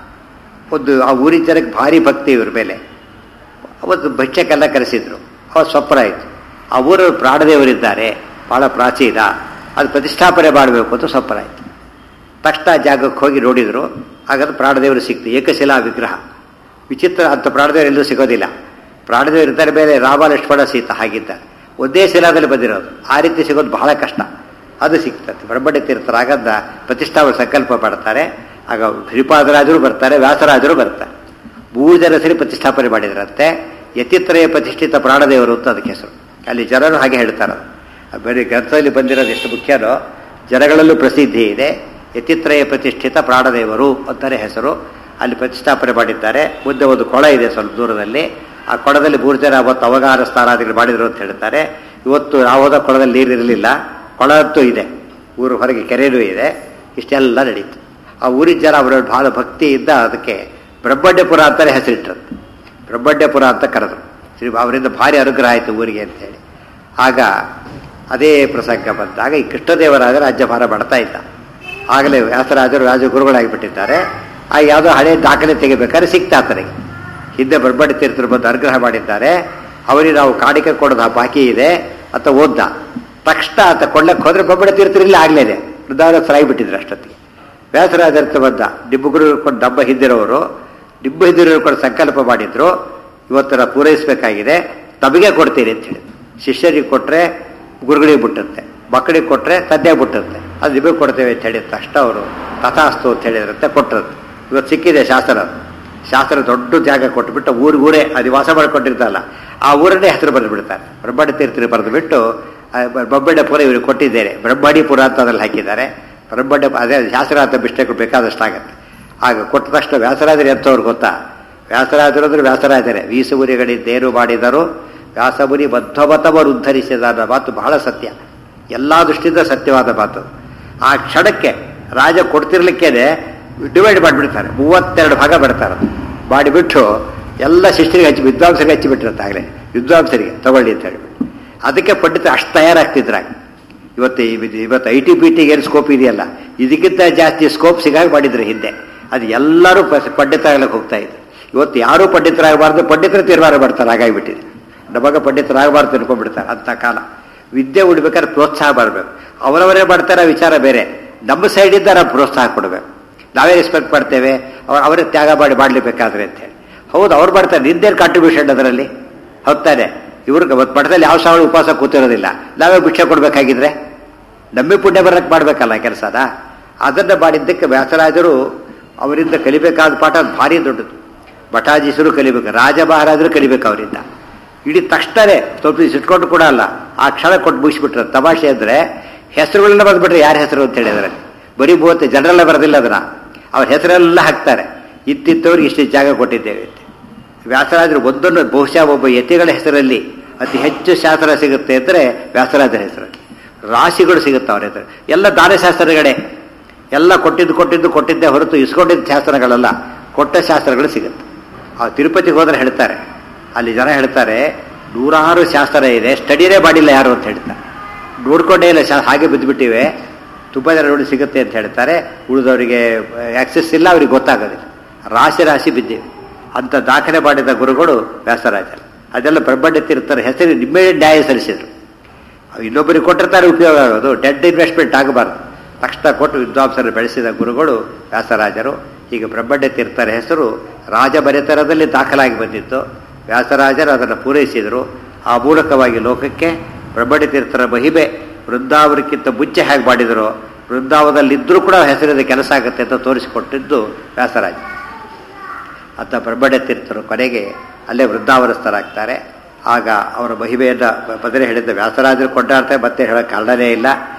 ಒಂದು ಆ ಊರಿನ ಜನಕ್ಕೆ ಭಾರಿ ಭಕ್ತಿ ಇವ್ರ ಮೇಲೆ. ಅವತ್ತು ಭಕ್ಷ್ಯಕ್ಕೆಲ್ಲ ಕರೆಸಿದ್ರು. ಅವತ್ತು ಸ್ವಪ್ನ ಆಯಿತು, ಆ ಊರ ಪ್ರಾಣದೇವರಿದ್ದಾರೆ, ಭಾಳ ಪ್ರಾಚೀನ, ಅದು ಪ್ರತಿಷ್ಠಾಪನೆ ಮಾಡಬೇಕು ಅಂತ ಸ್ವಪ್ನ ಆಯಿತು. ತಕ್ಷಣ ಜಾಗಕ್ಕೆ ಹೋಗಿ ನೋಡಿದರು. ಹಾಗಾದ್ರೆ ಪ್ರಾಣದೇವರು ಸಿಕ್ತು, ಏಕಶಿಲಾ ವಿಗ್ರಹ. ವಿಚಿತ್ರ, ಅಂಥ ಪ್ರಾಣದೇವರು ಎಲ್ಲೂ ಸಿಗೋದಿಲ್ಲ. ಪ್ರಾಣದೇವರು ಇದ್ದಾರೆ ಮೇಲೆ ರಾಮ ಲಕ್ಷ್ಮಣ ಸೀತ ಹಾಗಿದ್ದಾರೆ, ಒಂದೇ ಶಿಲಾದಲ್ಲಿ ಬಂದಿರೋದು. ಆ ರೀತಿ ಸಿಗೋದು ಬಹಳ ಕಷ್ಟ. ಅದು ಸಿಗ್ತದೆ. ಬ್ರಹ್ಮಣ್ಯ ತೀರ್ಥರಾಗದ ಪ್ರತಿಷ್ಠಾಪನೆ ಸಂಕಲ್ಪ ಮಾಡ್ತಾರೆ. ಆಗ ಶ್ರೀಪಾದರಾಜರು ಬರ್ತಾರೆ, ವ್ಯಾಸರಾಜರು ಬರ್ತಾರೆ. ಮೂರು ಜನ ಸರಿ ಪ್ರತಿಷ್ಠಾಪನೆ ಮಾಡಿದ್ರಂತೆ. ಯತಿತ್ರಯ ಪ್ರತಿಷ್ಠಿತ ಪ್ರಾಣದೇವರು ಅಂತ ಅದಕ್ಕೆ ಹೆಸರು. ಅಲ್ಲಿ ಜನರು ಹಾಗೆ ಹೇಳ್ತಾರೆ. ಬರೀ ಗ್ರಂಥದಲ್ಲಿ ಬಂದಿರೋದು ಎಷ್ಟು ಮುಖ್ಯನೋ ಜನಗಳಲ್ಲೂ ಪ್ರಸಿದ್ಧಿ ಇದೆ. ಯತಿತ್ರಯ ಪ್ರತಿಷ್ಠಿತ ಪ್ರಾಣದೇವರು ಅಂತಾರೆ ಹೆಸರು. ಅಲ್ಲಿ ಪ್ರತಿಷ್ಠಾಪನೆ ಮಾಡಿದ್ದಾರೆ. ಮುಂದೆ ಒಂದು ಕೊಳ ಇದೆ ಸ್ವಲ್ಪ ದೂರದಲ್ಲಿ. ಆ ಕೊಳದಲ್ಲಿ ಮೂರು ಜನ ಅವತ್ತು ಅವಗಾಹ ಸ್ನಾನಾದಿಗಳು ಮಾಡಿದ್ರು ಅಂತ ಹೇಳ್ತಾರೆ. ಇವತ್ತು ನಾವು ಹೋದ ಕೊಳದಲ್ಲಿ ನೀರಿರಲಿಲ್ಲ, ಕೊಳ ಅಂತೂ ಇದೆ. ಊರು ಹೊರಗೆ ಕೆರೆಯೂ ಇದೆ. ಇಷ್ಟೆಲ್ಲ ನಡೀತು. ಆ ಊರಿನ ಜನ ಅವರ ಬಹಳ ಭಕ್ತಿಯಿಂದ ಅದಕ್ಕೆ ಬ್ರಹ್ಮಣ್ಯಪುರ ಅಂತಾನೆ ಹೆಸರಿಟ್ಟರು. ಬ್ರಹ್ಮಣ್ಯಪುರ ಅಂತ ಕರೆದ್ರು. ಶ್ರೀ ಅವರಿಂದ ಭಾರಿ ಅನುಗ್ರಹ ಆಯಿತು ಊರಿಗೆ ಅಂತೇಳಿ. ಆಗ ಅದೇ ಪ್ರಸಂಗ ಬಂದಾಗ ಈ ಕೃಷ್ಣದೇವರಾಜ ರಾಜ್ಯಭಾರ ಮಾಡ್ತಾ ಇದ್ದ. ಆಗಲೇ ವ್ಯಾಸರಾಜರು ರಾಜಗುರುಗಳಾಗಿಬಿಟ್ಟಿದ್ದಾರೆ. ಆ ಯಾವುದೋ ಹಳೆ ದಾಖಲೆ ತೆಗಿಬೇಕಾದ್ರೆ ಸಿಗ್ತಾ ಆತನಿಗೆ. ಹಿಂದೆ ಬ್ರಹ್ಮಣ್ಯ ತೀರ್ಥರು ಬಂದು ಅನುಗ್ರಹ ಮಾಡಿದ್ದಾರೆ, ಅವರಿಗೆ ನಾವು ಕಾಣಿಕೆ ಕೊಡೋದು ಆ ಬಾಕಿ ಇದೆ ಅಂತ ಓದ್ದ. ತಕ್ಷಣ ಆತ ಕೊಳ್ಳಕ್ಕೆ ಹೋದ್ರೆ ಬ್ರಹ್ಮಣ್ಯ ತೀರ್ಥರಿಲ್ಲ ಆಗ್ಲೇನೆ ವೃದ್ಧಾವಸ್ಥರಾಗಿಬಿಟ್ಟಿದ್ರು ಅಷ್ಟೊತ್ತಿಗೆ. ವ್ಯಾಸರಾಜರ್ಥ ಬಂದ. ಡಿಬ್ಬುಗುರು ಕೊಂಡು ಡಬ್ಬ ಹಿಂದಿರೋರು ಡಿಬ್ಬ ಹಿಂದಿರೋರು ಕೂಡ ಸಂಕಲ್ಪ ಮಾಡಿದ್ರು, ಇವತ್ತರ ಪೂರೈಸಬೇಕಾಗಿದೆ, ತಮಗೆ ಕೊಡ್ತೀನಿ ಅಂತ ಹೇಳಿದ್ರು. ಶಿಷ್ಯರಿಗೆ ಕೊಟ್ಟರೆ ಗುರುಗಳಿಗೆ ಬಿಟ್ಟಂತೆ, ಮಕ್ಕಳಿಗೆ ಕೊಟ್ಟರೆ ತಂದೆ ಬಿಟ್ಟಂತೆ, ಅದು ನಿಮಗೆ ಕೊಡ್ತೇವೆ ಅಂತ ಹೇಳಿದ ತಕ್ಷಣ ಅವರು ತಥಾಸ್ತು ಅಂತ ಹೇಳಿದ್ರಂತೆ, ಕೊಟ್ಟರಂತೆ. ಇವತ್ತು ಸಿಕ್ಕಿದೆ ಶಾಸ್ತ್ರ. ಶಾಸ್ತ್ರ ದೊಡ್ಡ ಜಾಗ ಕೊಟ್ಟುಬಿಟ್ಟು ಊರಿಗೂರೇ ಅದು ವಾಸ ಮಾಡಿಕೊಂಡಿರ್ತಲ್ಲ, ಆ ಊರನ್ನೇ ಹೆಸರು ಬರೆದು ಬಿಡ್ತಾರೆ. ಬ್ರಹ್ಮಣ್ಯ ತೀರ್ಥರು ಬರೆದು ಬಿಟ್ಟು ಬ್ರಹ್ಮಣ್ಯಪುರ ಇವ್ರಿಗೆ ಕೊಟ್ಟಿದ್ದೇನೆ, ಬ್ರಹ್ಮಣಿಪುರ ಅಂತ ಅದ್ರಲ್ಲಿ ಹಾಕಿದ್ದಾರೆ. ಬ್ರಹ್ಮಣ್ಯ ಅದೇ ಶಾಸ್ತ್ರ ಅಂತ ಬಿಷ್ಟಕ್ಕೆ ಬೇಕಾದಷ್ಟಾಗತ್ತೆ. ಆಗ ಕೊಟ್ಟ ತಕ್ಷಣ ವ್ಯಾಸರಾಜರು ಎಂಥವ್ರು ಗೊತ್ತಾ? ವ್ಯಾಸರಾಜರು ಅಂದ್ರೆ ವ್ಯಾಸರಾಜರೇ. ವೀಸುಗುರಿಗಳಿದ್ದೇನು ಮಾಡಿದರು ವ್ಯಾಸಮುನಿ ಮಧ್ವಮತವರು ಉದ್ಧರಿಸಿದ ಅನ್ನೋ ಮಾತು ಬಹಳ ಸತ್ಯ, ಎಲ್ಲ ದೃಷ್ಟಿಯಿಂದ ಸತ್ಯವಾದ ಮಾತು. ಆ ಕ್ಷಣಕ್ಕೆ ರಾಜ ಕೊಡ್ತಿರ್ಲಿಕ್ಕೇನೆ ಡಿವೈಡ್ ಮಾಡಿಬಿಡ್ತಾರೆ, ಮೂವತ್ತೆರಡು ಭಾಗ ಬಿಡ್ತಾರೆ. ಮಾಡಿಬಿಟ್ಟು ಎಲ್ಲ ಶಿಷ್ಯರಿಗೆ ಹಚ್ಚಿ ವಿದ್ವಾಂಸರಿಗೆ ಹಚ್ಚಿಬಿಟ್ಟಿರುತ್ತೆ. ಆಗಲೇ ವಿದ್ವಾಂಸರಿಗೆ ತಗೊಳ್ಳಿ ಅಂತ ಹೇಳಿಬಿಟ್ಟು ಅದಕ್ಕೆ ಪಂಡಿತ ಅಷ್ಟು ತಯಾರಾಗ್ತಿದ್ರಾಗ. ಇವತ್ತು ಇವತ್ತು ಐ ಟಿ ಬಿ ಟಿಗೆ ಏನು ಸ್ಕೋಪ್ ಇದೆಯಲ್ಲ, ಇದಕ್ಕಿಂತ ಜಾಸ್ತಿ ಸ್ಕೋಪ್ ಸಿಗಾಗಿ ಮಾಡಿದ್ರು ಹಿಂದೆ. ಅದು ಎಲ್ಲರೂ ಪಂಡಿತರಾಗಲಿಕ್ಕೆ ಹೋಗ್ತಾ ಇದ್ರು. ಇವತ್ತು ಯಾರೂ ಪಂಡಿತರಾಗಬಾರ್ದು, ಪಂಡಿತರು ತೀರ್ಮಾನ ಮಾಡ್ತಾರೆ. ಹಾಗಾಗಿಬಿಟ್ಟಿದೆ. ನಮಗ ಪಂಡಿತರಾಗಬಾರ್ದು ತಿಳ್ಕೊಂಡ್ಬಿಡ್ತಾರೆ. ಅಂಥ ಕಾಲ. ವಿದ್ಯೆ ಉಡ್ಬೇಕಾದ್ರೆ ಪ್ರೋತ್ಸಾಹ ಮಾಡಬೇಕು. ಅವರವರೇ ಮಾಡ್ತಾರೆ ವಿಚಾರ ಬೇರೆ, ನಮ್ಮ ಸೈಡಿಂದ ನಾವು ಪ್ರೋತ್ಸಾಹ ಕೊಡಬೇಕು. ನಾವೇ ರೆಸ್ಪೆಕ್ಟ್ ಮಾಡ್ತೇವೆ, ಅವ್ರು ಅವರೇ ತ್ಯಾಗ ಮಾಡಿ ಮಾಡಲೇಬೇಕಾದ್ರೆ ಅಂತೇಳಿ. ಹೌದು, ಅವ್ರು ಮಾಡ್ತಾರೆ, ನಿಂದೇನು ಕಾಂಟ್ರಿಬ್ಯೂಷನ್ ಅದರಲ್ಲಿ? ಹೋಗ್ತಾನೆ ಇವ್ರಿಗೆ ಮಠದಲ್ಲಿ ಯಾವ ಸಾವಿರ ಉಪವಾಸ ಕೂತಿರೋದಿಲ್ಲ, ನಾವೇ ಭಿಕ್ಷೆ ಕೊಡಬೇಕಾಗಿದ್ರೆ ನಮ್ಮೇ ಪುಣ್ಯ ಬರಕ್ಕೆ ಮಾಡಬೇಕಲ್ಲ ಕೆಲಸನ. ಅದನ್ನು ಮಾಡಿದ್ದಕ್ಕೆ ವ್ಯಾಸರಾಜರು ಅವರಿಂದ ಕಲಿಬೇಕಾದ ಪಾಠ ಭಾರಿ ದೊಡ್ಡದು. ಭಟಾಜೀಸರು ಕಲಿಬೇಕು, ರಾಜ ಮಹಾರಾಜರು ಕಲಿಬೇಕು ಅವರಿಂದ. ಇಡೀ ತಕ್ಷಣವೇ ಸ್ವಲ್ಪ ಇಟ್ಕೊಂಡು ಕೂಡ ಅಲ್ಲ, ಆ ಕ್ಷಣ ಕೊಟ್ಟು ಮುಗಿಸ್ಬಿಟ್ರೆ. ತಮಾಷೆ ಅಂದರೆ ಹೆಸರುಗಳನ್ನ ಬಂದ್ಬಿಟ್ರೆ ಯಾರ ಹೆಸರು ಅಂತ ಹೇಳಿ ಅದರಲ್ಲಿ ಬರೀ ಮೂವತ್ತು ಜನರೆಲ್ಲ ಬರೋದಿಲ್ಲ, ಅದನ್ನ ಅವ್ರ ಹೆಸರೆಲ್ಲ ಹಾಕ್ತಾರೆ. ಇತ್ತಿತ್ತವ್ರಿಗೆ ಇಷ್ಟು ಜಾಗ ಕೊಟ್ಟಿದ್ದೇವೆ ಅಂತ. ವ್ಯಾಸರಾಜರು ಒಂದೊಂದು ಬಹುಶಃ ಒಬ್ಬ ಯತಿಗಳ ಹೆಸರಲ್ಲಿ ಅತಿ ಹೆಚ್ಚು ಶಾಸ್ತ್ರ ಸಿಗುತ್ತೆ ಅಂದರೆ ವ್ಯಾಸರಾಜರ ಹೆಸರಲ್ಲಿ ರಾಶಿಗಳು ಸಿಗುತ್ತೆ ಅವ್ರ ಹೆಸರು. ಎಲ್ಲ ದಾನಶಾಸ್ತ್ರಗಳೇ, ಎಲ್ಲ ಕೊಟ್ಟಿದ್ದು ಕೊಟ್ಟಿದ್ದು ಕೊಟ್ಟಿದ್ದೇ ಹೊರತು ಇಸ್ಕೊಂಡಿದ್ದ ಶಾಸ್ತ್ರಗಳೆಲ್ಲ ಕೊಟ್ಟ ಶಾಸ್ತ್ರಗಳು ಸಿಗುತ್ತೆ. ಆ ತಿರುಪತಿಗೆ ಹೋದ್ರೆ ಹೇಳ್ತಾರೆ, ಅಲ್ಲಿ ಜನ ಹೇಳ್ತಾರೆ ನೂರಾರು ಶಾಸ್ತ್ರ ಇದೆ, ಸ್ಟಡಿನೇ ಮಾಡಿಲ್ಲ ಯಾರು ಅಂತ ಹೇಳ್ತಾರೆ. ನೋಡ್ಕೊಂಡೇ ಇಲ್ಲ, ಶಾ ಹಾಗೆ ಬಿದ್ದುಬಿಟ್ಟಿವೆ, ತುಂಬ ಜನ ನೋಡಿ ಸಿಗುತ್ತೆ ಅಂತ ಹೇಳ್ತಾರೆ. ಉಳಿದವರಿಗೆ ಆಕ್ಸೆಸ್ ಇಲ್ಲ, ಅವ್ರಿಗೆ ಗೊತ್ತಾಗೋದಿಲ್ಲ. ರಾಶಿ ರಾಶಿ ಬಿದ್ದಿವೆ. ಅಂತ ದಾಖಲೆ ಮಾಡಿದ ಗುರುಗಳು ವ್ಯಾಸರಾಜರು. ಅದೆಲ್ಲ ಬ್ರಹ್ಮಣ್ಯ ತೀರ್ಥರ ಹೆಸರು ಇಮ್ಮಿಡಿಯೇಟ್ ನ್ಯಾಯ ಸಲ್ಲಿಸಿದ್ರು. ಇನ್ನೊಬ್ಬರಿಗೆ ಕೊಟ್ಟಿರ್ತಾರೆ, ಉಪಯೋಗ ಆಗೋದು. ಡೆಡ್ ಇನ್ವೆಸ್ಟ್ಮೆಂಟ್ ಆಗಬಾರ್ದು. ತಕ್ಷಣ ಕೊಟ್ಟು ವಿದ್ವಾಂಸರು ಬೆಳೆಸಿದ ಗುರುಗಳು ವ್ಯಾಸರಾಜರು. ಹೀಗೆ ಬ್ರಹ್ಮಣ್ಯ ತೀರ್ಥರ ಹೆಸರು ರಾಜಮನೆತನದಲ್ಲಿ ದಾಖಲಾಗಿ ಬಂದಿತ್ತು. ವ್ಯಾಸರಾಜರು ಅದನ್ನು ಪೂರೈಸಿದರು. ಆ ಮೂಲಕವಾಗಿ ಲೋಕಕ್ಕೆ ಬ್ರಹ್ಮಣ್ಯ ತೀರ್ಥರ ಮಹಿಮೆ ವೃಂದಾವನಕ್ಕಿಂತ ಮುಂಚೆ ಹೇಗೆ ಮಾಡಿದರು, ವೃಂದಾವನದಲ್ಲಿದ್ದರೂ ಕೂಡ ಹೆಸರಿದ ಕೆಲಸ ಆಗುತ್ತೆ ಅಂತ ತೋರಿಸಿಕೊಟ್ಟಿದ್ದು ವ್ಯಾಸರಾಜ. ಅಂತ ಬ್ರಹ್ಮಣ್ಯ ತೀರ್ಥರು ಕೊನೆಗೆ ಅಲ್ಲೇ ವೃಂದಾವನಸ್ಥರಾಗ್ತಾರೆ. ಆಗ ಅವರ ಮಹಿಮೆಯನ್ನು ಪದರೆ ಹೇಳಿದ್ದ ವ್ಯಾಸರಾಜರು ಕೊಂಡಾಡ್ತಾರೆ, ಮತ್ತೆ ಹೇಳೋಕ್ಕೆ ಕಾರಣನೇ ಇಲ್ಲ.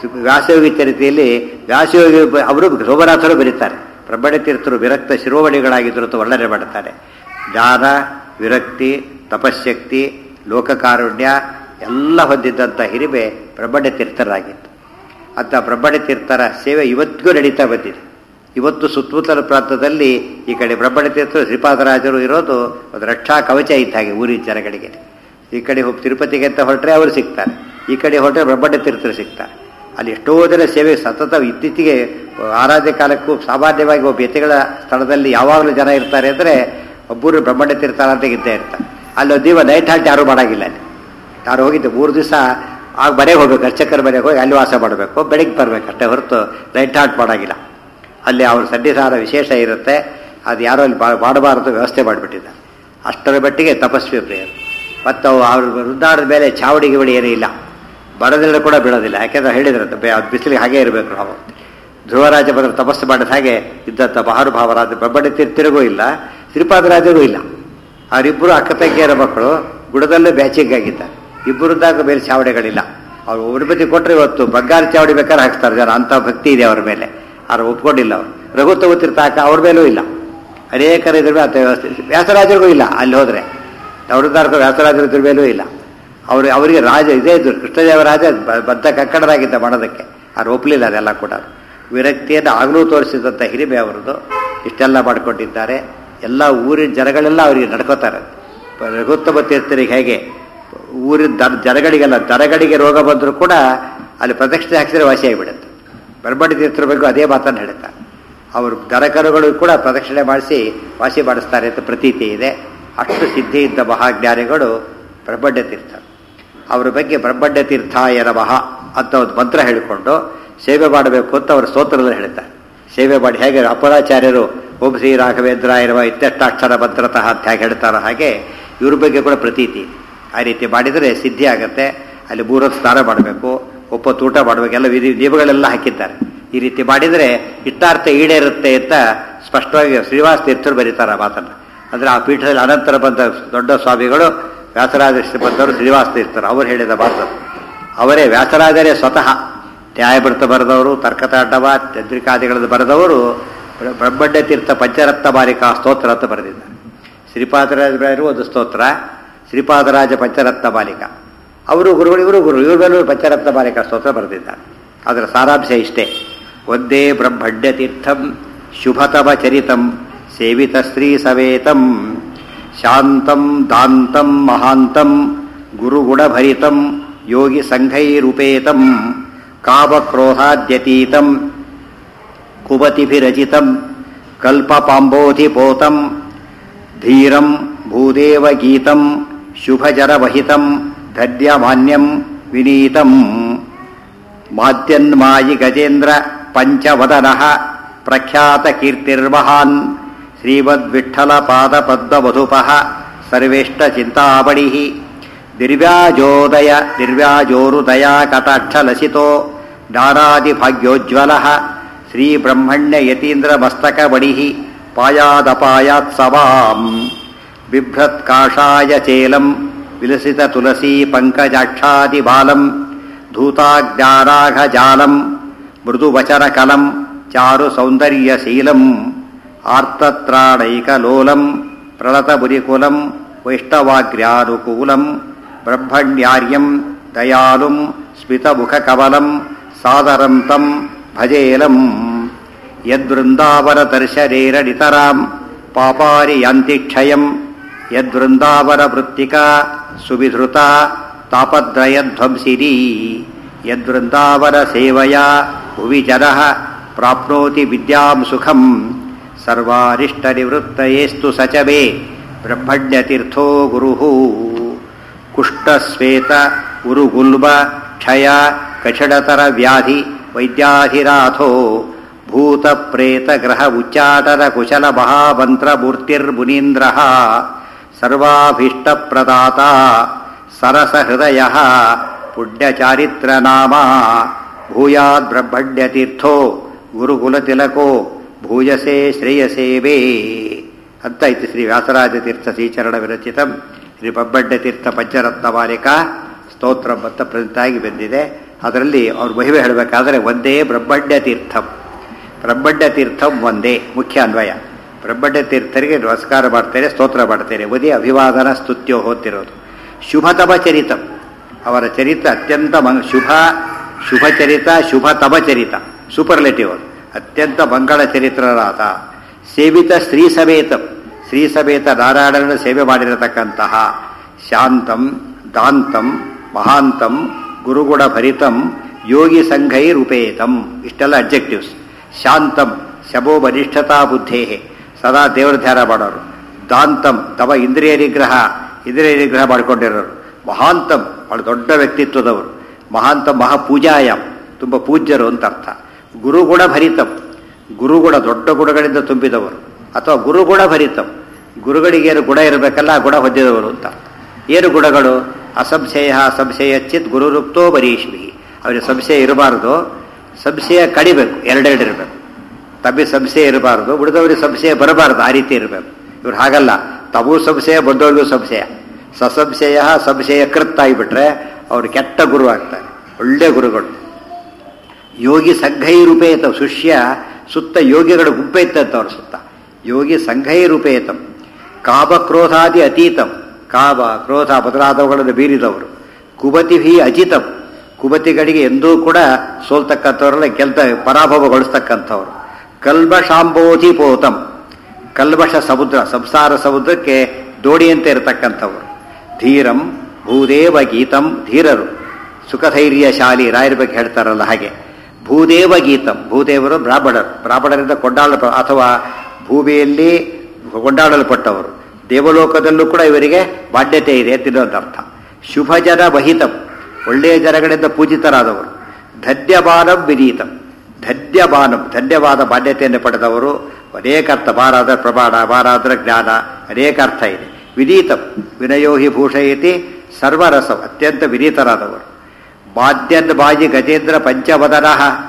ವ್ಯಾಸಯೋಗಿ ಚರಿತೆಯಲ್ಲಿ ವ್ಯಾಸಯೋಗಿ ಅವರು ಸೋಮನಾಥರು ಬರೀತಾರೆ. ಬ್ರಹ್ಮಣ್ಯ ತೀರ್ಥರು ವಿರಕ್ತ ಶಿರೋಮಣಿಗಳಾಗಿದ್ದರು ಅಂತ ವರ್ಣನೆ ಮಾಡುತ್ತಾರೆ. ಜ್ಞಾನ, ವಿರಕ್ತಿ, ತಪಶಕ್ತಿ, ಲೋಕಕಾರುಣ್ಯ ಎಲ್ಲ ಹೊಂದಿದ್ದಂಥ ಹಿರಿಮೆ ಬ್ರಹ್ಮಣ್ಯ ತೀರ್ಥರಾಗಿತ್ತು. ಅಂತ ಬ್ರಹ್ಮಣ್ಯ ತೀರ್ಥರ ಸೇವೆ ಇವತ್ತಿಗೂ ನಡೀತಾ ಬಂದಿದೆ. ಇವತ್ತು ಸುತ್ತಮುತ್ತಲ ಪ್ರಾಂತದಲ್ಲಿ ಈ ಕಡೆ ಬ್ರಹ್ಮಣ್ಯ ತೀರ್ಥರು ಶ್ರೀಪಾದರಾಜರು ಇರೋದು ಒಂದು ರಕ್ಷಾ ಕವಚ ಇದ್ದ ಹಾಗೆ ಊರಿನ ಜನಗಳಿಗೆ. ಈ ಕಡೆ ಹೋಗಿ ತಿರುಪತಿಗೆ ಅಂತ ಹೊರಟ್ರೆ ಅವರು ಸಿಗ್ತಾರೆ, ಈ ಕಡೆ ಹೊರಟ್ರೆ ಬ್ರಹ್ಮಣ್ಯ ತೀರ್ಥರು ಸಿಗ್ತಾರೆ. ಅಲ್ಲಿ ಎಷ್ಟೋ ಜನ ಸೇವೆ ಸತತ ಇತ್ತೀಚೆಗೆ ಆರಾಧ್ಯ ಕಾಲಕ್ಕೂ ಸಾಮಾನ್ಯವಾಗಿ ಒಬ್ಬ ಯತಿಗಳ ಸ್ಥಳದಲ್ಲಿ ಯಾವಾಗಲೂ ಜನ ಇರ್ತಾರೆ ಅಂದರೆ ಒಬ್ಬರು ಬ್ರಹ್ಮಣ್ಯ ತೀರ್ಥಾರ ಅಂತ ಇದ್ದೇ ಇರ್ತಾರೆ. ಅಲ್ಲಿ ಒಂದು ದಿವ ನೈಟ್ ಹಾಲ್ಟ್ ಯಾರೂ ಮಾಡೋಂಗಿಲ್ಲ. ಅಲ್ಲಿ ಯಾರು ಹೋಗಿದ್ದೆ ಮೂರು ದಿವಸ ಆಗ ಮನೆಗೆ ಹೋಗ್ಬೇಕು, ಅರ್ಚಕರ ಮನೆಗೆ ಹೋಗಿ ಅಲ್ಲಿ ವಾಸ ಮಾಡಬೇಕು, ಬೆಳಿಗ್ಗೆ ಬರಬೇಕು ಅಷ್ಟೇ ಹೊರತು ನೈಟ್ ಹಾಲ್ಟ್ ಮಾಡೋಂಗಿಲ್ಲ. ಅಲ್ಲಿ ಅವ್ರ ಸನ್ನಿಧಾನ ವಿಶೇಷ ಇರುತ್ತೆ. ಅದು ಯಾರೋ ಅಲ್ಲಿ ಮಾಡಬಾರದು ವ್ಯವಸ್ಥೆ ಮಾಡಿಬಿಟ್ಟಿದ್ದಾರೆ. ಅಷ್ಟರ ಮಟ್ಟಿಗೆ ತಪಸ್ವಿ ಪ್ರಿಯರು. ಮತ್ತು ಅವ್ರ ವೃದ್ಧಾಡದ ಮೇಲೆ ಚಾವಡಿ ಗಿವಡಿ ಏನೂ ಇಲ್ಲ, ಬಡದಿಲ್ಲ ಕೂಡ ಬೀಳೋದಿಲ್ಲ. ಯಾಕೆಂದ್ರೆ ಹೇಳಿದ್ರಂತೆ ಅದು ಬಿಸಿಲಿಗೆ ಹಾಗೇ ಇರಬೇಕು. ನಾವು ಧ್ರುವರಾಜ ಬಂದ್ರೆ ತಪಸ್ಸು ಮಾಡಿದ ಹಾಗೆ ಇದ್ದಂಥ ಮಹಾನುಭಾವರಾದ ಬ್ರಹ್ಮಣ್ಯ ತೀರ್ಥರಿಗೂ ಇಲ್ಲ, ಶ್ರೀಪಾದರಾಜರಿಗೂ ಇಲ್ಲ. ಅವರಿಬ್ಬರು ಅಕ್ಕ ತಂಗಿಯರ ಮಕ್ಕಳು ಗುಡದಲ್ಲೇ ಬ್ಯಾಚಿಂಗ್ ಆಗಿದ್ದಾರೆ. ಇಬ್ಬರದಾಗ ಮೇಲೆ ಚಾವಡಿಗಳಿಲ್ಲ. ಅವ್ರು ಒಬ್ಬರ ಬದಿ ಕೊಟ್ಟರೆ ಇವತ್ತು ಬಂಗಾರ ಚಾವಡಿ ಬೇಕಾದ್ರೆ ಹಾಕ್ತಾರೆ ಜನ, ಅಂಥ ಭಕ್ತಿ ಇದೆ ಅವ್ರ ಮೇಲೆ. ಅವ್ರು ಒಪ್ಕೊಂಡಿಲ್ಲ. ಅವರು ರಘು ತಗೋತಿರ್ತ ಅವ್ರ ಮೇಲೂ ಇಲ್ಲ. ಅನೇಕರ ಇದ್ರ ಮೇಲೆ ವ್ಯವಸ್ಥೆ. ವ್ಯಾಸರಾಜರಿಗೂ ಇಲ್ಲ. ಅಲ್ಲಿ ಹೋದರೆ ಅವ್ರದ್ದಾರ್ಗೂ ವ್ಯಾಸರಾಜರ ಇದ್ರ ಮೇಲೂ ಇಲ್ಲ. ಅವರು ಅವರಿಗೆ ರಾಜ ಇದೇ ಇದ್ರು, ಕೃಷ್ಣದೇವರಾಜ ಬದ್ಧ ಕಕ್ಕಡರಾಗಿದ್ದ ಮಾಡೋದಕ್ಕೆ. ಅವ್ರು ಒಪ್ಪಲಿಲ್ಲ ಅದೆಲ್ಲ ಕೂಡ. ವಿರಕ್ತಿಯನ್ನು ಆಗಲೂ ತೋರಿಸಿದಂಥ ಹಿರಿಮೆ ಅವರದು. ಇಷ್ಟೆಲ್ಲ ಮಾಡ್ಕೊಂಡಿದ್ದಾರೆ. ಎಲ್ಲ ಊರಿನ ಜನಗಳೆಲ್ಲ ಅವರಿಗೆ ನಡ್ಕೋತಾರೆ. ರಘುತ್ತಮ ತೀರ್ಥರಿಗೆ ಹೇಗೆ ಊರಿನ ದರ ಜನಗಳಿಗೆಲ್ಲ ದರಗಳಿಗೆ ರೋಗ ಬಂದರೂ ಕೂಡ ಅಲ್ಲಿ ಪ್ರದಕ್ಷಿಣೆ ಹಾಕಿದರೆ ವಾಸಿಯಾಗಿಬಿಡುತ್ತೆ. ಬ್ರಹ್ಮಣ್ಯ ತೀರ್ಥರ ಬಗ್ಗೆ ಅದೇ ಮಾತನ್ನು ಹೇಳ್ತಾರೆ. ಅವರು ದರಕರುಗಳು ಕೂಡ ಪ್ರದಕ್ಷಿಣೆ ಮಾಡಿಸಿ ವಾಸಿ ಮಾಡಿಸ್ತಾರೆ ಅಂತ ಪ್ರತೀತಿ ಇದೆ. ಅಷ್ಟು ಸಿದ್ಧಿ ಇದ್ದ ಮಹಾಜ್ಞಾನಿಗಳು ಬ್ರಹ್ಮಣ್ಯ ತೀರ್ಥ. ಅವರ ಬಗ್ಗೆ ಬ್ರಹ್ಮಣ್ಯ ತೀರ್ಥಾಯ ನಮಃ ಅಂತ ಒಂದು ಮಂತ್ರ ಹೇಳಿಕೊಂಡು ಸೇವೆ ಮಾಡಬೇಕು ಅಂತ ಅವರು ಸ್ತೋತ್ರದಲ್ಲಿ ಹೇಳ್ತಾರೆ. ಸೇವೆ ಮಾಡಿ ಹೇಗೆ ಅಪರಾಚಾರ್ಯರು ಓಂ ಶ್ರೀ ರಾಘವೇಂದ್ರಾಯರವ ಇತ್ಯಷ್ಟಾಕ್ಷರ ಮಂತ್ರತಃ ಅಂತ ಹೇಗೆ ಹೇಳ್ತಾರೋ ಹಾಗೆ ಇವ್ರ ಬಗ್ಗೆ ಕೂಡ ಪ್ರತೀತಿ. ಆ ರೀತಿ ಮಾಡಿದರೆ ಸಿದ್ಧಿ ಆಗುತ್ತೆ. ಅಲ್ಲಿ ಮೂರೊತ್ತು ಸ್ನಾನ ಮಾಡಬೇಕು, ಒಪ್ಪತ್ತು ಊಟ ಮಾಡಬೇಕು, ಎಲ್ಲ ವಿಧಿ ನಿಯಮಗಳೆಲ್ಲ ಹಾಕಿದ್ದಾರೆ. ಈ ರೀತಿ ಮಾಡಿದರೆ ಇಷ್ಟಾರ್ಥ ಈಡೇರುತ್ತೆ ಅಂತ ಸ್ಪಷ್ಟವಾಗಿ ಶ್ರೀನಿವಾಸ ತೀರ್ಥರು ಬರೀತಾರೆ ಆ ಮಾತನ್ನು. ಅಂದರೆ ಆ ಪೀಠದಲ್ಲಿ ಅನಂತರ ಬಂದ ದೊಡ್ಡ ಸ್ವಾಮಿಗಳು ವ್ಯಾಸರಾಜ ಬಂದವರು ಶ್ರೀನಿವಾಸ ತೀರ್ಥರು ಅವರು ಹೇಳಿದ ಮಾತು. ಅವರೇ ವ್ಯಾಸರಾಜರೇ ಸ್ವತಃ ನ್ಯಾಯಭೃತ ಬರೆದವರು, ತರ್ಕತಾಂಡವ ಚಂದ್ರಿಕಾದಿಗಳನ್ನು ಬರೆದವರು ಬ್ರಹ್ಮಣ್ಯ ತೀರ್ಥ ಪಂಚರತ್ನ ಮಾಲಿಕಾ ಸ್ತೋತ್ರ ಅಂತ ಬರೆದಿದ್ದಾರೆ. ಶ್ರೀಪಾದರಾಜ ಒಂದು ಸ್ತೋತ್ರ, ಶ್ರೀಪಾದರಾಜ ಪಂಚರತ್ನ ಮಾಲಿಕ. ಅವರು ಗುರುಗಳು, ಇವರು ಗುರು, ಇವ್ರ ಮೇಲೂ ಪಂಚರತ್ನ ಮಾಲಿಕಾ ಸ್ತೋತ್ರ ಬರೆದಿದ್ದಾರೆ. ಅದರ ಸಾರಾಂಶ ಇಷ್ಟೇ: ಒಂದೇ ಬ್ರಹ್ಮಣ್ಯ ತೀರ್ಥಂ ಶುಭತಮ ಚರಿತಂ ಸೇವಿತ ಶ್ರೀ ಸವೇತಂ ಶಾಂತಂ ದಾಂತಂ ಮಹಾಂತಂ ಗುರುಗುಣಭರಿತಂ ಯೋಗಿ ಸಂಘೈರುಪೇತಂ ಕಾಮಕ್ರೋಧಾದ್ಯತೀತಂ ಕುಬತಿಭಿರಚಿತಂ ಕಲ್ಪಪಾಂಬೋಧಿಪೋತಂ ಧೀರಂ ಭೂದೇವಗೀತಂ ಶುಭಜರವಹಿತಂ ಧರ್ಯಮಾನ್ಯಂ ವಿನೀತಂ ಮಾದ್ಯನ್ಮಾಯಿ ಗಜೇಂದ್ರ ಪಂಚವದನಃ ಪ್ರಖ್ಯಾತ ಕೀರ್ತಿರ್ಮಹಾನ್ ಶ್ರೀಮದ್ವಿಠ್ಠಲ ಪಾದ ಪದ್ಮವಧುಪಃ ಸರ್ವೇಷ್ಟ ಚಿಂತಾಮಣಿ ನಿರ್ವ್ಯಾಜೋದಯ ನಿರ್ವ್ಯಾಜೋರುದಯ ಕಟಾಕ್ಷಲಸಿತೋ ಜ್ಞಾನಾದಿಭಾಗ್ಯೋಜ್ವಲಃ ಶ್ರೀಬ್ರಹ್ಮಣ್ಯ ಯತೀಂದ್ರ ಮಸ್ತಕಮಣಿ ಪಾಯಾದಪಾಯಾತ್ ಸವಾಂ ಬಿಭ್ರತ್ ಕಾಷಾಯ ಚೇಲಂ ವಿಲಸಿತ ತುಲಸೀ ಪಂಕಜಾಕ್ಷಾದಿಬಾಲಂ ಧೂತಾಜ್ಞಾರಾಘಜಾಲಂ ಮೃದುವಚನಕಲಂ ಚಾರು ಸೌಂದರ್ಯಶೀಲಂ ಆರ್ತತ್ರಾಣೈಕಲೋಲಂ ಪ್ರಣತಮುನಿಕುಲಂ ವೈಷ್ಣವಾಗ್ರ್ಯಾನುಕೂಲಂ ಬ್ರಹ್ಮಣ್ಯಾರ್ಯಂ ದಯಾಲುಂ ಸ್ಮಿತಮುಖಕಮಲಂ ಸಾದರಂ ತಂ ಭಜೇಲಂ ಯದ್ವೃಂದಾವನ ದರ್ಶನೇನ ನಿತರಾಂ ಪಾಪಾನಿ ಯಾಂತಿ ಕ್ಷಯಂ ಯದ್ವೃಂದಾವನ ವೃತ್ತಿಕಾ ಸುವಿಧೃತ ತಾಪತ್ರಯಧ್ವಂಸಿನಿ ಯದ್ವೃಂದಾವನ ಸೇವಯಾ ಭುವಿ ಜನಃ ಪ್ರಾಪ್ನೋತಿ ವಿದ್ಯಾಂ ಸುಖಂ ಸರ್ವಾರಿಷ್ಟ ನಿವೃತ್ತಯೇಸ್ತು ಸಚಮೇ ಬ್ರಹ್ಮಣ್ಯತೀರ್ಥೋ ಗುರುಃ ಕುಷ್ಠಶ್ವೇತ ಉರುಗುಲ್ಮ ಕ್ಷಯ ಕಷಡತರ ವ್ಯಾಧಿ ವೈದ್ಯಾಧಿರಾಥೋ ಭೂತ ಪ್ರೇತ ಗ್ರಹ ಉಚ್ಚಾಟನ ಕುಶಲ ಮಹಾಮಂತ್ರ ಮೂರ್ತಿರ್ಮುನೀಂದ್ರ ಸರ್ವಾಭೀಷ್ಟ ಪ್ರದಾತ ಸರಸ ಹೃದಯ ಪುಣ್ಯಚಾರಿತ್ರ ನಾಮ ಭೂಯಾದ್ ಬ್ರಹ್ಮಣ್ಯತೀರ್ಥೋ ಗುರುಕುಲತಿಲಕೋ ಭೂಯಸೆ ಶ್ರೇಯಸೇವೇ ಅಂತ ಇತ್ತು. ಶ್ರೀ ವ್ಯಾಸರಾಜ ತೀರ್ಥ ಶ್ರೀಚರಣ ವಿರಚಿತಂ ಶ್ರೀ ಬ್ರಹ್ಮಣ್ಯ ತೀರ್ಥ ಪಂಚರತ್ನ ಮಾಲಿಕಾ ಸ್ತೋತ್ರ ಅಂತ ಪ್ರಸಿದ್ಧಾಗಿ ಬಂದಿದೆ. ಅದರಲ್ಲಿ ಅವ್ರ ಮಹಿಮೆ ಹೇಳಬೇಕಾದ್ರೆ ಒಂದೇ ಬ್ರಹ್ಮಣ್ಯ ತೀರ್ಥಂ, ಬ್ರಹ್ಮಣ್ಯ ತೀರ್ಥಂ ಒಂದೇ ಮುಖ್ಯ ಅನ್ವಯ. ಬ್ರಹ್ಮಣ್ಯ ತೀರ್ಥರಿಗೆ ನಮಸ್ಕಾರ ಮಾಡ್ತೇನೆ, ಸ್ತೋತ್ರ ಮಾಡ್ತೇನೆ, ಒಂದೇ ಅಭಿವಾದನ ಸ್ತುತ್ಯೋ ಹೋಗ್ತಿರೋದು. ಶುಭತಮ ಚರಿತಂ, ಅವರ ಚರಿತ್ರ ಅತ್ಯಂತ ಮಂಗ ಶುಭ ಶುಭ ಚರಿತ ಶುಭತಮ ಚರಿತ ಸೂಪರ್ಲೆಟಿವ್, ಅತ್ಯಂತ ಮಂಗಳ ಚರಿತ್ರರಾದ. ಸೇವಿತ ಶ್ರೀ ಸಮೇತಂ, ಶ್ರೀ ಸಮೇತ ನಾರಾಯಣನ ಸೇವೆ ಮಾಡಿರತಕ್ಕಂತಹ. ಶಾಂತಂ ದಾಂತಂ ಮಹಾಂತಂ ಗುರುಗುಣ ಭರಿತಂ ಯೋಗಿ ಸಂಘೈ ರೂಪೇತಂ, ಇಷ್ಟೆಲ್ಲ ಅಬ್ಜೆಕ್ಟಿವ್ಸ್. ಶಾಂತಂ ಶಬೋ ಬಲಿಷ್ಠತಾ ಬುದ್ಧೇ, ಸದಾ ದೇವರ ಧ್ಯಾನ ಮಾಡೋರು. ದಾಂತಂ ತಮ ಇಂದ್ರಿಯ ನಿಗ್ರಹ, ಇಂದ್ರಿಯ ನಿಗ್ರಹ ಮಾಡಿಕೊಂಡಿರೋರು. ಮಹಾಂತಂ ಬಹಳ ದೊಡ್ಡ ವ್ಯಕ್ತಿತ್ವದವರು. ಮಹಾಂತಂ ಮಹಾಪೂಜಾಯಂ, ತುಂಬ ಪೂಜ್ಯರು ಅಂತ ಅರ್ಥ. ಗುರುಗುಣ ಭರಿತಂ, ಗುರುಗುಣ ದೊಡ್ಡ ಗುಣಗಳಿಂದ ತುಂಬಿದವರು. ಅಥವಾ ಗುರುಗುಣ ಭರಿತಂ, ಗುರುಗಳಿಗೇನು ಗುಣ ಇರಬೇಕಲ್ಲ ಆ ಗುಣ ಹೊಂದಿದವರು ಅಂತ. ಏನು ಗುಣಗಳು? ಅಸಂಶಯ ಸಂಶಯ ಚಿತ್ ಗುರುರುಕ್ತೋ ಬರೀಶ್ವಿ, ಅವರಿಗೆ ಸಂಶಯ ಇರಬಾರದು, ಸಂಶಯ ಕಡಿಬೇಕು, ಎರಡೆರಡು ಇರಬೇಕು. ತಮಗೆ ಸಂಶಯ ಇರಬಾರದು, ಉಳಿದವರಿಗೆ ಸಂಶಯ ಬರಬಾರದು, ಆ ರೀತಿ ಇರಬೇಕು. ಇವ್ರು ಹಾಗಲ್ಲ, ತಮಗೂ ಸಂಶಯ ಬಂದವರಿಗೂ ಸಂಶಯ. ಸಸಂಶಯ ಸಂಶಯ ಕೃತ್ ಆಗಿಬಿಟ್ರೆ ಅವರು ಕೆಟ್ಟ ಗುರು ಆಗ್ತಾರೆ, ಒಳ್ಳೆ ಗುರುಗಳು. ಯೋಗಿ ಸಂಘೈ ರೂಪೇತಂ, ಶಿಷ್ಯ ಸುತ್ತ ಯೋಗಿಗಳ ಗುಂಪೆ ಇತ್ತಂತ ಅವ್ರ ಸುತ್ತ. ಯೋಗಿ ಸಂಘೈ ರೂಪೇತಂ. ಕಾಮ ಕ್ರೋಧಾದಿ ಅತೀತಂ, ಕಾಮ ಕ್ರೋಧ ಮೊದಲಾದವುಗಳನ್ನು ಬೀರಿದವರು. ಕುಬತಿಭಿ ಅಜಿತಂ, ಕುಬತಿಗಳಿಗೆ ಎಂದೂ ಕೂಡ ಸೋಲ್ತಕ್ಕಂಥವ್ರನ್ನ ಗೆಲ್ತ ಪರಾಭವಗೊಳಿಸ್ತಕ್ಕಂಥವ್ರು. ಕಲ್ಬಶಾಂಬೋಧಿ ಪೋತಂ, ಕಲ್ಬಶ ಸಮುದ್ರ, ಸಂಸಾರ ಸಮುದ್ರಕ್ಕೆ ದೋಣಿಯಂತೆ ಇರತಕ್ಕಂಥವ್ರು. ಧೀರಂ ಭೂದೇವ ಗೀತಂ, ಧೀರರು ಸುಖಧೈರ್ಯಶಾಲಿ, ರಾಯರ ಬಗ್ಗೆ ಹೇಳ್ತಾರಲ್ಲ ಹಾಗೆ. ಭೂದೇವ ಗೀತಂ, ಭೂದೇವರು ಬ್ರಾಹ್ಮಣರು, ಬ್ರಾಹ್ಮಣರಿಂದ ಕೊಂಡಾಳ ಅಥವಾ ಭೂಮಿಯಲ್ಲಿ ಕೊಂಡಾಡಲ್ಪಟ್ಟವರು. ದೇವಲೋಕದಲ್ಲೂ ಕೂಡ ಇವರಿಗೆ ಬಾಧ್ಯತೆ ಇದೆ ಅಂತ ಅರ್ಥ. ಶುಭ ಜನ ವಹಿತಂ, ಒಳ್ಳೆಯ ಜನಗಳಿಂದ ಪೂಜಿತರಾದವರು. ಧನ್ಯಬಾನಂ ವಿನೀತಂ, ಧನ್ಯಬಾನಂ ಧನ್ಯವಾದ ಬಾಧ್ಯತೆಯನ್ನು ಪಡೆದವರು. ಅನೇಕ ಅರ್ಥ, ಬಾರಾದ ಪ್ರಮಾಣ, ಬಾರಾದ್ರ ಜ್ಞಾನ, ಅನೇಕ ಅರ್ಥ ಇದೆ. ವಿನೀತಂ ವಿನಯೋ ಹಿ ಭೂಷಯತಿ ಸರ್ವರಸಂ, ಅತ್ಯಂತ ವಿನೀತರಾದವರು. ಬಾದ್ಯನ್ ಬಾಜಿ ಗಜೇಂದ್ರ ಪಂಚವದನ,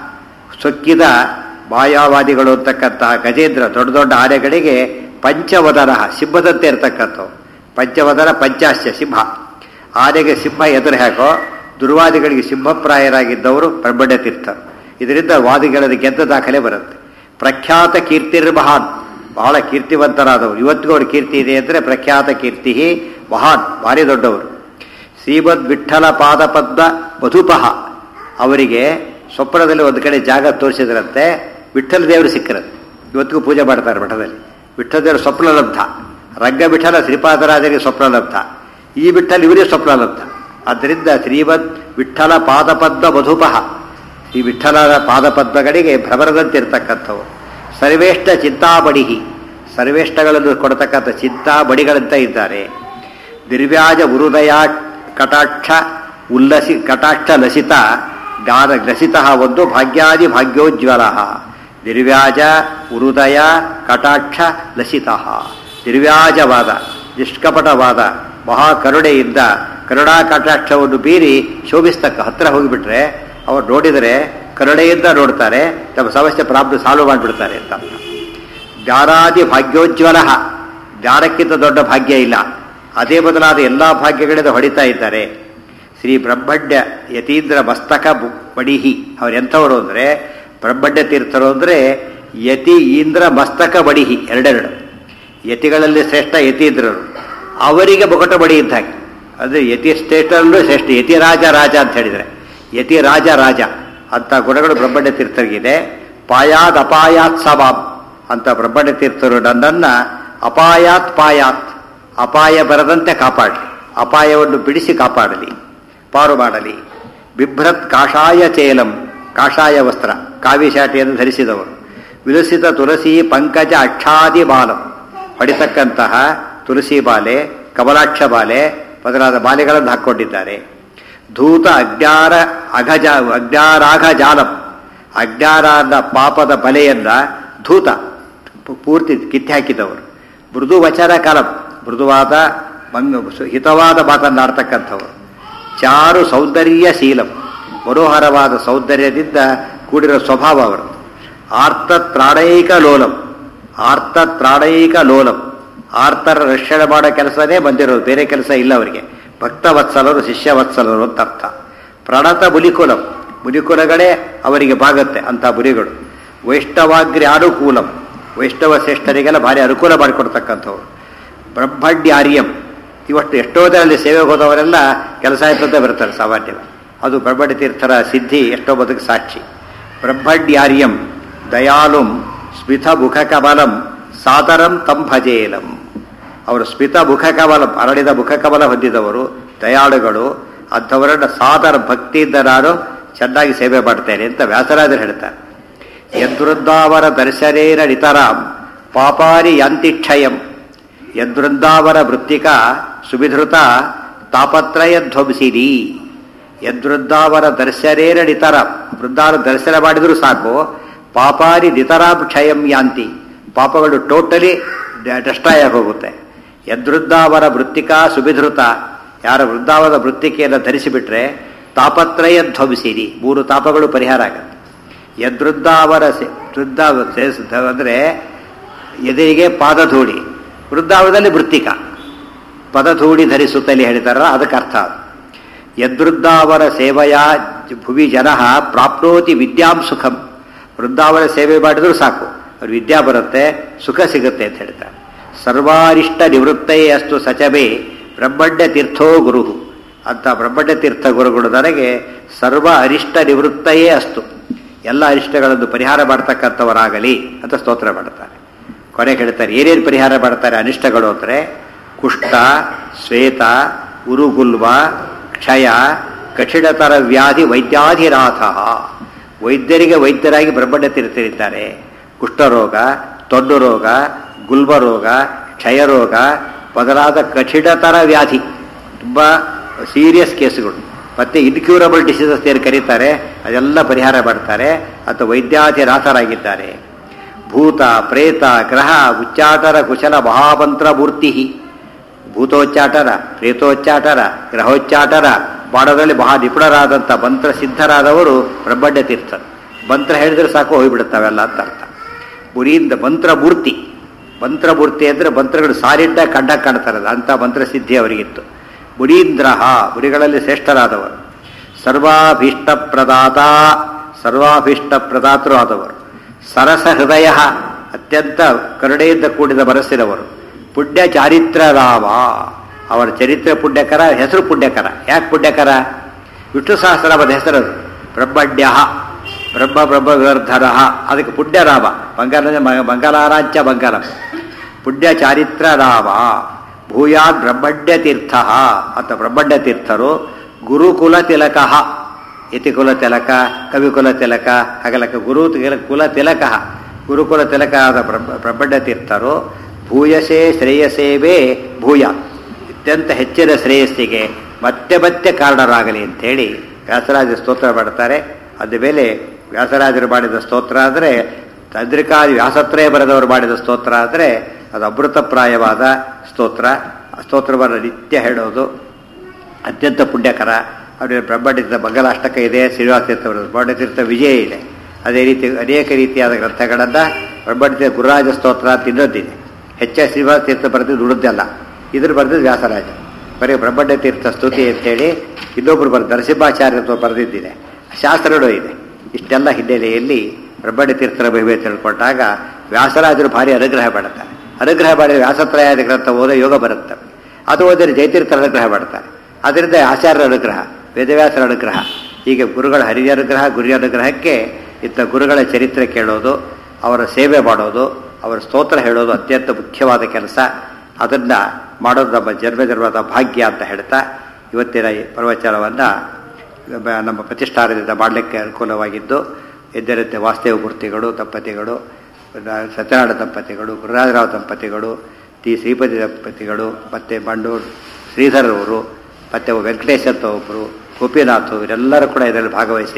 ಸೊಕ್ಕಿದ ಮಾಯಾವಾದಿಗಳು ಅಂತಕ್ಕಂತಹ ಗಜೇಂದ್ರ ದೊಡ್ಡ ದೊಡ್ಡ ಆನೆಗಳಿಗೆ ಪಂಚವದನ, ಸಿಂಹದಂತೆ ಇರತಕ್ಕಂಥವು. ಪಂಚವದನ ಪಂಚಾಶ್ಯ ಸಿಂಹ, ಆನೆಗೆ ಸಿಂಹ ಎದುರು ಹಾಕೋ ದುರ್ವಾದಿಗಳಿಗೆ ಸಿಂಹಪ್ರಾಯರಾಗಿದ್ದವರು ಬ್ರಹ್ಮಣ್ಯ ತೀರ್ಥರು. ಇದರಿಂದ ವಾದಿಗಳಲ್ಲಿ ಗೆದ್ದ ದಾಖಲೆ ಬರುತ್ತೆ. ಪ್ರಖ್ಯಾತ ಕೀರ್ತಿರ್ ಮಹಾನ್, ಬಹಳ ಕೀರ್ತಿವಂತರಾದವರು. ಇವತ್ತಿಗೂ ಅವ್ರ ಕೀರ್ತಿ ಇದೆ ಅಂದರೆ ಪ್ರಖ್ಯಾತ ಕೀರ್ತಿ ಮಹಾನ್, ಭಾರಿ ದೊಡ್ಡವರು. ಶ್ರೀಮದ್ ವಿಠ್ಠಲ ಪಾದಪದ್ಮ ಮಧುಪಹ, ಅವರಿಗೆ ಸ್ವಪ್ನದಲ್ಲಿ ಒಂದು ಕಡೆ ಜಾಗ ತೋರಿಸಿದ್ರಂತೆ, ವಿಠ್ಠಲ ದೇವರು ಸಿಕ್ಕರಂತೆ. ಇವತ್ತಿಗೂ ಪೂಜೆ ಮಾಡ್ತಾರೆ ಮಠದಲ್ಲಿ. ವಿಠ್ಠಲ ದೇವರು ಸ್ವಪ್ನಲಬ್ಧ, ರಂಗ ವಿಠಲ ಶ್ರೀಪಾದರಾಜರಿಗೆ ಸ್ವಪ್ನಲಬ್ಧ, ಈ ವಿಠ್ಠಲ ಇವರೇ ಸ್ವಪ್ನಲಬ್ಧ. ಆದ್ದರಿಂದ ಶ್ರೀಮದ್ ವಿಠ್ಠಲ ಪಾದಪದ್ಮ ಮಧುಪಹ, ಈ ವಿಠ್ಠಲರ ಪಾದಪದ್ಮಗಳಿಗೆ ಭ್ರಮರದಂತಿರ್ತಕ್ಕಂಥವು. ಸರ್ವೇಷ್ಟ ಚಿಂತಾಬಡಿಹಿ, ಸರ್ವೇಷ್ಟಗಳನ್ನು ಕೊಡತಕ್ಕಂಥ ಚಿಂತಾಬಡಿಗಳಂತ ಇದ್ದಾರೆ. ನಿರ್ವ್ಯಾಜ ಉರುದಯ ಕಟಾಕ್ಷ ಉಲ್ಲಸಿ ಕಟಾಕ್ಷ ಲಸಿತ ಜ್ಞಾನ ಲಸಿತ ಒಂದು ಭಾಗ್ಯಾದಿ ಭಾಗ್ಯೋಜ್ವಲ. ನಿರ್ವ್ಯಾಜ ಉರುದಯ ಕಟಾಕ್ಷ ಲಸಿತ, ನಿರ್ವ್ಯಾಜವಾದ ನಿಷ್ಕಪಟವಾದ ಮಹಾಕರುಣೆಯಿಂದ ಕರುಣಾ ಕಟಾಕ್ಷವನ್ನು ಬೀರಿ ಶೋಭಿಸ್ತಕ್ಕ. ಹತ್ರ ಹೋಗಿಬಿಟ್ರೆ ಅವ್ರು ನೋಡಿದರೆ ಕರುಣೆಯಿಂದ ನೋಡ್ತಾರೆ, ತಮ್ಮ ಸಮಸ್ಯೆ ಪ್ರಾಬ್ಲಮ್ ಸಾಲ್ವ್ ಮಾಡಿಬಿಡ್ತಾರೆ ಅಂತ. ಜ್ಞಾನಾದಿ ಭಾಗ್ಯೋಜ್ವಲ, ಜ್ಞಾನಕ್ಕಿಂತ ದೊಡ್ಡ ಭಾಗ್ಯ ಇಲ್ಲ. ಅದೇ ಬದಲಾದ ಎಲ್ಲ ಭಾಗ್ಯಗಳಿಂದ ಹೊಡಿತಾ ಇದ್ದಾರೆ. ಶ್ರೀ ಬ್ರಹ್ಮಣ್ಯ ಯತೀಂದ್ರ ಮಸ್ತಕ ಬಡಿಹಿ, ಅವ್ರು ಎಂಥವರು ಅಂದರೆ ಬ್ರಹ್ಮಣ್ಯ ತೀರ್ಥರು ಅಂದರೆ ಯತಿ ಇಂದ್ರ ಮಸ್ತಕ ಬಡಿಹಿ, ಎರಡೆರಡು. ಯತಿಗಳಲ್ಲಿ ಶ್ರೇಷ್ಠ ಯತೀಂದ್ರರು, ಅವರಿಗೆ ಬೊಕಟ ಬಡಿ ಇದ್ದಾಗೆ. ಅಂದರೆ ಯತಿ ಶ್ರೇಷ್ಠರಲ್ಲೂ ಶ್ರೇಷ್ಠ, ಯತಿ ರಾಜ ರಾಜ ಅಂತ ಹೇಳಿದರೆ ಯತಿ ರಾಜ ರಾಜ ಅಂತ ಗುಣಗಳು ಬ್ರಹ್ಮಣ್ಯ ತೀರ್ಥರಿಗಿದೆ. ಪಾಯಾತ್ ಅಪಾಯಾತ್ ಸವಾಬ್ ಅಂತ ಬ್ರಹ್ಮಣ್ಯ ತೀರ್ಥರು ನನ್ನನ್ನು ಅಪಾಯಾತ್ ಪಾಯಾತ್, ಅಪಾಯ ಬರದಂತೆ ಕಾಪಾಡಲಿ, ಅಪಾಯವನ್ನು ಬಿಡಿಸಿ ಕಾಪಾಡಲಿ, ಪಾರು ಮಾಡಲಿ. ಬಿಭ್ರತ್ ಕಾಷಾಯ ಚೇಲಂ, ಕಾಷಾಯ ವಸ್ತ್ರ ಕಾವಿಶಾಟಿಯನ್ನು ಧರಿಸಿದವರು. ವಿಲಸಿತ ತುಳಸಿ ಪಂಕಜ ಅಕ್ಷಾದಿ ಬಾಲಂ, ಹೊಡಿತಕ್ಕಂತಹ ತುಳಸಿ ಬಾಲೆ, ಕಮಲಾಕ್ಷ ಬಾಲೆ ಮೊದಲಾದ ಬಾಲೆಗಳನ್ನು ಹಾಕ್ಕೊಂಡಿದ್ದಾರೆ. ಧೂತ ಅಜ್ಞಾನ ಅಘಜ ಅಜ್ಞಾರಾಘ ಜಾಲಂ, ಅಜ್ಞಾನ ಪಾಪದ ಬಲೆಯನ್ನ ಧೂತ ಪೂರ್ತಿ ಕಿತ್ತಿ ಹಾಕಿದವರು. ಮೃದು ವಚನ ಕಲಂ, ಮೃದುವಾದ ಮಂಗ ಹಿತವಾದ ಮಾತನ್ನಾಡ್ತಕ್ಕಂಥವರು. ಚಾರು ಸೌಂದರ್ಯ ಶೀಲಂ, ಮನೋಹರವಾದ ಸೌಂದರ್ಯದಿಂದ ಕೂಡಿರೋ ಸ್ವಭಾವ ಅವರು. ಆರ್ತ ತ್ರಾಣೈಕ ಲೋಲಂ, ಆರ್ತ ತ್ರಾಣೈಕ ಲೋಲಂ, ಆರ್ತರ ರಕ್ಷಣೆ ಮಾಡೋ ಕೆಲಸನೇ ಬಂದಿರೋದು, ಬೇರೆ ಕೆಲಸ ಇಲ್ಲ ಅವರಿಗೆ. ಭಕ್ತವತ್ಸಲರು ಶಿಷ್ಯವತ್ಸಲರು ಅಂತ ಅರ್ಥ. ಪ್ರಣತ ಬುಲಿಕುಲಂ, ಮುನಿಕುಲಗಳೇ ಅವರಿಗೆ ಬಾಗತ್ತೆ ಅಂತ ಮುನಿಗಳು. ವೈಷ್ಣವಾಗ್ರಿ ಅನುಕೂಲಂ, ವೈಷ್ಣವ ಶ್ರೇಷ್ಠರಿಗೆಲ್ಲ ಭಾರಿ ಅನುಕೂಲ ಮಾಡಿಕೊಡ್ತಕ್ಕಂಥವ್ರು. ಬ್ರಹ್ಮಣ್ಯಾರ್ಯಂ, ಇವತ್ತು ಎಷ್ಟೋ ಜನರಲ್ಲಿ ಸೇವೆಗೆ ಹೋದವರೆಲ್ಲ ಕೆಲಸ ಆಯ್ತಂತ ಬರ್ತಾರೆ ಸಾಮಾನ್ಯವಾಗಿ. ಅದು ಬ್ರಹ್ಮಣ್ಯ ತೀರ್ಥರ ಸಿದ್ಧಿ ಎಷ್ಟೋ ಬದುಕು ಸಾಕ್ಷಿ. ಬ್ರಹ್ಮಣ್ಯಾರ್ಯಂ ದಯಾಳುಂ ಸ್ಮಿತ ಮುಖ ಕಮಲಂ ಸಾದರಂ ತಂ ಭಜೇಲಂ. ಅವರು ಸ್ಮಿತ ಮುಖ ಕಮಲಂ, ಅರಳಿದ ಮುಖ ಕಮಲ ಹೊಂದಿದವರು, ದಯಾಳುಗಳು. ಅಂಥವರನ್ನ ಸಾದರ ಭಕ್ತಿಯಿಂದ ನಾನು ಚೆನ್ನಾಗಿ ಸೇವೆ ಮಾಡ್ತೇನೆ ಅಂತ ವ್ಯಾಸರಾಜರು ಹೇಳ್ತಾರೆ. ಯದ್ವೃಂದಾವರ ದರ್ಶನೇನ ನಿತರಾಂ ಪಾಪಾರಿ ಯಾಂತಿಕ್ಷಯಂ. ಯದ್ವೃಂದಾವರ ವೃತ್ತಿಕ ಸುವಿಧೃತ ತಾಪತ್ರಯ ಧ್ವಂಸಿನಿ. ಯದ್ವೃಂದಾವರ ದರ್ಶನೇನ ನಿತರಾಂ, ವೃಂದಾವನ ದರ್ಶನ ಮಾಡಿದರೂ ಸಾಕು, ಪಾಪಾರಿ ನಿತರಾಂ ಕ್ಷಯಂ ಯಾಂತಿ, ಪಾಪಗಳು ಟೋಟಲಿ ಡೆಸ್ಟ್ರಾಯ್ ಆಗಿ ಹೋಗುತ್ತೆ. ಯದ್ವೃಂದಾವರ ವೃತ್ತಿಕಾ ಸುವಿಧೃತ, ಯಾರ ವೃಂದಾವನ ವೃತ್ತಿಕೆಯನ್ನು ಧರಿಸಿಬಿಟ್ರೆ ತಾಪತ್ರಯ ಧ್ವಂಸಿನಿ, ಮೂರು ತಾಪಗಳು ಪರಿಹಾರ ಆಗುತ್ತೆ. ಯದ್ವೃಂದಾವರ ವೃಂದಾವ ಅಂದರೆ ಎದೆಗೆ ಪಾದಧೂಳಿ, ವೃಂದಾವನದಲ್ಲಿ ವೃತ್ತಿಕ ಪದಧೂಳಿ ಧರಿಸುತ್ತಲೇ ಹೇಳ್ತಾರ, ಅದಕ್ಕೆ ಅರ್ಥ. ಯದ್ವೃಂದಾವರ ಸೇವೆಯ ಭುವಿ ಜನ ಪ್ರಾಪ್ನೋತಿ ವಿದ್ಯಾಂ ಸುಖಂ. ವೃಂದಾವನ ಸೇವೆ ಮಾಡಿದರೂ ಸಾಕು, ಅವ್ರು ವಿದ್ಯಾ ಬರುತ್ತೆ, ಸುಖ ಸಿಗುತ್ತೆ ಅಂತ ಹೇಳ್ತಾರೆ. ಸರ್ವಾರಿಷ್ಟ ನಿವೃತ್ತಯೇ ಅಷ್ಟು ಸಚಮೆ ಬ್ರಹ್ಮಣ್ಯ ತೀರ್ಥೋ ಗುರು ಅಂತ. ಬ್ರಹ್ಮಣ್ಯ ತೀರ್ಥ ಗುರುಗಳು ನನಗೆ ಸರ್ವ ಅರಿಷ್ಟ ನಿವೃತ್ತಯೇ ಅಷ್ಟು, ಎಲ್ಲ ಅರಿಷ್ಟಗಳನ್ನು ಪರಿಹಾರ ಮಾಡ್ತಕ್ಕಂಥವರಾಗಲಿ ಅಂತ ಸ್ತೋತ್ರ ಮಾಡ್ತಾರೆ. ಕೊನೆ ಹೇಳ್ತಾರೆ ಏನೇನು ಪರಿಹಾರ ಮಾಡ್ತಾರೆ ಅನಿಷ್ಟಗಳು ಅಂದರೆ ಕುಷ್ಠ, ಶ್ವೇತ, ಉರುಗುಲ್ವ, ಕ್ಷಯ, ಕಠಿಣತರ ವ್ಯಾಧಿ ವೈದ್ಯಾಧಿನಾಥ. ವೈದ್ಯರಿಗೆ ವೈದ್ಯರಾಗಿ ಬ್ರಹ್ಮಣ್ಯ ತೀರ್ಥರಿದ್ದಾರೆ. ಕುಷ್ಠರೋಗ, ತೊಂಡು ರೋಗ, ಗುಲ್ಬರೋಗ, ಕ್ಷಯರೋಗ ಮೊದಲಾದ ಕಠಿಣತರ ವ್ಯಾಧಿ, ತುಂಬ ಸೀರಿಯಸ್ ಕೇಸುಗಳು, ಮತ್ತೆ ಇನ್ಕ್ಯೂರಬಲ್ ಡಿಸೀಸಸ್ ಏನು ಕರೀತಾರೆ ಅದೆಲ್ಲ ಪರಿಹಾರ ಮಾಡ್ತಾರೆ ಅಥವಾ ವೈದ್ಯಾಧಿನಾಥರಾಗಿದ್ದಾರೆ. ಭೂತ, ಪ್ರೇತ, ಗ್ರಹ ಉಚ್ಚಾಟರ ಕುಶಲ ಮಹಾಮಂತ್ರ ಮೂರ್ತಿ. ಭೂತೋಚ್ಚಾಟರ, ಪ್ರೇತೋಚ್ಚಾಟರ, ಗ್ರಹೋಚ್ಚಾಟರ ಮಾಡೋದ್ರಲ್ಲಿ ಮಹಾ ನಿಪುಣರಾದಂಥ ಮಂತ್ರ ಸಿದ್ಧರಾದವರು ಬ್ರಹ್ಮಣ್ಯ ತೀರ್ಥರು. ಮಂತ್ರ ಹೇಳಿದ್ರೆ ಸಾಕು ಹೋಗ್ಬಿಡುತ್ತಾವೆಲ್ಲ ಅಂತ ಅರ್ಥ. ಮುರಿಯಿಂದ ಮಂತ್ರ ಮೂರ್ತಿ, ಮಂತ್ರಮೂರ್ತಿ ಅಂದರೆ ಮಂತ್ರಗಳು ಸಾಲಿಡ್ಡ ಕಂಡ ಕಾಣ್ತಾರಲ್ಲ ಅಂಥ ಮಂತ್ರಸಿದ್ಧಿ ಅವರಿಗಿತ್ತು. ಮುನೀಂದ್ರ, ಮುನಿಗಳಲ್ಲಿ ಶ್ರೇಷ್ಠರಾದವರು. ಸರ್ವಾಭೀಷ್ಟ ಪ್ರದಾತ, ಸರ್ವಾಭೀಷ್ಟ ಪ್ರದಾತರು ಆದವರು. ಸರಸ ಹೃದಯ, ಅತ್ಯಂತ ಕರುಣೆಯಿಂದ ಕೂಡಿದ ಮನಸ್ಸಿನವರು. ಪುಣ್ಯ ಚಾರಿತ್ರರಾಮ, ಅವರ ಚರಿತ್ರೆ ಪುಣ್ಯಕರ, ಹೆಸರು ಪುಣ್ಯಕರ. ಯಾಕೆ ಪುಣ್ಯಕರ? ವಿಷ್ಣು ಸಹಸ್ರನಾಮದ ಹೆಸರದು. ಬ್ರಹ್ಮಣ್ಯ, ಬ್ರಹ್ಮ ಬ್ರಹ್ಮ ವಿವರ್ಧನ, ಅದಕ್ಕೆ ಪುಣ್ಯರಾಮ. ಮಂಗಲ ಮಂಗಲಾರಾಂಚ ಮಂಗಲಂ. ಪುಣ್ಯ ಚಾರಿತ್ರ ರಾಮ. ಭೂಯಾತ್ ಬ್ರಹ್ಮಣ್ಯ ತೀರ್ಥ ಅಂತ ಬ್ರಹ್ಮಣ್ಯ ತೀರ್ಥರು. ಗುರುಕುಲ ತಿಲಕ, ಯತಿಕುಲ ತಿಲಕ, ಕವಿಕುಲ ತಿಲಕ, ಹಾಗಲಕ ಗುರು ಕುಲ ತಿಲಕ, ಗುರುಕುಲ ತಿಲಕ ಆದ ಬ್ರಹ್ಮಣ್ಯ ತೀರ್ಥರು. ಭೂಯಸೇ ಶ್ರೇಯಸೇವೇ ಭೂಯ, ಅತ್ಯಂತ ಹೆಚ್ಚಿನ ಶ್ರೇಯಸ್ಸಿಗೆ ಮತ್ತೆ ಮತ್ತೆ ಕಾರಣರಾಗಲಿ ಅಂಥೇಳಿ ವ್ಯಾಸರಾಜ ಸ್ತೋತ್ರ ಮಾಡ್ತಾರೆ. ಅದ ಮೇಲೆ ವ್ಯಾಸರಾಜರು ಮಾಡಿದ ಸ್ತೋತ್ರ ಅಂದರೆ, ತಂದ್ರಿಕಾದಿ ವ್ಯಾಸತ್ರಯ ಬರೆದವರು ಮಾಡಿದ ಸ್ತೋತ್ರ ಅಂದರೆ ಅದು ಅಮೃತಪ್ರಾಯವಾದ ಸ್ತೋತ್ರ. ಆ ಸ್ತೋತ್ರವನ್ನು ನಿತ್ಯ ಹೇಳೋದು ಅತ್ಯಂತ ಪುಣ್ಯಕರ. ಅವರಿಗೆ ಬ್ರಹ್ಮಣ್ಯತೀರ್ಥ ಮಂಗಲಾಷ್ಟಕ ಇದೆ, ಶ್ರೀನಿವಾಸ ತೀರ್ಥ ಬ್ರಹ್ಮಣ್ಯತೀರ್ಥ ವಿಜಯ ಇದೆ. ಅದೇ ರೀತಿ ಅನೇಕ ರೀತಿಯಾದ ಗ್ರಂಥಗಳನ್ನು ಬ್ರಹ್ಮಣ್ಯ ಗುರುರಾಜ ಸ್ತೋತ್ರ ಅಂತ ಇನ್ನೊಂದಿದೆ. ಹೆಚ್ಚಾಗಿ ಶ್ರೀನಿವಾಸ ತೀರ್ಥ ಬರೆದಿದ್ದು ಉಳಿದಲ್ಲ, ಇದ್ರ ಬರೆದಿದ್ದು ವ್ಯಾಸರಾಜ. ಬರೀ ಬ್ರಹ್ಮಣ್ಯ ತೀರ್ಥ ಸ್ತುತಿ ಅಂತೇಳಿ ಇನ್ನೊಬ್ಬರು ಬರೆದು ನರಸಿಂಹಾಚಾರ್ಯ ಬರೆದಿದ್ದಿದೆ, ಶಾಸ್ತ್ರಗಳು ಇದೆ. ಇಷ್ಟೆಲ್ಲ ಹಿನ್ನೆಲೆಯಲ್ಲಿ ಬ್ರಹ್ಮಣ್ಯ ತೀರ್ಥರ ಮಹಿಮೆ ತಿಳ್ಕೊಂಡಾಗ ವ್ಯಾಸರಾಜರು ಭಾರಿ ಅನುಗ್ರಹ ಮಾಡುತ್ತಾರೆ. ಅನುಗ್ರಹ ಮಾಡಿದರೆ ವ್ಯಾಸತ್ರಯಾದ ಗ್ರಂಥ ಓದೋ ಯೋಗ ಬರುತ್ತೆ. ಅದು ಓದಿದರೆ ಜಯತೀರ್ಥರ ಅನುಗ್ರಹ ಮಾಡ್ತಾರೆ. ಅದರಿಂದ ಆಚಾರ್ಯರ ಅನುಗ್ರಹ, ವೇದವ್ಯಾಸರ ಅನುಗ್ರಹ, ಹೀಗೆ ಗುರುಗಳ ಹರಿಯ ಅನುಗ್ರಹ, ಗುರಿ ಅನುಗ್ರಹಕ್ಕೆ ಇಂಥ ಗುರುಗಳ ಚರಿತ್ರೆ ಕೇಳೋದು, ಅವರ ಸೇವೆ ಮಾಡೋದು, ಅವರ ಸ್ತೋತ್ರ ಹೇಳೋದು ಅತ್ಯಂತ ಮುಖ್ಯವಾದ ಕೆಲಸ. ಅದನ್ನು ಮಾಡೋದು ನಮ್ಮ ಜನ್ಮ ಜನ್ಮದ ಭಾಗ್ಯ ಅಂತ ಹೇಳ್ತಾ ಇವತ್ತಿನ ಈ ಪ್ರವಚನವನ್ನು ನಮ್ಮ ಪ್ರತಿಷ್ಠಾನದಿಂದ ಮಾಡಲಿಕ್ಕೆ ಅನುಕೂಲವಾಗಿದ್ದು, ಎದ್ದರಂತೆ ವಾಸುದೇವ ಮೂರ್ತಿಗಳು ದಂಪತಿಗಳು, ಸತ್ಯನಾರಾಯಣ ದಂಪತಿಗಳು, ಗುರುರಾಜರಾವ್ ದಂಪತಿಗಳು, ಟಿ ಶ್ರೀಪತಿ ದಂಪತಿಗಳು, ಮತ್ತು ಬಂಡೂರು ಶ್ರೀಧರವರು, ಮತ್ತು ವೆಂಕಟೇಶ್ ಅಂತ ಒಬ್ಬರು, ಗೋಪಿನಾಥ್, ಇವರೆಲ್ಲರೂ ಕೂಡ ಇದರಲ್ಲಿ ಭಾಗವಹಿಸಿ